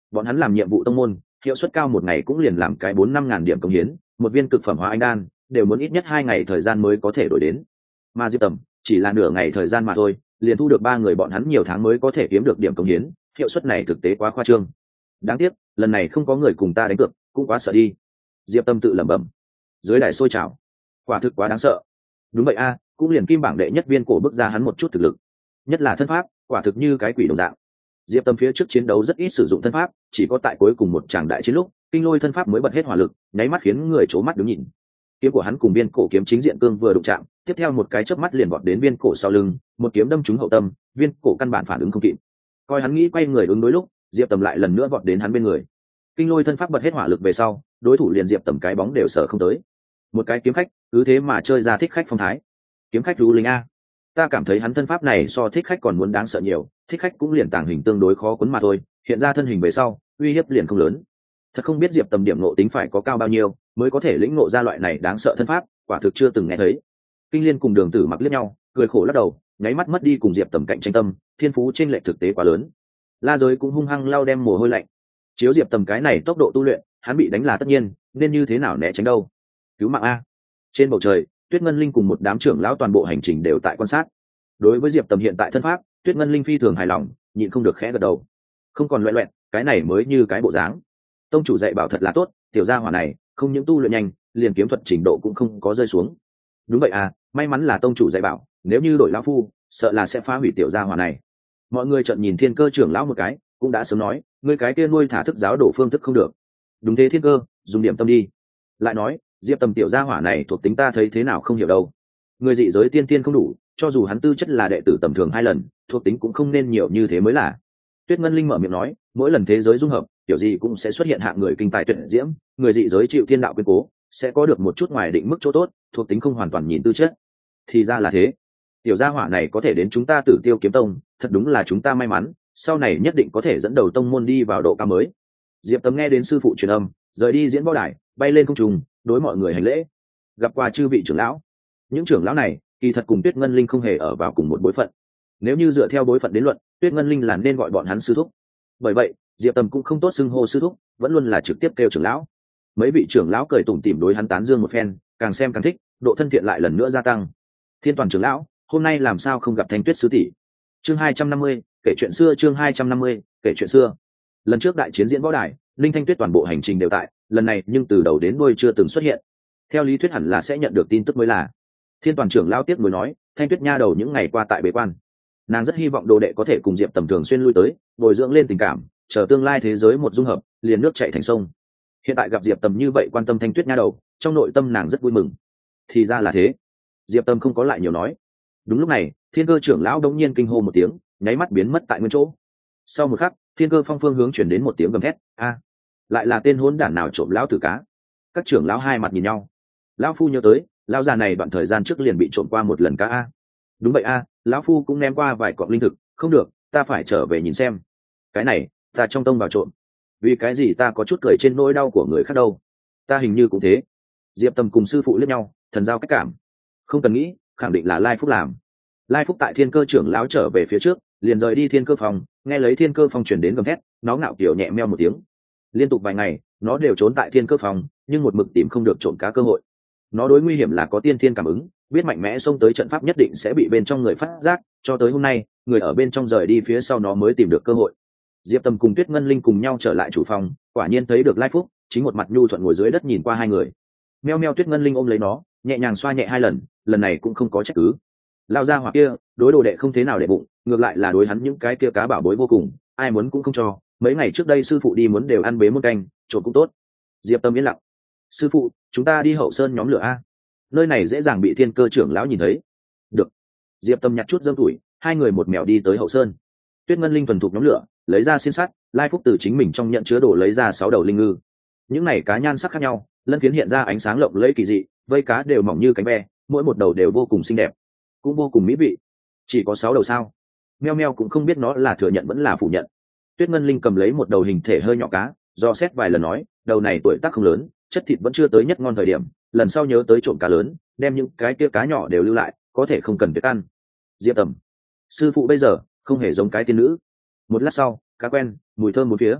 bọn hắn làm nhiệm vụ tông môn hiệu suất cao, một ngày cũng liền làm cái bốn năm ngàn điểm công hiến, một viên cực phẩm hóa anh đan đều muốn ít nhất hai ngày thời gian mới có thể đổi đến, mà Diệp Tầm chỉ là nửa ngày thời gian mà thôi, liền thu được ba người bọn hắn nhiều tháng mới có thể kiếm được điểm công hiến, hiệu suất này thực tế quá khoa trương. Đáng tiếc lần này không có người cùng ta đánh cược, cũng quá sợ đi. Diệp Tâm tự lẩm bẩm. Dưới đài sôi trào, quả thực quá đáng sợ. Đúng vậy a, cũng liền kim bảng đệ nhất viên cổ bước ra hắn một chút thực lực, nhất là thân pháp, quả thực như cái quỷ đồng dạng. Diệp Tâm phía trước chiến đấu rất ít sử dụng thân pháp, chỉ có tại cuối cùng một tràng đại chiến lúc, kinh lôi thân pháp mới bật hết hỏa lực, nháy mắt khiến người chố mắt đứng nhìn. Kiếm của hắn cùng viên cổ kiếm chính diện cương vừa đụng chạm, tiếp theo một cái chớp mắt liền vọt đến viên cổ sau lưng, một kiếm đâm trúng hậu tâm, viên cổ căn bản phản ứng không kịp. Coi hắn nghĩ quay người ứng đối lúc, Diệp Tầm lại lần nữa vọt đến hắn bên người. Kinh lôi thân pháp bật hết hỏa lực về sau, đối thủ liền Diệp Tầm cái bóng đều sợ không tới. Một cái kiếm khách, cứ thế mà chơi ra thích khách phong thái. Kiếm khách Lũ Linh a. Ta cảm thấy hắn thân pháp này so thích khách còn muốn đáng sợ nhiều, thích khách cũng liền tàng hình tương đối khó cuốn mà thôi, hiện ra thân hình về sau, uy hiếp liền không lớn. Thật không biết Diệp Tầm điểm ngộ tính phải có cao bao nhiêu, mới có thể lĩnh ngộ ra loại này đáng sợ thân pháp, quả thực chưa từng nghe thấy. Kinh Liên cùng Đường Tử Mặc liếc nhau, cười khổ lắc đầu, nháy mắt mất đi cùng Diệp Tầm cạnh tranh tâm, thiên phú trên lệch thực tế quá lớn. La Giới cũng hung hăng lau đem mồ hôi lạnh. Chiếu Diệp Tầm cái này tốc độ tu luyện, hắn bị đánh là tất nhiên, nên như thế nào né tránh đâu? Cứu mạng a. Trên bầu trời, Tuyết Ngân Linh cùng một đám trưởng lão toàn bộ hành trình đều tại quan sát. Đối với Diệp Tầm hiện tại thân pháp, Tuyết Ngân Linh phi thường hài lòng, nhịn không được khẽ gật đầu. Không còn loẹt loẹt, cái này mới như cái bộ dáng. Tông chủ dạy bảo thật là tốt, tiểu gia hỏa này, không những tu luyện nhanh, liền kiếm thuật trình độ cũng không có rơi xuống. Đúng vậy à, may mắn là tông chủ dạy bảo, nếu như đổi lão phu, sợ là sẽ phá hủy tiểu gia hỏa này. Mọi người chợt nhìn Thiên Cơ trưởng lão một cái, cũng đã sớm nói, ngươi cái kia nuôi thả thức giáo đổ phương thức không được. Đúng thế Thiên Cơ, dùng điểm tâm đi. Lại nói, Diệp Tầm tiểu gia hỏa này thuộc tính ta thấy thế nào không hiểu đâu. Người dị giới tiên tiên không đủ, cho dù hắn tư chất là đệ tử tầm thường hai lần, thuộc tính cũng không nên nhiều như thế mới là. Tuyết Ngân Linh mở miệng nói, mỗi lần thế giới dung hợp, kiểu gì cũng sẽ xuất hiện hạng người kinh tài tuyệt diễm, người dị giới chịu thiên đạo quyến cố, sẽ có được một chút ngoài định mức chỗ tốt, thuộc tính không hoàn toàn nhìn tư chất. Thì ra là thế. Tiểu gia hỏa này có thể đến chúng ta Tử Tiêu Kiếm Tông, thật đúng là chúng ta may mắn, sau này nhất định có thể dẫn đầu tông môn đi vào độ cao mới. Diệp Tấm nghe đến sư phụ truyền âm, rời đi diễn võ đài, bay lên không trung, đối mọi người hành lễ. Gặp qua chư vị trưởng lão. Những trưởng lão này, kỳ thật cùng Tuyết Ngân Linh không hề ở vào cùng một bối phận. Nếu như dựa theo bối phận đến luận, Tuyết Ngân Linh là nên gọi bọn hắn sư thúc. Bởi vậy, Diệp Tầm cũng không tốt xưng hô sư thúc, vẫn luôn là trực tiếp kêu trưởng lão. Mấy vị trưởng lão cười tủm tỉm đối hắn tán dương một phen, càng xem càng thích, độ thân thiện lại lần nữa gia tăng. Thiên Toàn trưởng lão, hôm nay làm sao không gặp Thanh Tuyết sư tỷ? Chương hai trăm năm mươi, kể chuyện xưa. Chương hai trăm năm mươi, kể chuyện xưa. Lần trước đại chiến diễn võ đài, Linh Thanh Tuyết toàn bộ hành trình đều tại, lần này nhưng từ đầu đến đuôi chưa từng xuất hiện. Theo lý thuyết hẳn là sẽ nhận được tin tức mới là. Thiên Toàn trưởng lão tiếp nối nói, Thanh Tuyết nha đầu những ngày qua tại bế quan, nàng rất hy vọng đồ đệ có thể cùng Diệp Tầm thường xuyên lui tới, bồi dưỡng lên tình cảm, chờ tương lai thế giới một dung hợp, liền nước chảy thành sông. Hiện tại gặp Diệp Tầm như vậy quan tâm Thanh Tuyết nha đầu, trong nội tâm nàng rất vui mừng. Thì ra là thế. Diệp Tầm không có lại nhiều nói. Đúng lúc này, Thiên Cơ trưởng lão đống nhiên kinh hô một tiếng, nháy mắt biến mất tại nguyên chỗ. Sau một khắc, Thiên Cơ phong phương hướng chuyển đến một tiếng gầm thét, a, lại là tên hỗn đản nào trộm lão tử cá. Các trưởng lão hai mặt nhìn nhau. Lão phu nhớ tới, lão già này đoạn thời gian trước liền bị trộm qua một lần cá a. Đúng vậy a, lão phu cũng ném qua vài cọng linh thực, không được, ta phải trở về nhìn xem. Cái này, ta trong tông vào trộm. Vì cái gì ta có chút cười trên nỗi đau của người khác đâu? Ta hình như cũng thế. Diệp Tầm cùng sư phụ liếc nhau, thần giao cách cảm. Không cần nghĩ, khẳng định là Lai Phúc làm. Lai Phúc tại Thiên Cơ trưởng lão trở về phía trước, liền rời đi Thiên Cơ phòng, nghe lấy Thiên Cơ phòng truyền đến gầm thét, nó ngạo kiểu nhẹ meo một tiếng. Liên tục vài ngày, nó đều trốn tại Thiên Cơ phòng, nhưng một mực tìm không được trộm cá cơ hội. Nó đối nguy hiểm là có tiên thiên cảm ứng, biết mạnh mẽ xông tới trận pháp nhất định sẽ bị bên trong người phát giác, cho tới hôm nay, người ở bên trong rời đi phía sau nó mới tìm được cơ hội. Diệp Tầm cùng Tuyết Ngân Linh cùng nhau trở lại chủ phòng, quả nhiên thấy được Lai Phúc, chính một mặt nhu thuận ngồi dưới đất nhìn qua hai người. Meo meo Tuyết Ngân Linh ôm lấy nó, nhẹ nhàng xoa nhẹ hai lần, lần này cũng không có trách cứ. Lao ra hoặc kia, đối đồ đệ không thế nào để bụng, ngược lại là đối hắn những cái kia cá bảo bối vô cùng, ai muốn cũng không cho. Mấy ngày trước đây sư phụ đi muốn đều ăn bế muôn canh, trộn cũng tốt. Diệp Tầm yên lặng. Sư phụ, chúng ta đi hậu sơn nhóm lửa a. Nơi này dễ dàng bị Thiên Cơ trưởng lão nhìn thấy. Được. Diệp Tâm nhặt chút dâm tuổi, hai người một mèo đi tới hậu sơn. Tuyết Ngân Linh thuần thục nhóm lửa, lấy ra xiên sắt, Lai Phúc từ chính mình trong nhận chứa đồ lấy ra sáu đầu linh ngư. Những này cá nhan sắc khác nhau, lân phiến hiện ra ánh sáng lộng lẫy kỳ dị, vây cá đều mỏng như cánh ve, mỗi một đầu đều vô cùng xinh đẹp, cũng vô cùng mỹ vị. Chỉ có sáu đầu sao? Meo meo cũng không biết nó là thừa nhận vẫn là phủ nhận. Tuyết Ngân Linh cầm lấy một đầu hình thể hơi nhỏ cá, do xét vài lần nói, đầu này tuổi tác không lớn, chất thịt vẫn chưa tới nhất ngon thời điểm, lần sau nhớ tới trộm cá lớn, đem những cái kia cá nhỏ đều lưu lại, có thể không cần biết ăn. Diệp Tầm, sư phụ bây giờ không hề giống cái tiên nữ. Một lát sau, cá quen, mùi thơm bốn phía.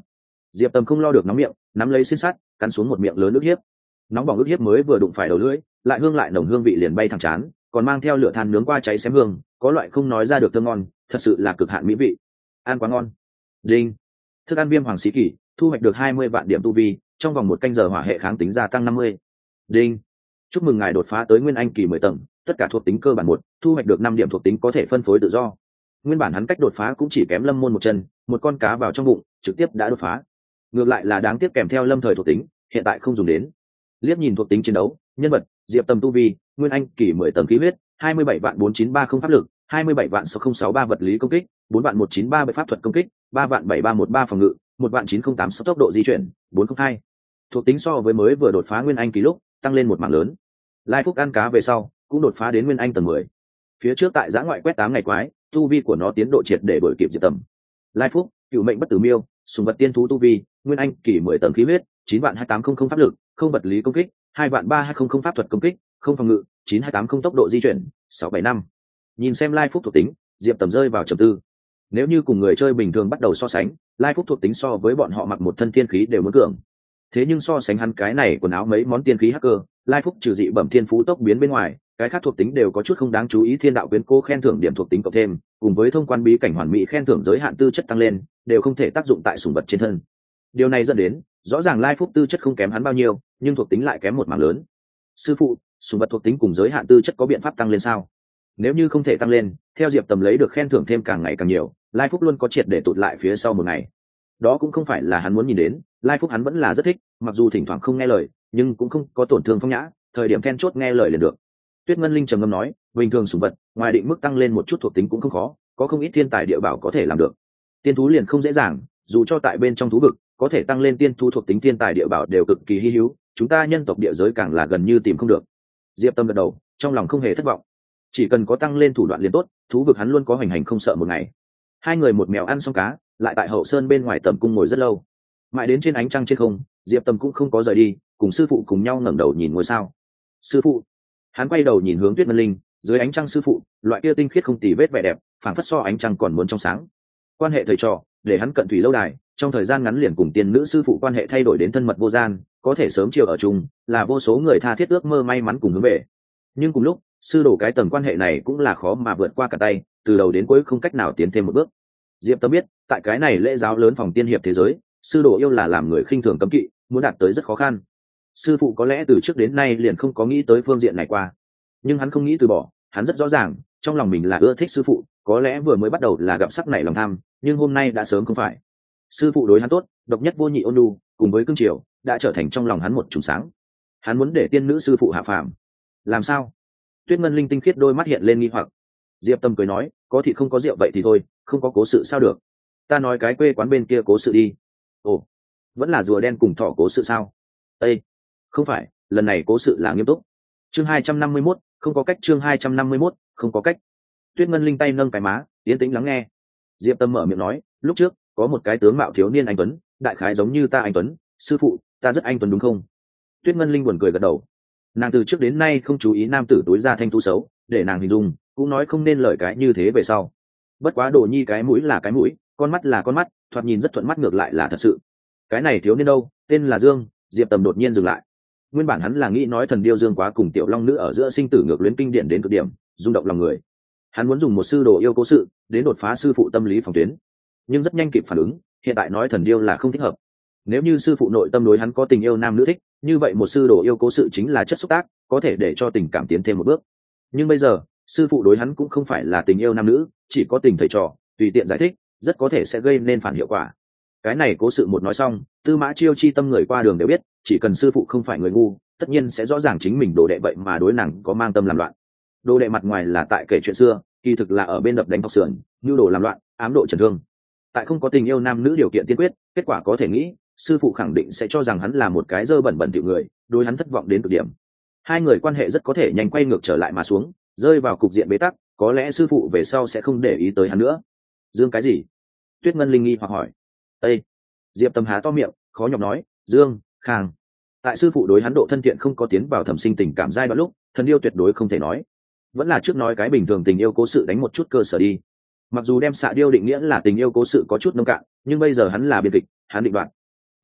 Diệp Tầm không lo được nóng miệng, nắm lấy xiên sắt cắn xuống một miệng lớn nước hiếp. Nóng bỏng nước hiếp mới vừa đụng phải đầu lưỡi, lại hương lại nồng hương vị liền bay thẳng chán, còn mang theo lửa than nướng qua cháy xém hương, có loại không nói ra được thơm ngon, thật sự là cực hạn mỹ vị. Ăn quá ngon. Đinh. Thức ăn viêm hoàng sĩ kỳ, thu hoạch được hai mươi vạn điểm tu vi, trong vòng một canh giờ hỏa hệ kháng tính gia tăng năm mươi. Đinh. Chúc mừng ngài đột phá tới nguyên anh kỳ mười tầng, tất cả thuộc tính cơ bản một, thu hoạch được năm điểm thuộc tính có thể phân phối tự do. Nguyên bản hắn cách đột phá cũng chỉ kém Lâm Môn một chân, một con cá vào trong bụng, trực tiếp đã đột phá. Ngược lại là đáng tiếc kèm theo Lâm Thời thuộc tính, hiện tại không dùng đến. Liếc nhìn thuộc tính chiến đấu, nhân vật, Diệp Tầm tu vi, nguyên anh kỳ mười tầng khí huyết, hai mươi bảy vạn bốn chín ba không pháp lực, hai mươi bảy vạn sáu không sáu ba vật lý công kích, bốn vạn một chín ba bảy pháp thuật công kích, ba vạn bảy ba một ba phòng ngự, một vạn chín không tám sáu tốc độ di chuyển, bốn không hai. Thuộc tính so với mới vừa đột phá nguyên anh kỳ lúc, tăng lên một mảng lớn. Lai Phúc ăn cá về sau, cũng đột phá đến nguyên anh tầng mười. Phía trước tại giã ngoại quét tám ngày quái, tu vi của nó tiến độ triệt để đuổi kịp Diệp Tầm. Lai Phúc, cựu mệnh bất tử miêu, sùng vật tiên thú tu vi, nguyên anh kỳ mười tầng khí huyết, chín vạn hai tám không không pháp lực, không vật lý công kích, hai vạn ba hai không không pháp thuật công kích, không phòng ngự, chín hai tám không tốc độ di chuyển, sáu bảy năm. Nhìn xem Lai Phúc thuộc tính, Diệp Tầm rơi vào trầm tư. Nếu như cùng người chơi bình thường bắt đầu so sánh, Lai Phúc thuộc tính so với bọn họ mặc một thân tiên khí đều muốn cường. Thế nhưng so sánh hắn cái này quần áo mấy món tiên khí hacker, Lai Phúc trừ dị bẩm thiên phú tốc biến bên ngoài, cái khác thuộc tính đều có chút không đáng chú ý. Thiên đạo quyến cố khen thưởng điểm thuộc tính cộng thêm, cùng với thông quan bí cảnh hoàn mỹ khen thưởng giới hạn tư chất tăng lên, đều không thể tác dụng tại sủng vật trên thân. Điều này dẫn đến, rõ ràng Lai Phúc tư chất không kém hắn bao nhiêu, nhưng thuộc tính lại kém một mảng lớn. Sư phụ, sủng vật thuộc tính cùng giới hạn tư chất có biện pháp tăng lên sao? Nếu như không thể tăng lên, theo Diệp Tầm lấy được khen thưởng thêm càng ngày càng nhiều, Lai Phúc luôn có triệt để tụt lại phía sau một ngày. Đó cũng không phải là hắn muốn nhìn đến, Lai Phúc hắn vẫn là rất thích, mặc dù thỉnh thoảng không nghe lời, nhưng cũng không có tổn thương phong nhã, thời điểm then chốt nghe lời liền được. Tuyết Ngân Linh trầm ngâm nói, bình thường sủng vật, ngoài định mức tăng lên một chút thuộc tính cũng không khó, có không ít thiên tài địa bảo có thể làm được. Tiên thú liền không dễ dàng, dù cho tại bên trong thú vực, có thể tăng lên tiên thú thuộc tính thiên tài địa bảo đều cực kỳ hi hữu, chúng ta nhân tộc địa giới càng là gần như tìm không được. Diệp Tâm gật đầu, trong lòng không hề thất vọng. Chỉ cần có tăng lên thủ đoạn liền tốt, thú vực hắn luôn có hoành hành không sợ một ngày. Hai người một mèo ăn xong cá, lại tại hậu sơn bên ngoài tầm cung ngồi rất lâu. Mãi đến trên ánh trăng trên không, Diệp Tâm cũng không có rời đi, cùng sư phụ cùng nhau ngẩng đầu nhìn ngôi sao. Sư phụ. Hắn quay đầu nhìn hướng Tuyết Ngân Linh, dưới ánh trăng sư phụ, loại kia tinh khiết không tì vết vẻ đẹp, phảng phất so ánh trăng còn muốn trong sáng. Quan hệ thầy trò, để hắn cận thủy lâu đài, trong thời gian ngắn liền cùng tiên nữ sư phụ quan hệ thay đổi đến thân mật vô gian, có thể sớm chiều ở chung, là vô số người tha thiết ước mơ may mắn cùng hướng về. Nhưng cùng lúc, sư đồ cái tầng quan hệ này cũng là khó mà vượt qua cả tay, từ đầu đến cuối không cách nào tiến thêm một bước. Diệp Tâm biết, tại cái này lễ giáo lớn phòng tiên hiệp thế giới, sư đồ yêu là làm người khinh thường cấm kỵ, muốn đạt tới rất khó khăn. Sư phụ có lẽ từ trước đến nay liền không có nghĩ tới phương diện này qua, nhưng hắn không nghĩ từ bỏ, hắn rất rõ ràng, trong lòng mình là ưa thích sư phụ, có lẽ vừa mới bắt đầu là gặp sắc nảy lòng tham, nhưng hôm nay đã sớm không phải. Sư phụ đối hắn tốt, độc nhất vô nhị ôn nhu, cùng với cương triều, đã trở thành trong lòng hắn một trùng sáng. Hắn muốn để tiên nữ sư phụ hạ phàm. Làm sao? Tuyết Ngân Linh tinh khiết đôi mắt hiện lên nghi hoặc. Diệp Tâm cười nói, có thì không có rượu vậy thì thôi, không có cố sự sao được? Ta nói cái quê quán bên kia cố sự đi. Ồ, vẫn là rùa đen cùng thỏ cố sự sao? Ê, không phải, lần này cố sự là nghiêm túc. Chương hai trăm năm mươi mốt, không có cách. Chương hai trăm năm mươi mốt, không có cách. Tuyết Ngân Linh tay nâng cái má, yên tĩnh lắng nghe. Diệp Tâm mở miệng nói, lúc trước có một cái tướng mạo thiếu niên anh tuấn, đại khái giống như ta anh tuấn, sư phụ, ta rất anh tuấn đúng không? Tuyết Ngân Linh buồn cười gật đầu. Nàng từ trước đến nay không chú ý nam tử tối ra thanh tú xấu, để nàng hình dung, cũng nói không nên lời cái như thế về sau. Bất quá Đồ Nhi cái mũi là cái mũi, con mắt là con mắt, thoạt nhìn rất thuận mắt, ngược lại là thật sự. Cái này thiếu niên đâu, tên là Dương. Diệp Tầm đột nhiên dừng lại. Nguyên bản hắn là nghĩ nói thần điêu Dương Quá cùng tiểu long nữ ở giữa sinh tử ngược luyến kinh điển đến cực điểm, rung động lòng người. Hắn muốn dùng một sư đồ yêu cố sự đến đột phá sư phụ tâm lý phòng tuyến, nhưng rất nhanh kịp phản ứng, hiện tại nói thần điêu là không thích hợp. Nếu như sư phụ nội tâm đối hắn có tình yêu nam nữ thích, như vậy một sư đồ yêu cố sự chính là chất xúc tác, có thể để cho tình cảm tiến thêm một bước. Nhưng bây giờ, sư phụ đối hắn cũng không phải là tình yêu nam nữ, chỉ có tình thầy trò, tùy tiện giải thích, rất có thể sẽ gây nên phản hiệu quả. Cái này cố sự một nói xong, Tư Mã Chiêu chi tâm người qua đường đều biết, chỉ cần sư phụ không phải người ngu, tất nhiên sẽ rõ ràng chính mình đồ đệ vậy mà đối nàng có mang tâm làm loạn. Đồ đệ mặt ngoài là tại kể chuyện xưa, kỳ thực là ở bên đập đánh thọc sườn, nhu đồ làm loạn, ám độ trần thương. Tại không có tình yêu nam nữ điều kiện tiên quyết, kết quả có thể nghĩ, sư phụ khẳng định sẽ cho rằng hắn là một cái dơ bẩn bẩn tiểu người, đối hắn thất vọng đến cực điểm. Hai người quan hệ rất có thể nhanh quay ngược trở lại mà xuống, rơi vào cục diện bế tắc, có lẽ sư phụ về sau sẽ không để ý tới hắn nữa. Dương cái gì? Tuyết Ngân Linh nghi hoặc hỏi. Ê! Diệp Tâm há to miệng, khó nhọc nói, Dương, Khang. Tại sư phụ đối hắn độ thân thiện không có tiến vào thẩm sinh tình cảm giai đoạn lúc, thần yêu tuyệt đối không thể nói. Vẫn là trước nói cái bình thường tình yêu cố sự đánh một chút cơ sở đi. Mặc dù đem xạ điêu định nghĩa là tình yêu cố sự có chút nông cạn, nhưng bây giờ hắn là biên kịch, hắn định đoạn.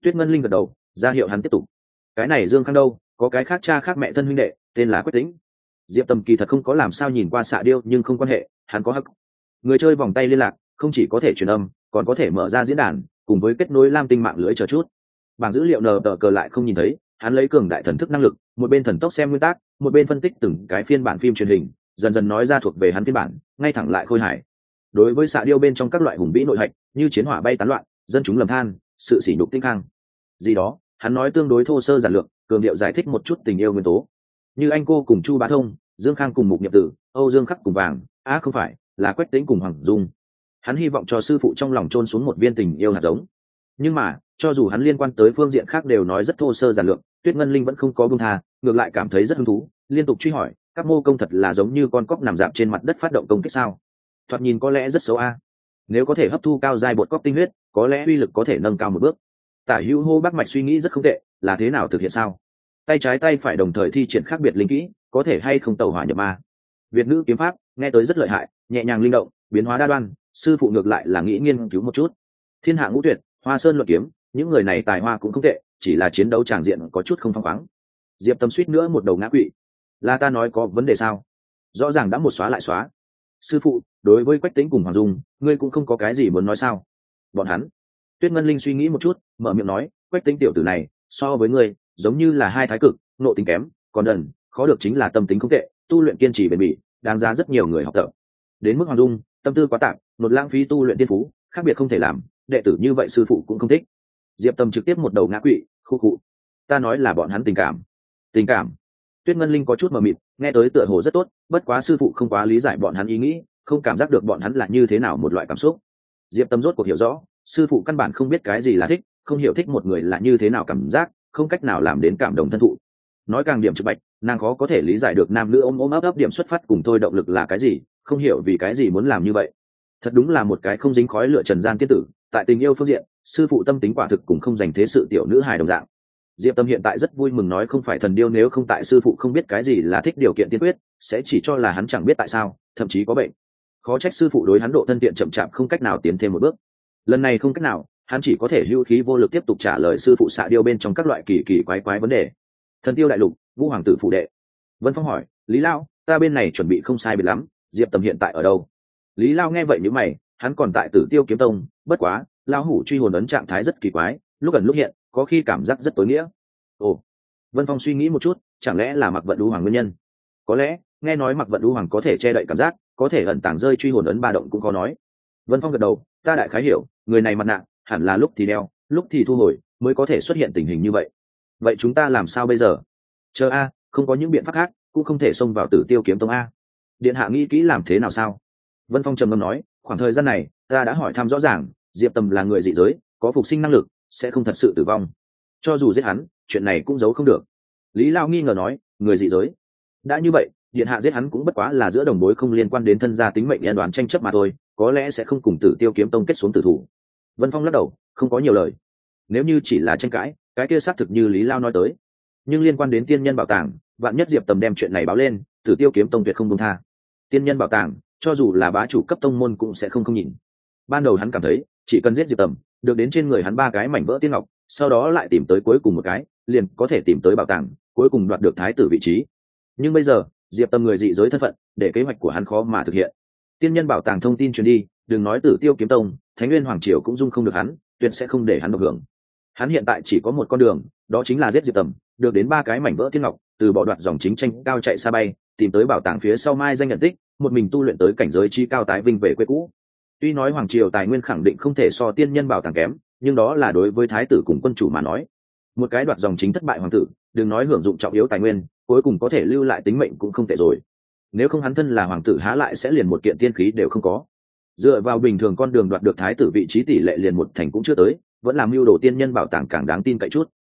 Tuyết Ngân Linh gật đầu ra hiệu hắn tiếp tục. Cái này Dương Khang đâu, có cái khác cha khác mẹ thân huynh đệ tên là Quách Tĩnh. Diệp Tầm kỳ thật không có làm sao nhìn qua xạ điêu, nhưng không quan hệ, hắn có hắc người chơi vòng tay liên lạc, không chỉ có thể truyền âm, còn có thể mở ra diễn đàn, cùng với kết nối lam tinh mạng lưới chờ chút. Bảng dữ liệu nờ tờ cờ lại không nhìn thấy, hắn lấy cường đại thần thức năng lực, một bên thần tốc xem nguyên tắc, một bên phân tích từng cái phiên bản phim truyền hình, dần dần nói ra thuộc về hắn phiên bản, ngay thẳng lại khôi hài. Đối với xạ điêu bên trong các loại hùng vĩ nội hạch, như chiến hỏa bay tán loạn, dân chúng lầm than, sự sỉ nhục tinh khang gì đó, hắn nói tương đối thô sơ giản lược, cường điệu giải thích một chút tình yêu nguyên tố, như anh cô cùng Chu Bá Thông, Dương Khang cùng Mục Nhiệm Tử, Âu Dương Khắc cùng Vàng, á à, không phải là Quách Tĩnh cùng Hoàng Dung. Hắn hy vọng cho sư phụ trong lòng chôn xuống một viên tình yêu hạt giống. Nhưng mà cho dù hắn liên quan tới phương diện khác đều nói rất thô sơ giản lược, Tuyết Ngân Linh vẫn không có buông tha, ngược lại cảm thấy rất hứng thú, liên tục truy hỏi, các mô công thật là giống như con cóc nằm dạp trên mặt đất phát động công kích sao? Thoạt nhìn có lẽ rất xấu a. Nếu có thể hấp thu cao giai bột cóc tinh huyết, có lẽ uy lực có thể nâng cao một bước. Tả Hữu Hô Bác Mạch suy nghĩ rất không tệ, là thế nào thực hiện sao? Tay trái tay phải đồng thời thi triển khác biệt linh kỹ, có thể hay không tẩu hỏa nhập ma? Việt ngữ kiếm pháp nghe tới rất lợi hại, nhẹ nhàng linh động, biến hóa đa đoan, sư phụ ngược lại là nghĩ nghiên cứu một chút. Thiên hạ ngũ tuyệt, Hoa Sơn luận kiếm, những người này tài hoa cũng không tệ, chỉ là chiến đấu tràng diện có chút không phăng khoáng. Diệp Tâm suýt nữa một đầu ngã quỵ. Là ta nói có vấn đề sao? Rõ ràng đã một xóa lại xóa. Sư phụ, đối với Quách Tĩnh cùng Hoàng Dung, ngươi cũng không có cái gì muốn nói sao? Bọn hắn. Tuyết Ngân Linh suy nghĩ một chút, mở miệng nói, Quách Tĩnh tiểu tử này, so với ngươi, giống như là hai thái cực, nộ tính kém, còn đần, khó được chính là tâm tính không tệ, tu luyện kiên trì bền bỉ, đáng giá rất nhiều người học tập. Đến mức Hoàng Dung, tâm tư quá tạp, một lãng phí tu luyện tiên phú, khác biệt không thể làm, đệ tử như vậy sư phụ cũng không thích. Diệp Tâm trực tiếp một đầu ngã quỵ, khu khụ. Ta nói là bọn hắn tình cảm. Tình cảm? Tuyết Ngân Linh có chút mờ mịt, nghe tới tựa hồ rất tốt, bất quá sư phụ không quá lý giải bọn hắn ý nghĩ, không cảm giác được bọn hắn là như thế nào một loại cảm xúc. Diệp Tâm rốt cuộc hiểu rõ, sư phụ căn bản không biết cái gì là thích, không hiểu thích một người là như thế nào cảm giác, không cách nào làm đến cảm động thân thụ. Nói càng điểm trực bạch, nàng khó có thể lý giải được nam nữ ôm ôm ấp ấp điểm xuất phát cùng thôi động lực là cái gì, không hiểu vì cái gì muốn làm như vậy. Thật đúng là một cái không dính khói lửa trần gian tiên tử, tại tình yêu phương diện, sư phụ tâm tính quả thực cũng không dành thế sự tiểu nữ hài đồng dạng. Diệp Tâm hiện tại rất vui mừng nói không phải thần điêu, nếu không tại sư phụ không biết cái gì là thích điều kiện tiên quyết, sẽ chỉ cho là hắn chẳng biết tại sao, thậm chí có bệnh. Khó trách sư phụ đối hắn độ thân thiện chậm chạp không cách nào tiến thêm một bước. Lần này không cách nào, hắn chỉ có thể hưu khí vô lực tiếp tục trả lời sư phụ xạ điêu bên trong các loại kỳ kỳ quái quái vấn đề. Thần tiêu đại lục, Vũ hoàng tử phủ đệ. Vân Phong hỏi, Lý Lao, ta bên này chuẩn bị không sai biệt lắm, Diệp Tâm hiện tại ở đâu? Lý Lao nghe vậy nhíu mày, hắn còn tại Tử Tiêu kiếm tông, bất quá lao hủ truy hồn ấn trạng thái rất kỳ quái, lúc gần lúc hiện, có khi cảm giác rất tối nghĩa. Ồ. Vân Phong suy nghĩ một chút, chẳng lẽ là Mặc Vận Đu hoàng nguyên nhân? Có lẽ, nghe nói Mặc Vận Đu hoàng có thể che đậy cảm giác, có thể ẩn tàng rơi truy hồn ấn ba động cũng có nói. Vân Phong gật đầu, ta đại khái hiểu, người này mặt nạ hẳn là lúc thì đeo, lúc thì thu hồi, mới có thể xuất hiện tình hình như vậy. Vậy chúng ta làm sao bây giờ? Chờ a, không có những biện pháp khác, cũng không thể xông vào Tử Tiêu kiếm tông a. Điện hạ nghĩ kỹ làm thế nào sao? Vân Phong trầm ngâm nói, khoảng thời gian này, ta đã hỏi thăm rõ ràng, Diệp Tâm là người dị giới, có phục sinh năng lực, sẽ không thật sự tử vong. Cho dù giết hắn, chuyện này cũng giấu không được. Lý Lao nghi ngờ nói, người dị giới. Đã như vậy, điện hạ giết hắn cũng bất quá là giữa đồng bối không liên quan đến thân gia tính mệnh liên đoàn tranh chấp mà thôi, có lẽ sẽ không cùng Tử Tiêu kiếm tông kết xuống tử thủ. Vân Phong lắc đầu, không có nhiều lời. Nếu như chỉ là tranh cãi, cái kia xác thực như Lý Lao nói tới. Nhưng liên quan đến tiên nhân bảo tàng, vạn nhất Diệp Tâm đem chuyện này báo lên, Tử Tiêu kiếm tông tuyệt không buông tha. Tiên nhân bảo tàng, cho dù là bá chủ cấp tông môn cũng sẽ không không nhìn. Ban đầu hắn cảm thấy, chỉ cần giết Diệp Tâm, được đến trên người hắn ba cái mảnh vỡ tiên ngọc, sau đó lại tìm tới cuối cùng một cái, liền có thể tìm tới bảo tàng, cuối cùng đoạt được thái tử vị trí. Nhưng bây giờ, Diệp Tâm người dị giới thân phận, để kế hoạch của hắn khó mà thực hiện. Tiên nhân bảo tàng thông tin truyền đi, đừng nói Tử Tiêu kiếm tông, Thánh Nguyên hoàng triều cũng dung không được hắn, tuyệt sẽ không để hắn được hưởng. Hắn hiện tại chỉ có một con đường, đó chính là giết Diệp Tâm, được đến ba cái mảnh vỡ tiên ngọc, từ bỏ đoạt dòng chính tranh cao chạy xa bay, tìm tới bảo tàng phía sau mai danh nhận tích, một mình tu luyện tới cảnh giới chi cao tái vinh về quê cũ. Tuy nói hoàng triều tài nguyên khẳng định không thể so tiên nhân bảo tàng kém, nhưng đó là đối với thái tử cùng quân chủ mà nói. Một cái đoạt dòng chính thất bại hoàng tử, đừng nói hưởng dụng trọng yếu tài nguyên, cuối cùng có thể lưu lại tính mệnh cũng không tệ rồi. Nếu không hắn thân là hoàng tử há lại sẽ liền một kiện tiên khí đều không có. Dựa vào bình thường con đường đoạt được thái tử vị trí tỷ lệ liền một thành cũng chưa tới, vẫn làm mưu đồ tiên nhân bảo tàng càng đáng tin cậy chút.